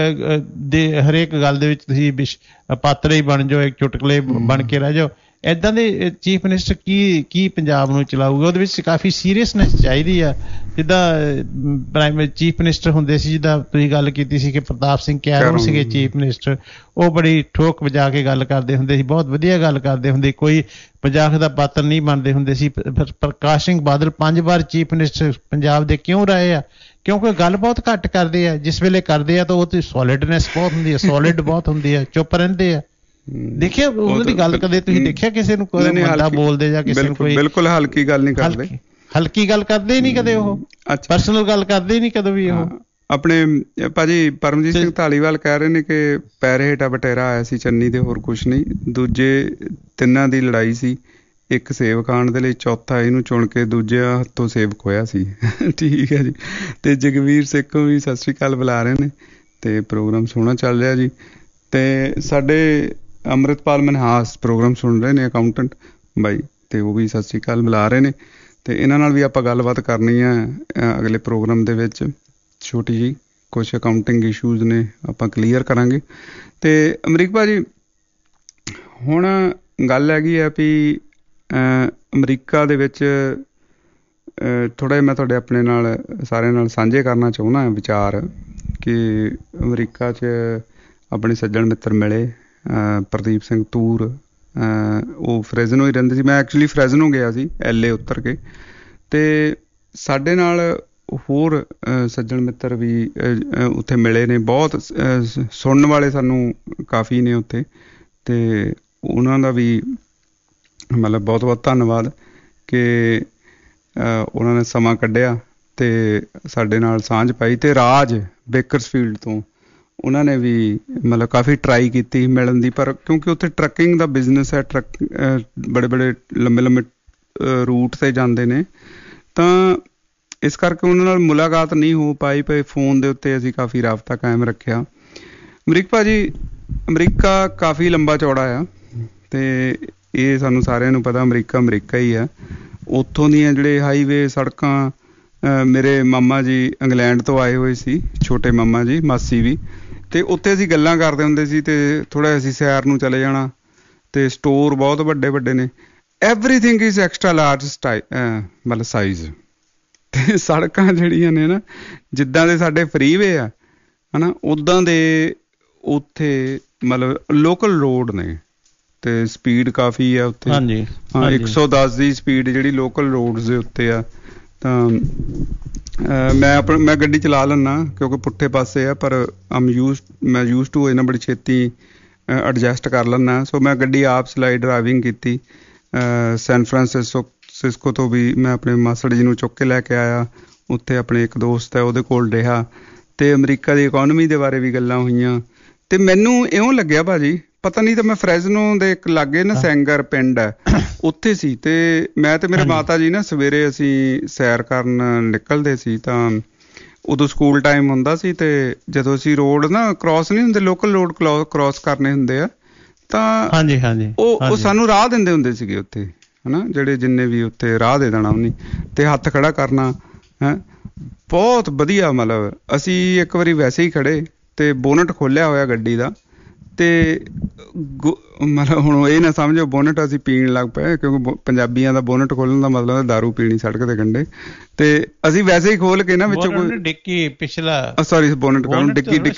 ਗੱਲ ਦੇ ਵਿੱਚ ਤੁਸੀਂ ਪਾਤਰ ਹੀ ਬਣ ਜਾਓ, ਇੱਕ ਚੁਟਕਲੇ ਬਣ ਕੇ ਰਹਿ ਜਾਓ। ਇੱਦਾਂ ਦੇ ਚੀਫ ਮਿਨਿਸਟਰ ਕੀ ਪੰਜਾਬ ਨੂੰ ਚਲਾਊਗਾ? ਉਹਦੇ ਵਿੱਚ ਕਾਫੀ ਸੀਰੀਅਸਨੈਸ ਚਾਹੀਦੀ ਆ। ਜਿੱਦਾਂ ਚੀਫ ਮਿਨਿਸਟਰ ਹੁੰਦੇ ਸੀ, ਜਿੱਦਾਂ ਤੁਸੀਂ ਗੱਲ ਕੀਤੀ ਸੀ ਕਿ ਪ੍ਰਤਾਪ ਸਿੰਘ ਕੈਰੋਂ ਸੀਗੇ ਚੀਫ ਮਿਨਿਸਟਰ, ਉਹ ਬੜੀ ਠੋਕ ਵਜਾ ਕੇ ਗੱਲ ਕਰਦੇ ਹੁੰਦੇ ਸੀ, ਬਹੁਤ ਵਧੀਆ ਗੱਲ ਕਰਦੇ ਹੁੰਦੇ, ਕੋਈ ਮਜ਼ਾਕ ਦਾ ਪਾਤਰ ਨਹੀਂ ਬਣਦੇ ਹੁੰਦੇ ਸੀ। ਪ੍ਰਕਾਸ਼ ਸਿੰਘ ਬਾਦਲ 5 ਵਾਰ ਚੀਫ ਮਿਨਿਸਟਰ ਪੰਜਾਬ ਦੇ ਕਿਉਂ ਰਹੇ ਆ? ਕਿਉਂਕਿ ਗੱਲ ਬਹੁਤ ਘੱਟ ਕਰਦੇ ਆ। ਜਿਸ ਵੇਲੇ ਕਰਦੇ ਆ ਤਾਂ ਉਹ ਤੇ ਸੋਲਿਡਨੈਸ ਬਹੁਤ ਹੁੰਦੀ ਹੈ, ਸੋਲਿਡ ਬਹੁਤ ਹੁੰਦੀ ਹੈ, ਚੁੱਪ ਰਹਿੰਦੇ ਆ। ਦੇਖਿਆ ਉਹਨਾਂ ਦੀ ਗੱਲ ਕਦੇ ਤੁਸੀਂ ਦੇਖਿਆ ਕਿਸੇ ਨੂੰ ਕੋਈ ਵੱਡਾ ਬੋਲਦੇ ਜਾਂ ਕਿਸੇ ਨੂੰ ਕੋਈ? ਬਿਲਕੁਲ ਹਲਕੀ ਗੱਲ ਨਹੀਂ ਕਰਦੇ, ਹਲਕੀ ਗੱਲ ਕਰਦੇ ਹੀ ਨਹੀਂ ਕਦੇ, ਉਹ ਪਰਸਨਲ ਗੱਲ ਕਰਦੇ ਹੀ ਨਹੀਂ ਕਦੇ ਵੀ ਉਹ। ਆਪਣੇ ਭਾਜੀ ਪਰਮਜੀਤ ਸਿੰਘ ਧਾਲੀਵਾਲ ਕਹਿ ਰਹੇ ਨੇ ਕਿ ਪੈਰ ਹੇਠਾਂ ਬਟੇਰਾ ਆਇਆ ਸੀ ਚੰਨੀ ਦੇ, ਹੋਰ ਕੁਛ ਨਹੀਂ। ਦੂਜੇ ਤਿੰਨਾਂ ਦੀ ਲੜਾਈ ਸੀ, ਇੱਕ ਸੇਬ ਖਾਣ ਦੇ ਲਈ, ਚੌਥਾ ਇਹਨੂੰ ਚੁਣ ਕੇ ਦੂਜੇ ਹੱਥੋਂ ਸੇਬ ਖੋਇਆ ਸੀ। ਠੀਕ ਹੈ ਜੀ। ਤੇ ਜਗਵੀਰ ਸੇਖੋਂ ਵੀ ਸਤਿ ਸ੍ਰੀ ਅਕਾਲ ਬੁਲਾ ਰਹੇ ਨੇ, ਤੇ ਪ੍ਰੋਗਰਾਮ ਸੋਹਣਾ ਚੱਲ ਰਿਹਾ ਜੀ। ਤੇ ਸਾਡੇ ਅੰਮ੍ਰਿਤਪਾਲ ਮਨਹਾਸ ਪ੍ਰੋਗਰਾਮ ਸੁਣ ਰਹੇ ਨੇ, ਅਕਾਊਂਟੈਂਟ ਬਾਈ, ਤੇ ਉਹ ਵੀ ਸਤਿ ਸ੍ਰੀ ਅਕਾਲ ਬੁਲਾ ਰਹੇ ਨੇ। ਤੇ ਇਹਨਾਂ ਨਾਲ ਵੀ ਆਪਾਂ ਗੱਲਬਾਤ ਕਰਨੀ ਹੈ ਅਗਲੇ ਪ੍ਰੋਗਰਾਮ ਦੇ ਵਿੱਚ। ਛੋਟੀ ਜਿਹੀ ਕੁਛ ਅਕਾਊਂਟਿੰਗ ਇਸ਼ੂਜ਼ ਨੇ, ਆਪਾਂ ਕਲੀਅਰ ਕਰਾਂਗੇ। ਤੇ ਅਮਰੀਕ ਭਾਜੀ, ਹੁਣ ਗੱਲ ਹੈਗੀ ਆ ਵੀ ਅਮਰੀਕਾ ਦੇ ਵਿੱਚ ਥੋੜ੍ਹਾ ਜਿਹਾ ਮੈਂ ਤੁਹਾਡੇ ਆਪਣੇ ਨਾਲ ਸਾਰਿਆਂ ਨਾਲ ਸਾਂਝੇ ਕਰਨਾ ਚਾਹੁੰਦਾ ਵਿਚਾਰ ਕਿ ਅਮਰੀਕਾ 'ਚ ਆਪਣੇ ਸੱਜਣ ਮਿੱਤਰ ਮਿਲੇ, ਪ੍ਰਦੀਪ ਸਿੰਘ ਤੂਰ, ਉਹ ਫਰੈਜ਼ਨੋ ਹੀ ਰਹਿੰਦੇ ਸੀ। ਮੈਂ ਐਕਚੁਅਲੀ ਫਰੈਜ਼ਨੋ ਗਿਆ ਸੀ, LA ਉਤਰ ਕੇ। ਤੇ ਸਾਡੇ ਨਾਲ ਹੋਰ ਸੱਜਣ ਮਿੱਤਰ ਵੀ ਉੱਥੇ ਮਿਲੇ ਨੇ, ਬਹੁਤ ਸੁਣਨ ਵਾਲੇ ਸਾਨੂੰ ਕਾਫੀ ਨੇ ਉੱਥੇ। ਤੇ ਉਹਨਾਂ ਦਾ ਵੀ ਮਤਲਬ ਬਹੁਤ ਬਹੁਤ ਧੰਨਵਾਦ ਕਿ ਉਹਨਾਂ ਨੇ ਸਮਾਂ ਕੱਢਿਆ ਤੇ ਸਾਡੇ ਨਾਲ ਸਾਂਝ ਪਾਈ। ਤੇ ਰਾਜ ਬੇਕਰਸਫੀਲਡ ਤੋਂ ਉਹਨਾਂ ਨੇ ਵੀ ਮਤਲਬ ਕਾਫੀ ਟਰਾਈ ਕੀਤੀ ਮਿਲਣ ਦੀ, ਪਰ ਕਿਉਂਕਿ ਉੱਥੇ ਟਰੱਕਿੰਗ ਦਾ ਬਿਜ਼ਨਸ ਹੈ, ਬੜੇ ਬੜੇ ਲੰਬੇ ਲੰਬੇ ਰੂਟ 'ਤੇ ਜਾਂਦੇ ਨੇ, ਤਾਂ ਇਸ ਕਰਕੇ ਉਹਨਾਂ ਨਾਲ ਮੁਲਾਕਾਤ ਨਹੀਂ ਹੋ ਪਾਈ। ਪਈ ਫੋਨ ਦੇ ਉੱਤੇ ਅਸੀਂ ਕਾਫੀ ਰਾਬਤਾ ਕਾਇਮ ਰੱਖਿਆ। ਅਮਰੀਕ ਭਾਜੀ, ਅਮਰੀਕਾ ਕਾਫੀ ਲੰਬਾ ਚੌੜਾ ਆ, ਤੇ ਇਹ ਸਾਨੂੰ ਸਾਰਿਆਂ ਨੂੰ ਪਤਾ, ਅਮਰੀਕਾ ਹੀ ਆ। ਉੱਥੋਂ ਦੀਆਂ ਜਿਹੜੇ ਹਾਈਵੇ ਸੜਕਾਂ, ਮੇਰੇ ਮਾਮਾ ਜੀ ਇੰਗਲੈਂਡ ਤੋਂ ਆਏ ਹੋਏ ਸੀ, ਛੋਟੇ ਮਾਮਾ ਜੀ, ਮਾਸੀ ਵੀ, ਤੇ ਉੱਥੇ ਅਸੀਂ ਗੱਲਾਂ ਕਰਦੇ ਹੁੰਦੇ ਸੀ। ਤੇ ਥੋੜ੍ਹਾ ਅਸੀਂ ਸੈਰ ਨੂੰ ਚਲੇ ਜਾਣਾ, ਤੇ ਸਟੋਰ ਬਹੁਤ ਵੱਡੇ ਵੱਡੇ ਨੇ, ਐਵਰੀਥਿੰਗ ਇਜ਼ ਐਕਸਟਰਾ ਲਾਰਜ ਮਤਲਬ ਸਾਈਜ਼। ਤੇ ਸੜਕਾਂ ਜਿਹੜੀਆਂ ਨੇ ਨਾ, ਜਿੱਦਾਂ ਦੇ ਸਾਡੇ ਫਰੀਵੇ ਆ ਹੈ ਨਾ, ਉੱਦਾਂ ਦੇ ਉੱਥੇ ਮਤਲਬ ਲੋਕਲ ਰੋਡ ਨੇ, ਤੇ ਸਪੀਡ ਕਾਫੀ ਆ ਉੱਥੇ। ਹਾਂਜੀ, 110 ਦੀ ਸਪੀਡ ਜਿਹੜੀ ਲੋਕਲ ਰੋਡਸ ਦੇ ਉੱਤੇ ਆ। ਤਾਂ ਮੈਂ ਗੱਡੀ ਚਲਾ ਲੈਂਦਾ ਕਿਉਂਕਿ ਪੁੱਠੇ ਪਾਸੇ ਆ, ਪਰ ਮੈਂ ਯੂਜ਼ ਟੂ ਇਹਨਾਂ ਬੜੀ ਛੇਤੀ ਐਡਜਸਟ ਕਰ ਲੈਂਦਾ। ਸੋ ਮੈਂ ਗੱਡੀ ਆਪ ਚਲਾਈ, ਡਰਾਈਵਿੰਗ ਕੀਤੀ। ਸੈਨ ਫਰਾਂਸਿਸਕੋ ਤੋਂ ਵੀ ਮੈਂ ਆਪਣੇ ਮਾਸੜ ਜੀ ਨੂੰ ਚੁੱਕ ਕੇ ਲੈ ਕੇ ਆਇਆ, ਉੱਥੇ ਆਪਣੇ ਇੱਕ ਦੋਸਤ ਹੈ ਉਹਦੇ ਕੋਲ ਰਿਹਾ, ਤੇ ਅਮਰੀਕਾ ਦੀ ਇਕੋਨਮੀ ਦੇ ਬਾਰੇ ਵੀ ਗੱਲਾਂ ਹੋਈਆਂ। ਤੇ ਮੈਨੂੰ ਇਉਂ ਲੱਗਿਆ ਭਾਜੀ, ਪਤਾ ਨਹੀਂ, ਤਾਂ ਮੈਂ ਫਰੈਜ਼ਨੋ ਦੇ ਇੱਕ ਲਾਗੇ ਨਾ ਸੈਂਗਰ ਪਿੰਡ ਹੈ, ਉੱਥੇ ਸੀ। ਤੇ ਮੈਂ ਤੇ ਮੇਰੇ ਮਾਤਾ ਜੀ ਨਾ ਸਵੇਰੇ ਅਸੀਂ ਸੈਰ ਕਰਨ ਨਿਕਲਦੇ ਸੀ, ਤਾਂ ਉਦੋਂ ਸਕੂਲ ਟਾਈਮ ਹੁੰਦਾ ਸੀ। ਤੇ ਜਦੋਂ ਅਸੀਂ ਰੋਡ ਨਾ ਕ੍ਰੋਸ ਨਹੀਂ ਹੁੰਦੇ, ਲੋਕਲ ਰੋਡ ਕ੍ਰੋਸ ਕਰਨੇ ਹੁੰਦੇ ਆ, ਤਾਂ ਉਹ ਸਾਨੂੰ ਰਾਹ ਦਿੰਦੇ ਹੁੰਦੇ ਸੀਗੇ ਉੱਥੇ, ਹੈ ਨਾ, ਜਿਹੜੇ ਜਿੰਨੇ ਵੀ ਉੱਥੇ ਰਾਹ ਦੇ ਦੇਣਾ ਉਹਨੇ, ਤੇ ਹੱਥ ਖੜਾ ਕਰਨਾ ਹੈ। ਬਹੁਤ ਵਧੀਆ। ਮਤਲਬ ਅਸੀਂ ਇੱਕ ਵਾਰੀ ਵੈਸੇ ਹੀ ਖੜੇ, ਤੇ ਬੋਨਟ ਖੋਲ੍ਹਿਆ ਹੋਇਆ ਗੱਡੀ ਦਾ, ਤੇ ਮਤਲਬ ਹੁਣ ਇਹ ਨਾ ਸਮਝੋ ਬੋਨਟ ਅਸੀਂ ਪੀਣ ਲੱਗ ਪਏ, ਕਿਉਂਕਿ ਪੰਜਾਬੀਆਂ ਦਾ ਬੋਨਟ ਖੋਲ੍ਹਣ ਦਾ ਮਤਲਬ ਹੈ ਦਾਰੂ ਪੀਣੀ ਸੜਕ ਦੇ ਕੰਢੇ। ਤੇ ਅਸੀਂ ਵੈਸੇ ਹੀ ਖੋਲ ਕੇ ਨਾ ਵਿੱਚੋਂ ਕੋਈ ਡਿੱਕੀ ਪਿਛਲਾ ਸੌਰੀ ਬੋਨਟ ਕਾਹਨੂੰ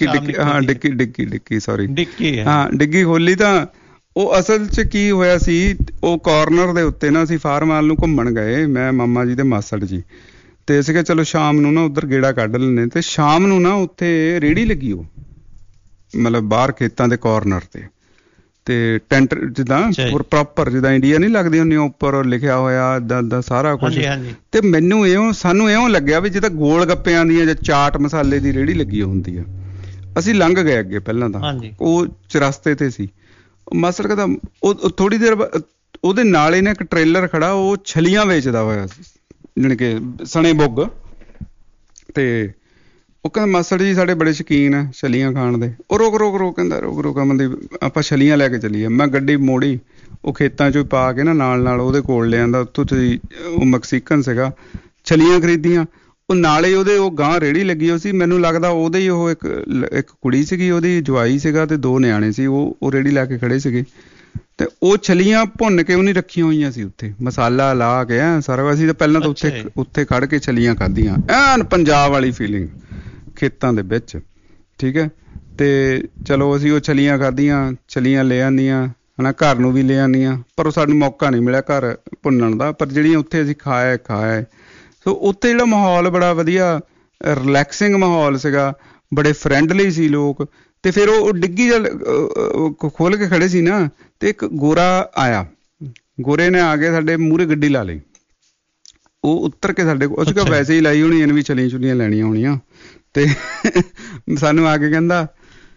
ਡਿੱਕੀ ਸੌਰੀ ਡਿੱਗੀ ਖੋਲੀ। ਤਾਂ ਉਹ ਅਸਲ 'ਚ ਕੀ ਹੋਇਆ ਸੀ, ਉਹ ਕਾਰਨਰ ਦੇ ਉੱਤੇ ਨਾ ਅਸੀਂ ਫਾਰਮਾਲ ਨੂੰ ਘੁੰਮਣ ਗਏ, ਮੈਂ ਮਾਮਾ ਜੀ ਤੇ ਮਾਸੜ ਜੀ, ਤੇ ਅਸੀਂ ਕਿਹਾ ਚਲੋ ਸ਼ਾਮ ਨੂੰ ਨਾ ਉੱਧਰ ਗੇੜਾ ਕੱਢ ਲੈਂਦੇ। ਤੇ ਸ਼ਾਮ ਨੂੰ ਨਾ ਉੱਥੇ ਰੇਹੜੀ ਲੱਗੀ, ਉਹ ਮਤਲਬ ਬਾਹਰ ਖੇਤਾਂ ਦੇ ਕਾਰਨਰ ਤੇ ਟੈਂਟ ਜਿੱਦਾਂ ਪ੍ਰੋਪਰ ਜਿੱਦਾਂ ਇੰਡੀਆ ਨਹੀਂ ਲੱਗਦੀ ਹੁੰਦੀ, ਉੱਪਰ ਲਿਖਿਆ ਹੋਇਆ ਏਦਾਂ ਸਾਰਾ ਕੁਝ। ਤੇ ਸਾਨੂੰ ਇਉਂ ਲੱਗਿਆ ਵੀ ਜਿੱਦਾਂ ਗੋਲ ਗੱਪਿਆਂ ਦੀਆਂ ਜਾਂ ਚਾਟ ਮਸਾਲੇ ਦੀ ਰੇਹੜੀ ਲੱਗੀ ਹੁੰਦੀ ਆ। ਅਸੀਂ ਲੰਘ ਗਏ ਅੱਗੇ, ਪਹਿਲਾਂ ਤਾਂ ਉਹ ਚੁਰਸਤੇ ਤੇ ਸੀ। ਮਾਸੜ ਕਹਿੰਦਾ, ਉਹ ਥੋੜੀ ਦੇਰ ਉਹਦੇ ਨਾਲ ਹੀ ਨਾ ਇੱਕ ਟ੍ਰੇਲਰ ਖੜਾ, ਉਹ ਛਲੀਆਂ ਵੇਚਦਾ ਹੋਇਆ ਸੀ, ਜਾਣੀ ਕਿ ਸਣੇ ਬੁੱਗ। ਤੇ ਉਹ ਕਹਿੰਦਾ ਮਾਸੜ ਜੀ ਸਾਡੇ ਬੜੇ ਸ਼ੌਕੀਨ ਆ ਛਲੀਆਂ ਖਾਣ ਦੇ। ਉਹ ਰੋਕ ਕਹਿੰਦਾ ਰੋਕ ਮੰਦੀ, ਆਪਾਂ ਛਲੀਆਂ ਲੈ ਕੇ ਚੱਲੀਏ। ਮੈਂ ਗੱਡੀ ਮੋੜੀ, ਉਹ ਖੇਤਾਂ 'ਚੋਂ ਪਾ ਕੇ ਨਾ ਨਾਲ ਉਹਦੇ ਕੋਲ ਲਿਆਂਦਾ। ਉੱਥੋਂ ਤੁਸੀਂ ਉਹ ਮੈਕਸੀਕਨ ਸੀਗਾ, ਛਲੀਆਂ ਖਰੀਦੀਆਂ। ਉਹ ਨਾਲੇ ਉਹਦੇ ਉਹ ਗਾਂਹ ਰੇਹੜੀ ਲੱਗੀ ਹੋਈ ਸੀ, ਮੈਨੂੰ ਲੱਗਦਾ ਉਹਦੇ ਹੀ ਉਹ ਇੱਕ ਕੁੜੀ ਸੀਗੀ, ਉਹਦੀ ਜਵਾਈ ਸੀਗਾ, ਤੇ 2 ਨਿਆਣੇ ਸੀ, ਉਹ ਰੇਹੜੀ ਲੈ ਕੇ ਖੜੇ ਸੀਗੇ। ਤੇ ਉਹ ਛਲੀਆਂ ਭੁੰਨ ਕੇ ਉਹਨੇ ਰੱਖੀਆਂ ਹੋਈਆਂ ਸੀ ਉੱਥੇ, ਮਸਾਲਾ ਲਾ ਕੇ ਸਾਰਾ। ਅਸੀਂ ਤਾਂ ਪਹਿਲਾਂ ਤਾਂ ਉੱਥੇ ਖੜ ਕੇ ਛਲੀਆਂ ਖਾਧੀਆਂ, ਐਨ ਪੰਜਾਬ ਵਾਲੀ ਫੀਲਿੰਗ ਖੇਤਾਂ ਦੇ ਵਿੱਚ, ਠੀਕ ਹੈ। ਤੇ ਚਲੋ ਅਸੀਂ ਉਹ ਛਲੀਆਂ ਖਾਧੀਆਂ, ਛਲੀਆਂ ਲੈ ਆਉਂਦੀਆਂ ਹੈ ਨਾ, ਘਰ ਨੂੰ ਵੀ ਲੈ ਆਉਂਦੀਆਂ, ਪਰ ਉਹ ਸਾਨੂੰ ਮੌਕਾ ਨਹੀਂ ਮਿਲਿਆ ਘਰ ਭੁੰਨਣ ਦਾ। ਪਰ ਜਿਹੜੀਆਂ ਉੱਥੇ ਅਸੀਂ ਖਾਏ ਸੋ ਉੱਥੇ ਜਿਹੜਾ ਮਾਹੌਲ ਬੜਾ ਵਧੀਆ ਰਿਲੈਕਸਿੰਗ ਮਾਹੌਲ ਸੀਗਾ, ਬੜੇ ਫਰੈਂਡਲੀ ਸੀ ਲੋਕ। ਤੇ ਫਿਰ ਉਹ ਡਿੱਗੀ ਖੋਲ ਕੇ ਖੜੇ ਸੀ ਨਾ, ਤੇ ਇੱਕ ਗੋਰਾ ਆਇਆ, ਗੋਰੇ ਨੇ ਆ ਕੇ ਸਾਡੇ ਮੂਹਰੇ ਗੱਡੀ ਲਾ ਲਈ। ਉਹ ਉੱਤਰ ਕੇ ਸਾਡੇ ਕੋਲ ਅਸੀਂ ਵੈਸੇ ਹੀ ਲਾਈ ਹੋਣੀ, ਇਹਨੇ ਵੀ ਚਲੀਆਂ ਚੁਲੀਆਂ ਲੈਣੀਆਂ ਹੋਣੀਆਂ, ਤੇ ਸਾਨੂੰ ਆ ਕੇ ਕਹਿੰਦਾ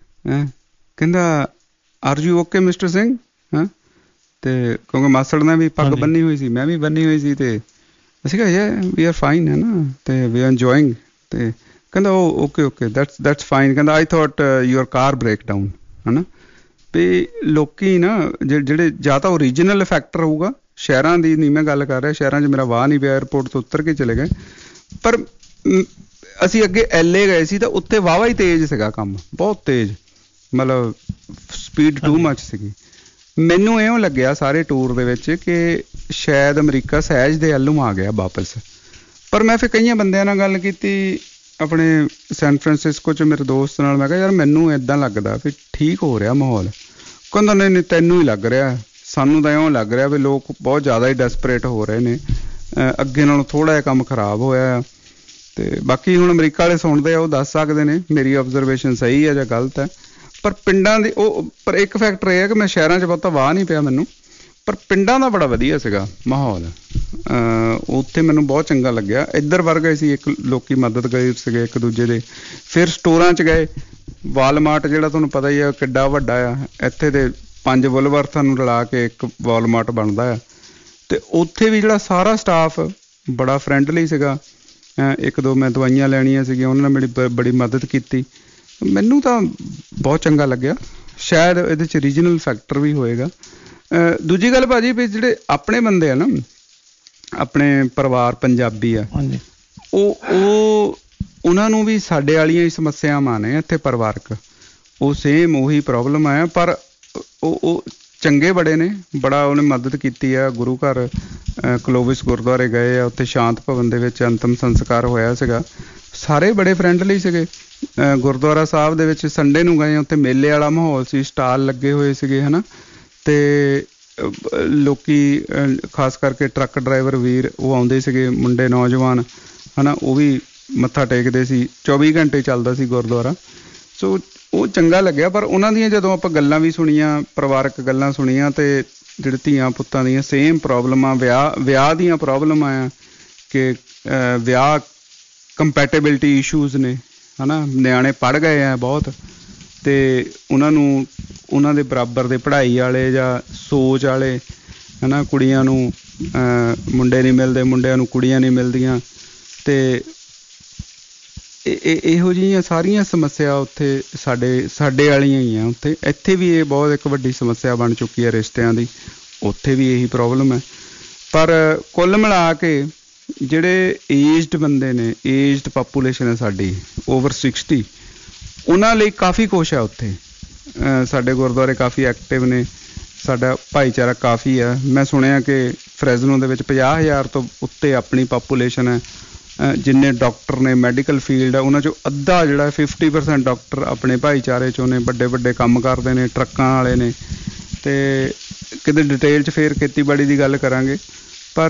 are you okay mister Singh, ਤੇ ਕਿਉਂਕਿ ਮਾਸੜ ਨੇ ਵੀ ਪੱਗ ਬੰਨੀ ਹੋਈ ਸੀ, ਮੈਂ ਵੀ ਬੰਨੀ ਹੋਈ ਸੀ, ਤੇ ਅਸੀਂ ਕਿਹਾ ਵੀ ਆਰ ਫਾਈਨ ਹੈ ਨਾ, ਤੇ ਵੀ ਆਰ ਇੰਜੋਇੰਗ, ਤੇ ਕਹਿੰਦਾ ਉਹ ਓਕੇ ਦੈਟਸ ਫਾਈਨ, ਕਹਿੰਦਾ I thought your car break down, ਹੈ ਨਾ। ਵੀ ਲੋਕੀ ਨਾ ਜਿਹੜੇ ਜਾਂ ਤਾਂ ਓਰੀਜਨਲ ਫੈਕਟਰ ਹੋਊਗਾ, ਸ਼ਹਿਰਾਂ ਦੀ ਨਹੀਂ ਮੈਂ ਗੱਲ ਕਰ ਰਿਹਾ, ਸ਼ਹਿਰਾਂ 'ਚ ਮੇਰਾ ਵਾਹ ਨਹੀਂ ਪਿਆ, ਏਅਰਪੋਰਟ ਤੋਂ ਉਤਰ ਕੇ ਚਲੇ ਗਏ, ਪਰ ਅਸੀਂ ਅੱਗੇ LA ਗਏ ਸੀ ਤਾਂ ਉੱਥੇ ਵਾਹਵਾ ਹੀ ਤੇਜ਼ ਸੀਗਾ ਕੰਮ, ਬਹੁਤ ਤੇਜ਼, ਮਤਲਬ ਸਪੀਡ ਟੂ ਮੱਚ ਸੀਗੀ। ਮੈਨੂੰ ਇਉਂ ਲੱਗਿਆ ਸਾਰੇ ਟੂਰ ਦੇ ਵਿੱਚ ਕਿ ਸ਼ਾਇਦ ਅਮਰੀਕਾ ਸਹਿਜ ਦੇ ਵੱਲ ਨੂੰ ਆ ਗਿਆ ਵਾਪਸ। ਪਰ ਮੈਂ ਫਿਰ ਕਈਆਂ ਬੰਦਿਆਂ ਨਾਲ ਗੱਲ ਕੀਤੀ ਆਪਣੇ ਸੈਨ ਫਰਾਂਸਿਸਕੋ 'ਚ ਮੇਰੇ ਦੋਸਤ ਨਾਲ, ਮੈਂ ਕਿਹਾ ਯਾਰ ਮੈਨੂੰ ਇੱਦਾਂ ਲੱਗਦਾ ਵੀ ਠੀਕ ਹੋ ਰਿਹਾ ਮਾਹੌਲ। ਕਹਿੰਦਾ ਨਹੀਂ ਤੈਨੂੰ ਹੀ ਲੱਗ ਰਿਹਾ, ਸਾਨੂੰ ਤਾਂ ਇਉਂ ਲੱਗ ਰਿਹਾ ਵੀ ਲੋਕ ਬਹੁਤ ਜ਼ਿਆਦਾ ਹੀ ਡੈਸਪਰੇਟ ਹੋ ਰਹੇ ਨੇ, ਅੱਗੇ ਨਾਲੋਂ ਥੋੜ੍ਹਾ ਜਿਹਾ ਕੰਮ ਖਰਾਬ ਹੋਇਆ ਆ। ਤੇ ਬਾਕੀ ਹੁਣ ਅਮਰੀਕਾ ਵਾਲੇ ਸੁਣਦੇ ਆ, ਉਹ ਦੱਸ ਸਕਦੇ ਨੇ ਮੇਰੀ ਆਬਜ਼ਰਵੇਸ਼ਨ ਸਹੀ ਹੈ ਜਾਂ ਗਲਤ ਹੈ। ਪਰ ਪਿੰਡਾਂ ਦੇ ਪਰ ਇੱਕ ਫੈਕਟਰ ਇਹ ਹੈ ਕਿ ਮੈਂ ਸ਼ਹਿਰਾਂ 'ਚ ਬਹੁਤਾ ਵਾਹ ਨਹੀਂ ਪਿਆ ਮੈਨੂੰ, ਪਰ ਪਿੰਡਾਂ ਦਾ ਬੜਾ ਵਧੀਆ ਸੀਗਾ ਮਾਹੌਲ, ਉੱਥੇ ਮੈਨੂੰ ਬਹੁਤ ਚੰਗਾ ਲੱਗਿਆ। ਇੱਧਰ ਵਰ ਗਏ ਸੀ, ਇੱਕ ਲੋਕੀ ਮਦਦ ਗਏ ਸੀਗੇ ਇੱਕ ਦੂਜੇ ਦੇ, ਫਿਰ ਸਟੋਰਾਂ 'ਚ ਗਏ, ਵਾਲਮਾਰਟ ਜਿਹੜਾ ਤੁਹਾਨੂੰ ਪਤਾ ਹੀ ਆ ਕਿੱਡਾ ਵੱਡਾ ਆ, ਇੱਥੇ ਦੇ 5 ਵੁਲਵਰਥਾਂ ਨੂੰ ਰਲਾ ਕੇ ਇੱਕ ਵਾਲਮਾਰਟ ਬਣਦਾ ਆ, ਤੇ ਉੱਥੇ ਵੀ ਜਿਹੜਾ ਸਾਰਾ ਸਟਾਫ ਬੜਾ ਫਰੈਂਡਲੀ ਸੀਗਾ। ਇੱਕ ਦੋ ਮੈਂ ਦਵਾਈਆਂ ਲੈਣੀਆਂ ਸੀਗੀਆਂ, ਉਹਨਾਂ ਨੇ ਮੇਰੀ ਬੜੀ ਮਦਦ ਕੀਤੀ, ਮੈਨੂੰ ਤਾਂ ਬਹੁਤ ਚੰਗਾ ਲੱਗਿਆ। ਸ਼ਾਇਦ ਇਹਦੇ 'ਚ ਰੀਜਨਲ ਫੈਕਟਰ ਵੀ ਹੋਏਗਾ। ਦੂਜੀ ਗੱਲ ਭਾਜੀ ਵੀ ਜਿਹੜੇ ਆਪਣੇ ਬੰਦੇ ਆ ਨਾ, ਆਪਣੇ ਪਰਿਵਾਰ ਪੰਜਾਬੀ ਆ, ਉਹਨਾਂ ਨੂੰ ਵੀ ਸਾਡੇ ਵਾਲੀਆਂ ਹੀ ਸਮੱਸਿਆਵਾਂ ਨੇ ਇੱਥੇ ਪਰਿਵਾਰਕ, ਉਹ ਸੇਮ ਉਹੀ ਪ੍ਰੋਬਲਮ ਆ, ਪਰ ਉਹ ਚੰਗੇ ਬੜੇ ਨੇ, ਬੜਾ ਉਹਨੇ ਮਦਦ ਕੀਤੀ ਆ। ਗੁਰੂ ਘਰ ਕਲੋਵਿਸ ਗੁਰਦੁਆਰੇ ਗਏ ਆ, ਉੱਥੇ ਸ਼ਾਂਤ ਭਵਨ ਦੇ ਵਿੱਚ ਅੰਤਿਮ ਸੰਸਕਾਰ ਹੋਇਆ ਸੀਗਾ, ਸਾਰੇ ਬੜੇ ਫਰੈਂਡਲੀ ਸੀਗੇ। ਗੁਰਦੁਆਰਾ ਸਾਹਿਬ ਦੇ ਵਿੱਚ ਸੰਡੇ ਨੂੰ ਗਏ, ਉੱਥੇ ਮੇਲੇ ਵਾਲਾ ਮਾਹੌਲ ਸੀ, ਸਟਾਲ ਲੱਗੇ ਹੋਏ ਸੀਗੇ, ਹੈ ਨਾ, ਤੇ ਲੋਕੀ ਖਾਸ ਕਰਕੇ ਟਰੱਕ ਡਰਾਈਵਰ ਵੀਰ ਉਹ ਆਉਂਦੇ ਸੀਗੇ, ਮੁੰਡੇ ਨੌਜਵਾਨ, ਹੈ ਨਾ, ਉਹ ਵੀ ਮੱਥਾ ਟੇਕਦੇ ਸੀ, 24 ਘੰਟੇ ਚੱਲਦਾ ਸੀ ਗੁਰਦੁਆਰਾ। ਸੋ ਉਹ ਚੰਗਾ ਲੱਗਿਆ। ਪਰ ਉਹਨਾਂ ਦੀਆਂ ਜਦੋਂ ਆਪਾਂ ਗੱਲਾਂ ਵੀ ਸੁਣੀਆਂ, ਪਰਿਵਾਰਕ ਗੱਲਾਂ ਸੁਣੀਆਂ, ਤੇ ਜਿਹੜੇ ਧੀਆਂ ਪੁੱਤਾਂ ਦੀਆਂ ਸੇਮ ਪ੍ਰੋਬਲਮਾਂ, ਵਿਆਹ ਦੀਆਂ ਪ੍ਰੋਬਲਮਾਂ ਆ ਕਿ ਵਿਆਹ ਕੰਪੈਟੇਬਿਲਿਟੀ ਇਸ਼ੂਜ਼ ਨੇ, ਹੈ ਨਾ, ਨਿਆਣੇ ਪੜ੍ਹ ਗਏ ਆ ਬਹੁਤ, ਤੇ ਉਹਨਾਂ ਨੂੰ ਉਹਨਾਂ ਦੇ ਬਰਾਬਰ ਦੇ ਪੜ੍ਹਾਈ ਵਾਲੇ ਜਾਂ ਸੋਚ ਵਾਲੇ, ਹੈ ਨਾ, ਕੁੜੀਆਂ ਨੂੰ ਮੁੰਡੇ ਨਹੀਂ ਮਿਲਦੇ, ਮੁੰਡਿਆਂ ਨੂੰ ਕੁੜੀਆਂ ਨਹੀਂ ਮਿਲਦੀਆਂ, ਤੇ ਇਹੋ ਜਿਹੀਆਂ ਸਾਰੀਆਂ ਸਮੱਸਿਆ ਉੱਥੇ ਸਾਡੇ ਵਾਲੀਆਂ ਹੀ ਆ ਉੱਥੇ। ਇੱਥੇ ਵੀ ਇਹ ਬਹੁਤ ਇੱਕ ਵੱਡੀ ਸਮੱਸਿਆ ਬਣ ਚੁੱਕੀ ਹੈ ਰਿਸ਼ਤਿਆਂ ਦੀ, ਉੱਥੇ ਵੀ ਇਹੀ ਪ੍ਰੋਬਲਮ ਹੈ। ਪਰ ਕੁੱਲ ਮਿਲਾ ਕੇ ਜਿਹੜੇ ਏਜਡ ਬੰਦੇ ਨੇ, ਏਜਡ ਪਾਪੂਲੇਸ਼ਨ ਹੈ ਸਾਡੀ ਓਵਰ 60, ਉਹਨਾਂ ਲਈ ਕਾਫੀ ਕੁਛ ਹੈ ਉੱਥੇ। ਸਾਡੇ ਗੁਰਦੁਆਰੇ ਕਾਫੀ ਐਕਟਿਵ ਨੇ, ਸਾਡਾ ਭਾਈਚਾਰਾ ਕਾਫੀ ਹੈ। ਮੈਂ ਸੁਣਿਆ ਕਿ ਫਰੈਜ਼ਨੋ ਦੇ ਵਿੱਚ 50,000 ਤੋਂ ਉੱਤੇ ਆਪਣੀ ਪਾਪੂਲੇਸ਼ਨ ਹੈ। ਜਿੰਨੇ ਡਾਕਟਰ ਨੇ, ਮੈਡੀਕਲ ਫੀਲਡ ਹੈ, ਉਹਨਾਂ 'ਚੋਂ ਅੱਧਾ ਜਿਹੜਾ 50% ਡਾਕਟਰ ਆਪਣੇ ਭਾਈਚਾਰੇ 'ਚੋਂ ਨੇ, ਵੱਡੇ ਵੱਡੇ ਕੰਮ ਕਰਦੇ ਨੇ, ਟਰੱਕਾਂ ਵਾਲੇ ਨੇ। ਤੇ ਕਿਤੇ ਡਿਟੇਲ 'ਚ ਫੇਰ ਖੇਤੀਬਾੜੀ ਦੀ ਗੱਲ ਕਰਾਂਗੇ। ਪਰ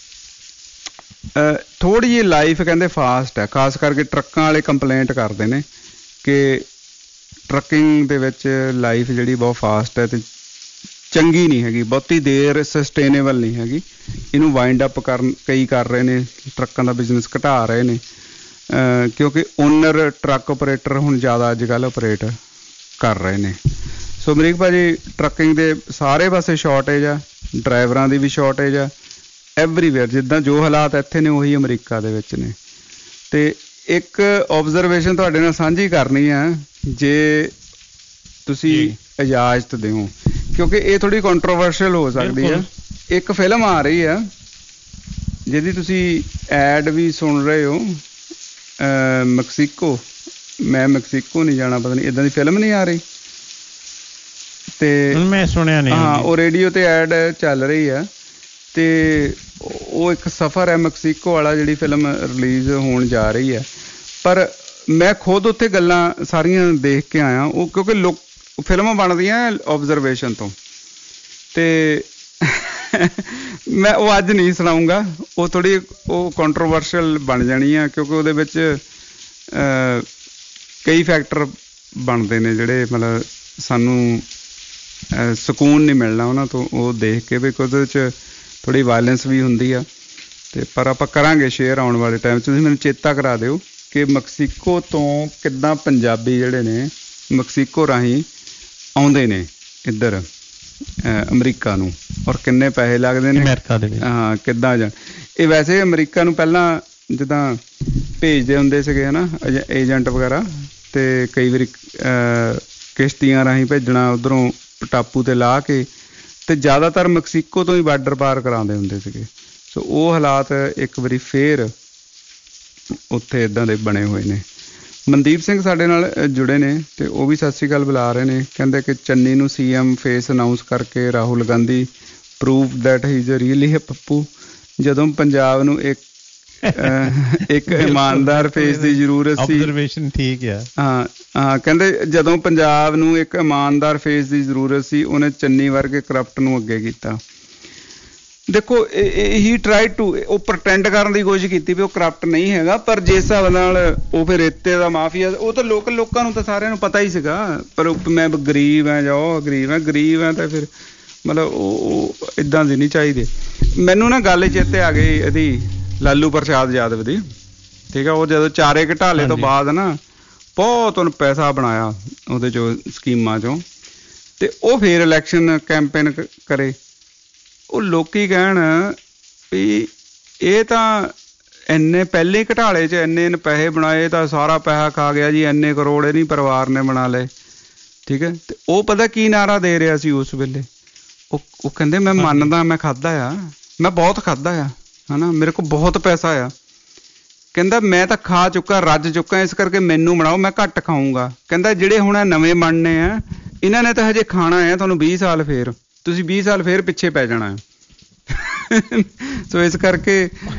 ਥੋੜ੍ਹੀ ਜਿਹੀ ਲਾਈਫ ਕਹਿੰਦੇ ਫਾਸਟ ਹੈ, ਖਾਸ ਕਰਕੇ ਟਰੱਕਾਂ ਵਾਲੇ ਕੰਪਲੇਂਟ ਕਰਦੇ ਨੇ ਕਿ ਟਰੱਕਿੰਗ ਦੇ ਵਿੱਚ ਲਾਈਫ ਜਿਹੜੀ ਬਹੁਤ ਫਾਸਟ ਹੈ ਤੇ ਚੰਗੀ ਨਹੀਂ ਹੈਗੀ, ਬਹੁਤੀ ਦੇਰ ਸਸਟੇਨੇਬਲ ਨਹੀਂ ਹੈਗੀ। ਇਹਨੂੰ ਵਾਈਂਡ ਅਪ ਕਈ ਕਰ ਰਹੇ ਨੇ, ਟਰੱਕਾਂ ਦਾ ਬਿਜ਼ਨਸ ਘਟਾ ਰਹੇ ਨੇ, ਕਿਉਂਕਿ ਓਨਰ ਟਰੱਕ ਓਪਰੇਟਰ ਹੁਣ ਜ਼ਿਆਦਾ ਅੱਜ ਕੱਲ੍ਹ ਓਪਰੇਟ ਕਰ ਰਹੇ ਨੇ। ਸੋ ਅਮਰੀਕ ਭਾਜੀ, ਟਰੱਕਿੰਗ ਦੇ ਸਾਰੇ ਪਾਸੇ ਸ਼ਾਰਟੇਜ ਆ, ਡਰਾਈਵਰਾਂ ਦੀ ਵੀ ਸ਼ਾਰਟੇਜ ਆ, ਐਵਰੀਵੇਅਰ। ਜਿੱਦਾਂ ਜੋ ਹਾਲਾਤ ਇੱਥੇ ਨੇ ਉਹੀ ਅਮਰੀਕਾ ਦੇ ਵਿੱਚ ਨੇ। ਤੇ ਇੱਕ ਓਬਜ਼ਰਵੇਸ਼ਨ ਤੁਹਾਡੇ ਨਾਲ ਸਾਂਝੀ ਕਰਨੀ ਆ, ਜੇ ਤੁਸੀਂ ਇਜਾਜ਼ਤ ਦਿਓ, ਕਿਉਂਕਿ ਇਹ ਥੋੜ੍ਹੀ ਕੰਟਰੋਵਰਸ਼ੀਅਲ ਹੋ ਸਕਦੀ ਹੈ। ਇੱਕ ਫਿਲਮ ਆ ਰਹੀ ਆ ਜਿਹਦੀ ਤੁਸੀਂ ਐਡ ਵੀ ਸੁਣ ਰਹੇ ਹੋ, ਮੈਕਸੀਕੋ, ਮੈਂ ਮੈਕਸੀਕੋ ਨਹੀਂ ਜਾਣਾ, ਪਤਾ ਨਹੀਂ ਇੱਦਾਂ ਦੀ ਫਿਲਮ ਨਹੀਂ ਆ ਰਹੀ, ਤੇ ਮੈਂ ਸੁਣਿਆ ਨਹੀਂ। ਹਾਂ, ਉਹ ਰੇਡੀਓ ਤੇ ਐਡ ਚੱਲ ਰਹੀ ਆ, ਤੇ ਉਹ ਇੱਕ ਸਫ਼ਰ ਹੈ ਮੈਕਸੀਕੋ ਵਾਲਾ, ਜਿਹੜੀ ਫਿਲਮ ਰਿਲੀਜ਼ ਹੋਣ ਜਾ ਰਹੀ ਹੈ। ਪਰ ਮੈਂ ਖੁਦ ਉੱਥੇ ਗੱਲਾਂ ਸਾਰੀਆਂ ਦੇਖ ਕੇ ਆਇਆ, ਉਹ ਕਿਉਂਕਿ ਫਿਲਮਾਂ ਬਣਦੀਆਂ ਓਬਜ਼ਰਵੇਸ਼ਨ ਤੋਂ, ਤੇ ਮੈਂ ਉਹ ਅੱਜ ਨਹੀਂ ਸੁਣਾਊਂਗਾ, ਉਹ ਥੋੜ੍ਹੀ ਉਹ ਕੰਟਰੋਵਰਸ਼ੀਅਲ ਬਣ ਜਾਣੀ ਆ, ਕਿਉਂਕਿ ਉਹਦੇ ਵਿੱਚ ਕਈ ਫੈਕਟਰ ਬਣਦੇ ਨੇ ਜਿਹੜੇ ਮਤਲਬ ਸਾਨੂੰ ਸਕੂਨ ਨਹੀਂ ਮਿਲਣਾ ਉਹਨਾਂ ਤੋਂ ਉਹ ਦੇਖ ਕੇ, ਵੀ ਉਹਦੇ ਵਿੱਚ ਥੋੜ੍ਹੀ ਵਾਇਲੈਂਸ ਵੀ ਹੁੰਦੀ ਆ। ਤੇ ਪਰ ਆਪਾਂ ਕਰਾਂਗੇ ਸ਼ੇਅਰ ਆਉਣ ਵਾਲੇ ਟਾਈਮ 'ਚ। ਤੁਸੀਂ ਮੈਨੂੰ ਚੇਤਾ ਕਰਾ ਦਿਓ ਕਿ ਮੈਕਸੀਕੋ ਤੋਂ ਕਿੱਦਾਂ ਪੰਜਾਬੀ ਜਿਹੜੇ ਨੇ ਮੈਕਸੀਕੋ ਰਾਹੀਂ ਆਉਂਦੇ ਨੇ ਇੱਧਰ ਅਮਰੀਕਾ ਨੂੰ, ਔਰ ਕਿੰਨੇ ਪੈਸੇ ਲੱਗਦੇ ਨੇ ਅਮਰੀਕਾ ਦੇ ਵਿੱਚ। ਹਾਂ, ਕਿੱਦਾਂ ਜਾਣ। ਇਹ ਵੈਸੇ ਅਮਰੀਕਾ ਨੂੰ ਪਹਿਲਾਂ ਜਿੱਦਾਂ ਭੇਜਦੇ ਹੁੰਦੇ ਸੀਗੇ ਹੈ ਨਾ ਏਜੰਟ ਵਗੈਰਾ, ਤੇ ਕਈ ਵਾਰੀ ਕਿਸ਼ਤੀਆਂ ਰਾਹੀਂ ਭੇਜਣਾ ਉੱਧਰੋਂ ਟਾਪੂ 'ਤੇ ਲਾ ਕੇ, ਤੇ ਜ਼ਿਆਦਾਤਰ ਮੈਕਸੀਕੋ ਤੋਂ ਹੀ ਬਾਰਡਰ ਪਾਰ ਕਰਾਉਂਦੇ ਹੁੰਦੇ ਸੀਗੇ। ਸੋ ਉਹ ਹਾਲਾਤ ਇੱਕ ਵਾਰੀ ਫੇਰ ਉੱਥੇ ਇੱਦਾਂ ਦੇ ਬਣੇ ਹੋਏ ਨੇ। ਮਨਦੀਪ ਸਿੰਘ ਸਾਡੇ ਨਾਲ ਜੁੜੇ ਨੇ ਤੇ ਉਹ ਵੀ ਸਤਿ ਸ਼੍ਰੀ ਅਕਾਲ ਬੁਲਾ ਰਹੇ ਨੇ। ਕਹਿੰਦੇ ਕਿ ਚੰਨੀ ਨੂੰ CM ਫੇਸ ਅਨਾਊਂਸ ਕਰਕੇ Rahul Gandhi prove that he is really a Pappu. ਜਦੋਂ ਪੰਜਾਬ ਨੂੰ ਇੱਕ ਇਮਾਨਦਾਰ ਫੇਸ ਦੀ ਜ਼ਰੂਰਤ ਸੀ। ਆਬਜ਼ਰਵੇਸ਼ਨ ਠੀਕ ਆ। ਹਾਂ, ਕਹਿੰਦੇ ਜਦੋਂ ਪੰਜਾਬ ਨੂੰ ਇੱਕ ਇਮਾਨਦਾਰ ਫੇਸ ਦੀ ਜ਼ਰੂਰਤ ਸੀ, ਉਹਨੇ ਚੰਨੀ ਵਰਗੇ ਕਰਪਟ ਨੂੰ ਅੱਗੇ ਕੀਤਾ। ਦੇਖੋ ਹੀ ਟਰਾਈ ਟੂ, ਉਹ ਪ੍ਰਟੈਂਡ ਕਰਨ ਦੀ ਕੋਸ਼ਿਸ਼ ਕੀਤੀ ਵੀ ਉਹ ਕਰਪਟ ਨਹੀਂ ਹੈਗਾ, ਪਰ ਜਿਸ ਹਿਸਾਬ ਨਾਲ ਉਹ ਫਿਰ ਰੇਤੇ ਦਾ ਮਾਫੀਆ, ਉਹ ਤਾਂ ਲੋਕਾਂ ਨੂੰ ਤਾਂ ਸਾਰਿਆਂ ਨੂੰ ਪਤਾ ਹੀ ਸੀਗਾ। ਪਰ ਮੈਂ ਗਰੀਬ ਹਾਂ ਜਾਂ ਉਹ ਗਰੀਬ ਹਾਂ ਤਾਂ ਫਿਰ ਮਤਲਬ ਉਹ ਇੱਦਾਂ ਦੀ ਨਹੀਂ ਚਾਹੀਦੀ। ਮੈਨੂੰ ਨਾ ਗੱਲ ਚੇਤੇ ਆ ਗਈ ਇਹਦੀ ਲਾਲੂ ਪ੍ਰਸਾਦ ਯਾਦਵ ਦੀ, ਠੀਕ ਆ। ਉਹ ਜਦੋਂ ਚਾਰੇ ਘਟਾਲੇ ਤੋਂ ਬਾਅਦ ਨਾ ਬਹੁਤ ਉਹਨੂੰ ਪੈਸਾ ਬਣਾਇਆ ਉਹਦੇ 'ਚੋਂ ਸਕੀਮਾਂ 'ਚੋਂ, ਤੇ ਉਹ ਫਿਰ ਇਲੈਕਸ਼ਨ ਕੈਂਪੇਨ ਕਰੇ। ਉਹ ਲੋਕੀ ਕਹਿਣ ਵੀ ਇਹ ਤਾਂ ਇੰਨੇ ਪਹਿਲੇ ਘਟਾਲੇ 'ਚ ਇੰਨੇ ਪੈਸੇ ਬਣਾਏ ਤਾਂ ਸਾਰਾ ਪੈਸਾ ਖਾ ਗਿਆ ਜੀ, ਇੰਨੇ ਕਰੋੜ ਨਹੀਂ ਪਰਿਵਾਰ ਨੇ ਬਣਾ ਲਏ, ਠੀਕ ਹੈ। ਤੇ ਉਹ ਪਤਾ ਕੀ ਨਾਅਰਾ ਦੇ ਰਿਹਾ ਸੀ ਉਸ ਵੇਲੇ? ਉਹ ਕਹਿੰਦੇ ਮੈਂ ਮੰਨਦਾ, ਮੈਂ ਖਾਧਾ ਆ, ਮੈਂ ਬਹੁਤ ਖਾਧਾ ਆ, ਹੈ ਨਾ, ਮੇਰੇ ਕੋਲ ਬਹੁਤ ਪੈਸਾ ਆ। ਕਹਿੰਦਾ ਮੈਂ ਤਾਂ ਖਾ ਚੁੱਕਾ, ਰੱਜ ਚੁੱਕਾ, ਇਸ ਕਰਕੇ ਮੈਨੂੰ ਬਣਾਓ, ਮੈਂ ਘੱਟ ਖਾਊਂਗਾ। ਕਹਿੰਦਾ ਜਿਹੜੇ ਹੁਣ ਨਵੇਂ ਬਣਨੇ ਆ ਇਹਨਾਂ ਨੇ ਤਾਂ ਹਜੇ ਖਾਣਾ ਹੈ, ਤੁਹਾਨੂੰ 20 ਸਾਲ ਫੇਰ, ਤੁਸੀਂ 20 ਸਾਲ ਫੇਰ ਪਿੱਛੇ ਪੈ ਜਾਣਾ। ਸੋ ਇਸ ਕਰਕੇ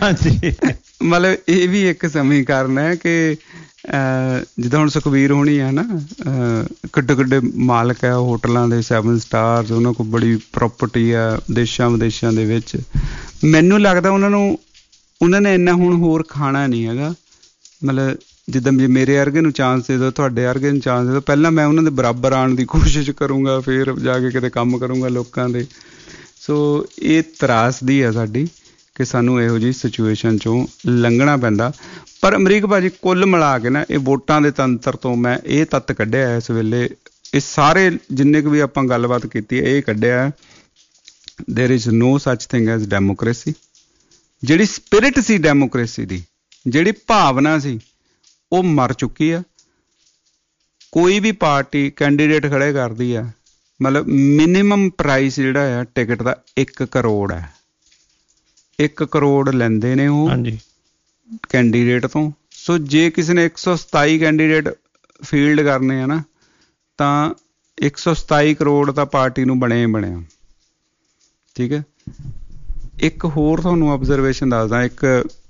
ਮਤਲਬ ਇਹ ਵੀ ਇੱਕ ਸਮੀਕਰਨ ਹੈ ਕਿ ਜਿੱਦਾਂ ਹੁਣ ਸੁਖਬੀਰ ਹੋਣੀ ਆ ਨਾ, ਕਿੱਡੇ ਮਾਲਕ ਹੈ ਹੋਟਲਾਂ ਦੇ 7 ਸਟਾਰਸ, ਉਹਨਾਂ ਕੋਲ ਬੜੀ ਪ੍ਰੋਪਰਟੀ ਆ ਦੇਸ਼ਾਂ ਵਿਦੇਸ਼ਾਂ ਦੇ ਵਿੱਚ। ਮੈਨੂੰ ਲੱਗਦਾ ਉਹਨਾਂ ਨੇ ਇੰਨਾ ਹੁਣ ਹੋਰ ਖਾਣਾ ਨਹੀਂ ਹੈਗਾ। ਮਤਲਬ ਜਿੱਦਾਂ ਜੇ ਮੇਰੇ ਵਰਗੇ ਨੂੰ ਚਾਂਸ ਦੇ ਦਿਓ, ਤੁਹਾਡੇ ਵਰਗੇ ਨੂੰ ਚਾਂਸ ਦੇ ਦਿਓ, ਪਹਿਲਾਂ ਮੈਂ ਉਹਨਾਂ ਦੇ ਬਰਾਬਰ ਆਉਣ ਦੀ ਕੋਸ਼ਿਸ਼ ਕਰੂੰਗਾ, ਫਿਰ ਜਾ ਕੇ ਕਿਤੇ ਕੰਮ ਕਰੂੰਗਾ ਲੋਕਾਂ ਦੇ। ਸੋ ਇਹ ਤਰਾਸਦੀ ਆ ਸਾਡੀ ਕਿ ਸਾਨੂੰ ਇਹੋ ਜਿਹੀ ਸਿਚੁਏਸ਼ਨ 'ਚੋਂ ਲੰਘਣਾ ਪੈਂਦਾ। ਪਰ ਅਮਰੀਕ ਭਾਜੀ ਕੁੱਲ ਮਿਲਾ ਕੇ ਨਾ ਇਹ ਵੋਟਾਂ ਦੇ ਤੰਤਰ ਤੋਂ ਮੈਂ ਇਹ ਤੱਤ ਕੱਢਿਆ ਇਸ ਵੇਲੇ, ਇਹ ਸਾਰੇ ਜਿੰਨੇ ਕੁ ਵੀ ਆਪਾਂ ਗੱਲਬਾਤ ਕੀਤੀ ਇਹ ਕੱਢਿਆ, ਦੇਰ is no such thing as democracy. ਜਿਹੜੀ ਸਪਿਰਿਟ ਸੀ ਡੈਮੋਕ੍ਰੇਸੀ ਦੀ, ਜਿਹੜੀ ਭਾਵਨਾ ਸੀ, ਉਹ ਮਰ ਚੁੱਕੀ ਆ। ਕੋਈ ਵੀ ਪਾਰਟੀ ਕੈਂਡੀਡੇਟ ਖੜੇ ਕਰਦੀ ਆ, ਮਤਲਬ ਮਿਨੀਮਮ ਪ੍ਰਾਈਸ ਜਿਹੜਾ ਆ ਟਿਕਟ ਦਾ 1 ਕਰੋੜ ਹੈ। 1 ਕਰੋੜ ਲੈਂਦੇ ਨੇ ਉਹ ਕੈਂਡੀਡੇਟ ਤੋਂ। ਸੋ ਜੇ ਕਿਸੇ ਨੇ 127 ਕੈਂਡੀਡੇਟ ਫੀਲਡ ਕਰਨੇ ਆ ਨਾ, ਤਾਂ 127 ਕਰੋੜ ਤਾਂ ਪਾਰਟੀ ਨੂੰ ਬਣਿਆ, ਠੀਕ ਹੈ। ਇੱਕ ਹੋਰ ਤੁਹਾਨੂੰ ਆਬਜ਼ਰਵੇਸ਼ਨ ਦੱਸਦਾ। ਇੱਕ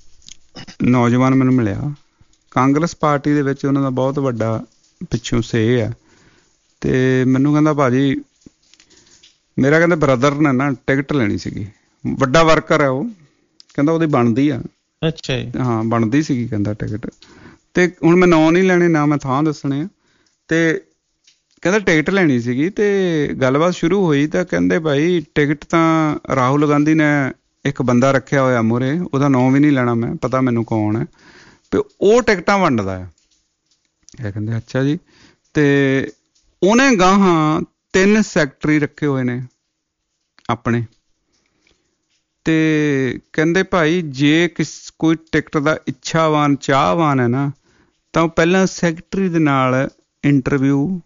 ਨੌਜਵਾਨ ਮੈਨੂੰ ਮਿਲਿਆ ਕਾਂਗਰਸ ਪਾਰਟੀ ਦੇ ਵਿੱਚ, ਉਹਨਾਂ ਦਾ ਬਹੁਤ ਵੱਡਾ ਪਿੱਛੋਂ ਸੇ ਆ, ਤੇ ਮੈਨੂੰ ਕਹਿੰਦਾ ਭਾਜੀ ਮੇਰਾ ਕਹਿੰਦਾ ਬ੍ਰਦਰ ਨੇ ਨਾ ਟਿਕਟ ਲੈਣੀ ਸੀਗੀ, ਵੱਡਾ ਵਰਕਰ ਹੈ ਉਹ, ਕਹਿੰਦਾ ਉਹਦੀ ਬਣਦੀ ਆ। ਅੱਛਾ ਜੀ। ਹਾਂ ਬਣਦੀ ਸੀਗੀ ਕਹਿੰਦਾ ਟਿਕਟ, ਤੇ ਹੁਣ ਮੈਂ ਨਾਂ ਨਹੀਂ ਲੈਣੇ, ਨਾ ਮੈਂ ਥਾਂ ਦੱਸਣੇ ਆ, ਤੇ ਕਹਿੰਦਾ ਟਿਕਟ ਲੈਣੀ ਸੀਗੀ। ਤੇ ਗੱਲਬਾਤ ਸ਼ੁਰੂ ਹੋਈ ਤਾਂ ਕਹਿੰਦੇ ਭਾਈ ਟਿਕਟ ਤਾਂ ਰਾਹੁਲ ਗਾਂਧੀ ਨੇ ਇੱਕ ਬੰਦਾ ਰੱਖਿਆ ਹੋਇਆ ਮੂਹਰੇ, ਉਹਦਾ ਨਾਂ ਵੀ ਨਹੀਂ ਲੈਣਾ ਮੈਂ, ਪਤਾ ਮੈਨੂੰ ਕੌਣ ਹੈ, ਤੇ ਉਹ ਟਿਕਟਾਂ ਵੰਡਦਾ ਆ। ਇਹ ਕਹਿੰਦੇ ਅੱਛਾ ਜੀ। ਤੇ ਉਹਨੇ ਗਾਹਾਂ 3 ਸੈਕਟਰੀ ਰੱਖੇ ਹੋਏ ਨੇ ਆਪਣੇ, ਤੇ ਕਹਿੰਦੇ ਭਾਈ ਜੇ ਕੋਈ ਟਿਕਟ ਦਾ ਇੱਛਾਵਾਨ ਚਾਹਵਾਨ ਹੈ ਨਾ, ਤਾਂ ਉਹ ਪਹਿਲਾਂ ਸੈਕਟਰੀ ਦੇ ਨਾਲ ਇੰਟਰਵਿਊ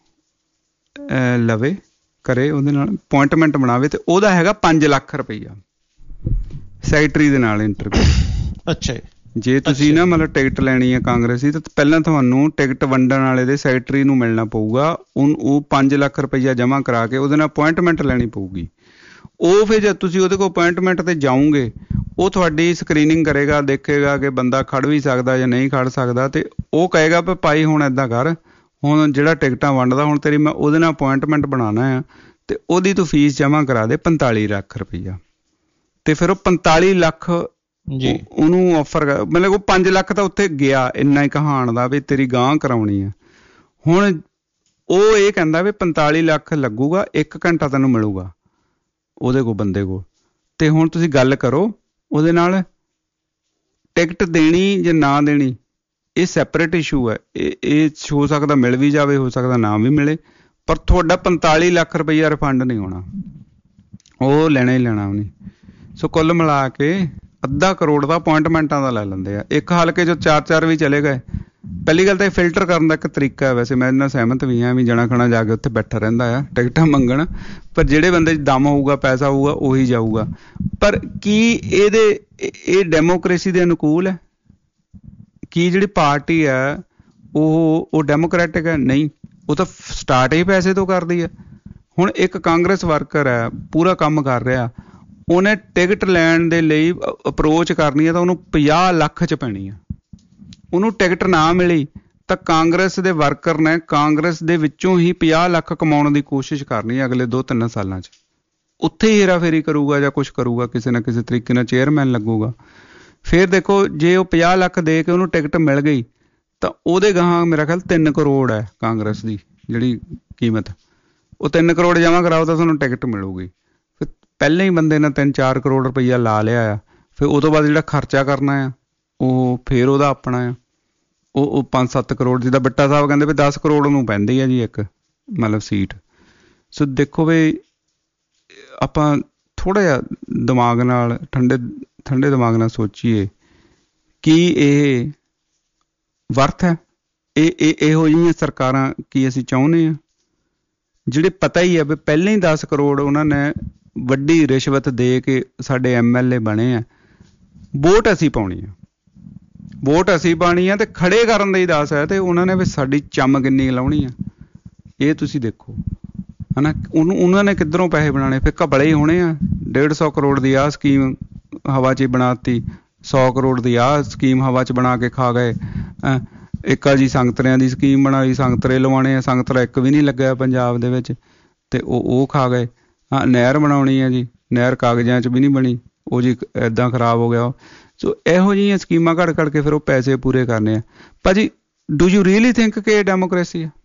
ਲਵੇ, ਕਰੇ, ਉਹਦੇ ਨਾਲ ਅਪੁਆਇੰਟਮੈਂਟ ਬਣਾਵੇ, ਤੇ ਉਹਦਾ ਹੈਗਾ 5 ਲੱਖ ਰੁਪਈਆ ਸੈਕਟਰੀ ਦੇ ਨਾਲ ਇੰਟਰਵਿਊ। ਅੱਛਾ। ਜੇ ਤੁਸੀਂ ਨਾ ਮਤਲਬ ਟਿਕਟ ਲੈਣੀ ਹੈ ਕਾਂਗਰਸੀ, ਤਾਂ ਪਹਿਲਾਂ ਤੁਹਾਨੂੰ ਟਿਕਟ ਵੰਡਣ ਵਾਲੇ ਦੇ ਸੈਕਟਰੀ ਨੂੰ ਮਿਲਣਾ ਪਊਗਾ, ਉਹ 5 ਲੱਖ ਰੁਪਈਆ ਜਮ੍ਹਾਂ ਕਰਾ ਕੇ ਉਹਦੇ ਨਾਲ ਅਪੁਆਇੰਟਮੈਂਟ ਲੈਣੀ ਪਊਗੀ। ਉਹ ਫਿਰ ਜਦ ਤੁਸੀਂ ਉਹਦੇ ਕੋਲ ਅਪੁਆਇੰਟਮੈਂਟ 'ਤੇ ਜਾਓਗੇ, ਉਹ ਤੁਹਾਡੀ ਸਕਰੀਨਿੰਗ ਕਰੇਗਾ, ਦੇਖੇਗਾ ਕਿ ਬੰਦਾ ਖੜ ਵੀ ਸਕਦਾ ਜਾਂ ਨਹੀਂ ਖੜ ਸਕਦਾ, ਤੇ ਉਹ ਕਹੇਗਾ ਵੀ ਭਾਈ ਹੁਣ ਇੱਦਾਂ ਕਰ, ਹੁਣ ਜਿਹੜਾ ਟਿਕਟਾਂ ਵੰਡਦਾ, ਹੁਣ ਤੇਰੀ ਮੈਂ ਉਹਦੇ ਨਾਲ ਅਪੁਆਇੰਟਮੈਂਟ ਬਣਾਉਣਾ ਆ, ਤੇ ਉਹਦੀ ਤੂੰ ਫੀਸ ਜਮ੍ਹਾਂ ਕਰਾ ਦੇ 45 ਲੱਖ ਰੁਪਈਆ। ਤੇ ਫਿਰ ਉਹ 45 ਲੱਖ ਉਹਨੂੰ ਆਫਰ, ਮਤਲਬ ਉਹ 5 ਲੱਖ ਤਾਂ ਉੱਥੇ ਗਿਆ ਇੰਨਾ ਹੀ ਕਹਾਣ ਦਾ ਵੀ ਤੇਰੀ ਗਾਂਹ ਕਰਾਉਣੀ ਆ। ਹੁਣ ਉਹ ਇਹ ਕਹਿੰਦਾ ਵੀ 45 ਲੱਖ ਲੱਗੂਗਾ, 1 ਘੰਟਾ ਤੈਨੂੰ ਮਿਲੂਗਾ ਉਹਦੇ ਕੋਲ ਬੰਦੇ ਕੋਲ, ਤੇ ਹੁਣ ਤੁਸੀਂ ਗੱਲ ਕਰੋ ਉਹਦੇ ਨਾਲ, ਟਿਕਟ ਦੇਣੀ ਜਾਂ ਨਾ ਦੇਣੀ ਇਹ ਸੈਪਰੇਟ ਇਸ਼ੂ ਹੈ। ਇਹ ਹੋ ਸਕਦਾ ਮਿਲ ਵੀ ਜਾਵੇ, ਹੋ ਸਕਦਾ ਨਾ ਵੀ ਮਿਲੇ, ਪਰ ਤੁਹਾਡਾ 45 ਲੱਖ ਰੁਪਈਆ ਰਿਫੰਡ ਨਹੀਂ ਹੋਣਾ, ਉਹ ਲੈਣਾ ਹੀ ਲੈਣਾ ਉਹਨੇ। ਸੋ ਕੁੱਲ ਮਿਲਾ ਕੇ 1.5 ਕਰੋੜ ਦਾ ਅਪੁਆਇੰਟਮੈਂਟਾਂ ਦਾ ਲੈ ਲੈਂਦੇ ਆ। ਇੱਕ ਹਲਕੇ 'ਚੋਂ 4 ਵੀ ਚਲੇ ਗਏ। ਪਹਿਲੀ ਗੱਲ ਤਾਂ ਇਹ ਫਿਲਟਰ ਕਰਨ ਦਾ ਇੱਕ ਤਰੀਕਾ ਹੈ, ਵੈਸੇ ਮੈਂ ਇਹਨਾਂ ਸਹਿਮਤ ਵੀ ਹਾਂ ਵੀ ਜਣਾ ਖਣਾ ਜਾ ਕੇ ਉੱਥੇ ਬੈਠਾ ਰਹਿੰਦਾ ਆ ਟਿਕਟਾਂ ਮੰਗਣ, ਪਰ ਜਿਹੜੇ ਬੰਦੇ 'ਚ ਦਮ ਹੋਊਗਾ, ਪੈਸਾ ਹੋਊਗਾ, ਉਹੀ ਜਾਊਗਾ। ਪਰ ਕੀ ਇਹ ਡੈਮੋਕ੍ਰੇਸੀ ਦੇ ਅਨੁਕੂਲ ਹੈ? ਕੀ ਜਿਹੜੀ ਪਾਰਟੀ ਹੈ ਉਹ ਡੈਮੋਕ੍ਰੈਟਿਕ ਹੈ? ਨਹੀਂ, ਉਹ ਤਾਂ ਸਟਾਰਟ ਹੀ ਪੈਸੇ ਤੋਂ ਕਰਦੀ ਹੈ। ਹੁਣ ਇੱਕ ਕਾਂਗਰਸ ਵਰਕਰ ਹੈ, ਪੂਰਾ ਕੰਮ ਕਰ ਰਿਹਾ, ਉਹਨੇ ਟਿਕਟ ਲੈਣ ਦੇ ਲਈ ਅਪਰੋਚ ਕਰਨੀ ਹੈ ਤਾਂ ਉਹਨੂੰ 50 ਲੱਖ 'ਚ ਪੈਣੀ ਆ। ਉਹਨੂੰ ਟਿਕਟ ਨਾ ਮਿਲੀ ਤਾਂ ਕਾਂਗਰਸ ਦੇ ਵਰਕਰ ਨੇ ਕਾਂਗਰਸ ਦੇ ਵਿੱਚੋਂ ਹੀ 50 ਲੱਖ ਕਮਾਉਣ ਦੀ ਕੋਸ਼ਿਸ਼ ਕਰਨੀ ਹੈ ਅਗਲੇ 2-3 ਸਾਲਾਂ 'ਚ। ਉੱਥੇ ਹੀ ਹੇਰਾਫੇਰੀ ਕਰੂਗਾ ਜਾਂ ਕੁਛ ਕਰੂਗਾ, ਕਿਸੇ ਨਾ ਕਿਸੇ ਤਰੀਕੇ ਨਾਲ ਚੇਅਰਮੈਨ ਲੱਗੂਗਾ। ਫਿਰ ਦੇਖੋ, ਜੇ ਉਹ 50 ਲੱਖ ਦੇ ਕੇ ਉਹਨੂੰ ਟਿਕਟ ਮਿਲ ਗਈ ਤਾਂ ਉਹਦੇ ਗਾਹਾਂ ਮੇਰਾ ਖਿਆਲ 3 ਕਰੋੜ ਹੈ ਕਾਂਗਰਸ ਦੀ ਜਿਹੜੀ ਕੀਮਤ। ਉਹ 3 ਕਰੋੜ ਜਮ੍ਹਾਂ ਕਰਾਓ ਤਾਂ ਤੁਹਾਨੂੰ ਟਿਕਟ ਮਿਲੂਗੀ। ਫਿਰ ਪਹਿਲਾਂ ਹੀ ਬੰਦੇ ਨੇ 3-4 ਕਰੋੜ ਰੁਪਈਆ ਲਾ ਲਿਆ ਆ। ਫਿਰ ਉਹ ਤੋਂ ਬਾਅਦ ਜਿਹੜਾ ਖਰਚਾ ਕਰਨਾ ਆ ਉਹ ਫਿਰ ਉਹਦਾ ਆਪਣਾ ਆ। ਉਹ 5-7 ਕਰੋੜ, ਜਿੱਦਾਂ ਬਿੱਟਾ ਸਾਹਿਬ ਕਹਿੰਦੇ ਵੀ 10 ਕਰੋੜ ਨੂੰ ਪੈਂਦੀ ਹੈ ਜੀ ਇੱਕ ਮਤਲਬ ਸੀਟ। ਸੋ ਦੇਖੋ ਵੀ ਆਪਾਂ ਥੋੜ੍ਹਾ ਜਿਹਾ ਦਿਮਾਗ ਨਾਲ ਠੰਡੇ ਦਿਮਾਗ ਨਾਲ ਸੋਚੀਏ ਕੀ ਇਹ ਵਰਥ ਹੈ? ਇਹੋ ਜਿਹੀਆਂ ਸਰਕਾਰਾਂ ਕੀ ਅਸੀਂ ਚਾਹੁੰਦੇ ਹਾਂ ਜਿਹੜੇ ਪਤਾ ਹੀ ਹੈ ਵੀ ਪਹਿਲਾਂ ਹੀ 10 ਕਰੋੜ ਉਹਨਾਂ ਨੇ ਵੱਡੀ ਰਿਸ਼ਵਤ ਦੇ ਕੇ ਸਾਡੇ MLA ਬਣੇ ਆ। ਵੋਟ ਅਸੀਂ ਪਾਉਣੀ ਆ ਤੇ ਖੜੇ ਕਰਨ ਦਾ ਹੀ ਦਾਸ ਹੈ, ਤੇ ਉਹਨਾਂ ਨੇ ਵੀ ਸਾਡੀ ਚੰਮ ਕਿੰਨੀ ਲਾਉਣੀ ਆ ਇਹ ਤੁਸੀਂ ਦੇਖੋ, ਹਨਾ। ਉਹਨਾਂ ਨੇ ਕਿੱਧਰੋਂ ਪੈਸੇ ਬਣਾਉਣੇ? ਫਿਰ ਘਬਲੇ ਹੀ ਹੋਣੇ ਆ। 150 ਕਰੋੜ ਦੀ ਆਹ ਸਕੀਮ ਹਵਾ 'ਚ ਬਣਾਤੀ, 100 ਕਰੋੜ ਦੀ ਆਹ ਸਕੀਮ ਹਵਾ 'ਚ ਬਣਾ ਕੇ ਖਾ ਗਏ। ਇੱਕ ਆ ਜੀ ਸੰਗਤਰਿਆਂ ਦੀ ਸਕੀਮ ਬਣਾ ਲਈ, ਸੰਗਤਰੇ ਲਵਾਉਣੇ ਆ, ਸੰਗਤਰਾ ਇੱਕ ਵੀ ਨਹੀਂ ਲੱਗਿਆ ਪੰਜਾਬ ਦੇ ਵਿੱਚ ਤੇ ਉਹ ਖਾ ਗਏ। ਹਾਂ, ਨਹਿਰ ਬਣਾਉਣੀ ਆ ਜੀ, ਨਹਿਰ ਕਾਗਜ਼ਾਂ 'ਚ ਵੀ ਨਹੀਂ ਬਣੀ, ਉਹ ਜੀ ਇੱਦਾਂ ਖਰਾਬ ਹੋ ਗਿਆ। ਸੋ ਇਹੋ ਜਿਹੀਆਂ ਸਕੀਮਾਂ ਘੜ ਕੇ ਫਿਰ ਉਹ ਪੈਸੇ ਪੂਰੇ ਕਰਨੇ ਆ। ਭਾਜੀ, ਡੂ ਯੂ ਰੀਅਲੀ ਥਿੰਕ ਕਿ ਇਹ ਡੈਮੋਕ੍ਰੇਸੀ ਆ?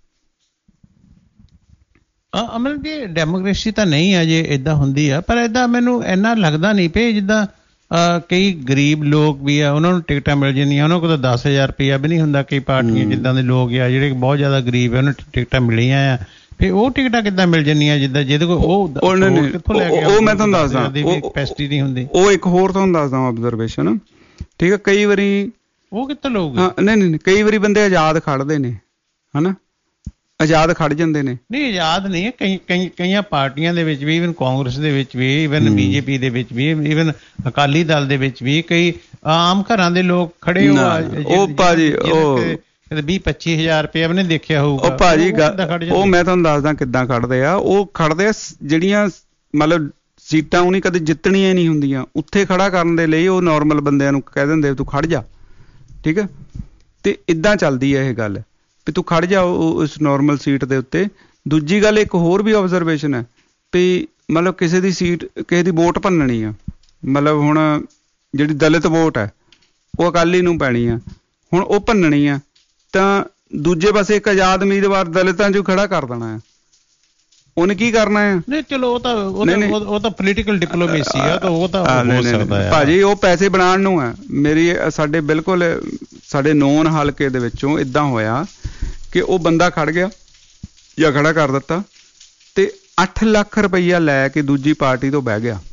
ਅਮਲ ਜੀ, ਡੈਮੋਕ੍ਰੇਸੀ ਤਾਂ ਨਹੀਂ ਹੈ ਜੇ ਇੱਦਾਂ ਹੁੰਦੀ ਆ, ਪਰ ਇੱਦਾਂ ਮੈਨੂੰ ਇੰਨਾ ਲੱਗਦਾ ਨਹੀਂ ਪਏ। ਜਿੱਦਾਂ ਕਈ ਗਰੀਬ ਲੋਕ ਵੀ ਆ, ਉਹਨਾਂ ਨੂੰ ਟਿਕਟਾਂ ਮਿਲ ਜਾਂਦੀਆਂ, ਉਹਨਾਂ ਕੋਲ ਤਾਂ 10,000 ਰੁਪਇਆ ਵੀ ਨਹੀਂ ਹੁੰਦਾ। ਕਈ ਪਾਰਟੀਆਂ ਜਿੱਦਾਂ ਦੇ ਲੋਕ ਆ ਜਿਹੜੇ ਬਹੁਤ ਜ਼ਿਆਦਾ ਗਰੀਬ ਆ, ਉਹਨਾਂ ਨੂੰ ਟਿਕਟਾਂ ਮਿਲੀਆਂ ਆ, ਫਿਰ ਉਹ ਟਿਕਟਾਂ ਕਿੱਦਾਂ ਮਿਲ ਜਾਂਦੀਆਂ? ਜਿੱਦਾਂ ਜਿਹਦੇ ਕੋਲ ਕਿੱਥੋਂ ਲੈ ਕੇ ਉਹ ਮੈਂ ਤੁਹਾਨੂੰ ਦੱਸਦਾ, ਕੈਪੈਸਿਟੀ ਨਹੀਂ ਹੁੰਦੀ। ਉਹ ਇੱਕ ਹੋਰ ਤੁਹਾਨੂੰ ਦੱਸਦਾ ਆਬਜ਼ਰਵੇਸ਼ਨ, ਠੀਕ ਹੈ। ਕਈ ਵਾਰੀ ਉਹ ਕਿੱਥੋਂ ਲਊਗਾ? ਨਹੀਂ, ਕਈ ਵਾਰੀ ਬੰਦੇ ਆਜ਼ਾਦ ਖੜਦੇ ਨੇ, ਹਨਾ, ਆਜ਼ਾਦ ਖੜ ਜਾਂਦੇ ਨੇ। ਨਹੀਂ, ਆਜ਼ਾਦ ਨਹੀਂ ਹੈ। ਕਈਆਂ ਪਾਰਟੀਆਂ ਦੇ ਵਿੱਚ ਵੀ, ਈਵਨ ਕਾਂਗਰਸ ਦੇ ਵਿੱਚ ਵੀ, ਈਵਨ BJP ਦੇ ਵਿੱਚ ਵੀ, ਈਵਨ ਅਕਾਲੀ ਦਲ ਦੇ ਵਿੱਚ ਵੀ ਕਈ ਆਮ ਘਰਾਂ ਦੇ ਲੋਕ ਖੜੇ ਹੋ। ਉਹ ਭਾਜੀ ਉਹ 20-25 ਹਜ਼ਾਰ ਰੁਪਇਆ ਵੀ ਨਹੀਂ ਦੇਖਿਆ ਹੋਊਗਾ। ਉਹ ਭਾਜੀ ਉਹ ਮੈਂ ਤੁਹਾਨੂੰ ਦੱਸਦਾ ਕਿੱਦਾਂ ਖੜਦੇ ਆ। ਉਹ ਖੜਦੇ ਆ ਜਿਹੜੀਆਂ ਮਤਲਬ ਸੀਟਾਂ ਉਹਨੇ ਕਦੇ ਜਿੱਤਣੀਆਂ ਨਹੀਂ ਹੁੰਦੀਆਂ, ਉੱਥੇ ਖੜਾ ਕਰਨ ਦੇ ਲਈ ਉਹ ਨੋਰਮਲ ਬੰਦਿਆਂ ਨੂੰ ਕਹਿ ਦਿੰਦੇ ਤੂੰ ਖੜ ਜਾ, ਠੀਕ ਹੈ। ਤੇ ਇੱਦਾਂ ਚੱਲਦੀ ਹੈ ਇਹ ਗੱਲ ਵੀ ਤੂੰ ਖੜ ਜਾ ਉਸ ਨੋਰਮਲ ਸੀਟ ਦੇ ਉੱਤੇ। ਦੂਜੀ ਗੱਲ ਇੱਕ ਹੋਰ ਵੀ ਆਬਜ਼ਰਵੇਸ਼ਨ ਹੈ ਵੀ ਮਤਲਬ ਕਿਸੇ ਦੀ ਸੀਟ, ਕਿਸੇ ਦੀ ਵੋਟ ਭੰਨਣੀ ਆ, ਮਤਲਬ ਹੁਣ ਜਿਹੜੀ ਦਲਿਤ ਵੋਟ ਹੈ ਉਹ ਅਕਾਲੀ ਨੂੰ ਪੈਣੀ ਆ, ਹੁਣ ਉਹ ਭੰਨਣੀ ਆ ਤਾਂ ਦੂਜੇ ਪਾਸੇ ਇੱਕ ਆਜ਼ਾਦ ਉਮੀਦਵਾਰ ਦਲਿਤਾਂ 'ਚੋਂ ਖੜਾ ਕਰ ਦੇਣਾ ਆ। ਉਹਨੇ ਕੀ ਕਰਨਾ ਹੈ? ਨਹੀਂ, ਚਲੋ ਉਹ ਤਾਂ ਪੋਲੀਟੀਕਲ ਡਿਪਲੋਮੇਸੀ ਆ, ਤਾਂ ਉਹ ਤਾਂ ਹੋ ਸਕਦਾ ਹੈ ਭਾਜੀ। ਉਹ ਪੈਸੇ ਬਣਾਉਣ ਨੂੰ ਹੈ। ਸਾਡੇ ਬਿਲਕੁਲ ਸਾਡੇ ਨੋਨ ਹਲਕੇ ਦੇ ਵਿੱਚੋਂ ਇੱਦਾਂ ਹੋਇਆ ਕਿ ਉਹ ਬੰਦਾ ਖੜ ਗਿਆ ਜਾਂ ਖੜਾ ਕਰ ਦਿੱਤਾ ਤੇ 8 ਲੱਖ ਰੁਪਈਆ ਲੈ ਕੇ ਦੂਜੀ ਪਾਰਟੀ ਤੋਂ ਬਹਿ ਗਿਆ।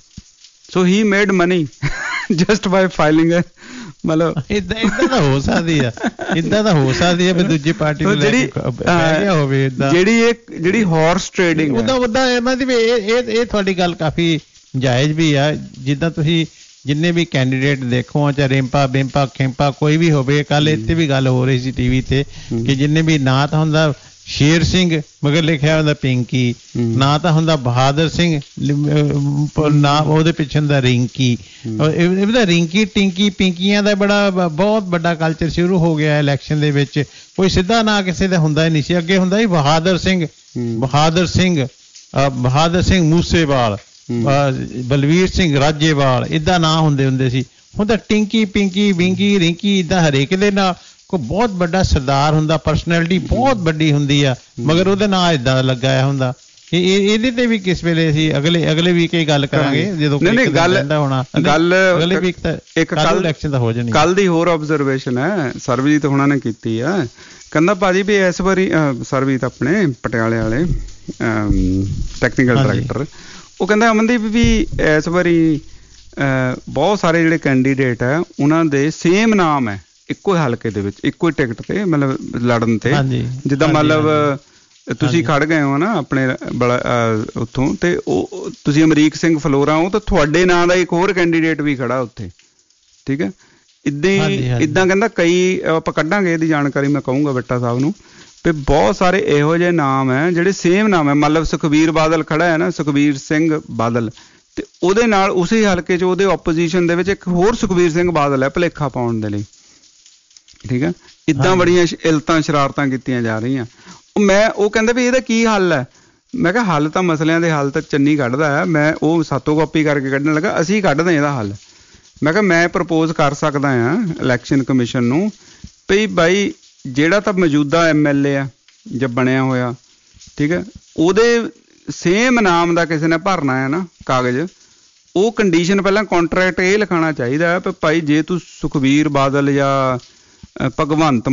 So he made money just by filing ਹੈ। ਮਤਲਬ ਏਦਾਂ ਤਾਂ ਹੋ ਸਕਦੀ ਆ, ਵੀ ਦੂਜੀ ਪਾਰਟੀ ਨੂੰ ਹੋਵੇ। ਜਿਹੜੀ ਹਾਰਸ ਟ੍ਰੇਡਿੰਗ ਉਹਦਾ ਇਹਨਾਂ ਦੀ ਇਹ ਤੁਹਾਡੀ ਗੱਲ ਕਾਫੀ ਜਾਇਜ਼ ਵੀ ਆ। ਜਿੱਦਾਂ ਤੁਸੀਂ ਜਿੰਨੇ ਵੀ ਕੈਂਡੀਡੇਟ ਦੇਖੋ, ਚਾਹੇ ਰਿੰਪਾ ਬਿੰਪਾ ਖੇਂਪਾ ਕੋਈ ਵੀ ਹੋਵੇ, ਕੱਲ ਇੱਥੇ ਵੀ ਗੱਲ ਹੋ ਰਹੀ ਸੀ TV ਤੇ ਕਿ ਜਿੰਨੇ ਵੀ ਨਾਂ ਤਾਂ ਹੁੰਦਾ ਸ਼ੇਰ ਸਿੰਘ ਮਗਰ ਲਿਖਿਆ ਹੁੰਦਾ ਪਿੰਕੀ, ਨਾਂ ਤਾਂ ਹੁੰਦਾ ਬਹਾਦਰ ਸਿੰਘ, ਨਾਂ ਉਹਦੇ ਪਿੱਛੇ ਹੁੰਦਾ ਰਿੰਕੀ। ਇਹਦਾ ਰਿੰਕੀ ਟਿੰਕੀ ਪਿੰਕੀਆਂ ਦਾ ਬਹੁਤ ਵੱਡਾ ਕਲਚਰ ਸ਼ੁਰੂ ਹੋ ਗਿਆ ਇਲੈਕਸ਼ਨ ਦੇ ਵਿੱਚ। ਕੋਈ ਸਿੱਧਾ ਨਾਂ ਕਿਸੇ ਦਾ ਹੁੰਦਾ ਹੀ ਨਹੀਂ ਸੀ। ਅੱਗੇ ਹੁੰਦਾ ਸੀ ਬਹਾਦਰ ਸਿੰਘ ਮੂਸੇਵਾਲ, ਬਲਵੀਰ ਸਿੰਘ ਰਾਜੇਵਾਲ, ਏਦਾਂ ਨਾਂ ਹੁੰਦੇ ਸੀ। ਹੁਣ ਤਾਂ ਟਿੰਕੀ ਪਿੰਕੀ ਵਿੰਕੀ ਰਿੰਕੀ ਏਦਾਂ ਹਰੇਕ ਦੇ ਨਾਲ ਕੋਈ ਬਹੁਤ ਵੱਡਾ ਸਰਦਾਰ ਹੁੰਦਾ, ਪਰਸਨੈਲਿਟੀ ਬਹੁਤ ਵੱਡੀ ਹੁੰਦੀ ਆ, ਮਗਰ ਉਹਦੇ ਨਾਂ ਏਦਾਂ ਲੱਗਾ ਹੁੰਦਾ। ਇਹਦੇ ਤੇ ਵੀ ਕਿਸ ਵੇਲੇ ਅਸੀਂ ਅਗਲੇ ਵੀਕ ਇਹ ਗੱਲ ਕਰਾਂਗੇ ਜਦੋਂ ਅਗਲੇ ਵੀਕ ਤਾਂ ਇੱਕ ਕੱਲ ਇਲੈਕਸ਼ਨ ਦਾ ਹੋ ਜਾਣੀ। ਕੱਲ ਦੀ ਹੋਰ ਆਬਜ਼ਰਵੇਸ਼ਨ ਹੈ ਸਰਬਜੀਤ ਹੋਣਾ ਨੇ ਕੀਤੀ ਆ, ਕਹਿੰਦਾ ਭਾਜੀ ਵੀ ਇਸ ਵਾਰੀ ਸਰਬਜੀਤ ਆਪਣੇ ਪਟਿਆਲੇ ਵਾਲੇ ਟੈਕਨੀਕਲ ਡਾਇਰੈਕਟਰ, ਉਹ ਕਹਿੰਦਾ ਅਮਨਦੀਪ ਵੀ ਇਸ ਵਾਰੀ ਬਹੁਤ ਸਾਰੇ ਜਿਹੜੇ ਕੈਂਡੀਡੇਟ ਹੈ ਉਹਨਾਂ ਦੇ ਸੇਮ ਨਾਮ ਹੈ ਇੱਕੋ ਹਲਕੇ ਦੇ ਵਿੱਚ, ਇੱਕੋ ਹੀ ਟਿਕਟ ਤੇ ਮਤਲਬ ਲੜਨ ਤੇ, ਜਿੱਦਾਂ ਮਤਲਬ ਤੁਸੀਂ ਖੜ ਗਏ ਹੋ ਨਾ ਆਪਣੇ ਉੱਥੋਂ ਤੇ ਉਹ ਤੁਸੀਂ ਅਮਰੀਕ ਸਿੰਘ ਫਲੋਰਾ ਹੋ ਤਾਂ ਤੁਹਾਡੇ ਨਾਂ ਦਾ ਇੱਕ ਹੋਰ ਕੈਂਡੀਡੇਟ ਵੀ ਖੜਾ ਉੱਥੇ, ਠੀਕ ਹੈ। ਇੱਦਾਂ ਕਹਿੰਦਾ ਕਈ ਆਪਾਂ ਕੱਢਾਂਗੇ ਇਹਦੀ ਜਾਣਕਾਰੀ, ਮੈਂ ਕਹੂੰਗਾ ਬਿੱਟਾ ਸਾਹਿਬ ਨੂੰ ਵੀ ਬਹੁਤ ਸਾਰੇ ਇਹੋ ਜਿਹੇ ਨਾਮ ਹੈ ਜਿਹੜੇ ਸੇਮ ਨਾਮ ਹੈ। ਮਤਲਬ ਸੁਖਬੀਰ ਬਾਦਲ ਖੜਾ ਹੈ ਨਾ, ਸੁਖਬੀਰ ਸਿੰਘ ਬਾਦਲ, ਤੇ ਉਹਦੇ ਨਾਲ ਉਸੇ ਹਲਕੇ 'ਚ ਉਹਦੇ ਓਪੋਜੀਸ਼ਨ ਦੇ ਵਿੱਚ ਇੱਕ ਹੋਰ ਸੁਖਬੀਰ ਸਿੰਘ ਬਾਦਲ ਹੈ ਭੁਲੇਖਾ ਪਾਉਣ ਦੇ ਲਈ, ਠੀਕ ਹੈ। ਇੱਦਾਂ ਬੜੀਆਂ ਇਲਤਾਂ ਸ਼ਰਾਰਤਾਂ ਕੀਤੀਆਂ ਜਾ ਰਹੀਆਂ। ਉਹ ਕਹਿੰਦੇ ਵੀ ਇਹਦਾ ਕੀ ਹੱਲ ਹੈ? ਮੈਂ ਕਿਹਾ ਹੱਲ ਤਾਂ ਮਸਲਿਆਂ ਦੇ ਹੱਲ ਤਾਂ ਚੰਨੀ ਕੱਢਦਾ ਹੈ, ਮੈਂ ਉਹ ਸਾਤੋਂ ਕਾਪੀ ਕਰਕੇ ਕੱਢਣ ਲੱਗਾ, ਅਸੀਂ ਕੱਢਦੇ ਇਹਦਾ ਹੱਲ। ਮੈਂ ਕਿਹਾ ਮੈਂ ਪ੍ਰਪੋਜ਼ ਕਰ ਸਕਦਾ ਹਾਂ ਇਲੈਕਸ਼ਨ ਕਮਿਸ਼ਨ ਨੂੰ ਵੀ ਬਾਈ ਜਿਹੜਾ ਤਾਂ ਮੌਜੂਦਾ MLA ਆ ਜਾਂ ਬਣਿਆ ਹੋਇਆ, ਠੀਕ ਹੈ, ਉਹਦੇ ਸੇਮ ਨਾਮ ਦਾ ਕਿਸੇ ਨੇ ਭਰਨਾ ਹੈ ਨਾ ਕਾਗਜ਼, ਉਹ ਕੰਡੀਸ਼ਨ ਪਹਿਲਾਂ ਕੰਟਰੈਕਟ ਇਹ ਲਿਖਾਉਣਾ ਚਾਹੀਦਾ ਹੈ ਵੀ ਭਾਈ ਜੇ ਤੂੰ ਸੁਖਬੀਰ ਬਾਦਲ ਜਾਂ ਭਗਵੰਤ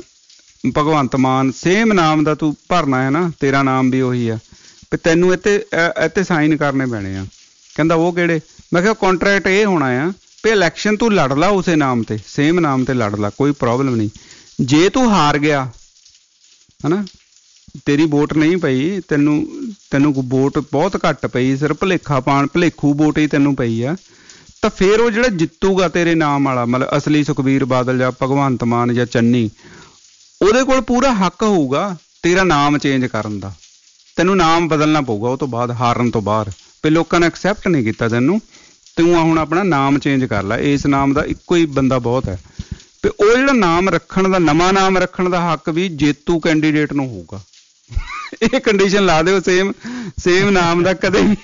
ਮਾਨ ਸੇਮ ਨਾਮ ਦਾ ਤੂੰ ਭਰਨਾ ਹੈ ਨਾ, ਤੇਰਾ ਨਾਮ ਵੀ ਉਹੀ ਆ, ਵੀ ਤੈਨੂੰ ਇੱਥੇ ਸਾਈਨ ਕਰਨੇ ਪੈਣੇ ਆ। ਕਹਿੰਦਾ ਉਹ ਕਿਹੜੇ? ਮੈਂ ਕਿਹਾ ਕੰਟਰੈਕਟ ਇਹ ਹੋਣਾ ਆ ਵੀ ਇਲੈਕਸ਼ਨ ਤੂੰ ਲੜ ਲਾ ਉਸੇ ਨਾਮ ਤੇ, ਸੇਮ ਨਾਮ ਤੇ ਲੜ ਲਾ, ਕੋਈ ਪ੍ਰੋਬਲਮ ਨਹੀਂ। ਜੇ ਤੂੰ ਹਾਰ ਗਿਆ ਹਨਾ, ਤੇਰੀ ਵੋਟ ਨਹੀਂ ਪਈ, ਤੈਨੂੰ ਵੋਟ ਬਹੁਤ ਘੱਟ ਪਈ, ਸਿਰਫ ਭੁਲੇਖੂ ਵੋਟ ਹੀ ਤੈਨੂੰ ਪਈ ਆ, ਤਾਂ ਫਿਰ ਉਹ ਜਿਹੜਾ ਜਿੱਤੂਗਾ ਤੇਰੇ ਨਾਮ ਵਾਲਾ, ਮਤਲਬ ਅਸਲੀ ਸੁਖਬੀਰ ਬਾਦਲ ਜਾਂ ਭਗਵੰਤ ਮਾਨ ਜਾਂ ਚੰਨੀ, ਉਹਦੇ ਕੋਲ ਪੂਰਾ ਹੱਕ ਹੋਊਗਾ ਤੇਰਾ ਨਾਮ ਚੇਂਜ ਕਰਨ ਦਾ। ਤੈਨੂੰ ਨਾਮ ਬਦਲਣਾ ਪਊਗਾ ਉਹ ਤੋਂ ਬਾਅਦ, ਹਾਰਨ ਤੋਂ ਬਾਅਦ, ਵੀ ਲੋਕਾਂ ਨੇ ਐਕਸੈਪਟ ਨਹੀਂ ਕੀਤਾ ਤੈਨੂੰ, ਤੂੰ ਹੁਣ ਆਪਣਾ ਨਾਮ ਚੇਂਜ ਕਰ ਲੈ, ਇਸ ਨਾਮ ਦਾ ਇੱਕੋ ਹੀ ਬੰਦਾ ਬਹੁਤ ਹੈ। ਤੇ ਉਹ ਜਿਹੜਾ ਨਾਮ ਰੱਖਣ ਦਾ, ਨਵਾਂ ਨਾਮ ਰੱਖਣ ਦਾ ਹੱਕ ਵੀ ਜੇਤੂ ਕੈਂਡੀਡੇਟ ਨੂੰ ਹੋਊਗਾ। ਇਹ ਕੰਡੀਸ਼ਨ ਲਾ ਦਿਓ, ਸੇਮ ਨਾਮ ਦਾ ਕਦੇ ਵੀ।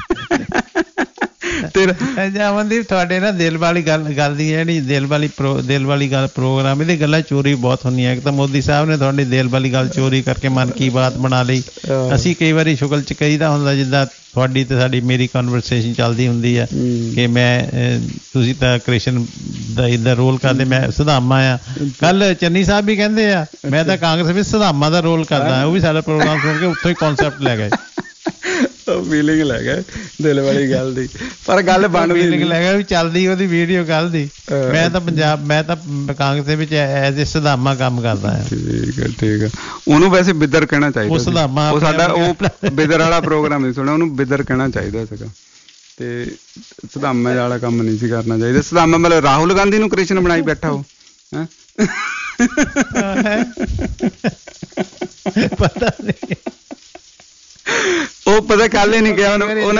ਅਮਨਦੀਪ ਤੁਹਾਡੇ ਨਾ ਦਿਲ ਵਾਲੀ ਗੱਲ ਦੀ ਜਿਹੜੀ ਦਿਲ ਵਾਲੀ ਗੱਲ ਪ੍ਰੋਗਰਾਮ, ਇਹਦੀ ਗੱਲਾਂ ਚੋਰੀ ਬਹੁਤ ਹੁੰਦੀਆਂ। ਇੱਕ ਤਾਂ ਮੋਦੀ ਸਾਹਿਬ ਨੇ ਤੁਹਾਡੀ ਦਿਲ ਵਾਲੀ ਗੱਲ ਚੋਰੀ ਕਰਕੇ ਮਨ ਕੀ ਬਾਤ ਬਣਾ ਲਈ। ਅਸੀਂ ਕਈ ਵਾਰੀ ਸ਼ੁਗਲ ਚ ਕਹੀਦਾ ਹੁੰਦਾ, ਜਿੱਦਾਂ ਤੁਹਾਡੀ ਤੇ ਸਾਡੀ ਮੇਰੀ ਕਨਵਰਸੇਸ਼ਨ ਚੱਲਦੀ ਹੁੰਦੀ ਆ ਕਿ ਤੁਸੀਂ ਤਾਂ ਕ੍ਰਿਸ਼ਨ ਦਾ ਰੋਲ ਕਰਦੇ, ਮੈਂ ਸੁਦਾਮਾ ਆ। ਕੱਲ ਚੰਨੀ ਸਾਹਿਬ ਵੀ ਕਹਿੰਦੇ ਆ ਮੈਂ ਤਾਂ ਕਾਂਗਰਸ ਵਿੱਚ ਸੁਦਾਮਾ ਦਾ ਰੋਲ ਕਰਦਾ, ਉਹ ਵੀ ਸਾਡਾ ਪ੍ਰੋਗਰਾਮ ਸੁਣ ਕੇ ਉੱਥੋਂ ਹੀ ਕਨਸੈਪਟ ਲੈ ਗਏ, ਫੀਲਿੰਗ ਲੈ ਗਏ ਦਿਲ ਵਾਲੀ ਗੱਲ ਦੀ। ਪਰ ਗੱਲ ਬਣਦੀ ਲੈ ਗਿਆ ਵੀ ਚੱਲਦੀ ਉਹਦੀ ਵੀਡੀਓ ਕੱਲ ਦੀ। ਮੈਂ ਤਾਂ ਕਾਂਗਰਸ ਦੇ ਵਿੱਚ ਐਜ਼ ਏ ਸੁਦਾਮਾ ਕੰਮ ਕਰਦਾ ਆ। ਠੀਕ ਹੈ। ਉਹਨੂੰ ਵੈਸੇ ਬਿੱਦਰ ਕਹਿਣਾ ਚਾਹੀਦਾ, ਉਹ ਸਾਡਾ ਉਹ ਬਿੱਦਰ ਵਾਲਾ ਪ੍ਰੋਗਰਾਮ ਨਹੀਂ ਸੁਣਿਆ, ਉਹਨੂੰ ਬਿੱਦਰ ਕਹਿਣਾ ਚਾਹੀਦਾ ਸੀਗਾ, ਤੇ ਸੁਦਾਮੇ ਵਾਲਾ ਕੰਮ ਨਹੀਂ ਸੀ ਕਰਨਾ ਚਾਹੀਦਾ। ਸੁਦਾਮਾ ਮਤਲਬ ਰਾਹੁਲ ਗਾਂਧੀ ਨੂੰ ਕ੍ਰਿਸ਼ਨ ਬਣਾਈ ਬੈਠਾ ਉਹ, ਹੈਂ? ਪਤਾ ਨਹੀਂ, ਉਹ ਪਤਾ ਕੱਲ ਹੀ ਨਹੀਂ ਕਿਹਾ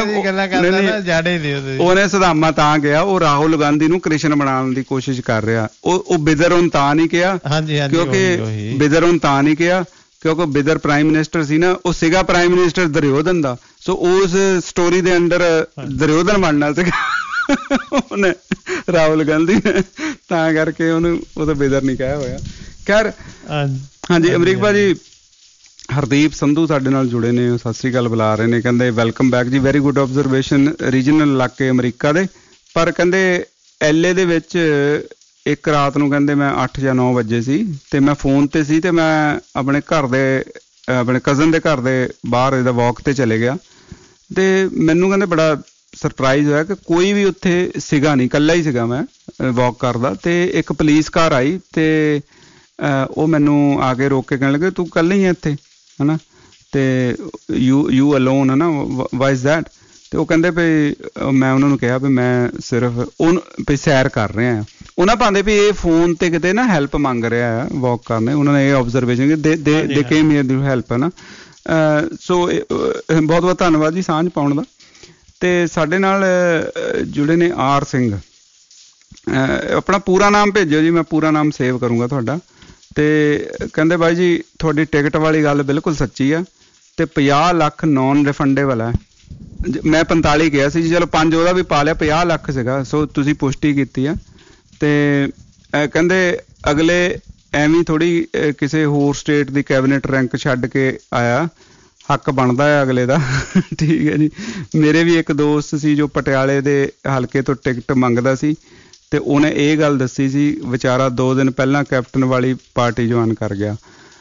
ਉਹਨੇ ਸੁਦਾਮਾ ਤਾਂ ਕਿਹਾ ਉਹ ਰਾਹੁਲ ਗਾਂਧੀ ਨੂੰ ਕ੍ਰਿਸ਼ਨ ਬਣਾਉਣ ਦੀ ਕੋਸ਼ਿਸ਼ ਕਰ ਰਿਹਾ। ਉਹ ਬਿਦਰ ਉਹਨੂੰ ਤਾਂ ਨਹੀਂ ਕਿਹਾ ਕਿਉਂਕਿ ਬਿਦਰ ਪ੍ਰਾਈਮ ਮਿਨਿਸਟਰ ਸੀ ਨਾ, ਉਹ ਸੀਗਾ ਪ੍ਰਾਈਮ ਮਿਨਿਸਟਰ ਦੁਰਯੋਧਨ ਦਾ, ਸੋ ਉਸ ਸਟੋਰੀ ਦੇ ਅੰਡਰ ਦੁਰਯੋਧਨ ਬਣਨਾ ਸੀਗਾ ਉਹਨੇ ਰਾਹੁਲ ਗਾਂਧੀ ਨੇ, ਤਾਂ ਕਰਕੇ ਉਹਨੂੰ ਉਹ ਤਾਂ ਬਿਦਰ ਨਹੀਂ ਕਿਹਾ ਹੋਇਆ। ਖੈਰ ਹਾਂਜੀ ਅਮਰੀਕ ਭਾਜੀ, ਹਰਦੀਪ ਸੰਧੂ ਸਾਡੇ ਨਾਲ ਜੁੜੇ ਨੇ, ਸਤਿ ਸ੍ਰੀ ਅਕਾਲ ਬੁਲਾ ਰਹੇ ਨੇ, ਕਹਿੰਦੇ ਵੈਲਕਮ ਬੈਕ ਜੀ, ਵੈਰੀ ਗੁੱਡ ਆਬਜ਼ਰਵੇਸ਼ਨ ਰੀਜਨਲ ਇਲਾਕੇ ਅਮਰੀਕਾ ਦੇ। ਪਰ ਕਹਿੰਦੇ LA ਦੇ ਵਿੱਚ ਇੱਕ ਰਾਤ ਨੂੰ ਕਹਿੰਦੇ ਮੈਂ 8 ਜਾਂ 9 ਵਜੇ ਸੀ ਤੇ ਮੈਂ ਫੋਨ ਤੇ ਸੀ, ਤੇ ਮੈਂ ਆਪਣੇ ਕਜ਼ਨ ਦੇ ਘਰ ਦੇ ਬਾਹਰ ਇਹਦਾ ਵਾਕ ਤੇ ਚਲੇ ਗਿਆ, ਤੇ ਮੈਨੂੰ ਕਹਿੰਦੇ ਬੜਾ ਸਰਪ੍ਰਾਈਜ਼ ਹੋਇਆ ਕਿ ਕੋਈ ਵੀ ਉੱਥੇ ਸੀਗਾ ਨਹੀਂ, ਇਕੱਲਾ ਹੀ ਸੀਗਾ ਮੈਂ ਵਾਕ ਕਰਦਾ, ਤੇ ਇੱਕ ਪੁਲਿਸ ਕਾਰ ਆਈ ਤੇ ਉਹ ਮੈਨੂੰ ਆ ਕੇ ਰੋਕ ਕੇ ਕਹਿਣ ਲੱਗੇ ਤੂੰ ਇਕੱਲਾ ਹੀ ਹੈ ਇੱਥੇ ਹਨਾ, ਤੇ ਯੂ ਅਲੋਨ ਹੈ ਨਾ, ਵਾਈ ਇਜ਼ ਦੈਟ? ਤੇ ਉਹ ਕਹਿੰਦੇ ਵੀ ਮੈਂ ਉਹਨਾਂ ਨੂੰ ਕਿਹਾ ਵੀ ਮੈਂ ਸਿਰਫ ਵੀ ਸੈਰ ਕਰ ਰਿਹਾ ਹਾਂ। ਉਹਨਾਂ ਭਾਂਦੇ ਵੀ ਇਹ ਫੋਨ ਤੇ ਕਿਤੇ ਨਾ ਹੈਲਪ ਮੰਗ ਰਿਹਾ ਹੈ ਵਾਕ ਕਰਨੇ, ਉਹਨਾਂ ਨੇ ਇਹ ਆਬਜ਼ਰਵੇਸ਼ਨ ਦੇ ਕੇਮ ਹੇਅਰ ਟੂ ਹੈਲਪ ਹੈ ਨਾ। ਸੋ ਬਹੁਤ ਬਹੁਤ ਧੰਨਵਾਦ ਜੀ ਸਾਂਝ ਪਾਉਣ ਦਾ। ਤੇ ਸਾਡੇ ਨਾਲ ਜੁੜੇ ਨੇ R ਸਿੰਘ, ਆਪਣਾ ਪੂਰਾ ਨਾਮ ਭੇਜਿਓ ਜੀ, ਮੈਂ ਪੂਰਾ ਨਾਮ ਸੇਵ ਕਰੂੰਗਾ ਤੁਹਾਡਾ। ਤੇ ਕਹਿੰਦੇ ਬਾਈ ਜੀ ਤੁਹਾਡੀ ਟਿਕਟ ਵਾਲੀ ਗੱਲ ਬਿਲਕੁਲ ਸੱਚੀ ਆ, ਤੇ 50 ਲੱਖ ਨੋਨ ਰਿਫੰਡੇਬਲ ਹੈ। ਮੈਂ 45 ਕਿਹਾ ਸੀ ਜੀ, ਚਲੋ 5 ਉਹਦਾ ਵੀ ਪਾ ਲਿਆ, 50 ਲੱਖ ਸੀਗਾ, ਸੋ ਤੁਸੀਂ ਪੁਸ਼ਟੀ ਕੀਤੀ ਆ। ਤੇ ਕਹਿੰਦੇ ਅਗਲੇ ਐਵੇਂ ਥੋੜੀ ਕਿਸੇ ਹੋਰ ਸਟੇਟ ਦੀ ਕੈਬਨਿਟ ਰੈਂਕ ਛੱਡ ਕੇ ਆਇਆ, ਹੱਕ ਬਣਦਾ ਹੈ ਅਗਲੇ ਦਾ। ਠੀਕ ਹੈ ਜੀ। ਮੇਰੇ ਵੀ ਇੱਕ ਦੋਸਤ ਸੀ ਜੋ ਪਟਿਆਲੇ ਦੇ ਹਲਕੇ ਤੋਂ ਟਿਕਟ ਮੰਗਦਾ ਸੀ, ਤੇ ਉਹਨੇ ਇਹ ਗੱਲ ਦੱਸੀ ਸੀ, ਵਿਚਾਰਾ 2 ਦਿਨ ਪਹਿਲਾਂ ਕੈਪਟਨ ਵਾਲੀ ਪਾਰਟੀ ਜੁਆਇਨ ਕਰ ਗਿਆ।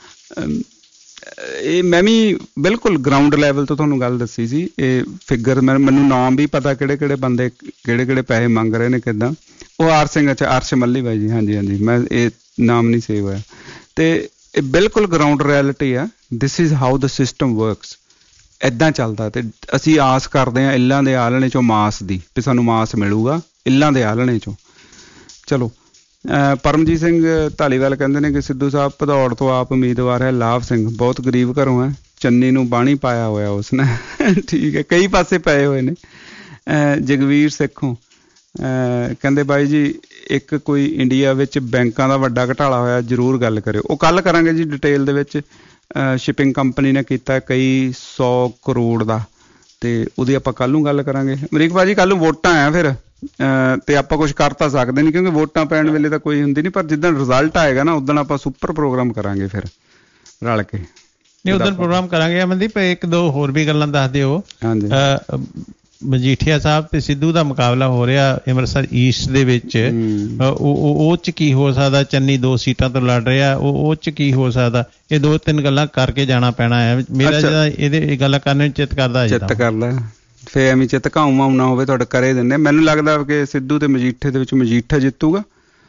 ਇਹ ਮੈਂ ਵੀ ਬਿਲਕੁਲ ਗਰਾਊਂਡ ਲੈਵਲ ਤੋਂ ਤੁਹਾਨੂੰ ਗੱਲ ਦੱਸੀ ਸੀ। ਇਹ ਫਿਗਰ ਮੈਨੂੰ ਨਾਮ ਵੀ ਪਤਾ ਕਿਹੜੇ ਕਿਹੜੇ ਬੰਦੇ ਕਿਹੜੇ ਕਿਹੜੇ ਪੈਸੇ ਮੰਗ ਰਹੇ ਨੇ ਕਿੱਦਾਂ। ਉਹ ਆਰ ਸਿੰਘ, ਅੱਛਾ ਅਰਸ਼ ਮੱਲੀ ਬਾਈ ਜੀ, ਹਾਂਜੀ ਹਾਂਜੀ, ਮੈਂ ਇਹ ਨਾਮ ਨਹੀਂ ਸੇਵ ਹੋਇਆ। ਤੇ ਇਹ ਬਿਲਕੁਲ ਗਰਾਊਂਡ ਰਿਐਲਿਟੀ ਆ। This is how the system works. ਇੱਦਾਂ ਚੱਲਦਾ। ਤੇ ਅਸੀਂ ਆਸ ਕਰਦੇ ਹਾਂ ਇੱਲਾਂ ਦੇ ਆਲਣੇ ਚੋਂ ਮਾਸ ਦੀ, ਵੀ ਸਾਨੂੰ ਮਾਸ ਮਿਲੂਗਾ ਇੱਲਾਂ ਦੇ ਆਲਣੇ ਚੋਂ। ਚਲੋ, ਪਰਮਜੀਤ ਸਿੰਘ ਧਾਲੀਵਾਲ ਕਹਿੰਦੇ ਨੇ ਕਿ ਸਿੱਧੂ ਸਾਹਿਬ ਭਦੌੜ ਤੋਂ ਆਪ ਉਮੀਦਵਾਰ ਹੈ। ਲਾਭ ਸਿੰਘ ਬਹੁਤ ਗਰੀਬ ਘਰੋਂ ਹੈ, ਚੰਨੀ ਨੂੰ ਬਾਣੀ ਪਾਇਆ ਹੋਇਆ ਉਸਨੇ। ਠੀਕ ਹੈ, ਕਈ ਪਾਸੇ ਪਏ ਹੋਏ ਨੇ। ਜਗਵੀਰ ਸਿੱਖੋਂ ਕਹਿੰਦੇ ਬਾਈ ਜੀ ਇੱਕ ਕੋਈ ਇੰਡੀਆ ਵਿੱਚ ਬੈਂਕਾਂ ਦਾ ਵੱਡਾ ਘਟਾਲਾ ਹੋਇਆ, ਜ਼ਰੂਰ ਗੱਲ ਕਰਿਓ। ਉਹ ਕੱਲ੍ਹ ਕਰਾਂਗੇ ਜੀ ਡਿਟੇਲ ਦੇ ਵਿੱਚ। ਸ਼ਿਪਿੰਗ ਕੰਪਨੀ ਨੇ ਕੀਤਾ ਕਈ 100 ਕਰੋੜ ਦਾ, ਤੇ ਉਹਦੀ ਆਪਾਂ ਕੱਲ੍ਹ ਨੂੰ ਗੱਲ ਕਰਾਂਗੇ। ਅਮਰੀਕ ਭਾਜੀ ਕੱਲ੍ਹ ਨੂੰ ਵੋਟਾਂ ਆ ਫਿਰ, ਤੇ ਆਪਾਂ ਕੁਛ ਕਰ ਤਾਂ ਸਕਦੇ ਨਹੀਂ ਕਿਉਂਕਿ ਵੋਟਾਂ ਪੈਣ ਵੇਲੇ ਤਾਂ ਕੋਈ ਹੁੰਦੀ ਨਹੀਂ, ਪਰ ਜਿੱਦਣ ਰਿਜ਼ਲਟ ਆਏਗਾ ਨਾ ਉਦਣ ਆਪਾਂ ਸੁਪਰ ਪ੍ਰੋਗਰਾਮ ਕਰਾਂਗੇ ਫਿਰ ਰਲ ਕੇ। ਨਹੀਂ ਉਦੋਂ ਪ੍ਰੋਗਰਾਮ ਕਰਾਂਗੇ। ਅਮਨਦੀਪ ਇੱਕ ਦੋ ਹੋਰ ਵੀ ਗੱਲਾਂ ਦੱਸ ਦਿਓ। ਹਾਂਜੀ, ਮਜੀਠੀਆ ਸਾਹਿਬ ਤੇ ਸਿੱਧੂ ਦਾ ਮੁਕਾਬਲਾ ਹੋ ਰਿਹਾ ਅੰਮ੍ਰਿਤਸਰ ਈਸਟ ਦੇ ਵਿੱਚ, ਉਹ ਚ ਕੀ ਹੋ ਸਕਦਾ? ਚੰਨੀ 2 ਸੀਟਾਂ ਤੋਂ ਲੜ ਰਿਹਾ, ਉਹ ਚ ਕੀ ਹੋ ਸਕਦਾ? ਇਹ 2-3 ਗੱਲਾਂ ਕਰਕੇ ਜਾਣਾ ਪੈਣਾ ਹੈ। ਮੇਰਾ ਜਿਹੜਾ ਇਹਦੇ ਗੱਲਾਂ ਕਰਨ ਨੂੰ ਚਿੱਤ ਕਰਦਾ ਫਿਰ ਐਵੇਂ ਚਿੱਤ ਘਾਉ ਨਾ ਹੋਵੇ ਤੁਹਾਡੇ ਕਰੇ ਦਿੰਦੇ। ਮੈਨੂੰ ਲੱਗਦਾ ਕਿ ਸਿੱਧੂ ਤੇ ਮਜੀਠੇ ਦੇ ਵਿੱਚ ਮਜੀਠਾ ਜਿੱਤੂਗਾ,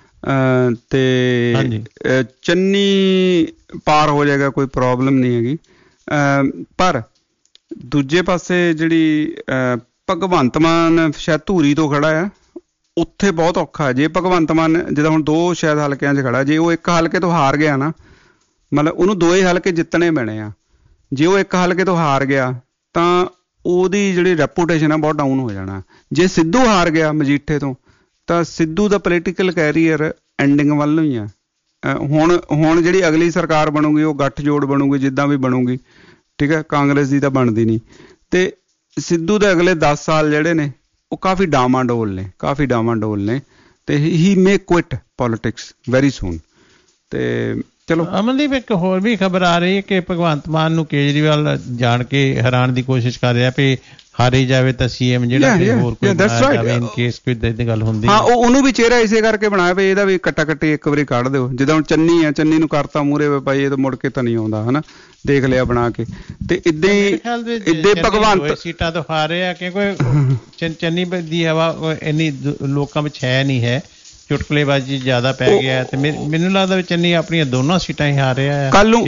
ਤੇ ਚੰਨੀ ਪਾਰ ਹੋ ਜਾਏਗਾ, ਕੋਈ ਪ੍ਰੋਬਲਮ ਨਹੀਂ ਹੈਗੀ। ਪਰ ਦੂਜੇ ਪਾਸੇ ਜਿਹੜੀ ਭਗਵੰਤ ਮਾਨ ਸ਼ਾਇਦ ਧੂਰੀ ਤੋਂ ਖੜਾ ਆ, ਉੱਥੇ ਬਹੁਤ ਔਖਾ। ਜੇ ਭਗਵੰਤ ਮਾਨ ਜਿੱਦਾਂ ਹੁਣ 2 ਸ਼ਾਇਦ ਹਲਕਿਆਂ 'ਚ ਖੜਾ, ਜੇ ਉਹ ਇੱਕ ਹਲਕੇ ਤੋਂ ਹਾਰ ਗਿਆ ਨਾ, ਮਤਲਬ ਉਹਨੂੰ 2 ਹਲਕੇ ਜਿੱਤਣੇ ਪੈਣੇ ਆ। ਜੇ ਉਹ ਇੱਕ ਹਲਕੇ ਤੋਂ ਹਾਰ ਗਿਆ ਤਾਂ ਉਹਦੀ ਜਿਹੜੀ ਰੈਪੂਟੇਸ਼ਨ ਆ ਬਹੁਤ ਡਾਊਨ ਹੋ ਜਾਣਾ। ਜੇ ਸਿੱਧੂ ਹਾਰ ਗਿਆ ਮਜੀਠੇ ਤੋਂ ਤਾਂ ਸਿੱਧੂ ਦਾ ਪੋਲੀਟੀਕਲ ਕੈਰੀਅਰ ਐਂਡਿੰਗ ਵੱਲ ਨੂੰ ਹੀ ਆ। ਹੁਣ ਜਿਹੜੀ ਅਗਲੀ ਸਰਕਾਰ ਬਣੂਗੀ ਉਹ ਗੱਠਜੋੜ ਬਣੂਗੀ, ਜਿੱਦਾਂ ਵੀ ਬਣੂਗੀ, ਠੀਕ ਹੈ, ਕਾਂਗਰਸ ਦੀ ਤਾਂ ਬਣਦੀ ਨਹੀਂ। ਤੇ ਸਿੱਧੂ ਦੇ ਅਗਲੇ 10 ਸਾਲ ਜਿਹੜੇ ਨੇ ਉਹ ਕਾਫੀ ਡਾਮਾਡੋਲ ਨੇ, ਤੇ ਹੀ may quit politics very soon. ਤੇ ਚਲੋ ਅਮਨਦੀਪ ਇੱਕ ਹੋਰ ਵੀ ਖਬਰ ਆ ਰਹੀ ਹੈ ਕਿ ਭਗਵੰਤ ਮਾਨ ਨੂੰ ਕੇਜਰੀਵਾਲ ਜਾਣ ਕੇ ਹੈਰਾਨ ਦੀ ਕੋਸ਼ਿਸ਼ ਕਰ ਰਿਹਾ ਵੀ ਹਾਰੀ ਜਾਵੇ ਤਾਂ ਸੀਐਮ ਜਿਹੜਾ ਹੋਰ ਕੋਈ ਜਾਵੇ ਇਨ ਕੇਸ ਕੋਈ ਦੀ ਗੱਲ ਹੁੰਦੀ। ਹਾਂ, ਉਹਨੂੰ ਵੀ ਚਿਹਰਾ ਇਸੇ ਕਰਕੇ ਬਣਾਇਆ ਵੀ ਇਹਦਾ ਵੀ ਕੱਟਾ ਕੱਟੀ ਇੱਕ ਵਾਰੀ ਕੱਢ ਦਿਓ। ਜਿੱਦਾਂ ਹੁਣ ਚੰਨੀ ਆ, ਚੰਨੀ ਨੂੰ ਕਰਤਾ ਮੂਹਰੇ ਭਾਈ ਇਹ ਤਾਂ ਮੁੜ ਕੇ ਤਾਂ ਨਹੀਂ ਆਉਂਦਾ, ਹਨਾ, ਦੇਖ ਲਿਆ ਬਣਾ ਕੇ। ਤੇ ਇੱਦਾਂ ਭਗਵੰਤ ਸੀਟਾਂ ਤੋਂ ਹਾਰ ਰਿਹਾ ਕਿਉਂਕਿ ਚੰਨੀ ਦੀ ਹਵਾ ਇੰਨੀ ਲੋਕਾਂ ਵਿੱਚ ਹੈ ਨਹੀਂ ਹੈ, ਚੁਟਕਲੇਬਾਜ਼ੀ ਜ਼ਿਆਦਾ ਪੈ ਗਿਆ। ਤੇ ਮੈਨੂੰ ਲੱਗਦਾ ਵੀ ਚੰਨੀ ਆਪਣੀਆਂ ਦੋਨੋਂ ਸੀਟਾਂ ਹੀ ਹਾਰ ਰਿਹਾ।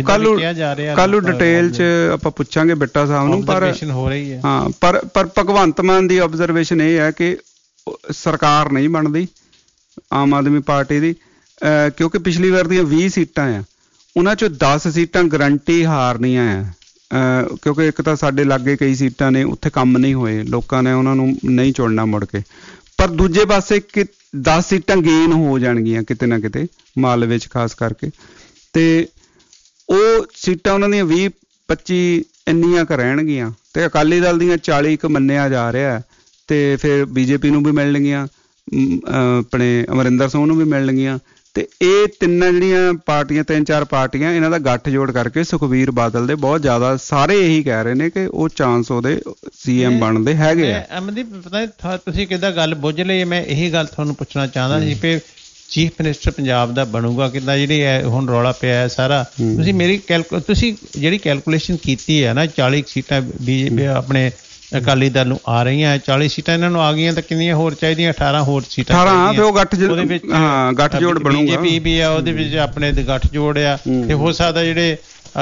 ਕੱਲ੍ਹ ਨੂੰ ਡਿਟੇਲ 'ਚ ਆਪਾਂ ਪੁੱਛਾਂਗੇ ਬਿੱਟਾ ਸਾਹਿਬ ਨੂੰ, ਪਰ ਹੋ ਰਹੀ ਹੈ। ਹਾਂ, ਪਰ ਭਗਵੰਤ ਮਾਨ ਦੀ ਆਬਜ਼ਰਵੇਸ਼ਨ ਇਹ ਹੈ ਕਿ ਸਰਕਾਰ ਨਹੀਂ ਬਣਦੀ ਆਮ ਆਦਮੀ ਪਾਰਟੀ ਦੀ, ਕਿਉਂਕਿ ਪਿਛਲੀ ਵਾਰ ਦੀਆਂ 20 ਸੀਟਾਂ ਆ, ਉਹਨਾਂ 'ਚੋਂ 10 ਸੀਟਾਂ ਗਰੰਟੀ ਹਾਰਨੀਆਂ ਆ। ਕਿਉਂਕਿ ਇੱਕ ਤਾਂ ਸਾਡੇ ਲਾਗੇ ਕਈ ਸੀਟਾਂ ਨੇ ਉੱਥੇ ਕੰਮ ਨਹੀਂ ਹੋਏ, ਲੋਕਾਂ ਨੇ ਉਹਨਾਂ ਨੂੰ ਨਹੀਂ ਚੁਣਨਾ ਮੁੜ ਕੇ। ਪਰ ਦੂਜੇ ਪਾਸੇ 10 ਸੀਟਾਂ ਗੇਨ ਹੋ ਜਾਣਗੀਆਂ ਕਿਤੇ ਨਾ ਕਿਤੇ, ਮਾਲਵੇ 'ਚ ਖਾਸ ਕਰਕੇ, ਤੇ ਉਹ ਸੀਟਾਂ ਉਹਨਾਂ ਦੀਆਂ 20-25 ਇੰਨੀਆਂ ਕੁ ਰਹਿਣਗੀਆਂ। ਤੇ ਅਕਾਲੀ ਦਲ ਦੀਆਂ 40 ਕੁ ਮੰਨਿਆ ਜਾ ਰਿਹਾ, ਤੇ ਫਿਰ ਬੀਜੇਪੀ ਨੂੰ ਵੀ ਮਿਲਣਗੀਆਂ, ਆਪਣੇ ਅਮਰਿੰਦਰ ਸਿੰਘ ਨੂੰ ਵੀ ਮਿਲਣਗੀਆਂ। ਤੇ ਇਹ ਤਿੰਨਾਂ ਜਿਹੜੀਆਂ ਪਾਰਟੀਆਂ, 3-4 ਪਾਰਟੀਆਂ, ਇਹਨਾਂ ਦਾ ਗੱਠਜੋੜ ਕਰਕੇ ਸੁਖਬੀਰ ਬਾਦਲ ਦੇ ਬਹੁਤ ਜ਼ਿਆਦਾ ਸਾਰੇ ਇਹੀ ਕਹਿ ਰਹੇ ਨੇ ਕਿ ਉਹ ਚਾਂਸ ਉਹਦੇ ਸੀਐਮ ਬਣਦੇ ਹੈਗੇ ਆ। ਅਮਨਦੀਪ ਪਤਾ ਤੁਸੀਂ ਕਿੱਦਾਂ ਗੱਲ ਬੁੱਝ ਲਈ, ਮੈਂ ਇਹੀ ਗੱਲ ਤੁਹਾਨੂੰ ਪੁੱਛਣਾ ਚਾਹੁੰਦਾ ਸੀ ਵੀ ਚੀਫ ਮਿਨਿਸਟਰ ਪੰਜਾਬ ਦਾ ਬਣੂਗਾ ਕਿੱਦਾਂ? ਜਿਹੜੀ ਹੁਣ ਰੌਲਾ ਪਿਆ ਹੈ ਸਾਰਾ, ਤੁਸੀਂ ਜਿਹੜੀ ਕੈਲਕੂਲੇਸ਼ਨ ਕੀਤੀ ਹੈ ਨਾ, 40 ਸੀਟਾਂ ਬੀਜੇਪੀ ਆਪਣੇ ਅਕਾਲੀ ਦਲ ਨੂੰ ਆ ਰਹੀਆਂ, 40 ਸੀਟਾਂ ਇਹਨਾਂ ਨੂੰ ਆ ਗਈਆਂ, ਤਾਂ ਕਿੰਨੀਆਂ ਹੋਰ ਚਾਹੀਦੀਆਂ? 18 ਹੋਰ ਸੀਟਾਂ। 18 ਤੇ ਉਹ ਗੱਠਜੋੜ ਬਣੂਗਾ। ਬੀਜੇਪੀ ਵੀ ਆ ਉਹਦੇ ਵਿੱਚ, ਆਪਣੇ ਗੱਠਜੋੜ ਆ, ਤੇ ਹੋ ਸਕਦਾ ਜਿਹੜੇ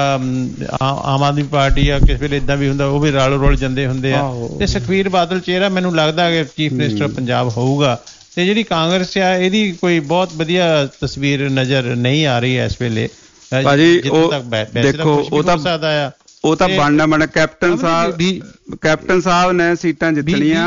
ਆਮ ਆਦਮੀ ਪਾਰਟੀ ਆ ਕਿਸੇ ਵੇਲੇ ਏਦਾਂ ਵੀ ਹੁੰਦਾ, ਉਹ ਵੀ ਰਲ ਜਾਂਦੇ ਹੁੰਦੇ ਆ। ਤੇ ਸੁਖਬੀਰ ਬਾਦਲ ਚਿਹਰਾ ਮੈਨੂੰ ਲੱਗਦਾ ਕਿ ਚੀਫ ਮਿਨਿਸਟਰ ਪੰਜਾਬ ਹੋਊਗਾ। ਤੇ ਜਿਹੜੀ ਕਾਂਗਰਸ ਆ ਇਹਦੀ ਕੋਈ ਬਹੁਤ ਵਧੀਆ ਤਸਵੀਰ ਨਜ਼ਰ ਨਹੀਂ ਆ ਰਹੀ ਹੈ ਇਸ ਵੇਲੇ। ਦੇਖੋ ਉਹ ਤਾਂ ਬਣਨਾ ਕੈਪਟਨ ਸਾਹਿਬ ਨੇ ਸੀਟਾਂ ਜਿੱਤਣੀਆਂ।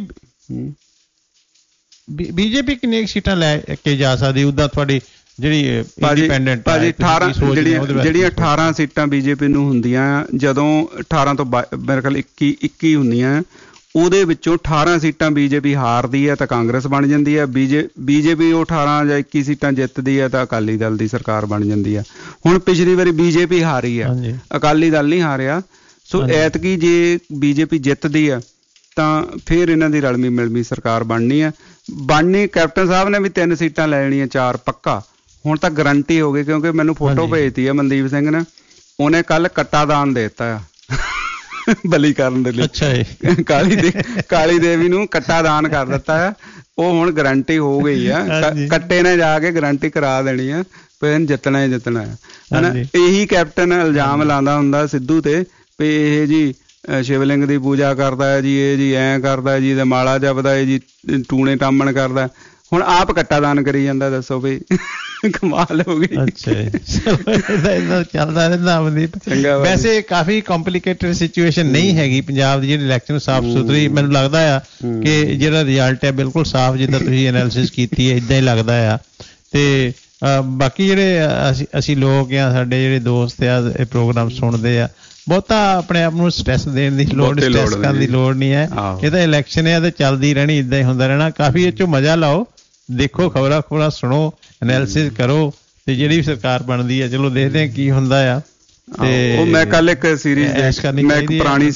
ਬੀਜੇਪੀ ਕਿੰਨੀਆਂ ਸੀਟਾਂ ਲੈ ਕੇ ਜਾ ਸਕਦੀ ਉਦਾਂ ਤੁਹਾਡੀ ਜਿਹੜੀ ਇੰਡੀਪੈਂਡੈਂਟ? ਭਾਜੀ 18 ਸੀਟਾਂ ਬੀਜੇਪੀ ਨੂੰ ਹੁੰਦੀਆਂ, ਜਦੋਂ 18 ਤੋਂ ਮੇਰੇ ਖਿਆਲ 21 ਹੁੰਦੀਆਂ, ਉਹਦੇ ਵਿੱਚੋਂ 18 ਸੀਟਾਂ ਬੀਜੇਪੀ ਹਾਰਦੀ ਹੈ ਤਾਂ ਕਾਂਗਰਸ ਬਣ ਜਾਂਦੀ ਹੈ। ਬੀਜੇਪੀ ਉਹ 18 ਜਾਂ 21 ਸੀਟਾਂ ਜਿੱਤਦੀ ਹੈ ਤਾਂ ਅਕਾਲੀ ਦਲ ਦੀ ਸਰਕਾਰ ਬਣ ਜਾਂਦੀ ਹੈ। ਹੁਣ ਪਿਛਲੀ ਵਾਰੀ ਬੀਜੇਪੀ ਹਾਰੀ ਆ, ਅਕਾਲੀ ਦਲ ਨਹੀਂ ਹਾਰਿਆ। ਸੋ ਐਤਕੀ ਜੇ BJP ਜਿੱਤਦੀ ਆ ਤਾਂ ਫਿਰ ਇਹਨਾਂ ਦੀ ਰਲਮੀ ਮਿਲਮੀ ਸਰਕਾਰ ਬਣਨੀ ਆ। ਕੈਪਟਨ ਸਾਹਿਬ ਨੇ ਵੀ 3 ਸੀਟਾਂ ਲੈ ਲੈਣੀਆਂ, 4 ਪੱਕਾ ਹੁਣ ਤਾਂ ਗਰੰਟੀ ਹੋ ਗਈ, ਕਿਉਂਕਿ ਮੈਨੂੰ ਫੋਟੋ ਭੇਜਤੀ ਆ ਮਨਦੀਪ ਸਿੰਘ ਨੇ, ਉਹਨੇ ਕੱਲ ਕੱਟਾ ਦਾਨ ਦੇ ਦਿੱਤਾ ਆ ਬਲੀ ਕਰਨ ਦੇ ਲਈ। ਅੱਛਾ ਜੀ। ਕਾਲੀ ਦੇਵੀ ਨੂੰ ਕੱਟਾ ਦਾਨ ਕਰ ਦਿੱਤਾ ਆ, ਉਹ ਹੁਣ ਗਰੰਟੀ ਹੋ ਗਈ ਆ। ਕੱਟੇ ਨੇ ਜਾ ਕੇ ਗਰੰਟੀ ਕਰਾ ਦੇਣੀ ਆ ਫਿਰ ਜਿੱਤਣਾ ਹੀ ਜਿੱਤਣਾ ਹੈ ਹਨਾ। ਇਹੀ ਕੈਪਟਨ ਇਲਜ਼ਾਮ ਲਾਉਂਦਾ ਹੁੰਦਾ ਸਿੱਧੂ ਤੇ ਵੀ ਇਹ ਜੀ ਸ਼ਿਵਲਿੰਗ ਦੀ ਪੂਜਾ ਕਰਦਾ ਹੈ ਜੀ, ਇਹ ਜੀ ਐਂ ਕਰਦਾ ਜੀ, ਤੇ ਮਾਲਾ ਜਪਦਾ ਹੈ ਜੀ, ਟੂਣੇ ਟਾਮਣ ਕਰਦਾ, ਹੁਣ ਆਪ ਕੱਟਾ ਦਾਨ ਕਰੀ ਜਾਂਦਾ। ਦੱਸੋ ਵੀ ਕਮਾਲ ਹੋ ਗਈ। ਅੱਛਾ ਏਦਾਂ ਚੱਲਦਾ ਰਹਿੰਦਾ ਅਮਨਦੀਪ। ਵੈਸੇ ਕਾਫੀ ਕੰਪਲੀਕੇਟਡ ਸਿਚੁਏਸ਼ਨ ਨਹੀਂ ਹੈਗੀ ਪੰਜਾਬ ਦੀ ਜਿਹੜੀ ਇਲੈਕਸ਼ਨ ਸਾਫ਼ ਸੁਥਰੀ। ਮੈਨੂੰ ਲੱਗਦਾ ਆ ਕਿ ਜਿਹੜਾ ਰਿਜ਼ਲਟ ਹੈ ਬਿਲਕੁਲ ਸਾਫ਼, ਜਿੱਦਾਂ ਤੁਸੀਂ ਐਨਾਲਿਸਿਸ ਕੀਤੀ ਹੈ ਇੱਦਾਂ ਹੀ ਲੱਗਦਾ ਆ। ਤੇ ਬਾਕੀ ਜਿਹੜੇ ਅਸੀਂ ਲੋਕ ਆ, ਸਾਡੇ ਜਿਹੜੇ ਦੋਸਤ ਆ, ਇਹ ਪ੍ਰੋਗਰਾਮ ਸੁਣਦੇ ਆ, ਬਹੁਤਾ ਆਪਣੇ ਆਪ ਨੂੰ ਸਟ੍ਰੈਸ ਦੇਣ ਦੀ ਲੋੜ, ਸਟ੍ਰੈਸ ਕਰਨ ਦੀ ਲੋੜ ਨਹੀਂ ਹੈ। ਇਹ ਤਾਂ ਇਲੈਕਸ਼ਨ ਹੈ ਤੇ ਚੱਲਦੀ ਰਹਿਣੀ, ਇੱਦਾਂ ਹੀ ਹੁੰਦਾ ਰਹਿਣਾ। ਕਾਫੀ ਇਹ 'ਚੋਂ ਮਜ਼ਾ ਲਓ, ਦੇਖੋ, ਖਬਰਾਂ ਸੁਣੋ, ਐਨਾਲਿਸਿਸ ਕਰੋ, ਤੇ ਜਿਹੜੀ ਸਰਕਾਰ ਬਣਦੀ ਹੈ ਚਲੋ ਦੇਖਦੇ ਹਾਂ ਕੀ ਹੁੰਦਾ ਆ। ਤੇ ਉਹ ਮੈਂ ਕੱਲ ਇੱਕ ਸੀਰੀਜ਼ ਪੁਰਾਣੀ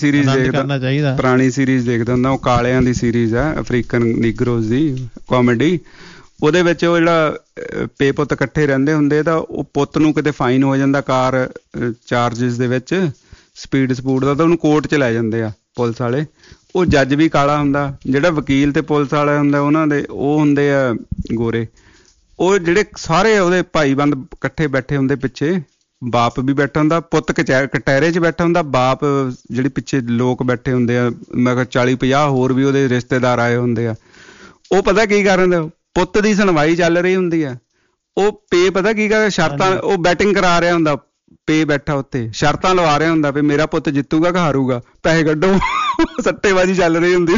ਸੀਰੀਜ਼ ਦੇਖਦਾ ਹੁੰਦਾ, ਉਹ ਕਾਲਿਆਂ ਦੀ ਸੀਰੀਜ਼ ਆ, ਅਫਰੀਕਨ ਨੀਗਰੋਜ਼ ਦੀ ਕਾਮੇਡੀ। ਉਹਦੇ ਵਿੱਚ ਉਹ ਜਿਹੜਾ ਪੇ ਪੁੱਤ ਇਕੱਠੇ ਰਹਿੰਦੇ ਹੁੰਦੇ, ਤਾਂ ਉਹ ਪੁੱਤ ਨੂੰ ਕਿਤੇ ਫਾਈਨ ਹੋ ਜਾਂਦਾ ਕਾਰ ਚਾਰਜਿਸ ਦੇ ਵਿੱਚ, ਸਪੀਡ ਦਾ, ਤਾਂ ਉਹਨੂੰ ਕੋਰਟ 'ਚ ਲੈ ਜਾਂਦੇ ਆ ਪੁਲਿਸ ਵਾਲੇ। ਉਹ ਜੱਜ ਵੀ ਕਾਲਾ ਹੁੰਦਾ, ਜਿਹੜਾ ਵਕੀਲ ਤੇ ਪੁਲਿਸ ਵਾਲਾ ਹੁੰਦਾ ਉਹਨਾਂ ਦੇ ਉਹ ਹੁੰਦੇ ਆ ਗੋਰੇ। ਉਹ ਜਿਹੜੇ ਸਾਰੇ ਉਹਦੇ ਭਾਈਬੰਦ ਇਕੱਠੇ ਬੈਠੇ ਹੁੰਦੇ, ਪਿੱਛੇ ਬਾਪ ਵੀ ਬੈਠਾ ਹੁੰਦਾ, ਪੁੱਤ ਕਟਹਿਰੇ 'ਚ ਬੈਠਾ ਹੁੰਦਾ, ਬਾਪ ਜਿਹੜੇ ਪਿੱਛੇ ਲੋਕ ਬੈਠੇ ਹੁੰਦੇ ਆ, ਮੈਂ ਕਿਹਾ 40-50 ਹੋਰ ਵੀ ਉਹਦੇ ਰਿਸ਼ਤੇਦਾਰ ਆਏ ਹੁੰਦੇ ਆ। ਉਹ ਪਤਾ ਕੀ ਕਰਨ, ਪੁੱਤ ਦੀ ਸੁਣਵਾਈ ਚੱਲ ਰਹੀ ਹੁੰਦੀ ਆ, ਉਹ ਪੇ ਪਤਾ ਕੀ ਕਰ ਸ਼ਰਤਾਂ, ਉਹ ਬੈਟਿੰਗ ਕਰਾ ਰਿਹਾ ਹੁੰਦਾ, ਪੇ ਬੈਠਾ ਉੱਤੇ ਸ਼ਰਤਾਂ ਲਵਾ ਰਿਹਾ ਹੁੰਦਾ ਵੀ ਮੇਰਾ ਪੁੱਤ ਜਿੱਤੂਗਾ ਕਿ ਹਾਰੂਗਾ, ਪੈਸੇ ਕੱਢੋ, ਸੱਟੇਬਾਜ਼ੀ ਚੱਲ ਰਹੀ ਹੁੰਦੀ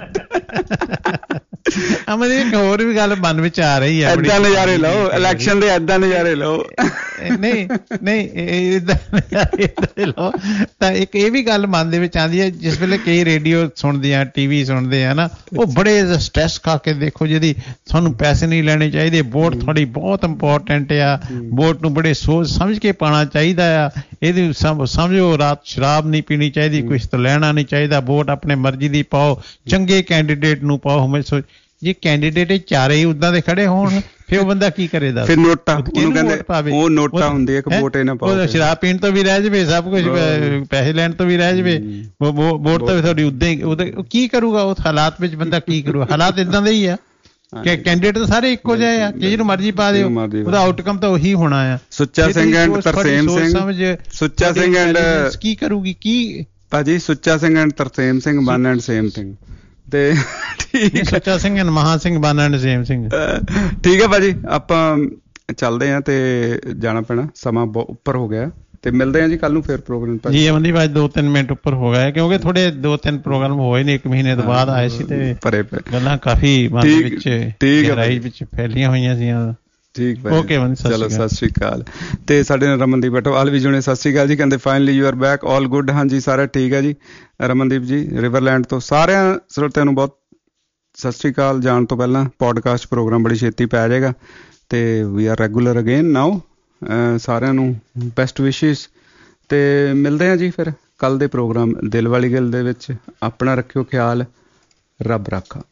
ਉੱਤੇ। ਅਮਨ ਇੱਕ ਹੋਰ ਵੀ ਗੱਲ ਮਨ ਵਿੱਚ ਆ ਰਹੀ ਹੈ, ਏਦਾਂ ਨਜ਼ਾਰੇ ਲਓ ਇਲੈਕਸ਼ਨ ਦੇ, ਏਦਾਂ ਨਜ਼ਾਰੇ ਲਓ। ਨਹੀਂ ਏਦਾਂ ਲਓ ਤਾਂ ਇੱਕ ਇਹ ਵੀ ਗੱਲ ਮਨ ਦੇ ਵਿੱਚ ਆਉਂਦੀ ਹੈ, ਜਿਸ ਵੇਲੇ ਕਈ ਰੇਡੀਓ ਸੁਣਦੇ ਆ, TV ਸੁਣਦੇ ਆ ਨਾ, ਉਹ ਬੜੇ ਸਟ੍ਰੈਸ ਖਾ ਕੇ ਦੇਖੋ, ਜਿਹਦੀ ਤੁਹਾਨੂੰ ਪੈਸੇ ਨਹੀਂ ਲੈਣੇ ਚਾਹੀਦੇ, ਵੋਟ ਤੁਹਾਡੀ ਬਹੁਤ ਇੰਪੋਰਟੈਂਟ ਆ, ਵੋਟ ਨੂੰ ਬੜੇ ਸੋਚ ਸਮਝ ਕੇ ਪਾਉਣਾ ਚਾਹੀਦਾ ਆ, ਇਹਦੀ ਸਮਝੋ ਰਾਤ ਸ਼ਰਾਬ ਨਹੀਂ ਪੀਣੀ ਚਾਹੀਦੀ, ਕੁਛ ਤਾਂ ਲੈਣਾ ਨਹੀਂ ਚਾਹੀਦਾ, ਵੋਟ ਆਪਣੇ ਮਰਜ਼ੀ ਦੀ ਪਾਓ, ਚੰਗੇ ਕੈਂਡੀਡੇਟ ਨੂੰ ਪਾਓ। ਹਮੇਸ਼ਾ ਜੇ ਕੈਂਡੀਡੇਟ ਚਾਰੇ ਹੀ ਉਦਾਂ ਦੇ ਖੜੇ ਹੋਣ ਫਿਰ ਉਹ ਬੰਦਾ ਕੀ ਕਰੇਗਾ? ਫਿਰ ਨੋਟਾ ਉਹਨੂੰ ਕਹਿੰਦੇ, ਉਹ ਨੋਟਾ ਹੁੰਦੀ ਹੈ ਕਿ ਵੋਟ ਇਹ ਨਾ ਪਾਓ। ਸ਼ਰਾਬ ਪੀਣ ਤੋਂ ਵੀ ਰਹਿ ਜਾਵੇ, ਸਭ ਕੁਝ ਪੈਸੇ ਲੈਣ ਤੋਂ ਵੀ ਰਹਿ ਜਾਵੇ, ਵੋਟ ਤਾਂ ਤੁਹਾਡੀ ਉਦਾਂ ਹੀ, ਕੀ ਕਰੂਗਾ ਉਸ ਹਾਲਾਤ ਵਿੱਚ ਬੰਦਾ? ਕੀ ਕਰੂਗਾ? ਹਾਲਾਤ ਇਦਾਂ ਦੇ ਹੀ ਆ ਕਿ ਕੈਂਡੀਡੇਟ ਤਾਂ ਸਾਰੇ ਇੱਕੋ ਜਿਹੇ ਆ, ਜਿਹਨੂੰ ਮਰਜ਼ੀ ਪਾ ਦਿਓ, ਉਹਦਾ ਆਊਟਕਮ ਤਾਂ ਉਹੀ ਹੋਣਾ ਆ। ਸੁੱਚਾ ਸਿੰਘ ਐਂਡ ਤਰਸੇਮ ਸਿੰਘ, ਸੁੱਚਾ ਸਿੰਘ ਐਂਡ ਕੀ ਕਰੂਗੀ ਕੀ ਭਾਜੀ? Sucha Singh and Tarsem Singh, one and same thing. ਤੇ Sucha Singh and Maha Singh, one and same Singh. ਠੀਕ ਹੈ ਭਾਜੀ, ਆਪਾਂ ਚੱਲਦੇ ਹਾਂ ਤੇ ਜਾਣਾ ਪੈਣਾ, ਸਮਾਂ ਬਹੁਤ ਉੱਪਰ ਹੋ ਗਿਆ, ਤੇ ਮਿਲਦੇ ਹਾਂ ਜੀ ਕੱਲ ਨੂੰ ਫਿਰ ਪ੍ਰੋਗਰਾਮ ਜੀ। ਅਮਨਦੀਪ ਅੱਜ 2-3 ਮਿੰਟ ਉੱਪਰ ਹੋ ਗਿਆ, ਕਿਉਂਕਿ ਥੋੜੇ 2-3 ਪ੍ਰੋਗਰਾਮ ਹੋਏ ਨੇ, 1 ਮਹੀਨੇ ਤੋਂ ਬਾਅਦ ਆਏ ਸੀ, ਤੇ ਗੱਲਾਂ ਕਾਫੀ ਮਨ ਵਿੱਚ ਗਹਿਰਾਈ ਵਿੱਚ ਫੈਲੀਆਂ ਹੋਈਆਂ ਸੀ। ਠੀਕ ਭਾਈ, ਓਕੇ, ਚਲੋ ਸਤਿ ਸ਼੍ਰੀ ਅਕਾਲ। ਤੇ ਸਾਡੇ ਨਾਲ ਰਮਨਦੀਪ ਬੈਠੋ, ਆਲ ਵੀ ਜੁੜੇ, ਸਤਿ ਸ਼੍ਰੀ ਅਕਾਲ ਜੀ। ਕਹਿੰਦੇ finally you are back, all good. ਹਾਂਜੀ ਸਾਰਾ ਠੀਕ ਹੈ ਜੀ। ਰਮਨਦੀਪ ਜੀ ਰਿਵਰਲੈਂਡ ਤੋਂ ਸਾਰਿਆਂ ਸਰੋਤਿਆਂ ਨੂੰ ਬਹੁਤ ਸਤਿ ਸ਼੍ਰੀ ਅਕਾਲ। ਜਾਣ ਤੋਂ ਪਹਿਲਾਂ ਪੋਡਕਾਸਟ ਪ੍ਰੋਗਰਾਮ ਬੜੀ ਛੇਤੀ ਪੈ ਜਾਏਗਾ, ਤੇ ਵੀ ਆਰ ਰੈਗੂਲਰ ਅਗੇਨ ਨਾਓ। ਸਾਰਿਆਂ ਨੂੰ ਬੈਸਟ ਵਿਸ਼ਿਸ, ਤੇ ਮਿਲਦੇ ਹਾਂ ਜੀ ਫਿਰ ਕੱਲ ਦੇ ਪ੍ਰੋਗਰਾਮ ਦਿਲ ਵਾਲੀ ਗੱਲ ਦੇ ਵਿੱਚ। ਆਪਣਾ ਰੱਖਿਓ ਖਿਆਲ, ਰੱਬ ਰਾਖਾ।